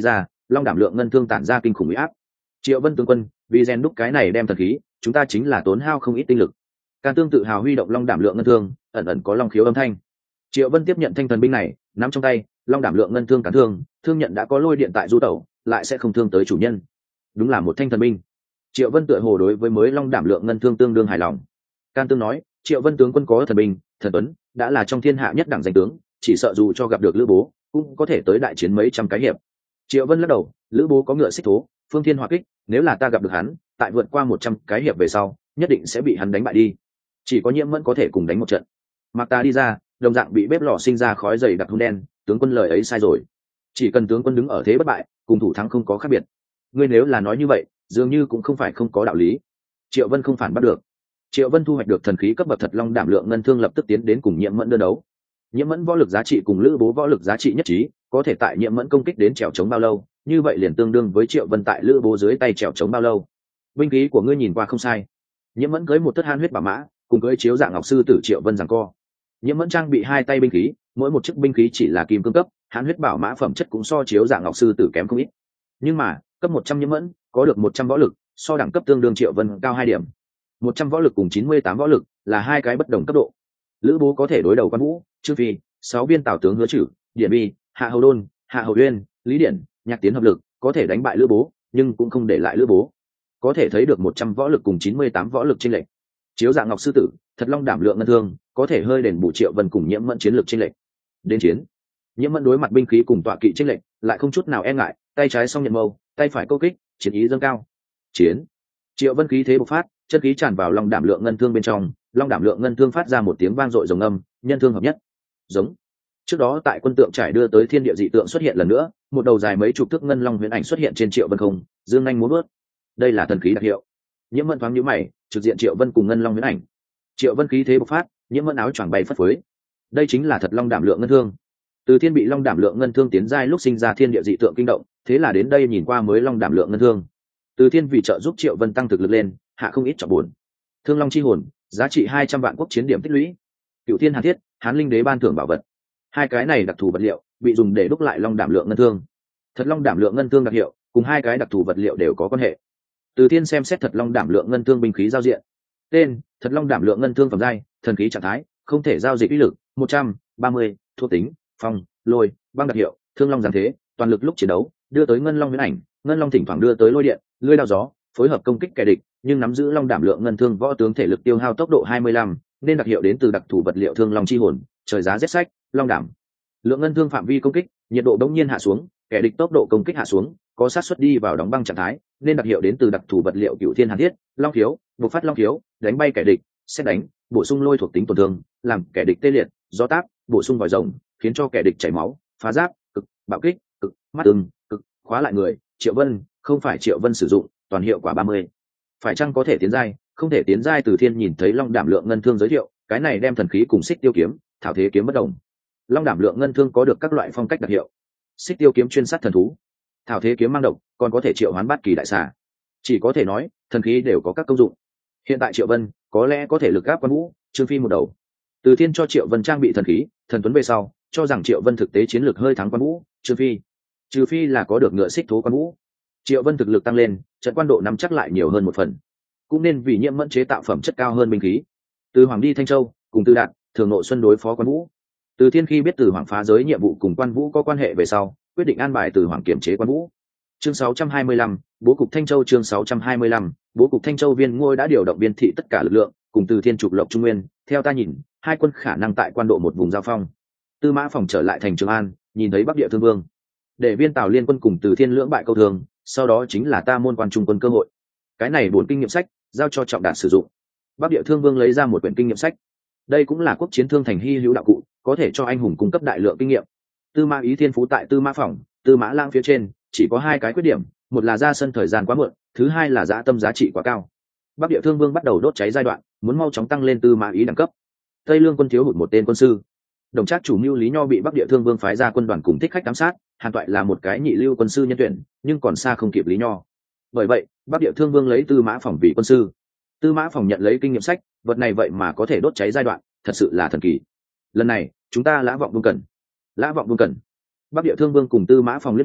long đảm lượng ngân thương tản ra kinh khủng uy áp. Triệu Vân tướng quân, vì rèn đúc cái này đem thần khí, chúng ta chính là tốn hao không ít tinh lực. Can Tương tự hào huy động long đảm lượng ngân thương, ẩn ẩn có long khiếu âm thanh. Triệu Vân tiếp nhận thanh thần binh này, nắm trong tay, long đảm lượng ngân thương cản thương, thương nhận đã có lôi điện tại du tẩu, lại sẽ không thương tới chủ nhân. Đúng là một thanh thần binh. Triệu Vân tựa hồ đối với mới long đảm lượng ngân thương tương đương hài lòng. Can Tương nói, Triệu Vân tướng quân có thần binh, thần tuấn, đã là trong thiên hạ nhất đẳng danh tướng, chỉ sợ dù cho gặp được Lữ Bố, cũng có thể tới đại chiến mấy trăm cái hiệp. Triệu Vân lắc đầu, Lữ Bố có ngựa xích thố, phương thiên hỏa kích, nếu là ta gặp được hắn, tại vượt qua một trăm cái hiệp về sau, nhất định sẽ bị hắn đánh bại đi. Chỉ có Nhiễm Mẫn có thể cùng đánh một trận. Mặc ta đi ra, đồng dạng bị bếp lò sinh ra khói dày đặc hun đen, tướng quân lời ấy sai rồi. Chỉ cần tướng quân đứng ở thế bất bại, cùng thủ thắng không có khác biệt. Ngươi nếu là nói như vậy, dường như cũng không phải không có đạo lý. Triệu Vân không phản bắt được. Triệu Vân thu hoạch được thần khí cấp bậc thật long đảm lượng ngân thương, lập tức tiến đến cùng Nhiễm Mẫn đơn đấu. Nhiễm Mẫn võ lực giá trị cùng Lữ Bố võ lực giá trị nhất trí, có thể tại Nhiễm Mẫn công kích đến trèo chống bao lâu, như vậy liền tương đương với Triệu Vân tại Lữ Bố dưới tay trèo chống bao lâu. Binh khí của ngươi nhìn qua không sai. Nhiễm Mẫn cưỡi một thất han huyết bảo mã, cùng cưỡi chiếu dạng ngọc sư tử Triệu Vân giằng co. Nhiễm Mẫn trang bị hai tay binh khí, mỗi một chiếc binh khí chỉ là kim cương cấp, han huyết bảo mã phẩm chất cũng so chiếu dạng ngọc sư tử kém không ít. Nhưng mà, cấp một trăm Nhiễm Mẫn có được một trăm võ lực, so đẳng cấp tương đương Triệu Vân cao hai điểm. một trăm võ lực cùng chín mươi tám võ lực là hai cái bất đồng cấp độ. Lữ Bố có thể đối đầu Quan Vũ, Trương Phi, sáu viên tào tướng Hứa Trử, Điển Bi, Hạ Hầu Đôn, Hạ Hầu Uyên, Lý Điển, Nhạc Tiến hợp lực, có thể đánh bại Lữ Bố, nhưng cũng không để lại Lữ Bố. Có thể thấy được một trăm võ lực cùng chín mươi tám võ lực chênh lệch. Chiếu dạng ngọc sư tử, thật long đảm lượng ngân thương, có thể hơi đền bù Triệu Vân cùng Nhiễm Mẫn chiến lược chênh lệch. Đến chiến, Nhiễm Mẫn đối mặt binh khí cùng tọa kỵ chênh lệch, lại không chút nào e ngại, tay trái song nhận mâu, tay phải câu kích, chiến ý dâng cao. Chiến. Triệu Vân khí thế bộc phát, chân khí tràn vào long đảm lượng ngân thương bên trong, long đảm lượng ngân thương phát ra một tiếng vang dội rồng âm, nhân thương hợp nhất. Giống. Trước đó tại quân tượng trải đưa tới thiên địa dị tượng xuất hiện lần nữa, một đầu dài mấy chục thước ngân long huyền ảnh xuất hiện trên Triệu Vân không, dương nhanh múa vớt. Đây là thần khí đặc hiệu. Nhiễm Mẫn thoáng nhíu mày, trực diện Triệu Vân cùng ngân long huyền ảnh. Triệu Vân khí thế bộc phát, Nhiễm Mẫn áo choàng bay phất phới. Đây chính là thật long đảm lượng ngân thương. Từ thiên bị long đảm lượng ngân thương tiến giai lúc sinh ra thiên địa dị tượng kinh động, thế là đến đây nhìn qua mới long đảm lượng ngân thương. Từ thiên vì trợ giúp Triệu Vân tăng thực lực lên, hạ không ít trọng buồn. Thương long chi hồn, giá trị hai trăm vạn quốc chiến điểm tích lũy. Cựu thiên hàn thiết, Hán linh đế ban thưởng bảo vật. Hai cái này đặc thù vật liệu bị dùng để đúc lại long đảm lượng ngân thương. Thật long đảm lượng ngân thương đặc hiệu cùng hai cái đặc thù vật liệu đều có quan hệ. Từ thiên xem xét thật long đảm lượng ngân thương binh khí giao diện. Tên: thật long đảm lượng ngân thương phẩm giai, thần khí trạng thái, không thể giao dịch uy lực một trăm ba mươi, thuộc tính phong, lôi, băng đặc hiệu, thương long giáng thế, toàn lực lúc chiến đấu đưa tới ngân long huyễn ảnh, ngân long thỉnh thoảng đưa tới lôi điện, lưỡi đao gió, phối hợp công kích kẻ địch, nhưng nắm giữ long đảm lượng ngân thương võ tướng thể lực tiêu hao tốc độ hai mươi lăm, nên đặc hiệu đến từ đặc thù vật liệu thương long chi hồn, trời giá rét sách, long đảm lượng ngân thương phạm vi công kích, nhiệt độ đống nhiên hạ xuống, kẻ địch tốc độ công kích hạ xuống, có sát suất đi vào đóng băng trạng thái, nên đặc hiệu đến từ đặc thù vật liệu cựu thiên hàn thiết, long khiếu, bộc phát long khiếu, đánh bay kẻ địch, xét đánh, bổ sung lôi thuộc tính tổn thương, làm kẻ địch tê liệt, gió táp, bổ sung vòi rồng, khiến cho kẻ địch chảy máu, phá giáp, cực, bạo kích, cực, mắt ưng, cực, khóa lại người. Triệu Vân, không phải Triệu Vân sử dụng, toàn hiệu quả ba mươi. Phải chăng có thể tiến giai? Không thể tiến giai. Từ thiên nhìn thấy long đảm lượng ngân thương giới thiệu, cái này đem thần khí cùng xích tiêu kiếm, thảo thế kiếm bất đồng. Long đảm lượng ngân thương có được các loại phong cách đặc hiệu, xích tiêu kiếm chuyên sát thần thú, thảo thế kiếm mang độc, còn có thể triệu hoán bát kỳ đại xà. Chỉ có thể nói, thần khí đều có các công dụng. Hiện tại Triệu Vân có lẽ có thể lực gáp Quan Vũ, Trương Phi một đầu. Từ thiên cho Triệu Vân trang bị thần khí, thần tuấn về sau, cho rằng Triệu Vân thực tế chiến lược hơi thắng Quan Vũ, Trương Phi. Trừ phi là có được ngựa xích thố Quan Vũ. Triệu Vân thực lực tăng lên, trận quan độ nắm chắc lại nhiều hơn một phần. Cũng nên vì Nhiễm Mẫn chế tạo phẩm chất cao hơn binh khí. Từ Hoàng đi Thanh Châu, cùng Từ Đạt, thường nội xuân đối phó Quan Vũ. Từ thiên khi biết Từ Hoàng phá giới nhiệm vụ cùng Quan Vũ có quan hệ về sau, quyết định an bài Từ Hoàng kiểm chế Quan Vũ. Chương sáu trăm hai mươi lăm, bố cục Thanh Châu. Chương sáu trăm hai mươi lăm, bố cục Thanh Châu. Viên Ngôi đã điều động viên thị tất cả lực lượng, cùng Từ thiên trục lộc Trung Nguyên. Theo ta nhìn, hai quân khả năng tại quan độ một vùng giao phong. Tư Mã Phòng trở lại thành Trường An, nhìn thấy Bắc Địa Thương Vương, để viên Tào liên quân cùng Từ thiên lưỡng bại câu thường, sau đó chính là ta môn quan trung quân cơ hội. Cái này bốn kinh nghiệm sách giao cho Trọng Đạt sử dụng. Bắc Địa Thương Vương lấy ra một quyển kinh nghiệm sách. Đây cũng là quốc chiến thương thành hy hữu đạo cụ, có thể cho anh hùng cung cấp đại lượng kinh nghiệm. Tư Mã Ý thiên phú tại Tư Mã Phòng, Tư Mã Lang phía trên, chỉ có hai cái khuyết điểm, một là ra sân thời gian quá muộn, thứ hai là dã tâm giá trị quá cao. Bắc Địa Thương Vương bắt đầu đốt cháy giai đoạn, muốn mau chóng tăng lên Tư Mã Ý đẳng cấp. Tây Lương quân thiếu hụt một tên quân sư. Đồng Trác chủ mưu Lý Nho bị Bắc Địa Thương Vương phái ra quân đoàn cùng thích khách giám sát, Hàn Toại là một cái nhị lưu quân sư nhân tuyển, nhưng còn xa không kịp Lý Nho. Bởi vậy, Bắc Địa Thương Vương lấy Tư Mã Phòng vì quân sư. Tư Mã Phòng nhận lấy kinh nghiệm sách, vật này vậy mà có thể đốt cháy giai đoạn, thật sự là thần kỳ. Lần này, chúng ta Lã Vọng Vương cần. Lã Vọng Vương cần. Bắc Địa Thương Vương cùng Tư Mã Phòng liếc nhau,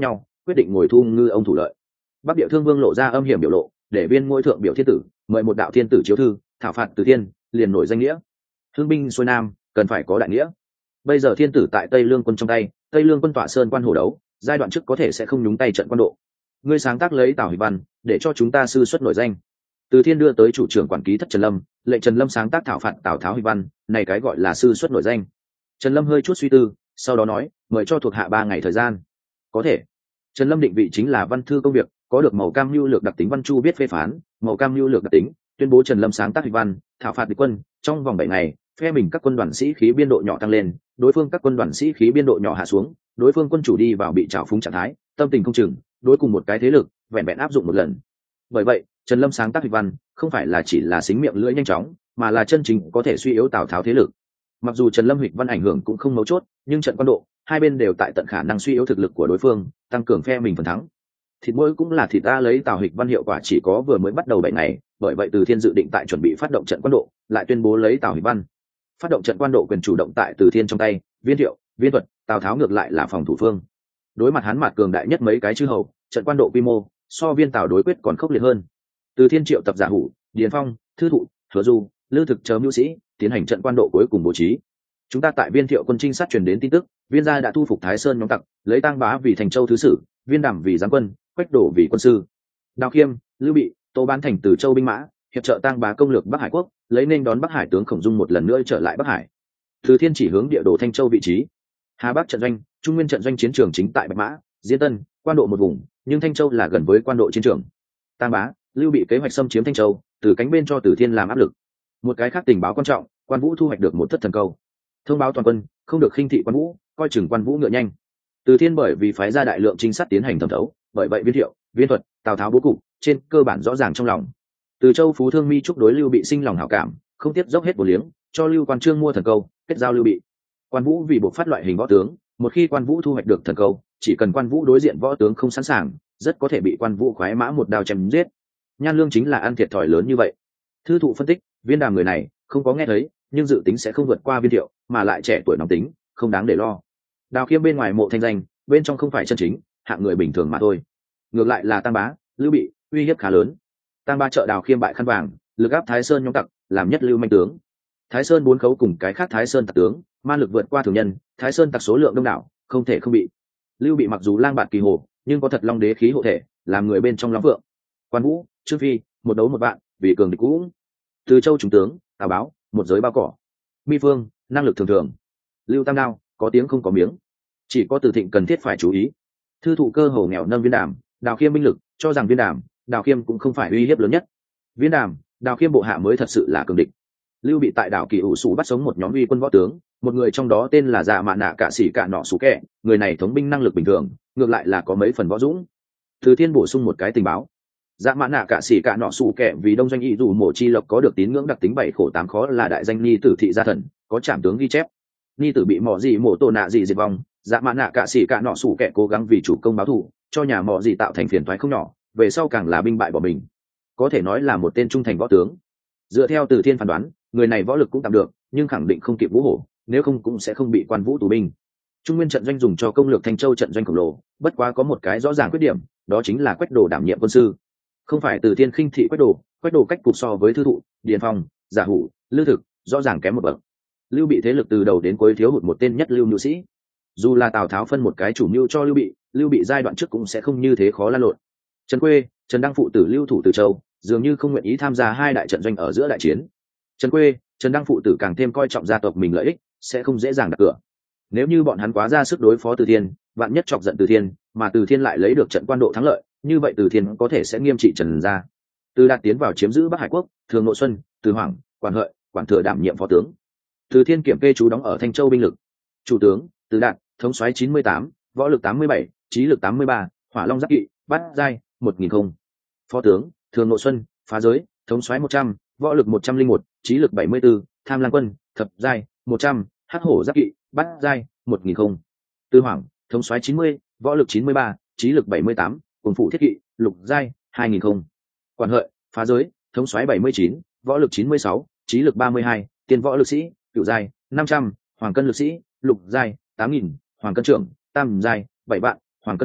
quyết định ngồi thu ngư ông thủ lợi. Bắc Địa Thương Vương lộ ra âm hiểm biểu lộ, để viên ngôi thượng biểu thiên tử mời một đạo thiên tử chiếu thư thảo phạt từ thiên, liền nổi danh nghĩa. Thương binh xuôi nam cần phải có đại nghĩa. Bây giờ thiên tử tại Tây Lương quân trong tay, Tây Lương quân tọa sơn quan hổ đấu, giai đoạn trước có thể sẽ không nhúng tay trận quan độ. Ngươi sáng tác lấy Tào Hịch Văn, để cho chúng ta sư xuất nổi danh. Từ Thiên đưa tới chủ trưởng quản ký thất Trần Lâm, lệnh Trần Lâm sáng tác thảo phạt Tào Tháo Hịch Văn, này cái gọi là sư xuất nổi danh. Trần Lâm hơi chút suy tư, sau đó nói, mời cho thuộc hạ ba ngày thời gian. Có thể. Trần Lâm định vị chính là văn thư công việc, có được màu cam lưu lược đặc tính văn chu biết phê phán, màu cam lưu lược đặc tính, tuyên bố Trần Lâm sáng tác Hịch Văn, thảo phạt địch quân, trong vòng bảy ngày, phe mình các quân đoàn sĩ khí biên độ nhỏ tăng lên, đối phương các quân đoàn sĩ khí biên độ nhỏ hạ xuống, đối phương quân chủ đi vào bị trào phúng trạng thái, tâm tình không chừng, đối cùng một cái thế lực, vẹn vẹn áp dụng một lần. Bởi vậy, Trần Lâm sáng tác Hịch Văn, không phải là chỉ là xính miệng lưỡi nhanh chóng, mà là chân chính có thể suy yếu Tào Tháo thế lực. Mặc dù Trần Lâm Hịch Văn ảnh hưởng cũng không mấu chốt, nhưng trận quan độ, hai bên đều tại tận khả năng suy yếu thực lực của đối phương, tăng cường phe mình phần thắng. Thịt mỗi cũng là thịt ta lấy Tào Hịch Văn hiệu quả chỉ có vừa mới bắt đầu bảy ngày, bởi vậy Từ Thiên dự định tại chuẩn bị phát động trận quan độ, lại tuyên bố lấy Tào Hịch Văn. Phát động trận quan độ quyền chủ động tại Từ Thiên trong tay, Viên Thiệu, Viên Thuật, Tào Tháo ngược lại là phòng thủ phương. Đối mặt Hán Mạc cường đại nhất mấy cái chư hầu, trận quan độ quy mô so Viên Tào đối quyết còn khốc liệt hơn. Từ Thiên triệu tập giả hủ, Điền Phong, Thư Thụ, Hứa Du, Lư Thực chờ mưu sĩ, tiến hành trận quan độ cuối cùng bố trí. Chúng ta tại Viên Thiệu quân trinh sát truyền đến tin tức, Viên gia đã thu phục Thái Sơn nhóm tặc, lấy Tang Bá vì thành châu thứ sử, Viên Đàm vì giám quân, Quách Đổ vì quân sư. Đào Khiêm, Lưu Bị, Tô Bán Thành từ châu binh mã, hiệp trợ Tang Bá công lược Bắc Hải quốc, lấy nên đón Bắc Hải tướng Khổng Dung một lần nữa trở lại Bắc Hải. Từ Thiên chỉ hướng địa đồ Thanh Châu vị trí. Hà Bắc trận doanh, Trung Nguyên trận doanh chiến trường chính tại Bạch Mã, Diễn Tân, quan độ một vùng, nhưng Thanh Châu là gần với quan độ chiến trường. Tang Bá, Lưu Bị kế hoạch xâm chiếm Thanh Châu, từ cánh bên cho Từ Thiên làm áp lực. Một cái khác tình báo quan trọng, Quan Vũ thu hoạch được một thất thần câu. Thông báo toàn quân, không được khinh thị Quan Vũ, coi chừng Quan Vũ ngựa nhanh. Từ Thiên bởi vì phái ra đại lượng trinh sát tiến hành thẩm thấu, bởi vậy Viên Thiệu, Viên Thuật, Tào Tháo bố cục, trên cơ bản rõ ràng trong lòng. Từ Châu Phú Thương Mi chúc đối Lưu Bị sinh lòng hảo cảm, không tiếp dốc hết bổ liếng, cho Lưu Quan Trương mua thần câu, kết giao Lưu Bị. Quan Vũ vì buộc phát loại hình võ tướng, một khi Quan Vũ thu hoạch được thần câu, chỉ cần Quan Vũ đối diện võ tướng không sẵn sàng, rất có thể bị Quan Vũ khoái mã một đao chém giết. Nhan Lương chính là ăn thiệt thòi lớn như vậy. Thư Thụ phân tích, Viên Đàm người này không có nghe thấy, nhưng dự tính sẽ không vượt qua Viên Thiệu, mà lại trẻ tuổi nóng tính, không đáng để lo. Đào Khiêm bên ngoài mộ thanh danh, bên trong không phải chân chính, hạng người bình thường mà thôi. Ngược lại là Tang Bá, Lưu Bị, uy hiếp khá lớn. Tang Bá trợ Đào Khiêm bại khăn vàng, lực áp Thái Sơn nhóm tặc, làm nhất lưu manh tướng. Thái Sơn bốn khấu cùng cái khác Thái Sơn tặc tướng, man lực vượt qua thường nhân, Thái Sơn tặc số lượng đông đảo, không thể không bị. Lưu Bị mặc dù lang bạt kỳ hồ, nhưng có thật long đế khí hộ thể, làm người bên trong long vượng. Quan Vũ, Trương Phi, một đấu một bạn, vì cường địch cũ. Từ Châu trung tướng, Tào Báo, một giới bao cỏ. Mi Phương, năng lực thường thường. Lưu Tam Đao, có tiếng không có miếng. Chỉ có Từ Thịnh cần thiết phải chú ý. Thư Thụ cơ hồ nghèo nâng Viên Đàm, Đào Khiêm binh lực, cho rằng Viên Đàm, Đào Khiêm cũng không phải uy hiếp lớn nhất. Viên Đàm, Đào Khiêm bộ hạ mới thật sự là cường địch. Lưu Bị tại đảo Kỳ ủ Sủ bắt sống một nhóm uy quân võ tướng, một người trong đó tên là Dạ Mạ Nạ Cả Sĩ Cả Nọ Sủ Kẹ, người này thống binh năng lực bình thường, ngược lại là có mấy phần võ dũng. Từ Thiên bổ sung một cái tình báo. Dạ Mạ Nạ Cả Sĩ Cả Nọ Sủ Kẹ vì đông doanh y dù mộ chi lộc có được tín ngưỡng đặc tính bảy khổ tám khó là đại danh ni tử thị gia thần, có trảm tướng ghi chép. Ni tử bị mỏ gì mổ tổ nạ gì diệt vong, Dạ Mạ Nạ Cả Sĩ Cả Nọ Sủ Kẹ cố gắng vì chủ công báo thù, cho nhà mỏ gì tạo thành phiền toái không nhỏ, về sau càng là binh bại bỏ mình. Có thể nói là một tên trung thành võ tướng. Dựa theo Từ Thiên phán đoán, người này võ lực cũng tạm được, nhưng khẳng định không kịp Vũ Hổ, nếu không cũng sẽ không bị Quan Vũ tù binh. Trung Nguyên trận doanh dùng cho công lược Thanh Châu trận doanh khổng lồ, bất quá có một cái rõ ràng khuyết điểm, đó chính là Quách Đồ đảm nhiệm quân sư. Không phải Từ Thiên khinh thị Quách Đồ, Quách Đồ cách cục so với Thư Thụ, Điền Phong, Giả Hủ, Lư Thực rõ ràng kém một bậc. Lưu Bị thế lực từ đầu đến cuối thiếu hụt một tên nhất lưu nhu sĩ. Dù là Tào Tháo phân một cái chủ mưu cho Lưu Bị, Lưu Bị giai đoạn trước cũng sẽ không như thế khó lan lộn. Trần Quê, Trần Đăng phụ tử Lưu thủ Từ Châu, dường như không nguyện ý tham gia hai đại trận doanh ở giữa đại chiến. Trần Quê, Trần Đăng phụ tử càng thêm coi trọng gia tộc mình lợi ích, sẽ không dễ dàng đặt cửa. Nếu như bọn hắn quá ra sức đối phó Từ Thiên, vạn nhất chọc giận Từ Thiên, mà Từ Thiên lại lấy được trận quan độ thắng lợi, như vậy Từ Thiên có thể sẽ nghiêm trị Trần gia. Từ Đạt tiến vào chiếm giữ Bắc Hải quốc, Thường Nội Xuân, Từ Hoàng, Quản Hợi, Quản Thừa đảm nhiệm phó tướng. Từ Thiên kiểm kê chú đóng ở Thanh Châu binh lực. Chủ tướng, Từ Đạt, thống soái chín mươi tám, võ lực tám mươi bảy, trí lực tám mươi ba, Hỏa Long Giáp Kỵ, Bát Giai, một nghìn không. Phó tướng, Thường Nội Xuân, phá giới, thống soái một trăm, võ lực một trăm linh một, trí lực bảy mươi tư, Tham Lang Quân, thập giai, một trăm, Hắc Hổ Giáp Kỵ, Bát Giai, một nghìn không. Từ Hoàng, thống soái chín mươi, võ lực chín mươi ba, trí lực bảy mươi tám, Cùng Phụ Thiết Kỵ, lục giai, hai nghìn không. Quản Hợi, phá giới, thống soái bảy mươi chín, võ lực chín mươi sáu, trí lực ba mươi hai, tiền võ lực sĩ, cửu giai, năm trăm, Hoàng cân lực sĩ, lục giai, tám nghìn, Hoàng cân trưởng, tam giai, bảy vạn, Hoàng cân binh,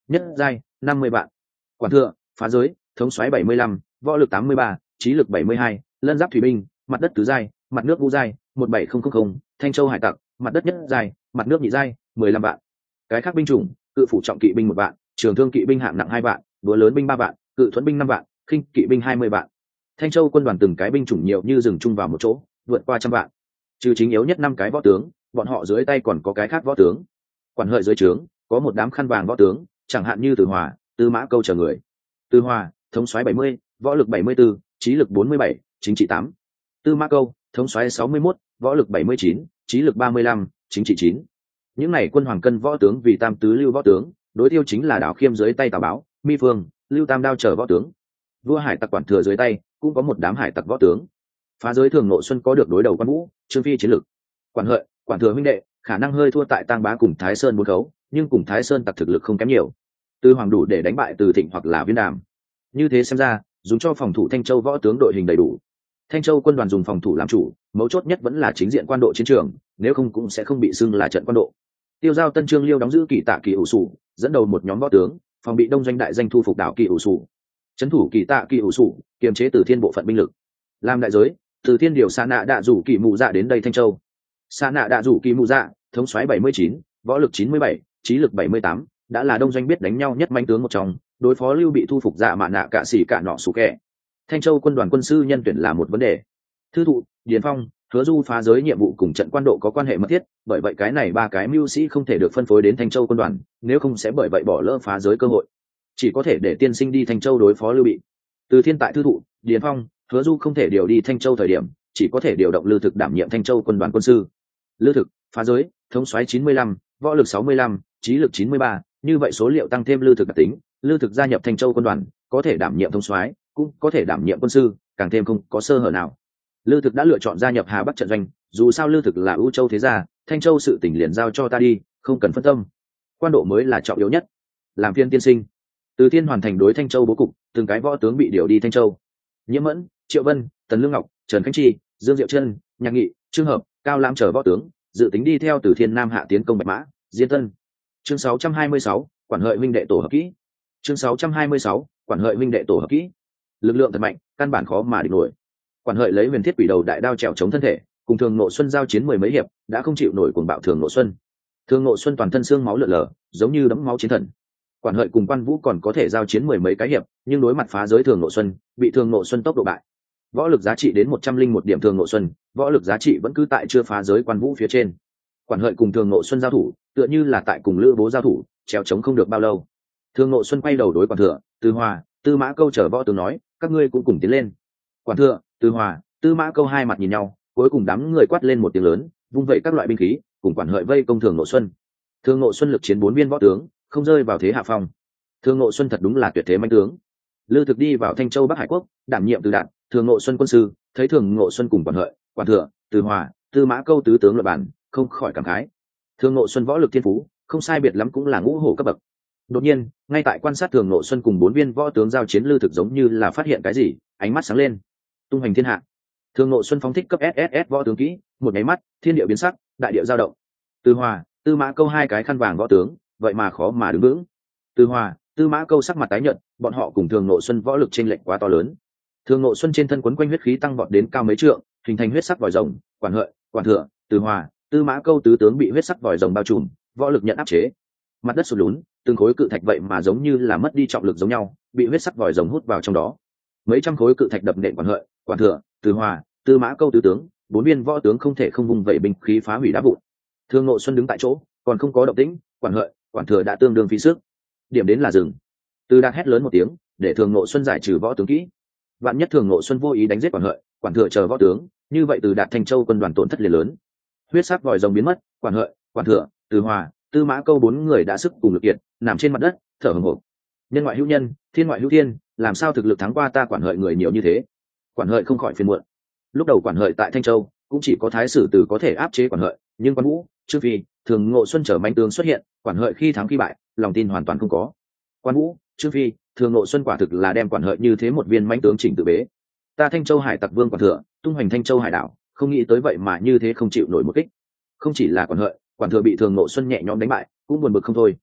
nhất giai năm mươi vạn. Quản thừa phá giới thống soái bảy mươi lăm, võ lực tám mươi ba, trí lực bảy mươi hai, lân giáp thủy binh mặt đất tứ giai, mặt nước ngũ giai một bảy không không không, thanh châu hải tặc mặt đất nhất giai, mặt nước nhị giai mười lăm vạn. Cái khác binh chủng: cự phủ trọng kỵ binh một vạn, trường thương kỵ binh hạng nặng hai vạn, đũa lớn binh ba vạn, cự thuẫn binh năm vạn, khinh kỵ binh hai mươi vạn. Thanh châu quân đoàn từng cái binh chủng nhiều như rừng chung vào một chỗ, vượt qua trăm vạn. Trừ chính yếu nhất năm cái võ tướng, bọn họ dưới tay còn có cái khác võ tướng. Quản hợi dưới trướng có một đám khăn vàng võ tướng, chẳng hạn như Từ Hòa, Tư Mã Câu chờ người. Từ Hòa thống soái bảy mươi, võ lực bảy mươi bốn, trí lực bốn mươi bảy, chính trị tám. Tư Mã Câu thống soái sáu mươi mốt, võ lực bảy mươi chín, trí lực ba mươi lăm, chính trị chín. Những này quân hoàng cân võ tướng vì tam tứ lưu võ tướng, đối tiêu chính là Đào Khiêm dưới tay Tào Báo, Mi Phương, Lưu Tam Đao chờ võ tướng. Vua hải tặc Quản thừa dưới tay cũng có một đám hải tặc võ tướng. Phá giới Thường Nội Xuân có được đối đầu Quan Vũ, Trương Phi chiến lực. Quản hợi, Quản thừa huynh đệ khả năng hơi thua tại Tang Bá cùng Thái Sơn bốn khấu, nhưng cùng Thái Sơn tặc thực lực không kém nhiều. Từ Hoàng đủ để đánh bại Từ Thịnh hoặc là Viên Đàm. Như thế xem ra, dùng cho phòng thủ Thanh Châu võ tướng đội hình đầy đủ. Thanh Châu quân đoàn dùng phòng thủ làm chủ, mấu chốt nhất vẫn là chính diện quan độ chiến trường, nếu không cũng sẽ không bị xưng là trận quan độ. Tiêu Giao Tân Trương Liêu đóng giữ Kỳ Tạ Kỳ ủ sủ, dẫn đầu một nhóm võ tướng, phòng bị Đông Doanh đại danh thu phục đảo Kỳ ủ sủ. Trấn thủ Kỳ Tạ Kỳ ủ sủ, kiềm chế Từ Thiên bộ phận binh lực. Làm đại giới, Từ Thiên điều Sa Nạ Đạ rủ Kỳ Mù Dạ đến đây Thanh Châu. Sa Nạ Đạ rủ Kỳ Mù Dạ, thống soái bảy mươi chín, võ lực chín mươi bảy, trí lực bảy mươi tám, đã là Đông Doanh biết đánh nhau nhất manh tướng một trong, đối phó Lưu bị thu phục Dạ Mạn Nạ cả xỉ cả nọ sủ kẻ. Thanh Châu quân đoàn quân sư nhân tuyển là một vấn đề. Thư thụ, Điền Phong, Hứa Du phá giới nhiệm vụ cùng trận quan độ có quan hệ mật thiết, bởi vậy cái này ba cái mưu sĩ không thể được phân phối đến Thanh Châu quân đoàn, nếu không sẽ bởi vậy bỏ lỡ phá giới cơ hội. Chỉ có thể để tiên sinh đi Thanh Châu đối phó Lưu bị. Từ Thiên tại Thư thụ, Điền Phong, Hứa Du không thể điều đi Thanh Châu thời điểm, chỉ có thể điều động Lư Thực đảm nhiệm Thanh Châu quân đoàn quân sư. Lư Thực, phá giới, thống soái chín mươi lăm, võ lực sáu mươi lăm, trí lực chín mươi ba, như vậy số liệu tăng thêm Lư Thực đặc tính, Lư Thực gia nhập Thanh Châu quân đoàn, có thể đảm nhiệm thống soái, cũng có thể đảm nhiệm quân sư, càng thêm không có sơ hở nào. Lư Thực đã lựa chọn gia nhập Hà Bắc trận doanh, dù sao Lư Thực là ưu châu thế gia, Thanh Châu sự tình liền giao cho ta đi, không cần phân tâm. Quan độ mới là trọng yếu nhất. Làm phiên tiên sinh. Từ Thiên hoàn thành đối Thanh Châu bố cục, từng cái võ tướng bị điều đi Thanh Châu. Nhiễm Mẫn, Triệu Vân, Tần Lương Ngọc, Trần Khánh Chi, Dương Diệu Trân, Nhạc Nghị, Trương Hợp, Cao Lam chờ võ tướng, dự tính đi theo Từ Thiên Nam hạ tiến công Bạch Mã, Diên Tân. Chương sáu trăm hai mươi sáu, Quản hợi huynh đệ tổ hợp kỹ. Chương sáu trăm hai mươi sáu, Quản hợi huynh đệ tổ hợp kỹ. Lực lượng thật mạnh, căn bản khó mà địch nổi. Quản hợi lấy huyền thiết quỷ đầu đại đao trèo chống thân thể, cùng Thường Nội Xuân giao chiến mười mấy hiệp, đã không chịu nổi cuồng bạo Thường Nội Xuân. Thường Nội Xuân toàn thân xương máu lở lở, giống như đẫm máu chiến thần. Quản hợi cùng Quan Vũ còn có thể giao chiến mười mấy cái hiệp, nhưng đối mặt phá giới Thường Nội Xuân, bị Thường Nội Xuân tốc độ bại. Võ lực giá trị đến một trăm linh một điểm Thường Nội Xuân, võ lực giá trị vẫn cứ tại chưa phá giới Quan Vũ phía trên. Quản hợi cùng Thường Nội Xuân giao thủ, tựa như là tại cùng Lữ Bố giao thủ, trèo chống không được bao lâu. Thường Nội Xuân quay đầu đối Quản Thừa, Từ Hòa, Tư Mã Câu chờ võ tướng nói, các ngươi cũng cùng tiến lên. Quản Thừa, Từ Hòa, Tư Mã Câu hai mặt nhìn nhau, cuối cùng đám người quát lên một tiếng lớn, vung vẩy các loại binh khí, cùng Quản hợi vây công Thường Nội Xuân. Thường Nội Xuân lực chiến bốn viên võ tướng, không rơi vào thế hạ phong. Thường Nội Xuân thật đúng là tuyệt thế mãnh tướng. Lư Thực đi vào Thanh Châu Bắc Hải Quốc, đảm nhiệm từ đạn, Thường Nội Xuân quân sư, thấy Thường Nội Xuân cùng Quản hợi, Quản Thừa, Từ Hòa, Tư Mã Câu tứ tướng luận bản, không khỏi cảm khái. Thường Nội Xuân võ lực thiên phú, không sai biệt lắm cũng là ngũ hổ cấp bậc. Đột nhiên, ngay tại quan sát Thường Nội Xuân cùng bốn viên võ tướng giao chiến, Lư Thực giống như là phát hiện cái gì, ánh mắt sáng lên. Tung hành thiên hạ. Thường Nội Xuân phóng thích cấp ét ét ét võ tướng kỹ, một nháy mắt, thiên địa biến sắc, đại địa dao động. Từ Hòa, Tư Mã Câu hai cái khăn vàng võ tướng, vậy mà khó mà đứng vững. Từ Hòa, Tư Mã Câu sắc mặt tái nhợt, bọn họ cùng Thường Nội Xuân võ lực chênh lệch quá to lớn. Thường Nội Xuân trên thân quấn quanh huyết khí tăng vọt đến cao mấy trượng, hình thành huyết sắc vòi rồng, Quản hợi, Quản Thừa, Từ Hòa, Tư Mã Câu tứ tướng bị huyết sắc vòi rồng bao trùm, võ lực nhận áp chế. Mặt đất sụt lún, từng khối cự thạch vậy mà giống như là mất đi trọng lực giống nhau, bị huyết sắc vòi rồng hút vào trong đó. Mấy trăm khối cự thạch đập nện Quản hợi, Quản Thừa, Từ Hòa, Tư Mã Câu tứ tướng, bốn viên võ tướng không thể không vùng vẩy binh khí phá hủy đá vụn. Thường Nội Xuân đứng tại chỗ, còn không có động tĩnh, Quản hợi, Quản Thừa đã tương đương phí sức. Điểm đến là dừng. Từ Đạt hét lớn một tiếng, để Thường Nội Xuân giải trừ võ tướng kỹ. Vạn nhất Thường Nội Xuân vô ý đánh giết Quản hợi, Quản Thừa chờ võ tướng, như vậy Từ Đạt Thanh Châu quân đoàn tổn thất liền lớn. Huyết sắc vòi rồng biến mất, Quản hợi, Quản Thừa, Từ Hòa, Tư Mã Câu bốn người đã sức cùng lực kiệt, nằm trên mặt đất, thở hổn hển. Nhân ngoại hữu nhân, thiên ngoại hữu thiên, làm sao thực lực thắng qua ta Quản hợi người nhiều như thế? Quản hợi không khỏi phiền muộn. Lúc đầu Quản hợi tại Thanh Châu, cũng chỉ có Thái Sử Từ có thể áp chế Quản hợi, nhưng Quan Vũ, Trương Phi, Thường Ngộ Xuân trở manh tướng xuất hiện, Quản hợi khi thắng khi bại, lòng tin hoàn toàn không có. Quan Vũ, Trương Phi, Thường Ngộ Xuân quả thực là đem Quản hợi như thế một viên mãnh tướng chỉnh tự bế. Ta Thanh Châu hải tặc vương Quản Thừa, tung hoành Thanh Châu hải đảo, không nghĩ tới vậy mà như thế không chịu nổi một kích. Không chỉ là Quản hợi, Quản Thừa bị Thường Ngộ Xuân nhẹ nhõm đánh bại, cũng buồn bực không thôi.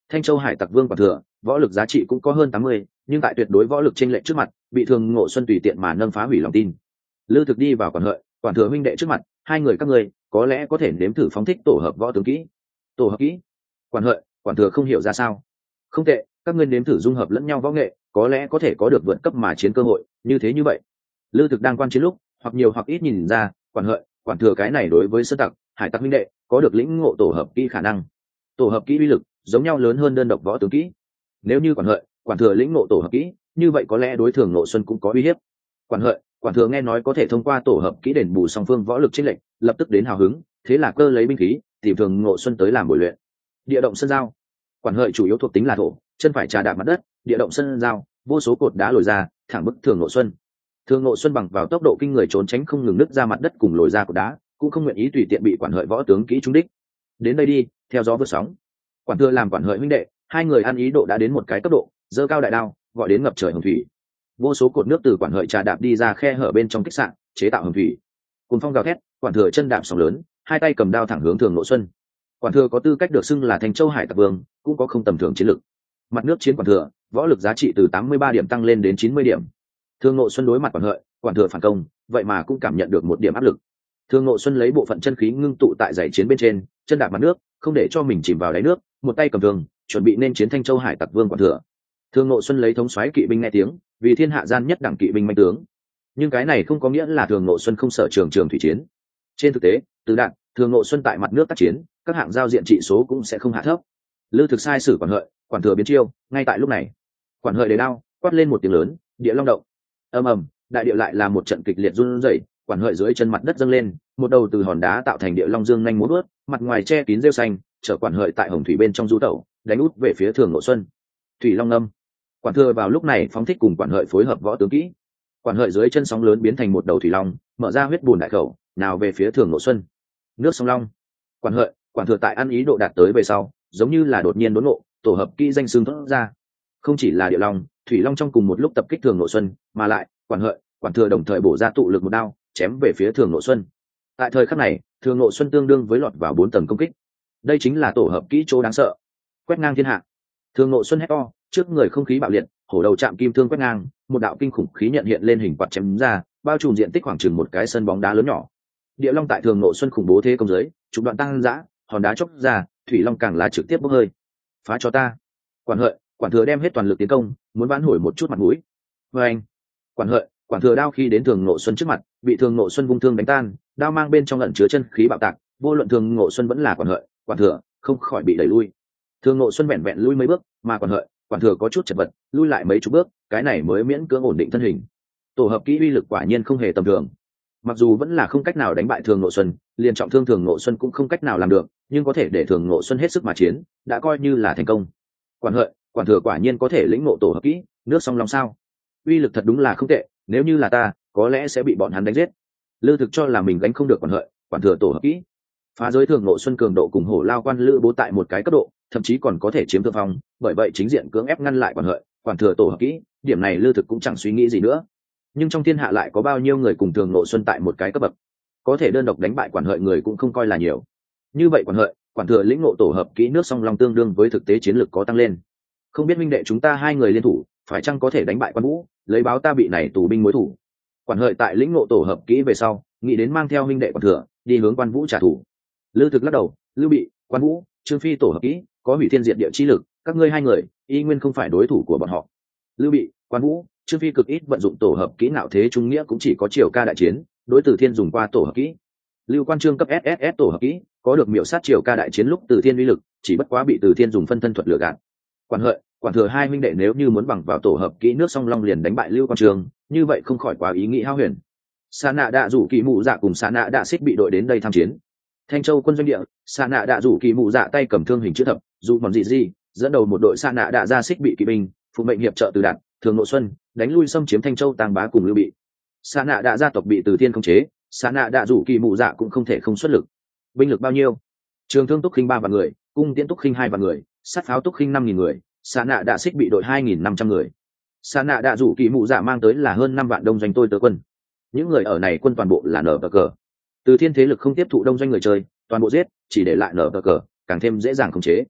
Thanh Châu Hải Tặc Vương Quản Thừa, võ lực giá trị cũng có hơn tám mươi, nhưng tại tuyệt đối võ lực chênh lệch trước mặt, bị Thường Ngộ Xuân tùy tiện mà nâng phá hủy lòng tin. Lư Thực đi vào Quản Hợi, Quản Thừa huynh đệ trước mặt, hai người các ngươi có lẽ có thể nếm thử phóng thích tổ hợp võ tướng kỹ. Tổ hợp kỹ? Quản Hợi, Quản Thừa không hiểu ra sao. Không tệ, các ngươi nếm thử dung hợp lẫn nhau võ nghệ, có lẽ có thể có được vượt cấp mà chiến cơ hội, như thế như vậy. Lư Thực đang quan chiến lúc, hoặc nhiều hoặc ít nhìn ra, Quản Hợi, Quản Thừa cái này đối với sơ tặc, hải tặc huynh đệ, có được lĩnh ngộ tổ hợp kỹ khả năng. Tổ hợp kỹ uy lực giống nhau lớn hơn đơn độc võ tướng kỹ. Nếu như Quản Hợi, Quản Thừa lĩnh ngộ tổ hợp kỹ, như vậy có lẽ đối Thường Ngộ Xuân cũng có uy hiếp. Quản Hợi, Quản Thừa nghe nói có thể thông qua tổ hợp kỹ đền bù song phương võ lực chênh lệch, lập tức đến hào hứng, thế là cơ lấy binh khí, tìm Thường Ngộ Xuân tới làm bồi luyện. Địa động sân giao. Quản Hợi chủ yếu thuộc tính là thổ, chân phải trà đạp mặt đất, địa động sân giao, vô số cột đá lồi ra, thẳng bức Thường Ngộ Xuân. Thường Ngộ Xuân bằng vào tốc độ kinh người trốn tránh không ngừng nứt ra mặt đất cùng lồi ra cột đá, cũng không nguyện ý tùy tiện bị Quản Hợi võ tướng kỹ trúng đích. Đến đây đi, theo gió vượt sóng. Quản Thừa làm Quản Hợi huynh đệ, hai người ăn ý độ đã đến một cái cấp độ, giơ cao đại đao, gọi đến ngập trời hồng thủy. Vô số cột nước từ Quản Hợi trà đạp đi ra khe hở bên trong kích sạn, chế tạo hồng thủy. Cùng phong gào thét, Quản Thừa chân đạp sóng lớn, hai tay cầm đao thẳng hướng Thường Ngộ Xuân. Quản Thừa có tư cách được xưng là Thanh Châu Hải Tặc Vương, cũng có không tầm thường chiến lực. Mặt nước chiến Quản Thừa, võ lực giá trị từ tám mươi ba điểm tăng lên đến chín mươi điểm. Thường Ngộ Xuân đối mặt Quản Hợi, Quản Thừa phản công, vậy mà cũng cảm nhận được một điểm áp lực. Thường Ngộ Xuân lấy bộ phận chân khí ngưng tụ tại giải chiến bên trên, chân đạp mặt nước, không để cho mình chìm vào đáy nước, một tay cầm thương, chuẩn bị nên chiến Thanh Châu Hải Tặc Vương Quản Thừa. Thường Ngộ Xuân lấy thống soái kỵ binh nghe tiếng, vì thiên hạ gian nhất đẳng kỵ binh manh tướng. Nhưng cái này không có nghĩa là Thường Ngộ Xuân không sợ trường trường thủy chiến. Trên thực tế, từ đạn, Thường Ngộ Xuân tại mặt nước tác chiến, các hạng giao diện trị số cũng sẽ không hạ thấp. Lư Thực sai sử Quản Hợi, Quản Thừa biến chiêu, ngay tại lúc này, Quản Hợi đề đao, quát lên một tiếng lớn, địa long động. Ầm ầm, đại địa lại là một trận kịch liệt run rẩy, Quản Hợi dưới chân mặt đất dâng lên, một đầu từ hòn đá tạo thành địa long dương nhanh múa vớt, mặt ngoài che kín rêu xanh, chở Quản Hợi tại hồng thủy bên trong du tẩu, đánh út về phía Thường Ngộ Xuân. Thủy long âm. Quản Thừa vào lúc này phóng thích cùng Quản Hợi phối hợp võ tướng kỹ. Quản Hợi dưới chân sóng lớn biến thành một đầu thủy long, mở ra huyết bùn đại khẩu, nào về phía Thường Ngộ Xuân. Nước sông long. Quản Hợi, Quản Thừa tại ăn ý độ đạt tới về sau, giống như là đột nhiên đốn ngộ, tổ hợp kỹ danh xưng thoát ra. Không chỉ là địa long, thủy long trong cùng một lúc tập kích Thường Ngộ Xuân, mà lại, Quản Hợi, Quản Thừa đồng thời bổ ra tụ lực một đao, chém về phía Thường Ngộ Xuân. Tại thời khắc này, Thường Ngộ Xuân tương đương với lọt vào bốn tầng công kích. Đây chính là tổ hợp kỹ chỗ đáng sợ, quét ngang thiên hạ. Thường Ngộ Xuân hét to, trước người không khí bạo liệt, hổ đầu chạm kim thương quét ngang, một đạo kinh khủng khí nhận hiện lên hình quạt chém ra, bao trùm diện tích khoảng chừng một cái sân bóng đá lớn nhỏ. Địa long tại Thường Ngộ Xuân khủng bố thế công giới, trục đoạn tăng dã, hòn đá chốc ra, thủy long càng là trực tiếp bốc hơi. Phá cho ta! Quản Hợi, Quản Thừa đem hết toàn lực tiến công, muốn vãn hồi một chút mặt mũi. Và anh, Quản Hợi, Quản Thừa đao khi đến Thường Ngộ Xuân trước mặt, bị Thường Ngộ Xuân vung thương đánh tan, đao mang bên trong ẩn chứa chân khí bạo tạc, vô luận Thường Ngộ Xuân vẫn là Quản Hợi, Quản Thừa, không khỏi bị đẩy lui. Thường Ngộ Xuân vẹn vẹn lui mấy bước, mà Quản Hợi, Quản Thừa có chút chật vật, lui lại mấy chục bước, cái này mới miễn cưỡng ổn định thân hình. Tổ hợp kỹ uy lực quả nhiên không hề tầm thường. Mặc dù vẫn là không cách nào đánh bại Thường Ngộ Xuân, liền trọng thương Thường Ngộ Xuân cũng không cách nào làm được, nhưng có thể để Thường Ngộ Xuân hết sức mà chiến, đã coi như là thành công. Quản Hợi, Quản Thừa quả nhiên có thể lĩnh ngộ tổ hợp kỹ, nước song long sao? Uy lực thật đúng là không tệ, nếu như là ta, có lẽ sẽ bị bọn hắn đánh giết. Lư Thực cho là mình đánh không được Quản Hợi, Quản Thừa tổ hợp kỹ. Phá giới Thường Ngộ Xuân cường độ cùng hổ lao quan lữ bố tại một cái cấp độ, thậm chí còn có thể chiếm thượng phong, bởi vậy chính diện cưỡng ép ngăn lại Quản Hợi, Quản Thừa tổ hợp kỹ, điểm này Lư Thực cũng chẳng suy nghĩ gì nữa. Nhưng trong thiên hạ lại có bao nhiêu người cùng Thường Ngộ Xuân tại một cái cấp bậc, có thể đơn độc đánh bại Quản Hợi người cũng không coi là nhiều. Như vậy Quản Hợi, Quản Thừa lĩnh ngộ tổ hợp kỹ nước song long tương đương với thực tế chiến lược có tăng lên. Không biết minh đệ chúng ta hai người liên thủ, phải chăng có thể đánh bại Quan Vũ, lấy báo ta bị này tù binh mối thủ. Quản Hợi tại lĩnh ngộ tổ hợp kỹ về sau, nghĩ đến mang theo minh đệ Quản Thừa đi hướng Quan Vũ trả thù. Lư Thực lắc đầu, Lưu Bị, Quan Vũ, Trương Phi tổ hợp kỹ có hủy thiên diệt địa chi lực, các ngươi hai người y nguyên không phải đối thủ của bọn họ. Lưu Bị, Quan Vũ, Trương Phi cực ít vận dụng tổ hợp kỹ nào thế trung nghĩa cũng chỉ có triều ca đại chiến, đối Từ Thiên dùng qua tổ hợp kỹ. Lưu Quan Trương cấp ét ét ét tổ hợp kỹ, có được miểu sát triều ca đại chiến lúc Từ Thiên uy lực, chỉ bất quá bị Từ Thiên dùng phân thân thuật lừa gạt. Quản Hợi, Quản Thừa hai huynh đệ nếu như muốn bằng vào tổ hợp kỹ nước song long liền đánh bại Lưu Quan Trương, như vậy không khỏi quá ý nghĩ hao huyền. Sa Nạ Đạ rủ Kỳ Mụ Dạ cùng Sa Nạ Đạ Xích bị đội đến đây tham chiến. Thanh Châu quân doanh địa, Sa Nạ Đạ rủ Kỳ Mụ Dạ tay cầm thương hình chữ thập, dù mòn dị dị, dẫn đầu một đội Sa Nạ Đạ ra Xích bị kỵ binh, phụ mệnh hiệp trợ Từ Đạt, Thường Ngộ Xuân, đánh lui xâm chiếm Thanh Châu Tàng Bá cùng Lưu Bị. Sa Nạ Đạ gia tộc bị Từ Thiên khống chế, Sa Nạ Đạ rủ Kỳ Mụ Dạ cũng không thể không xuất lực. Binh lực bao nhiêu? Trường thương túc khinh ba vạn người, cung tiễn túc khinh hai vạn người, sát pháo túc khinh năm nghìn người, Sa Nạ Đạ Xích bị đội hai nghìn năm trăm người. Sa Nạ Đạ rủ Kỳ Mụ Dạ mang tới là hơn năm vạn đông doanh tôi tớ quân. Những người ở này quân toàn bộ là nở cờ. Từ Thiên thế lực không tiếp thụ đông doanh người chơi, toàn bộ giết, chỉ để lại nở cờ, càng thêm dễ dàng khống chế.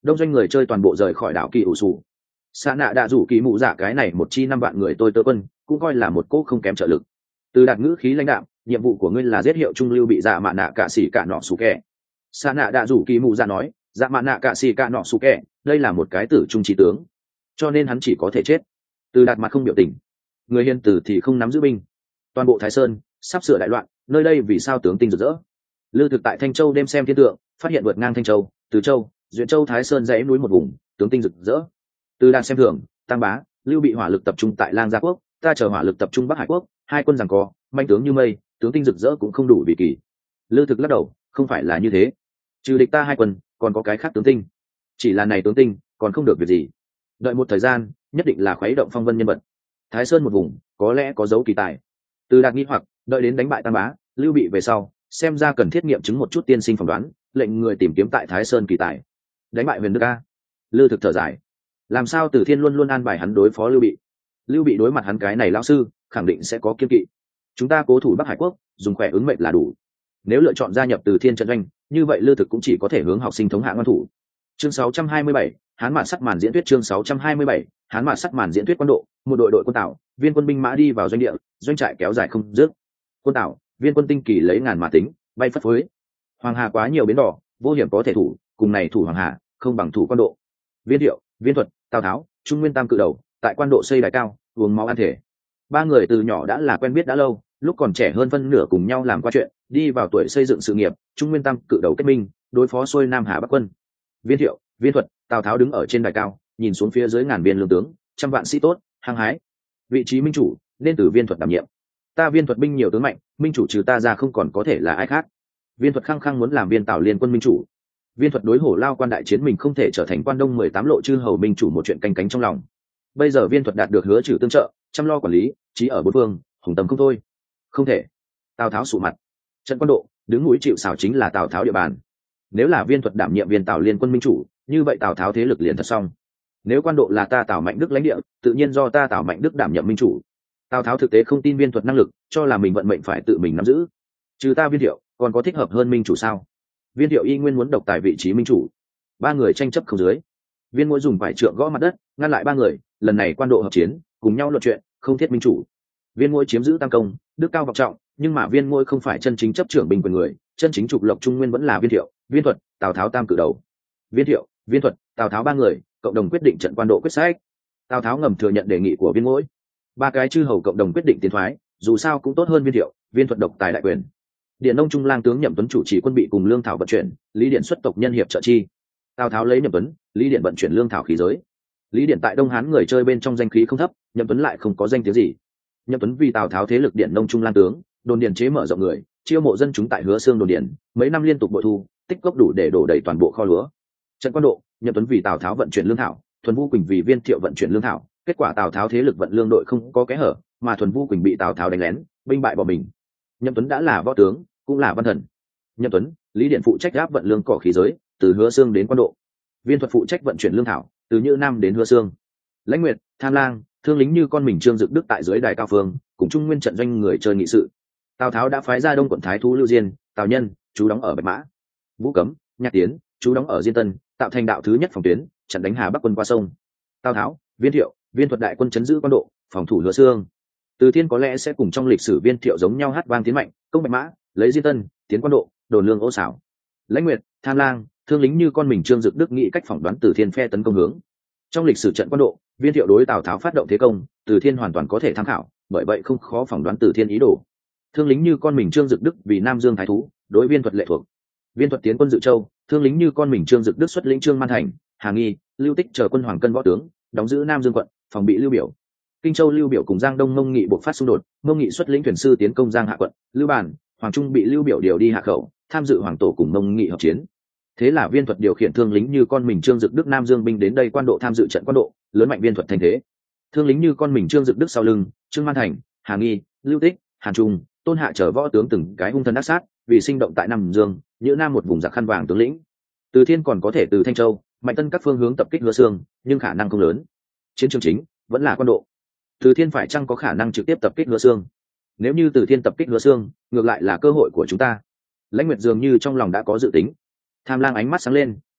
đông doanh người chơi toàn bộ rời khỏi đảo kỳ ủ sủ. Sa nạ đã rủ kỳ mụ dạ cái này một chi năm vạn người tôi tớ quân cũng coi là một cỗ không kém trợ lực. Từ đạt ngữ khí lãnh đạm, nhiệm vụ của ngươi là giết hiệu trung lưu bị dạ mạ nạ cả xỉ cả nọ sủ kẹ. Sa nạ đã rủ kỳ mụ dạ nói, dạ mạ nạ cả xỉ cả nọ sủ kẹ, đây là một cái tử trung trí tướng, cho nên hắn chỉ có thể chết. Từ đạt mặt không biểu tình, người hiền tử thì không nắm giữ binh. Toàn bộ Thái Sơn sắp sửa đại loạn, nơi đây vì sao tướng tinh rực rỡ. Lư Thực tại Thanh Châu đêm xem thiên tượng, phát hiện vượt ngang Thanh Châu, Từ Châu, Duyện Châu, Thái Sơn dãy núi một vùng, tướng tinh rực rỡ. Từ đạt xem thường, Tăng Bá, Lưu Bị hỏa lực tập trung tại Lang Gia quốc, ta chờ hỏa lực tập trung Bắc Hải quốc, hai quân giằng co, manh tướng như mây, tướng tinh rực rỡ cũng không đủ vì kỳ. Lư Thực lắc đầu, không phải là như thế. Trừ địch ta hai quân, còn có cái khác tướng tinh. Chỉ là này tướng tinh, còn không được việc gì. Đợi một thời gian, nhất định là khuấy động phong vân nhân vật. Thái Sơn một vùng, có lẽ có dấu kỳ tài. Từ đạt nghi hoặc, đợi đến đánh bại Tăng Bá, Lưu Bị về sau, xem ra cần thiết nghiệm chứng một chút tiên sinh phỏng đoán, lệnh người tìm kiếm tại Thái Sơn kỳ tài. Đánh bại Huyền Đức a. Lư Thực thở dài, làm sao Từ Thiên luôn luôn an bài hắn đối phó Lưu Bị. Lưu Bị đối mặt hắn cái này lão sư, khẳng định sẽ có kiên kỵ. Chúng ta cố thủ Bắc Hải quốc, dùng khỏe ứng mệnh là đủ. Nếu lựa chọn gia nhập Từ Thiên trận doanh, như vậy Lư Thực cũng chỉ có thể hướng học sinh thống hạ ngăn thủ. Chương sáu trăm hai mươi bảy, Hán mạn sắc màn diễn thuyết. Chương sáu trăm hai mươi bảy, Hán mạn sắc màn diễn thuyết. Quân độ, một đội đội quân Tào, viên quân binh mã đi vào doanh địa, doanh trại kéo dài không dứt. Quân Tào, viên quân tinh kỳ lấy ngàn mà tính, bay phất phới. Hoàng Hà quá nhiều biến đỏ, vô hiểm có thể thủ, cùng này thủ Hoàng Hà, không bằng thủ Quan Độ. Viên Thiệu, Viên Thuật, Tào Tháo, Trung Nguyên tam cự đầu, tại Quan Độ xây đài cao, uống máu ăn thể. Ba người từ nhỏ đã là quen biết đã lâu, lúc còn trẻ hơn phân nửa cùng nhau làm qua chuyện, đi vào tuổi xây dựng sự nghiệp, Trung Nguyên tam cự đầu kết minh, đối phó xuôi Nam Hà Bắc quân. Viên Thiệu, Viên Thuật, Tào Tháo đứng ở trên đài cao, nhìn xuống phía dưới ngàn viên lương tướng, trăm vạn sĩ tốt, hăng hái. Vị trí minh chủ nên từ Viên Thuật đảm nhiệm. Ta Viên Thuật binh nhiều tướng mạnh, minh chủ trừ ta ra không còn có thể là ai khác. Viên Thuật khăng khăng muốn làm Viên Tào liên quân minh chủ. Viên Thuật đối Hổ Lao quan đại chiến mình không thể trở thành Quan Đông mười tám lộ chư hầu minh chủ một chuyện canh cánh trong lòng. Bây giờ Viên Thuật đạt được hứa trừ tương trợ, chăm lo quản lý, trí ở bốn phương, hùng tâm không thôi. Không thể. Tào Tháo sụ mặt. Trận Quan Độ, đứng núi chịu sào chính là Tào Tháo địa bàn. Nếu là Viên Thuật đảm nhiệm Viên Tào liên quân minh chủ, như vậy Tào Tháo thế lực liền thật xong. Nếu Quan Độ là ta Tào Mạnh Đức lãnh địa, tự nhiên do ta Tào Mạnh Đức đảm nhiệm minh chủ. Tào Tháo thực tế không tin Viên Thuật năng lực, cho là mình vận mệnh phải tự mình nắm giữ. Trừ ta Viên Thiệu, còn có thích hợp hơn minh chủ sao? Viên Thiệu y nguyên muốn độc tài vị trí minh chủ. Ba người tranh chấp không dưới. Viên Ngỗi dùng vải trượng gõ mặt đất, ngăn lại ba người, lần này Quan Độ hợp chiến, cùng nhau luận chuyện, không thiết minh chủ. Viên Ngỗi chiếm giữ tam công, đức cao vọng trọng, nhưng mà Viên Ngỗi không phải chân chính chấp trưởng binh quyền người, chân chính trục lộc Trung Nguyên vẫn là Viên Thiệu, Viên Thuật, Tào Tháo tam cử đầu. Viên Thiệu, Viên Thuật, Tào Tháo ba người cộng đồng quyết định trận Quan Độ quyết sách. Tào Tháo ngầm thừa nhận đề nghị của Viên Ngỗi. Ba cái chư hầu cộng đồng quyết định tiến thoái, dù sao cũng tốt hơn Viên Thiệu, Viên Thuật độc tài đại quyền. Điện Nông Trung Lang tướng Nhậm Tuấn chủ trì quân bị cùng lương thảo vận chuyển, Lý Điện xuất tộc nhân hiệp trợ chi. Tào Tháo lấy Nhậm Tuấn, Lý Điện vận chuyển lương thảo khí giới. Lý Điện tại Đông Hán người chơi bên trong danh khí không thấp, Nhậm Tuấn lại không có danh tiếng gì. Nhậm Tuấn vì Tào Tháo thế lực Điện Nông Trung Lang tướng, đồn điền chế mở rộng người, chiêu mộ dân chúng tại Hứa Xương đồn điền, mấy năm liên tục bội thu, tích góp đủ để đổ đầy toàn bộ kho lúa. Trận Quan Độ, Nhậm Tuấn vì Tào Tháo vận chuyển lương thảo, Thuần Vu Quỳnh vì Viên Thiệu vận chuyển lương thảo, kết quả Tào Tháo thế lực vận lương đội không có kẽ hở, mà Thuần Vu Quỳnh bị Tào Tháo đánh lén, binh bại bỏ mình. Nhậm Tuấn đã là võ tướng, cũng là văn thần. Nhậm Tuấn, Lý Điện phụ trách áp vận lương cỏ khí giới, từ Hứa Xương đến Quan Độ. Viên Thuật phụ trách vận chuyển lương thảo, từ Nhữ Nam đến Hứa Xương. Lãnh Nguyệt, Tham Lang, Thương Lính như con mình Trương Dực Đức tại dưới đài cao phương, cùng Trung Nguyên trận doanh người chơi nghị sự. Tào Tháo đã phái ra Đông quận Thái thú Lưu Diên, Tào Nhân, chú đóng ở Bạch Mã. Vũ Cấm, Nhạc Tiến, chú đóng ở Diên Tân, tạo thành đạo thứ nhất phòng tuyến, chặn đánh Hà Bắc quân qua sông. Tào Tháo, Viên Thiệu, Viên Thuật đại quân chấn giữ Quan Độ, phòng thủ Hứa Xương. Từ Thiên có lẽ sẽ cùng trong lịch sử Viên Thiệu giống nhau hát vang tiến mạnh, công Bạch Mã, lấy Diên Tân, tiến Quan Độ, đồn lương ô xảo. Lãnh Nguyệt, Tham Lang, Thương Lính như con mình Trương Dực Đức nghĩ cách phỏng đoán Từ Thiên phe tấn công hướng. Trong lịch sử trận Quan Độ, Viên Thiệu đối Tào Tháo phát động thế công, Từ Thiên hoàn toàn có thể tham khảo, bởi vậy không khó phỏng đoán Từ Thiên ý đồ. Thương Lính như con mình Trương Dực Đức vì Nam Dương thái thú, đối Viên Thuật lệ thuộc. Viên Thuật tiến quân Dự Châu, Thương Lính như con mình Trương Dực Đức xuất lĩnh Trương Man Thành, Hà Nghi, Lưu Tích chờ quân Hoàng Cân võ tướng, đóng giữ Nam Dương quận, phòng bị Lưu Biểu. Kinh Châu Lưu Biểu cùng Giang Đông Mông Nghị buộc phát xung đột, Mông Nghị xuất lĩnh thuyền sư tiến công Giang Hạ quận, Lưu Bản, Hoàng Trung bị Lưu Biểu điều đi hạ khẩu, tham dự Hoàng Tổ cùng Mông Nghị hợp chiến. Thế là Viên Thuật điều khiển Thương Lính như con mình Trương Dực Đức Nam Dương binh đến đây Quan Độ tham dự trận Quan Độ, lớn mạnh Viên Thuật thành thế. Thương Lính như con mình Trương Dực Đức sau lưng, Trương Man Thành, Hà Nghi, Lưu Tích, Hàn Trung, Tôn Hạ chở võ tướng từng cái hung thần ác sát, vì sinh động tại Nam Dương, Nhữ Nam một vùng giặc khăn vàng tướng lĩnh. Từ Thiên còn có thể từ Thanh Châu, Mạnh Tân các phương hướng tập kích Hứa Xương, nhưng khả năng không lớn. Chiến trường chính vẫn là Quan Độ. Từ Thiên phải chăng có khả năng trực tiếp tập kích Hứa Xương? Nếu như Từ Thiên tập kích Hứa Xương, ngược lại là cơ hội của chúng ta. Lãnh Nguyệt dường như trong lòng đã có dự tính. Tham Lang ánh mắt sáng lên,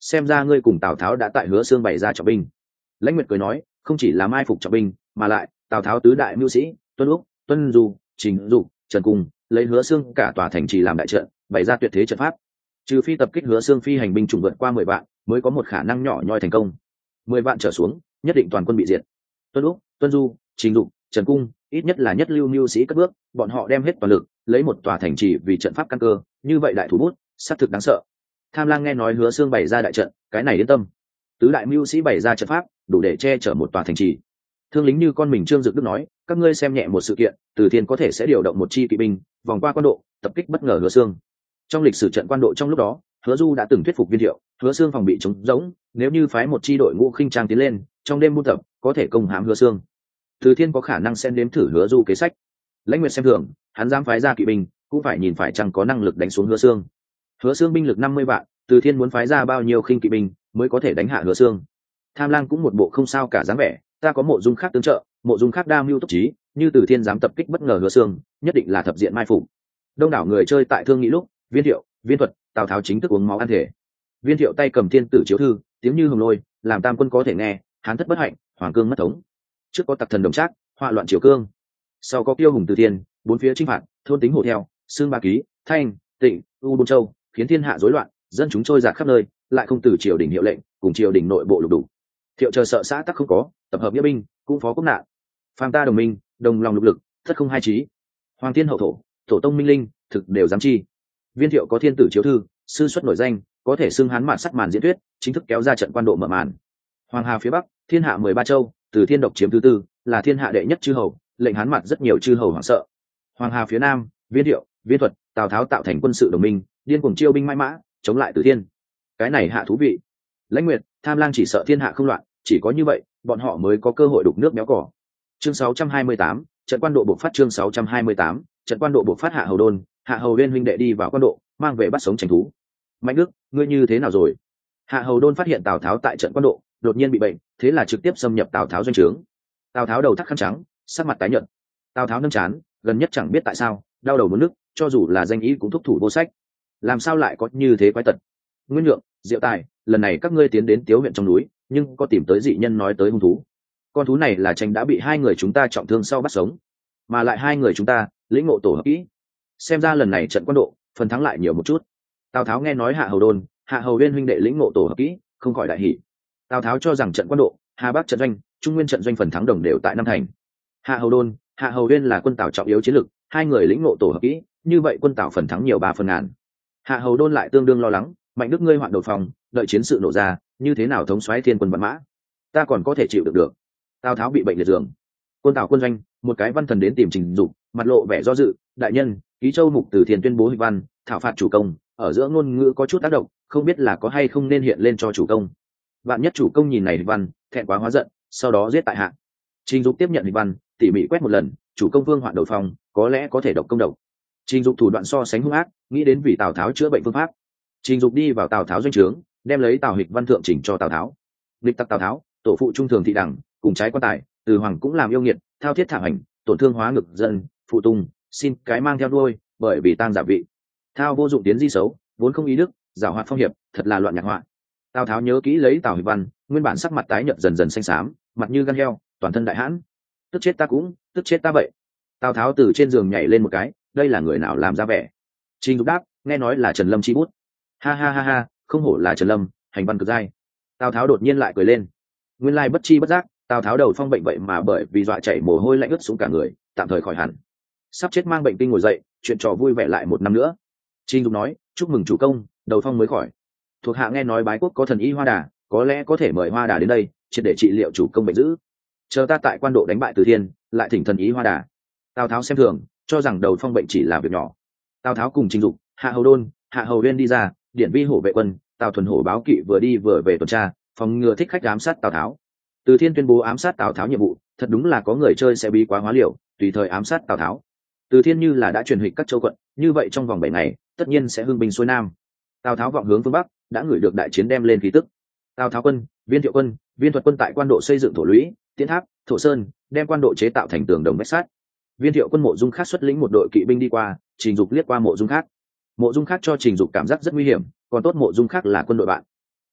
xem ra ngươi cùng tào tháo đã tại Hứa Xương bày ra trọng binh. Lãnh Nguyệt cười nói, không chỉ là mai phục trọng binh, mà lại tào tháo tứ đại mưu sĩ Tuân Úc, Tuân Du, Trình Dục, Trần Cung lấy Hứa Xương cả tòa thành trì làm đại trận, bày ra tuyệt thế trận pháp. Trừ phi tập kích Hứa Xương phi hành binh chủng vượt qua mười vạn, mới có một khả năng nhỏ nhoi thành công. Mười vạn trở xuống, nhất định toàn quân bị diệt. Tuân Úc, Tuân Du, Trình Dục, Trần Cung ít nhất là nhất lưu mưu sĩ cất bước, bọn họ đem hết toàn lực, lấy một tòa thành trì vì trận pháp căn cơ, như vậy đại thủ bút, xác thực đáng sợ. Tham Lang nghe nói Hứa Xương bày ra đại trận, cái này yên tâm. Tứ đại mưu sĩ bày ra trận pháp, đủ để che chở một tòa thành trì. Thương lính như con mình Trương Dực Đức nói, các ngươi xem nhẹ một sự kiện, Từ Thiên có thể sẽ điều động một chi kỵ binh, vòng qua quan độ, tập kích bất ngờ Hứa Xương. Trong lịch sử trận quan độ trong lúc đó, Hứa Du đã từng thuyết phục Viên Thiệu, Hứa Xương phòng bị trống rỗng, nếu như phái một chi đội ngũ khinh trang tiến lên, trong đêm buôn tập, có thể công hãm Hứa Xương. Từ Thiên có khả năng sẽ nếm thử Hứa Du kế sách. Lãnh Nguyệt xem thường, hắn dám phái ra kỵ binh, cũng phải nhìn phải chăng có năng lực đánh xuống Hứa Xương. Hứa Xương binh lực năm mươi vạn, Từ Thiên muốn phái ra bao nhiêu khinh kỵ binh mới có thể đánh hạ Hứa Xương. Tham Lang cũng một bộ không sao cả dáng vẻ, ta có Mộ Dung khác tương trợ, Mộ Dung khác đa mưu túc trí, như Từ Thiên dám tập kích bất ngờ Hứa Xương, nhất định là thập diện mai phục. Đông đảo người chơi tại thương nghị lúc, Viên Thiệu, Viên Thuật, Tào Tháo chính thức uống máu ăn thể. Viên Thiệu tay cầm thiên tử chiếu thư, tiếng như hồng lôi, làm tam quân có thể nghe, hán thất bất hạnh, hoàng cương mất thống. Trước có tặc thần đồng trác, họa loạn triều cương. Sau có kiêu hùng Từ Thiên, bốn phía chinh phạt, thôn tính hộ theo, xương ba ký, thanh, tịnh, u bôn châu, khiến thiên hạ rối loạn, dân chúng trôi dạt khắp nơi, lại không từ triều đình hiệu lệnh, cùng triều đình nội bộ lục đủ. Thiệu chờ sợ xã tắc không có, tập hợp nghĩa binh, cũng phó quốc nạn. Phàm ta đồng minh, đồng lòng lục lực, thất không hai trí. Hoàng thiên hậu thổ, tổ tông minh linh, thực đều dám chi. Viên Thiệu có thiên tử chiếu thư, sư xuất nổi danh, có thể xưng hán mạn sắt màn diễn thuyết, chính thức kéo ra trận quan độ mở màn. Hoàng hà phía bắc, thiên hạ mười ba châu, Từ Thiên độc chiếm thứ tư, là thiên hạ đệ nhất chư hầu, lệnh hán mặt rất nhiều chư hầu hoảng sợ. Hoàng hà phía nam, Viên Thiệu, Viên Thuật, Tào Tháo tạo thành quân sự đồng minh, điên cuồng chiêu binh mãi mã, chống lại Từ Thiên. Cái này hạ thú vị. Lãnh Nguyệt, Tham Lang chỉ sợ thiên hạ không loạn, chỉ có như vậy, bọn họ mới có cơ hội đục nước béo cỏ. Chương sáu trăm hai mươi tám, trận quan độ buộc phát chương sáu trăm hai mươi tám, trận quan độ buộc phát Hạ Hầu Đôn, Hạ Hầu Uyên huynh đệ đi vào quan độ, mang về bắt sống tranh thú. Mạnh Đức, ngươi như thế nào rồi? Hạ Hầu Đôn phát hiện Tào Tháo tại trận quan độ, đột nhiên bị bệnh, thế là trực tiếp xâm nhập Tào Tháo doanh trướng. Tào Tháo đầu thắt khăn trắng, sắc mặt tái nhợt. Tào Tháo nâng chán, gần nhất chẳng biết tại sao, đau đầu muốn nức, cho dù là danh ý cũng thúc thủ vô sách. Làm sao lại có như thế quái tật? Nguyên Nhượng, Diệu Tài, lần này các ngươi tiến đến Tiếu huyện trong núi, nhưng có tìm tới dị nhân nói tới hung thú. Con thú này là tranh đã bị hai người chúng ta trọng thương sau bắt sống, mà lại hai người chúng ta lĩnh ngộ tổ hợp kỹ, xem ra lần này trận quan độ phần thắng lại nhiều một chút. Tào Tháo nghe nói Hạ Hầu Đôn, Hạ Hầu Uyên huynh đệ lĩnh ngộ tổ hợp kỹ, không khỏi đại hỉ. Tào Tháo cho rằng trận quan độ, Hà Bắc trận doanh, Trung Nguyên trận doanh phần thắng đồng đều tại năm thành. Hạ Hầu Đôn, Hạ Hầu Uyên là quân Tào trọng yếu chiến lực, hai người lĩnh ngộ tổ hợp kỹ, như vậy quân Tào phần thắng nhiều ba phần ngàn. Hạ Hầu Đôn lại tương đương lo lắng, Mạnh Đức ngươi hoạn đầu phòng, đợi chiến sự nổ ra, như thế nào thống soái thiên quân vạn mã, ta còn có thể chịu được được. Tào Tháo bị bệnh liệt giường. Quân Tào quân doanh, một cái văn thần đến tìm Trình Dục, mặt lộ vẻ do dự, đại nhân, ký châu mục từ Thiền tuyên bố hịch văn, thảo phạt chủ công, ở giữa ngôn ngữ có chút tác động, không biết là có hay không nên hiện lên cho chủ công. Vạn nhất chủ công nhìn này hịch văn, thẹn quá hóa giận, sau đó giết tại hạ. Trình Dục tiếp nhận hịch văn, tỉ mỉ quét một lần, chủ công vương hoạn đầu phòng, có lẽ có thể độc công độc. Trình Dục thủ đoạn so sánh hung ác, nghĩ đến vì Tào Tháo chữa bệnh phương pháp. Trình Dục đi vào Tào Tháo doanh trướng, đem lấy Tào hịch văn thượng chỉnh cho Tào Tháo. Địch tặc Tào Tháo, tổ phụ trung thường thị đẳng, cùng trái quan tài, từ hoàng cũng làm yêu nghiệt, thao thiết thảm hành, tổn thương hóa ngực dân, phụ tung, xin cái mang theo đuôi, bởi vì tang giả vị. Thao vô dụng tiến di xấu, vốn không ý đức, giảo hoạt phong hiệp, thật là loạn nhạc họa. Tào Tháo nhớ kỹ lấy Tào hịch văn, nguyên bản sắc mặt tái nhợt dần dần xanh xám, mặt như gan heo, toàn thân đại hãn. Tức chết ta cũng, tức chết ta vậy. Tào Tháo từ trên giường nhảy lên một cái, đây là người nào làm ra vẻ? Trình Dục đáp, nghe nói là Trần Lâm chi bút. Ha ha ha ha, không hổ là Trần Lâm, hành văn cực dai. Tào Tháo đột nhiên lại cười lên. Nguyên lai bất chi bất giác, Tào Tháo đầu phong bệnh vậy mà bởi vì dọa chảy mồ hôi lạnh ướt xuống cả người, tạm thời khỏi hẳn. Sắp chết mang bệnh kinh ngồi dậy, chuyện trò vui vẻ lại một năm nữa. Trình Dục nói, chúc mừng chủ công, đầu phong mới khỏi. Thuộc hạ nghe nói bái quốc có thần y Hoa Đà, có lẽ có thể mời Hoa Đà đến đây, triệt để trị liệu chủ công bệnh dữ. Chờ ta tại quan độ đánh bại Từ Thiên, lại thỉnh thần y Hoa Đà. Tào Tháo xem thường, cho rằng đầu phong bệnh chỉ là việc nhỏ. Tào Tháo cùng Trình Dục, Hạ Hầu Đôn, Hạ Hầu Uyên đi ra, điển vi hổ vệ quân, Tào Thuần hổ báo kỵ vừa đi vừa về tuần tra, phòng ngừa thích khách ám sát Tào Tháo. Từ Thiên tuyên bố ám sát Tào Tháo nhiệm vụ, thật đúng là có người chơi sẽ bí quá hóa liều, tùy thời ám sát Tào Tháo. Từ Thiên như là đã truyền hịch các châu quận, như vậy trong vòng bảy ngày, tất nhiên sẽ hưng binh xuôi nam. Tào Tháo vọng hướng phương bắc, đã ngửi được đại chiến đem lên khí tức. Tào Tháo quân, Viên Thiệu quân, Viên Thuật quân tại quan độ xây dựng thổ lũy, tiến tháp, thổ sơn, đem quan độ chế tạo thành tường đồng vách sắt. Viên Thiệu quân Mộ Dung Khác xuất lĩnh một đội kỵ binh đi qua, Trình Dục liếc qua Mộ Dung Khác. Mộ Dung Khác cho Trình Dục cảm giác rất nguy hiểm, còn tốt Mộ Dung Khác là quân đội bạn.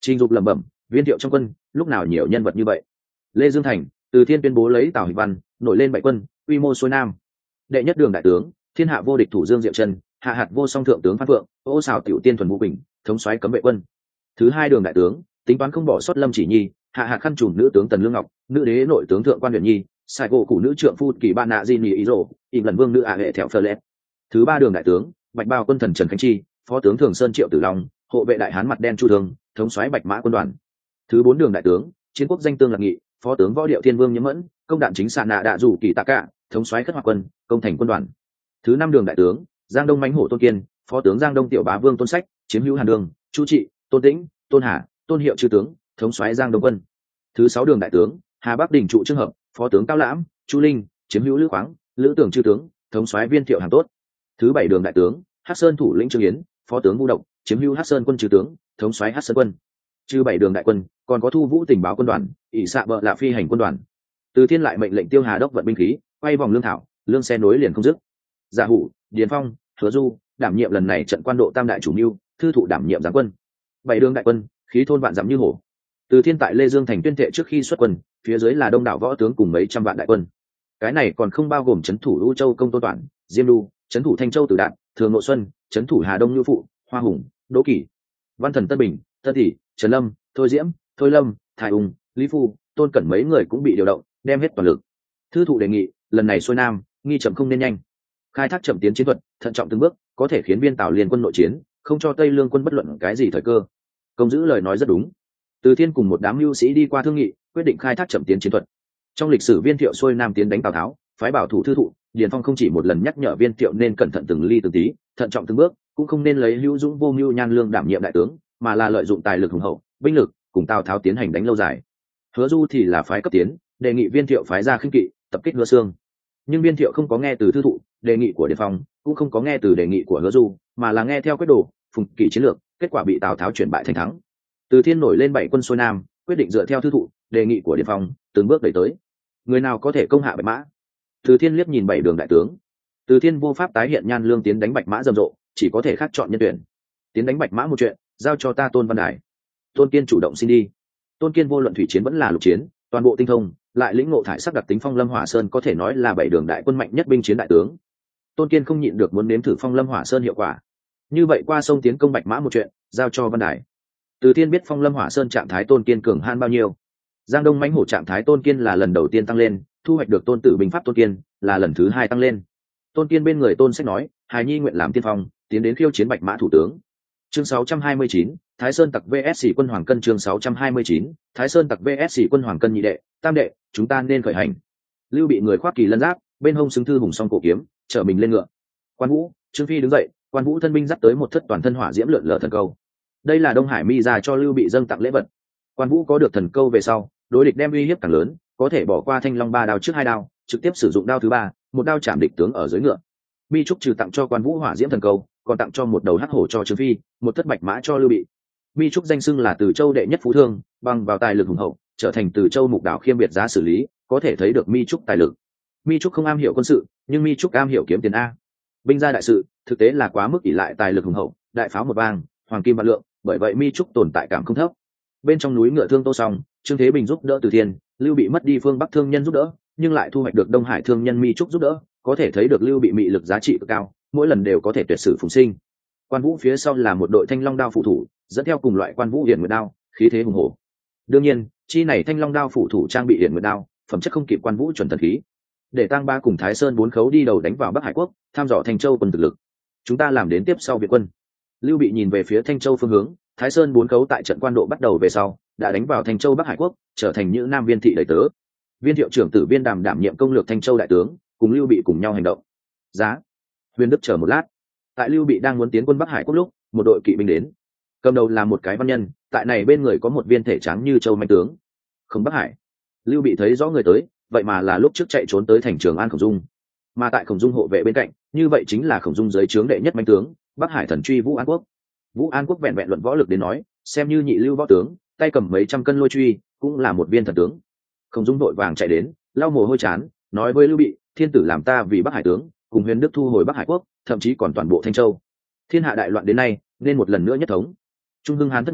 Trình Dục lẩm bẩm, viên thiệu trong quân lúc nào nhiều nhân vật như vậy. Lê Dương Thành, Từ Thiên tuyên bố lấy Tào Hịch Văn nổi lên bảy quân, quy mô xuôi nam. Đệ nhất đường đại tướng, thiên hạ vô địch thủ Dương Diệu Trần, hạ hạt vô song thượng tướng Phan Phượng, ô xào tiểu tiên thuần vũ bình, thống soái cấm vệ quân. Thứ hai đường đại tướng, tính toán không bỏ sót Lâm Chỉ Nhi, hạ hạt khăn trùm nữ tướng Tần Lương Ngọc, nữ đế nội tướng thượng quan Huyền Nhi, sai gỗ cụ nữ trượng phu kỳ ba nạ di nhì ý rồ, ỉm lần vương nữ ả hệ thẹo phơ lệ. Thứ ba đường đại tướng, bạch bao quân thần Trần Khánh Chi, phó tướng Thường Sơn Triệu Tử Long, hộ vệ đại hán mặt đen Chu Thương, thống soái bạch mã quân đoàn. Thứ bốn đường đại tướng, chiến quốc danh tương Lạc Nghị, phó tướng võ điệu thiên vương Nhiễm Mẫn, công đạn chính xạ nạ đạ rủ kỳ tạ cả, thống soái khất hoạt quân, công thành quân đoàn. Thứ năm đường đại tướng, giang đông mãnh hổ Tôn Kiên, phó tướng giang đông tiểu bá vương Tôn Sách, chiếm hữu Hàn Đường, Chu Trị, Tôn Tĩnh, Tôn Hà, Tôn Hiệu chư tướng, thống soái giang đông quân. Thứ sáu đường đại tướng, hà bắc đỉnh trụ trương hợp, phó tướng cao lãm, Chu Linh, chiếm hữu lữ khoáng, lữ tưởng chư tướng, thống soái viên thiệu hàng tốt. Thứ bảy đường đại tướng, hắc sơn thủ lĩnh trương yến, phó tướng Vu Độc, chiếm hữu hắc sơn quân chư tướng, thống soái hắc sơn quân. Trừ bảy đường đại quân, còn có thu vũ tình báo quân đoàn, ỷ xạ bợ lạ phi hành quân đoàn. Từ Thiên lại mệnh lệnh Tiêu Hà đốc vận binh khí, quay vòng lương thảo, lương xe nối liền không dứt. Giả Hủ, Điền Phong, Hứa Du đảm nhiệm lần này trận quan độ tam đại chủ mưu, thư thụ đảm nhiệm giáng quân. Bảy đường đại quân, khí thôn vạn dặm như hổ. Từ Thiên tại Lê Dương thành tuyên thệ trước khi xuất quân, phía dưới là đông đảo võ tướng cùng mấy trăm vạn đại quân. Cái này còn không bao gồm trấn thủ U Châu Công Tôn Toản, Diêm Đu, trấn thủ Thanh Châu Tử Đạn, Thường Ngộ Xuân, trấn thủ Hà Đông Nhu Phụ, Hoa Hùng, Đỗ Kỷ, Văn Thần Tân Bình, Tân Thị, Trần Lâm, Thôi Diễm, Thôi Lâm, Thái Ung, Lý Phu, Tôn Cẩn mấy người cũng bị điều động, đem hết toàn lực. Thư thụ đề nghị, lần này xuôi nam, nghi chậm không nên nhanh. Khai thác chậm tiến chiến thuật, thận trọng từng bước, có thể khiến viên Tào liên quân nội chiến, không cho Tây Lương quân bất luận cái gì thời cơ. Công giữ lời nói rất đúng. Từ Thiên cùng một đám mưu sĩ đi qua thương nghị, quyết định khai thác chậm tiến chiến thuật. Trong lịch sử viên thiệu xuôi nam tiến đánh Tào Tháo, phái bảo thủ thư thụ, Điền Phong không chỉ một lần nhắc nhở viên thiệu nên cẩn thận từng ly từng tí, thận trọng từng bước, cũng không nên lấy hữu dũng vô mưu nhan lương đảm nhiệm đại tướng, mà là lợi dụng tài lực hùng hậu, binh lực, cùng Tào Tháo tiến hành đánh lâu dài. Hứa Du thì là phái cấp tiến, đề nghị viên thiệu phái ra khinh kỵ, tập kích Hứa Xương. Nhưng viên thiệu không có nghe từ thư thụ, đề nghị của Điền Phong, cũng không có nghe từ đề nghị của Hứa Du, mà là nghe theo quyết đồ, phùng kỵ chiến lược, kết quả bị Tào Tháo chuyển bại thành thắng. Từ Thiên nổi lên bảy quân xuôi nam, quyết định dựa theo thư thụ, đề nghị của Điền Phong, từng bước đẩy tới. Người nào có thể công hạ Bạch Mã? Từ Thiên liếc nhìn bảy đường đại tướng. Từ Thiên vô pháp tái hiện nhan lương tiến đánh Bạch Mã rầm rộ, chỉ có thể khác chọn nhân tuyển. Tiến đánh Bạch Mã một chuyện, giao cho ta Tôn Văn Đài. Tôn Kiên chủ động xin đi. Tôn Kiên vô luận thủy chiến vẫn là lục chiến, toàn bộ tinh thông, lại lĩnh ngộ thải sắc đặc tính Phong Lâm Hỏa Sơn, có thể nói là bảy đường đại quân mạnh nhất binh chiến đại tướng. Tôn Kiên không nhịn được muốn nếm thử Phong Lâm Hỏa Sơn hiệu quả. Như vậy qua sông tiến công Bạch Mã một chuyện, giao cho Văn Đài. Từ Thiên biết Phong Lâm Hỏa Sơn trạng thái Tôn Kiên cường han bao nhiêu. Giang Đông mãnh hổ trạng thái Tôn Kiên là lần đầu tiên tăng lên, thu hoạch được Tôn Tử binh pháp Tôn Kiên là lần thứ hai tăng lên. Tôn Kiên bên người Tôn Sách nói, hài nhi nguyện làm tiên phong, tiến đến khiêu chiến Bạch Mã thủ tướng. Chương sáu trăm hai mươi chín, Thái Sơn tặc vs quân Hoàng Cân. Chương sáu trăm hai mươi chín, Thái Sơn tặc vs quân Hoàng Cân. Nhị đệ, tam đệ, chúng ta nên khởi hành. Lưu Bị người khoác kỳ lân giáp, bên hông xứng thư hùng song cổ kiếm, chở mình lên ngựa. Quan Vũ, Trương Phi đứng dậy, Quan Vũ thân binh dắt tới một thất toàn thân hỏa diễm lượn lờ thần câu. Đây là Đông Hải Mi ra cho Lưu Bị dâng tặng lễ vật. Quan Vũ có được thần câu về sau, đối địch đem uy hiếp càng lớn, có thể bỏ qua Thanh Long ba đao trước hai đao, trực tiếp sử dụng đao thứ ba, một đao chạm địch tướng ở dưới ngựa. Mi Trúc trừ tặng cho Quan Vũ hỏa diễm thần câu, còn tặng cho một đầu hắc hổ cho Trương Phi, một thất bạch mã cho Lưu Bị. Mi Trúc danh xưng là Từ Châu đệ nhất phú thương, bằng vào tài lực hùng hậu, trở thành Từ Châu mục đảo khiêm biệt giá xử lý, có thể thấy được Mi Trúc tài lực. Mi Trúc không am hiểu quân sự, nhưng Mi Trúc am hiểu kiếm tiền a. Binh gia đại sự, thực tế là quá mức ỷ lại tài lực hùng hậu, đại pháo một vang, hoàng kim vạn lượng, bởi vậy Mi Trúc tồn tại cảm không thấp. Bên trong núi ngựa thương Tô Song, Trương Thế Bình giúp đỡ Từ Thiên, Lưu Bị mất đi phương Bắc thương nhân giúp đỡ, nhưng lại thu hoạch được Đông Hải thương nhân Mi Trúc giúp đỡ, có thể thấy được Lưu Bị mị lực giá trị cực cao, mỗi lần đều có thể tuyệt sử phùng sinh. Quan Vũ phía sau là một đội Thanh Long đao phụ thủ, dẫn theo cùng loại Quan Vũ Hiển Nguyệt đao, khí thế hùng hổ. Đương nhiên, chi này Thanh Long đao phụ thủ trang bị Hiển Nguyệt đao, phẩm chất không kịp Quan Vũ chuẩn thần khí. Để Tang Ba cùng Thái Sơn bốn khấu đi đầu đánh vào Bắc Hải quốc, tham dò Thanh Châu quân thực lực. Chúng ta làm đến tiếp sau Việt quân. Lưu Bị nhìn về phía Thanh Châu phương hướng, Thái Sơn bốn khấu tại trận quan độ bắt đầu về sau, đã đánh vào Thanh Châu Bắc Hải quốc, trở thành những nam viên thị đầy tớ. Viên Thiệu trưởng tử Viên Đàm đảm nhiệm công lược Thanh Châu đại tướng, cùng Lưu Bị cùng nhau hành động. Giá. Huyền Đức chờ một lát. Tại Lưu Bị đang muốn tiến quân Bắc Hải quốc lúc, một đội kỵ binh đến. Cầm đầu là một cái văn nhân, tại này bên người có một viên thể trắng như châu manh tướng. Không Bắc Hải. Lưu Bị thấy rõ người tới, vậy mà là lúc trước chạy trốn tới thành Trường An Khổng Dung. Mà tại Khổng Dung hộ vệ bên cạnh, như vậy chính là Khổng Dung dưới trướng đệ nhất manh tướng, Bắc Hải thần truy Vũ An Quốc. Vũ An Quốc vẹn vẹn luận võ lực đến nói, xem như nhị lưu võ tướng, tay cầm mấy trăm cân lôi truy, cũng là một viên thần tướng. Khổng Dung đội vàng chạy đến, lau mồ hôi chán, nói với Lưu Bị, thiên tử làm ta vì Bắc Hải tướng, cùng Huyền Đức thu hồi Bắc Hải quốc, thậm chí còn toàn bộ Thanh Châu. Thiên hạ đại loạn đến nay, nên một lần nữa nhất thống. Trung hưng hán thất người,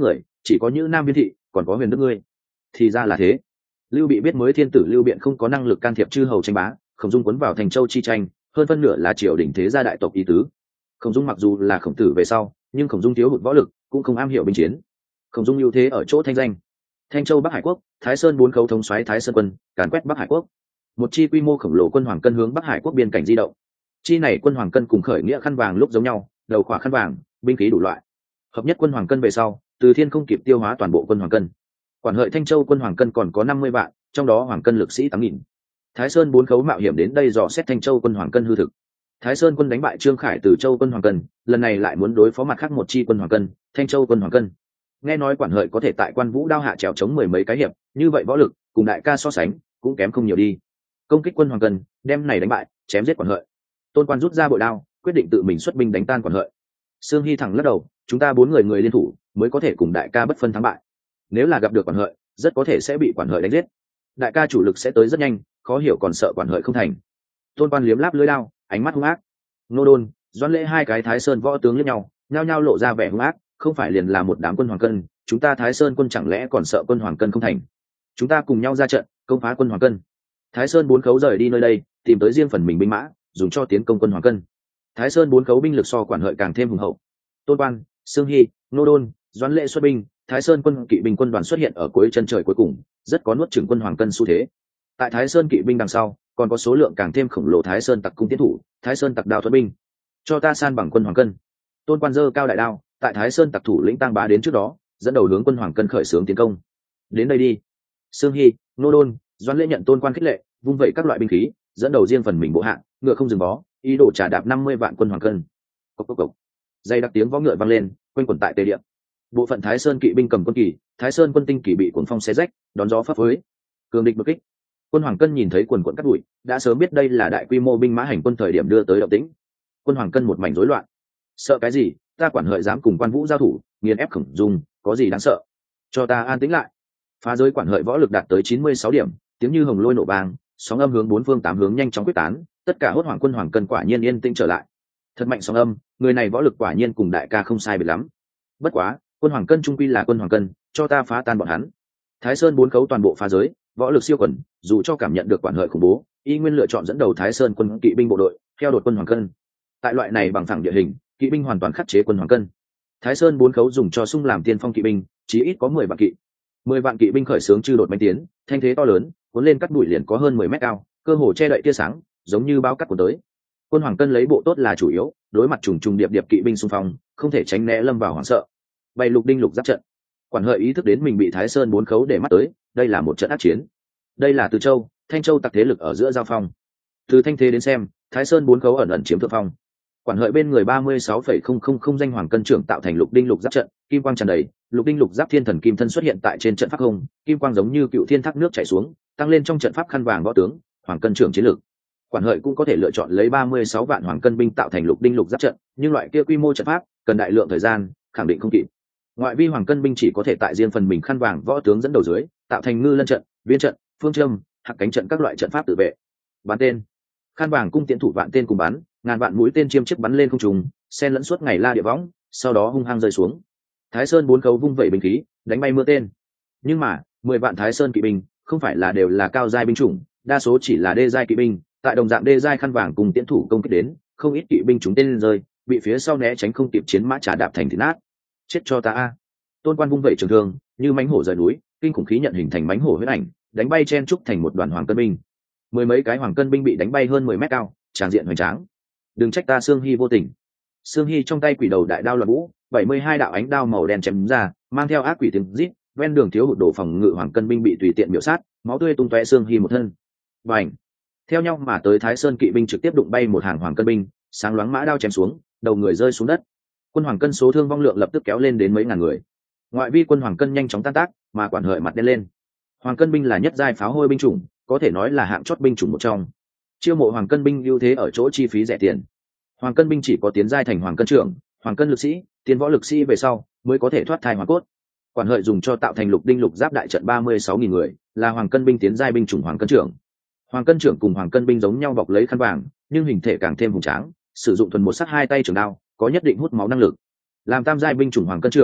chỉ có những nam viên thị còn có huyền đức ngươi. Thì ra là thế. Lưu Bị biết mới thiên tử Lưu Biện không có năng lực can thiệp chư hầu tranh bá, Khổng Dung cuốn vào thành châu chi tranh, hơn phân nửa là triều đình thế gia đại tộc ý tứ. Khổng Dung mặc dù là khổng tử về sau, nhưng Khổng Dung thiếu hụt võ lực, cũng không am hiểu binh chiến. Khổng Dung ưu thế ở chỗ thanh danh. Thanh Châu Bắc Hải quốc, Thái Sơn bốn khấu thống soái Thái Sơn quân, càn quét Bắc Hải quốc. Một chi quy mô khổng lồ quân hoàng cân hướng Bắc Hải quốc biên cảnh di động. Chi này quân hoàng cân cùng khởi nghĩa khăn vàng lúc giống nhau, đầu khỏa khăn vàng, binh khí đủ loại. Hợp nhất quân hoàng cân về sau, Từ Thiên không kịp tiêu hóa toàn bộ quân hoàng cân. Quản hợi Thanh Châu quân hoàng cân còn có năm mươi vạn, trong đó hoàng cân lực sĩ tám nghìn. Thái Sơn bốn khấu mạo hiểm đến đây dò xét Thanh Châu quân hoàng cân hư thực. Thái Sơn quân đánh bại Trương Khải từ Châu quân hoàng cân, lần này lại muốn đối phó mặt khác một chi quân hoàng cân, Thanh Châu quân hoàng cân. Nghe nói quản hợi có thể tại Quan Vũ đao hạ trèo chống mười mấy cái hiệp, như vậy võ lực cùng đại ca so sánh cũng kém không nhiều đi. Công kích quân hoàng cân, đem này đánh bại, chém giết quản hợi. Tôn Quan rút ra bội đao, quyết định tự mình xuất binh đánh tan quản hợi. Sương Hy thẳng lắc đầu, chúng ta bốn người người liên thủ mới có thể cùng đại ca bất phân thắng bại. Nếu là gặp được quản hợi, rất có thể sẽ bị quản hợi đánh giết. Đại ca chủ lực sẽ tới rất nhanh, khó hiểu còn sợ quản hợi không thành. Tôn Quan liếm láp lưỡi đao, ánh mắt hung ác. Nô Đôn, Doãn Lễ hai cái Thái Sơn võ tướng liếc nhau, nhao nhao lộ ra vẻ hung ác, không phải liền là một đám quân hoàng cân, chúng ta Thái Sơn quân chẳng lẽ còn sợ quân hoàng cân không thành? Chúng ta cùng nhau ra trận, công phá quân hoàng cân. Thái Sơn bốn khấu rời đi nơi đây, tìm tới riêng phần mình binh mã, dùng cho tiến công quân hoàng cân. Thái Sơn bốn khấu binh lực so quản hợi càng thêm hùng hậu. Tôn Quan, Sương Hy, Nô Đôn, Doãn Lễ xuất binh, Thái Sơn quân kỵ binh quân đoàn xuất hiện ở cuối chân trời cuối cùng, rất có nuốt chửng quân hoàng cân xu thế. Tại Thái Sơn kỵ binh đằng sau, còn có số lượng càng thêm khổng lồ Thái Sơn tặc cung tiến thủ, Thái Sơn tặc đao thuật binh. Cho ta san bằng quân hoàng cân. Tôn Quan giơ cao đại đao, tại Thái Sơn tặc thủ lĩnh Tăng Bá đến trước đó, dẫn đầu hướng quân hoàng cân khởi xướng tiến công. Đến đây đi. Sương Hy, Nô Đôn, Doãn Lễ nhận Tôn Quan khích lệ, vung vẩy các loại binh khí, dẫn đầu riêng phần mình bộ hạng, ngựa không dừng bó, ý đồ trả đạp năm mươi vạn quân hoàng cân. Cốc cốc cốc. Dây đặc tiếng vó ngựa vang lên, quanh quẩn tại tề địa. Bộ phận Thái Sơn kỵ binh cầm quân kỳ, Thái Sơn quân tinh kỳ bị cuồng phong xé rách, đón gió phấp phới. Cường địch bực kích. Quân hoàng cân nhìn thấy quần quần cát bụi, đã sớm biết đây là đại quy mô binh mã hành quân thời điểm đưa tới động tĩnh. Quân hoàng cân một mảnh rối loạn. Sợ cái gì? Ta quản hợi dám cùng Quan Vũ giao thủ, nghiền ép Khổng Dung, có gì đáng sợ? Cho ta an tĩnh lại. Phá giới quản hợi võ lực đạt tới chín mươi sáu điểm, tiếng như hồng lôi nổ vang, sóng âm hướng bốn phương tám hướng nhanh chóng quyết tán, tất cả hốt hoảng quân hoàng cân quả nhiên yên tĩnh trở lại. Thật mạnh sóng âm, người này võ lực quả nhiên cùng đại ca không sai biệt lắm. Bất quá, quân hoàng cân trung quy là quân hoàng cân, cho ta phá tan bọn hắn. Thái Sơn bốn khấu toàn bộ phá giới, võ lực siêu quần, dù cho cảm nhận được quản hợi khủng bố, y nguyên lựa chọn dẫn đầu Thái Sơn quân kỵ binh bộ đội theo đột quân hoàng cân. Tại loại này bằng phẳng địa hình, kỵ binh hoàn toàn khắc chế quân hoàng cân. Thái Sơn bốn khấu dùng cho sung làm tiên phong kỵ binh, chí ít có mười vạn kỵ. Mười vạn kỵ binh khởi xướng chư đột mãnh tiến, thanh thế to lớn, cuốn lên cắt bụi liền có hơn mười mét cao, cơ hồ che đậy tia sáng, giống như bao cắt cuốn tới. Quân hoàng cân lấy bộ tốt là chủ yếu, đối mặt trùng trùng điệp điệp kỵ binh xung phong, không thể tránh né lâm vào hoảng sợ. Bay lục đinh lục giáp trận. Quản hợi ý thức đến mình bị Thái Sơn bốn khấu để mắt tới, đây là một trận ác chiến. Đây là Từ Châu, Thanh Châu tặc thế lực ở giữa giao phong. Từ thanh thế đến xem, Thái Sơn bốn khấu ẩn ẩn chiếm thượng phong. Quản hợi bên người ba mươi sáu phẩy không không không danh hoàng cân trưởng tạo thành lục đinh lục giáp trận, kim quang tràn đầy, lục đinh lục giáp thiên thần kim thân xuất hiện tại trên trận pháp không, kim quang giống như cựu thiên thác nước chảy xuống, tăng lên trong trận pháp khăn vàng võ tướng, hoàng cân trưởng chiến lược. Quản hợi cũng có thể lựa chọn lấy ba mươi sáu vạn hoàng cân binh tạo thành lục đinh lục giáp trận, nhưng loại kia quy mô trận pháp cần đại lượng thời gian, khẳng định không kịp. Ngoại vi hoàng cân binh chỉ có thể tại riêng phần mình khăn vàng võ tướng dẫn đầu dưới, tạo thành ngư lân trận, viên trận, phương châm, hạc cánh trận các loại trận pháp tự vệ. Bắn tên. Khăn vàng cung tiến thủ vạn tên cùng bắn, ngàn vạn mũi tên chiêm chiếc bắn lên không trung, xen lẫn suốt ngày la địa võng, sau đó hung hăng rơi xuống. Thái Sơn bốn khấu vung vẩy binh khí, đánh bay mưa tên. Nhưng mà, mười vạn Thái Sơn kỵ binh, không phải là đều là cao giai binh chủng, đa số chỉ là đê giai kỵ binh, tại đồng dạng đê giai khăn vàng cùng tiến thủ công kích đến, không ít kỵ binh chúng tên rơi, bị phía sau né tránh không kịp chiến mã trả đạp thành thịt nát. Chết cho ta a! Tôn Quan vung vẩy trường thương, như mãnh hổ rời núi, kinh khủng khí nhận hình thành mãnh hổ huyết ảnh, đánh bay chen trúc thành một đoàn hoàng cân binh. Mười mấy cái hoàng cân binh bị đánh bay hơn mười mét cao, tràng diện hoành tráng. Đừng trách ta Sương Hy vô tình. Sương Hy trong tay quỷ đầu đại đao loạn vũ, bảy mươi hai đạo ánh đao màu đen chém ra, mang theo ác quỷ tiếng rít, ven đường thiếu hụt đổ phòng ngự hoàng cân binh bị tùy tiện miểu sát, máu tươi tung tóe Sương Hy một thân. Bành! Theo nhau mà tới Thái Sơn kỵ binh trực tiếp đụng bay một hàng hoàng cân binh, sáng loáng mã đao chém xuống, đầu người rơi xuống đất. Quân hoàng cân số thương vong lượng lập tức kéo lên đến mấy ngàn người. Ngoại vi quân hoàng cân nhanh chóng tan tác, mà quản hợi mặt đen lên. Hoàng cân binh là nhất giai pháo hôi binh chủng, có thể nói là hạng chót binh chủng một trong. Chiêu mộ hoàng cân binh ưu thế ở chỗ chi phí rẻ tiền. Hoàng cân binh chỉ có tiến giai thành hoàng cân trưởng, hoàng cân lực sĩ, tiến võ lực sĩ về sau mới có thể thoát thai hoàng cốt. Quản hợi dùng cho tạo thành lục đinh lục giáp đại trận ba mươi sáu nghìn người, là hoàng cân binh tiến giai binh chủng hoàng cân trưởng. Hoàng cân trưởng cùng hoàng cân binh giống nhau bọc lấy khăn vàng, nhưng hình thể càng thêm hùng tráng, sử dụng thuần một sắc hai tay trường đao, có nhất định hút máu năng lực. Làm tam giai binh chủng hoàng cân trưởng,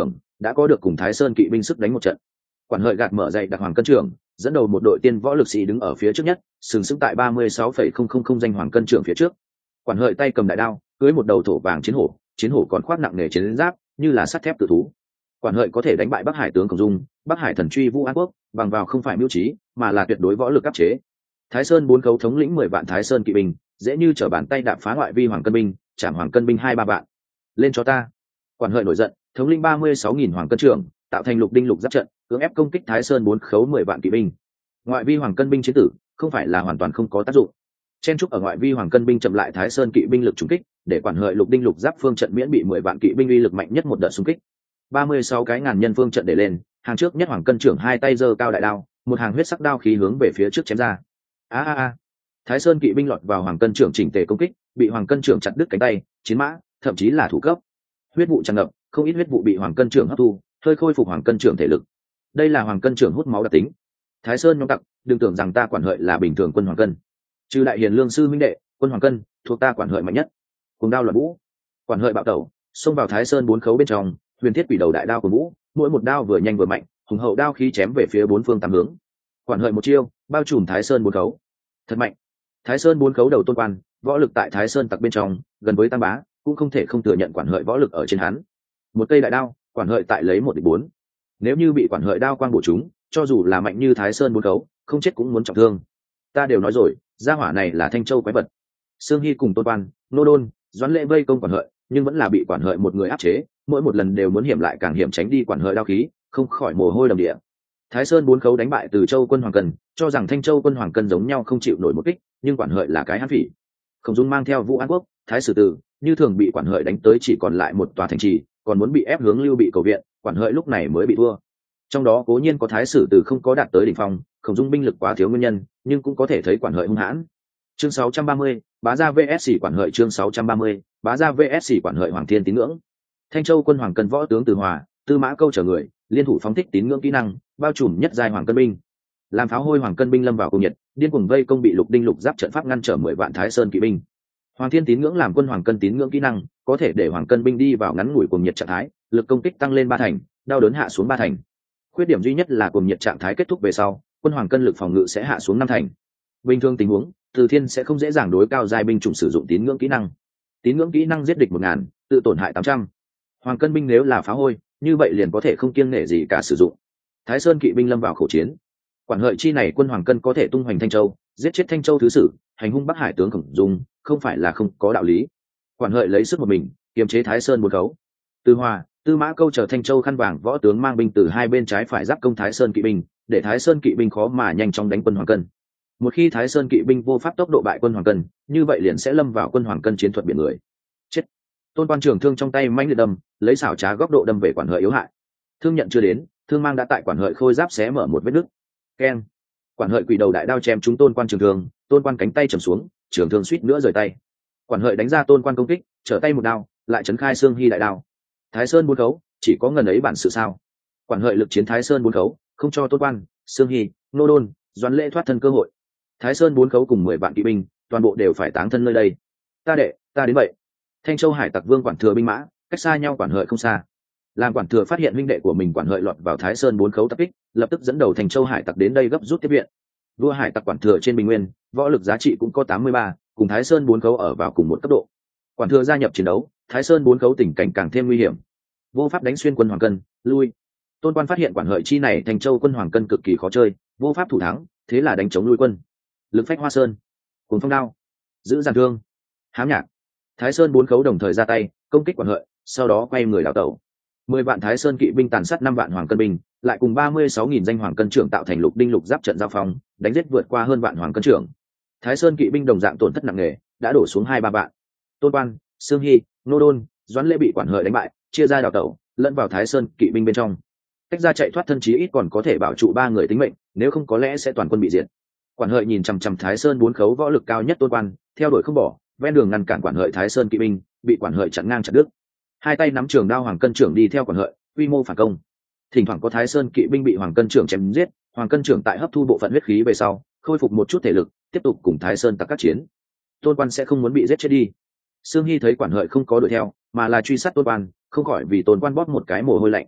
đã có được cùng Thái Sơn kỵ binh sức đánh một trận. Quản hợi gạt mở dậy đặc hoàng cân trưởng, dẫn đầu một đội tiên võ lực sĩ đứng ở phía trước nhất, sừng sững tại ba mươi sáu phẩy không không không danh hoàng cân trưởng phía trước. Quản hợi tay cầm đại đao, cưỡi một đầu thổ vàng chiến hổ, chiến hổ còn khoác nặng nề chiến giáp, như là sắt thép tự thú. Quản hợi có thể đánh bại Bắc Hải tướng Khổng Dung, Bắc Hải thần truy Vũ An Quốc, bằng vào không phải mưu trí, mà là tuyệt đối võ lực áp chế. Thái Sơn bốn khấu thống lĩnh mười vạn Thái Sơn kỵ binh, dễ như trở bàn tay đạp phá ngoại vi hoàng cân binh, chạm hoàng cân binh hai ba vạn. Lên cho ta! Quản hợi nổi giận, thống lĩnh ba mươi sáu nghìn hoàng cân trưởng, tạo thành lục đinh lục giáp trận, cưỡng ép công kích Thái Sơn bốn khấu mười vạn kỵ binh. Ngoại vi hoàng cân binh chiến tử, không phải là hoàn toàn không có tác dụng. Chen trúc ở ngoại vi hoàng cân binh chậm lại Thái Sơn kỵ binh lực trúng kích, để quản hợi lục đinh lục giáp phương trận miễn bị mười vạn kỵ binh uy lực mạnh nhất một đợt xung kích. ba mươi sáu cái ngàn nhân phương trận để lên, hàng trước nhất hoàng cân trưởng hai tay giơ cao đại đao, một hàng huyết sắc đao khí hướng về phía trước chém ra. A a a! Thái Sơn kỵ binh lọt vào hoàng cân trưởng chỉnh tề công kích, bị hoàng cân trưởng chặt đứt cánh tay, chiến mã, thậm chí là thủ cấp. Huyết vụ tràn ngập, không ít huyết vụ bị hoàng cân trưởng hấp thu, hơi khôi phục hoàng cân trưởng thể lực. Đây là hoàng cân trưởng hút máu đặc tính. Thái Sơn nhóm tặc, đừng tưởng rằng ta quản hợi là bình thường quân hoàng cân. Trừ đại hiền lương sư minh đệ, quân hoàng cân thuộc ta quản hợi mạnh nhất. Cùng đao loạn vũ, quản hợi bạo tẩu, xông vào Thái Sơn bốn khấu bên trong, huyền thiết quỷ đầu đại đao của vũ, mỗi một đao vừa nhanh vừa mạnh, hùng hậu đao khí chém về phía bốn phương tám hướng. Quản hợi một chiêu, bao trùm Thái Sơn bốn khấu. Thật mạnh. Thái Sơn bốn khấu đầu tôn quan, võ lực tại Thái Sơn tặc bên trong, gần với tam bá, cũng không thể không thừa nhận quản hợi võ lực ở trên hắn. Một cây đại đao, quản hợi tại lấy một địch bốn. Nếu như bị quản hợi đao quang bổ trúng, cho dù là mạnh như Thái Sơn bốn khấu, không chết cũng muốn trọng thương. Ta đều nói rồi, gia hỏa này là Thanh Châu quái vật. Sương Hy cùng tôn quan, nô đôn, doãn lễ vây công quản hợi, nhưng vẫn là bị quản hợi một người áp chế, mỗi một lần đều muốn hiểm lại càng hiểm tránh đi quản hợi đao khí, không khỏi mồ hôi đầm địa. Thái Sơn bốn khấu đánh bại Từ Châu quân Hoàng Cân, cho rằng Thanh Châu quân Hoàng Cân giống nhau không chịu nổi một kích, nhưng quản hợi là cái hãn phỉ. Khổng Dung mang theo Vũ An Quốc, Thái Sử Từ, như thường bị quản hợi đánh tới chỉ còn lại một tòa thành trì, còn muốn bị ép hướng Lưu Bị cầu viện, quản hợi lúc này mới bị thua. Trong đó cố nhiên có Thái Sử Từ không có đạt tới đỉnh phong, Khổng Dung binh lực quá thiếu nguyên nhân, nhưng cũng có thể thấy quản hợi hung hãn. Chương sáu trăm ba mươi, Bá Gia vs quản hợi chương sáu trăm ba mươi, Bá Gia vs quản hợi Hoàng Thiên tín ngưỡng. Thanh Châu quân Hoàng Cân võ tướng Từ Hòa, Tư Mã Câu chờ người, liên thủ phóng thích tín ngưỡng kỹ năng, bao trùm nhất giai Hoàng Cân binh. Làm pháo hôi Hoàng Cân binh lâm vào cùng nhiệt, điên cuồng vây công bị lục đinh lục giáp trận pháp ngăn trở mười vạn Thái Sơn kỵ binh. Hoàng Thiên tín ngưỡng làm quân Hoàng Cân tín ngưỡng kỹ năng, có thể để Hoàng Cân binh đi vào ngắn ngủi cuồng nhiệt trạng thái, lực công kích tăng lên ba thành, đau đớn hạ xuống ba thành. Khuyết điểm duy nhất là cuồng nhiệt trạng thái kết thúc về sau, quân Hoàng Cân lực phòng ngự sẽ hạ xuống năm thành. Bình thường tình huống, Từ Thiên sẽ không dễ dàng đối cao giai binh chủng sử dụng tín ngưỡng kỹ năng. Tín ngưỡng kỹ năng giết địch một ngàn, tự tổn hại tám trăm. Hoàng Cân binh nếu là phá hôi, như vậy liền có thể không kiêng nể gì cả sử dụng. Thái Sơn kỵ binh lâm vào khẩu chiến. Quản hợi chi này quân Hoàng Cân có thể tung hoành Thanh Châu, giết chết Thanh Châu thứ sử, hành hung Bắc Hải tướng Khổng Dung, không phải là không có đạo lý. Quản hợi lấy sức một mình, kiềm chế Thái Sơn bốn khấu. Từ Hòa, Tư Mã Câu chờ Thanh Châu khăn vàng võ tướng mang binh từ hai bên trái phải giáp công Thái Sơn kỵ binh, để Thái Sơn kỵ binh khó mà nhanh chóng đánh quân Hoàng Cân. Một khi Thái Sơn kỵ binh vô pháp tốc độ bại quân Hoàng Cân, như vậy liền sẽ lâm vào quân Hoàng Cân chiến thuật biển người. Chết! Tôn quan trường thương trong tay mãnh liệt đâm, lấy xảo trá góc độ đâm về quản hợi yếu hại. Thương nhận chưa đến, thương mang đã tại quản hợi khôi giáp xé mở một vết nứt. Keng! Quản hợi quỷ đầu đại đao chém trúng tôn quan trường thương, tôn quan cánh tay trầm xuống, trường thương suýt nữa rời tay. Quản hợi đánh ra tôn quan công kích, trở tay một đao, lại chấn khai Sương Hy đại đao. Thái Sơn bốn khấu, chỉ có ngần ấy bản sự sao? Quản hợi lực chiến Thái Sơn bốn khấu, không cho tôn quan, Sương Hy, nô đôn, doãn lễ thoát thân cơ hội. Thái Sơn bốn khấu cùng mười vạn kỵ binh, toàn bộ đều phải táng thân nơi đây. Ta đệ, ta đến vậy. Thanh Châu Hải Tặc Vương quản thừa binh mã, cách xa nhau quản hợi không xa. Làm quản thừa phát hiện huynh đệ của mình quản hợi lọt vào Thái Sơn bốn khấu tập kích, lập tức dẫn đầu Thanh Châu Hải Tặc đến đây gấp rút tiếp viện. Vua Hải Tặc quản thừa trên bình nguyên, võ lực giá trị cũng có tám mươi ba, cùng Thái Sơn bốn khấu ở vào cùng một cấp độ. Quản thừa gia nhập chiến đấu, Thái Sơn bốn khấu tình cảnh càng thêm nguy hiểm. Vô pháp đánh xuyên quân Hoàng Cân, lui. Tôn quan phát hiện quản hợi chi này Thanh Châu quân Hoàng Cân cực kỳ khó chơi, vô pháp thủ thắng, thế là đánh chống lui quân. Lực phách Hoa Sơn, cùng phong đao, giữ giàn thương, hám nhạc. Thái Sơn bốn khấu đồng thời ra tay công kích quản hợi, sau đó quay người đảo tẩu. Mười vạn Thái Sơn kỵ binh tàn sát năm vạn Hoàng Cân binh, lại cùng ba mươi sáu nghìn danh Hoàng Cân trưởng tạo thành lục đinh lục giáp trận giao phong, đánh giết vượt qua hơn vạn Hoàng Cân trưởng. Thái Sơn kỵ binh đồng dạng tổn thất nặng nề, đã đổ xuống hai ba vạn. Tôn quan, Sương Hy, nô đôn, doãn lễ bị quản hợi đánh bại, chia ra đảo tẩu, lẫn vào Thái Sơn kỵ binh bên trong. Cách ra chạy thoát thân chí ít còn có thể bảo trụ ba người tính mệnh, nếu không có lẽ sẽ toàn quân bị diệt. Quản hợi nhìn chằm chằm Thái Sơn bốn khấu võ lực cao nhất tôn quan, theo đuổi không bỏ, ven đường ngăn cản quản hợi Thái Sơn kỵ binh, bị quản hợi chặn ngang chặt đứt. Hai tay nắm trường đao Hoàng Cân trưởng đi theo quản hợi, quy mô phản công. Thỉnh thoảng có Thái Sơn kỵ binh bị Hoàng Cân trưởng chém giết, Hoàng Cân trưởng tại hấp thu bộ phận huyết khí về sau, khôi phục một chút thể lực, tiếp tục cùng Thái Sơn tặc các chiến. Tôn quan sẽ không muốn bị giết chết đi. Sương Hy thấy quản hợi không có đuổi theo, mà là truy sát tôn quan, không khỏi vì tôn quan bóp một cái mồ hôi lạnh.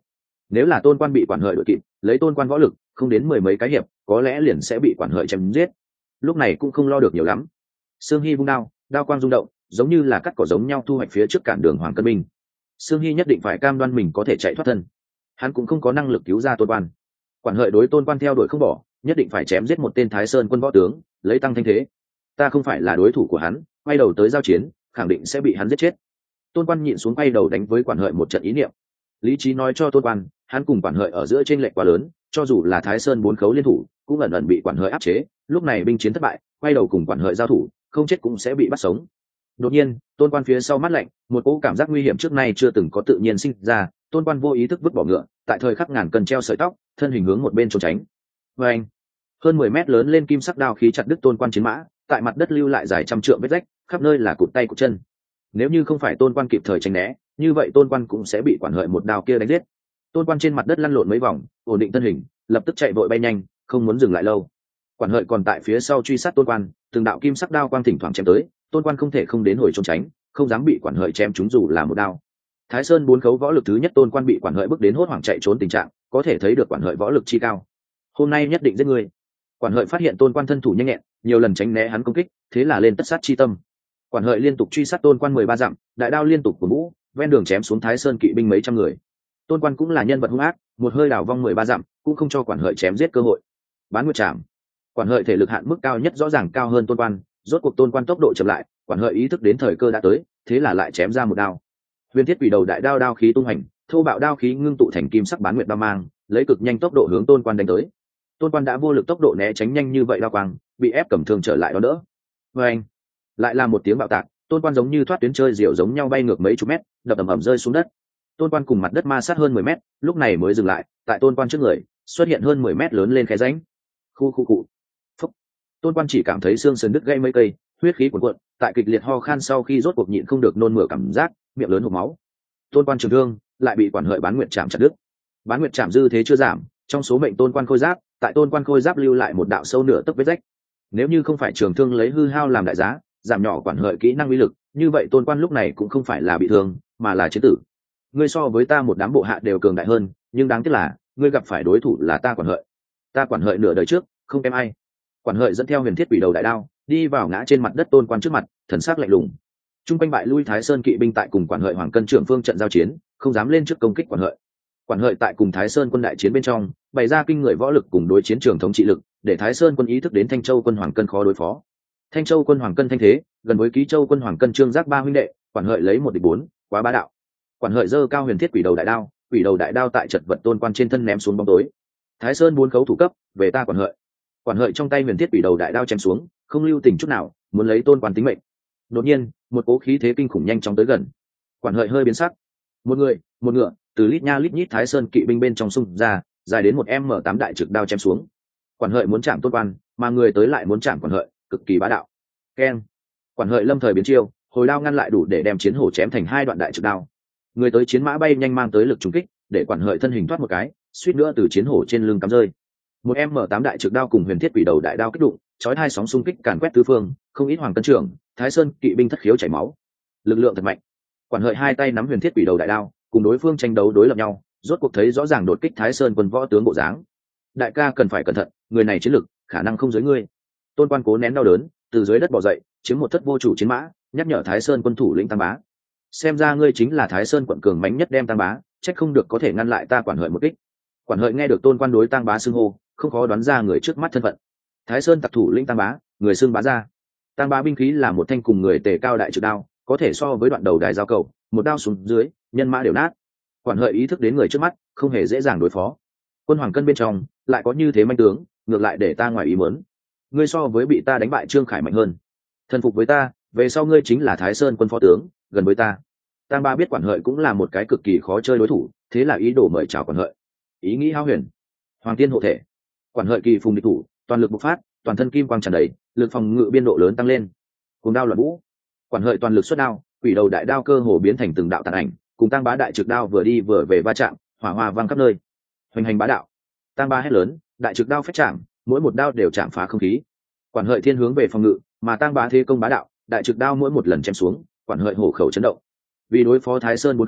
Nếu là tôn quan bị quản hợi đội kịp, lấy tôn quan võ lực không đến mười mấy cái hiệp có lẽ liền sẽ bị quản hợi chém giết. Lúc này cũng không lo được nhiều lắm. Sương Hy vung đao, đao quang rung động, giống như là cắt cỏ giống nhau thu hoạch phía trước cản đường Hoàng Cân binh. Sương Hy nhất định phải cam đoan mình có thể chạy thoát thân, hắn cũng không có năng lực cứu ra tôn quan. Quản hợi đối tôn quan theo đuổi không bỏ, nhất định phải chém giết một tên Thái Sơn quân võ tướng, lấy tăng thanh thế. Ta không phải là đối thủ của hắn, quay đầu tới giao chiến khẳng định sẽ bị hắn giết chết. Tôn quan nhịn xuống quay đầu đánh với quản hợi một trận ý niệm. Lý trí nói cho tôn quan, hắn cùng quản hợi ở giữa chênh lệch quá lớn, cho dù là Thái Sơn bốn khấu liên thủ cũng ẩn ẩn bị quản hợi áp chế, lúc này binh chiến thất bại, quay đầu cùng quản hợi giao thủ không chết cũng sẽ bị bắt sống. Đột nhiên tôn quan phía sau mắt lạnh, một cỗ cảm giác nguy hiểm trước nay chưa từng có tự nhiên sinh ra. Tôn quan vô ý thức vứt bỏ ngựa, tại thời khắc ngàn cân treo sợi tóc, thân hình hướng một bên trốn tránh. Và anh, hơn mười mét lớn lên kim sắc đao khí chặt đứt tôn quan chiến mã, tại mặt đất lưu lại dài trăm trượng vết rách, khắp nơi là cụt tay cụt chân. Nếu như không phải tôn quan kịp thời tránh né, như vậy tôn quan cũng sẽ bị quản hợi một đao kia đánh giết. Tôn quan trên mặt đất lăn lộn mấy vòng, ổn định thân hình, lập tức chạy vội bay nhanh, không muốn dừng lại lâu. Quản hợi còn tại phía sau truy sát tôn quan, từng đạo kim sắc đao quang thỉnh thoảng chém tới, tôn quan không thể không đến hồi trốn tránh, không dám bị quản hợi chém trúng dù là một đao. Thái Sơn bốn khấu võ lực thứ nhất tôn quan bị quản hợi bước đến hốt hoảng chạy trốn tình trạng, có thể thấy được quản hợi võ lực chi cao. Hôm nay nhất định giết người. Quản hợi phát hiện tôn quan thân thủ nhanh nhẹn, nhiều lần tránh né hắn công kích, thế là lên tất sát chi tâm. Quản hợi liên tục truy sát tôn quan mười ba dặm, đại đao liên tục của vũ, ven đường chém xuống Thái Sơn kỵ binh mấy trăm người. Tôn quan cũng là nhân vật hung ác, một hơi đảo vong mười ba dặm, cũng không cho quản hợi chém giết cơ hội. Bán nguyệt trảm. Quản hợi thể lực hạn mức cao nhất rõ ràng cao hơn tôn quan, rốt cuộc tôn quan tốc độ chậm lại, quản hợi ý thức đến thời cơ đã tới, thế là lại chém ra một đao. Huyền thiết quỷ đầu đại đao đao khí tung hành, thô bạo đao khí ngưng tụ thành kim sắc bán nguyệt đao mang, lấy cực nhanh tốc độ hướng tôn quan đánh tới. Tôn quan đã vô lực tốc độ né tránh nhanh như vậy đao quang, bị ép cầm thương trở lại đó đỡ. Và anh, lại là một tiếng bạo tạc, tôn quan giống như thoát tuyến chơi diều giống nhau bay ngược mấy chục mét, đập ầm ầm rơi xuống đất. Tôn quan cùng mặt đất ma sát hơn mười mét, lúc này mới dừng lại, tại tôn quan trước người xuất hiện hơn mười mét lớn lên khe rãnh. Khu khu cụ. Phúc. Tôn quan chỉ cảm thấy xương sườn đứt gãy mấy cây, huyết khí cuồn cuộn, tại kịch liệt ho khan sau khi rốt cuộc nhịn không được nôn mửa cảm giác, miệng lớn hộc máu. Tôn quan trường thương lại bị quản hợi bán nguyệt chạm chặt đứt. Bán nguyệt chạm dư thế chưa giảm, trong số mệnh tôn quan khôi giáp, tại tôn quan khôi giáp lưu lại một đạo sâu nửa tấc vết rách. Nếu như không phải trường thương lấy hư hao làm đại giá, giảm nhỏ quản hợi kỹ năng uy lực, như vậy tôn quan lúc này cũng không phải là bị thương, mà là chiến tử. Ngươi so với ta một đám bộ hạ đều cường đại hơn, nhưng đáng tiếc là ngươi gặp phải đối thủ là ta quản hợi. Ta quản hợi nửa đời trước không kém ai. Quản hợi dẫn theo huyền thiết quỷ đầu đại đao đi vào ngã trên mặt đất tôn quan trước mặt, thần sắc lạnh lùng. Trung quanh bại lui Thái Sơn kỵ binh tại cùng quản hợi Hoàng Cân trưởng phương trận giao chiến, không dám lên trước công kích quản hợi. Quản hợi tại cùng Thái Sơn quân đại chiến bên trong bày ra kinh người võ lực cùng đối chiến trường thống trị lực, để Thái Sơn quân ý thức đến Thanh Châu quân Hoàng Cân khó đối phó. Thanh Châu quân Hoàng Cân thanh thế gần với Ký Châu quân Hoàng Cân Trương Giác ba huynh đệ, quản hợi lấy một địch bốn, quá bá đạo. Quản hợi giơ cao huyền thiết quỷ đầu đại đao, quỷ đầu đại đao tại chật vật tôn quan trên thân ném xuống bóng tối. Thái Sơn bốn khấu thủ cấp, về ta quản hợi. Quản hợi trong tay huyền thiết quỷ đầu đại đao chém xuống, không lưu tình chút nào, muốn lấy tôn quan tính mệnh. Đột nhiên, một cỗ khí thế kinh khủng nhanh chóng tới gần. Quản hợi hơi biến sắc. Một người, một ngựa, từ lít nha lít nhít Thái Sơn kỵ binh bên trong xung ra, dài đến một m tám đại trực đao chém xuống. Quản hợi muốn chạm tôn quan, mà người tới lại muốn chạm quản hợi, cực kỳ bá đạo. Keng. Quản hợi lâm thời biến chiêu, hồi đao ngăn lại đủ để đem chiến hổ chém thành hai đoạn đại trực đao. Người tới chiến mã bay nhanh mang tới lực trùng kích, để quản hợi thân hình thoát một cái, suýt nữa từ chiến hổ trên lưng cắm rơi. Một m tám đại trực đao cùng huyền thiết quỷ đầu đại đao kích đụng, chói hai sóng xung kích càn quét tứ phương, không ít Hoàng Cân trưởng, Thái Sơn kỵ binh thất khiếu chảy máu. Lực lượng thật mạnh. Quản hợi hai tay nắm huyền thiết quỷ đầu đại đao, cùng đối phương tranh đấu đối lập nhau, rốt cuộc thấy rõ ràng đột kích Thái Sơn quân võ tướng bộ dáng. Đại ca cần phải cẩn thận, người này chiến lực khả năng không dưới ngươi. Tôn quan cố nén đau đớn, từ dưới đất bò dậy, chiếm một thất vô chủ chiến mã, nhắc nhở Thái Sơn quân thủ lĩnh Tam Bá. Xem ra ngươi chính là Thái Sơn quận cường mãnh nhất đem Tam Bá, trách không được có thể ngăn lại ta quản hợi một kích. Quản hợi nghe được tôn quan đối Tam Bá xưng hô, không khó đoán ra người trước mắt thân phận. Thái Sơn tặc thủ lĩnh Tam Bá, người xưng Bá gia. Tam Bá binh khí là một thanh cùng người tề cao đại trực đao, có thể so với đoạn đầu đài giao cầu, một đao xuống dưới, nhân mã đều nát. Quản hợi ý thức đến người trước mắt, không hề dễ dàng đối phó. Quân Hoàng Cân bên trong lại có như thế manh tướng, ngược lại để ta ngoài ý muốn. Ngươi so với bị ta đánh bại Trương Khải mạnh hơn, thần phục với ta, về sau ngươi chính là Thái Sơn quân phó tướng, gần với ta. Tam Bá biết quản hợi cũng là một cái cực kỳ khó chơi đối thủ, thế là ý đồ mời chào quản hợi. Ý nghĩ hao huyền. Hoàng tiên hộ thể. Quản hợi kỳ phùng địch thủ, toàn lực bộc phát, toàn thân kim quang tràn đầy, lực phòng ngự biên độ lớn tăng lên. Cùng đao loạn vũ. Quản hợi toàn lực xuất đao, quỷ đầu đại đao cơ hồ biến thành từng đạo tàn ảnh, cùng Tam Bá đại trực đao vừa đi vừa về va chạm, hỏa hoa vang khắp nơi. Hoành hành bá đạo. Tam Bá hét lớn, đại trực đao phách chạm, mỗi một đao đều chạm phá không khí. Quản hợi thiên hướng về phòng ngự, mà Tam Bá thế công bá đạo, đại trực đao mỗi một lần chém xuống, quản hợi hổ khẩu chấn động. Vì đối phó Thái Sơn bốn khấu,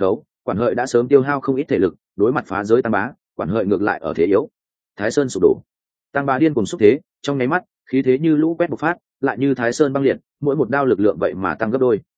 Quản Hợi đã sớm tiêu hao không ít thể lực, đối mặt phá giới Tăng Bá, Quản Hợi ngược lại ở thế yếu. Thái Sơn sụp đổ, Tăng Bá điên cuồng xúc thế, trong nháy mắt khí thế như lũ quét bộc phát, lại như Thái Sơn băng liệt, mỗi một đao lực lượng vậy mà tăng gấp đôi.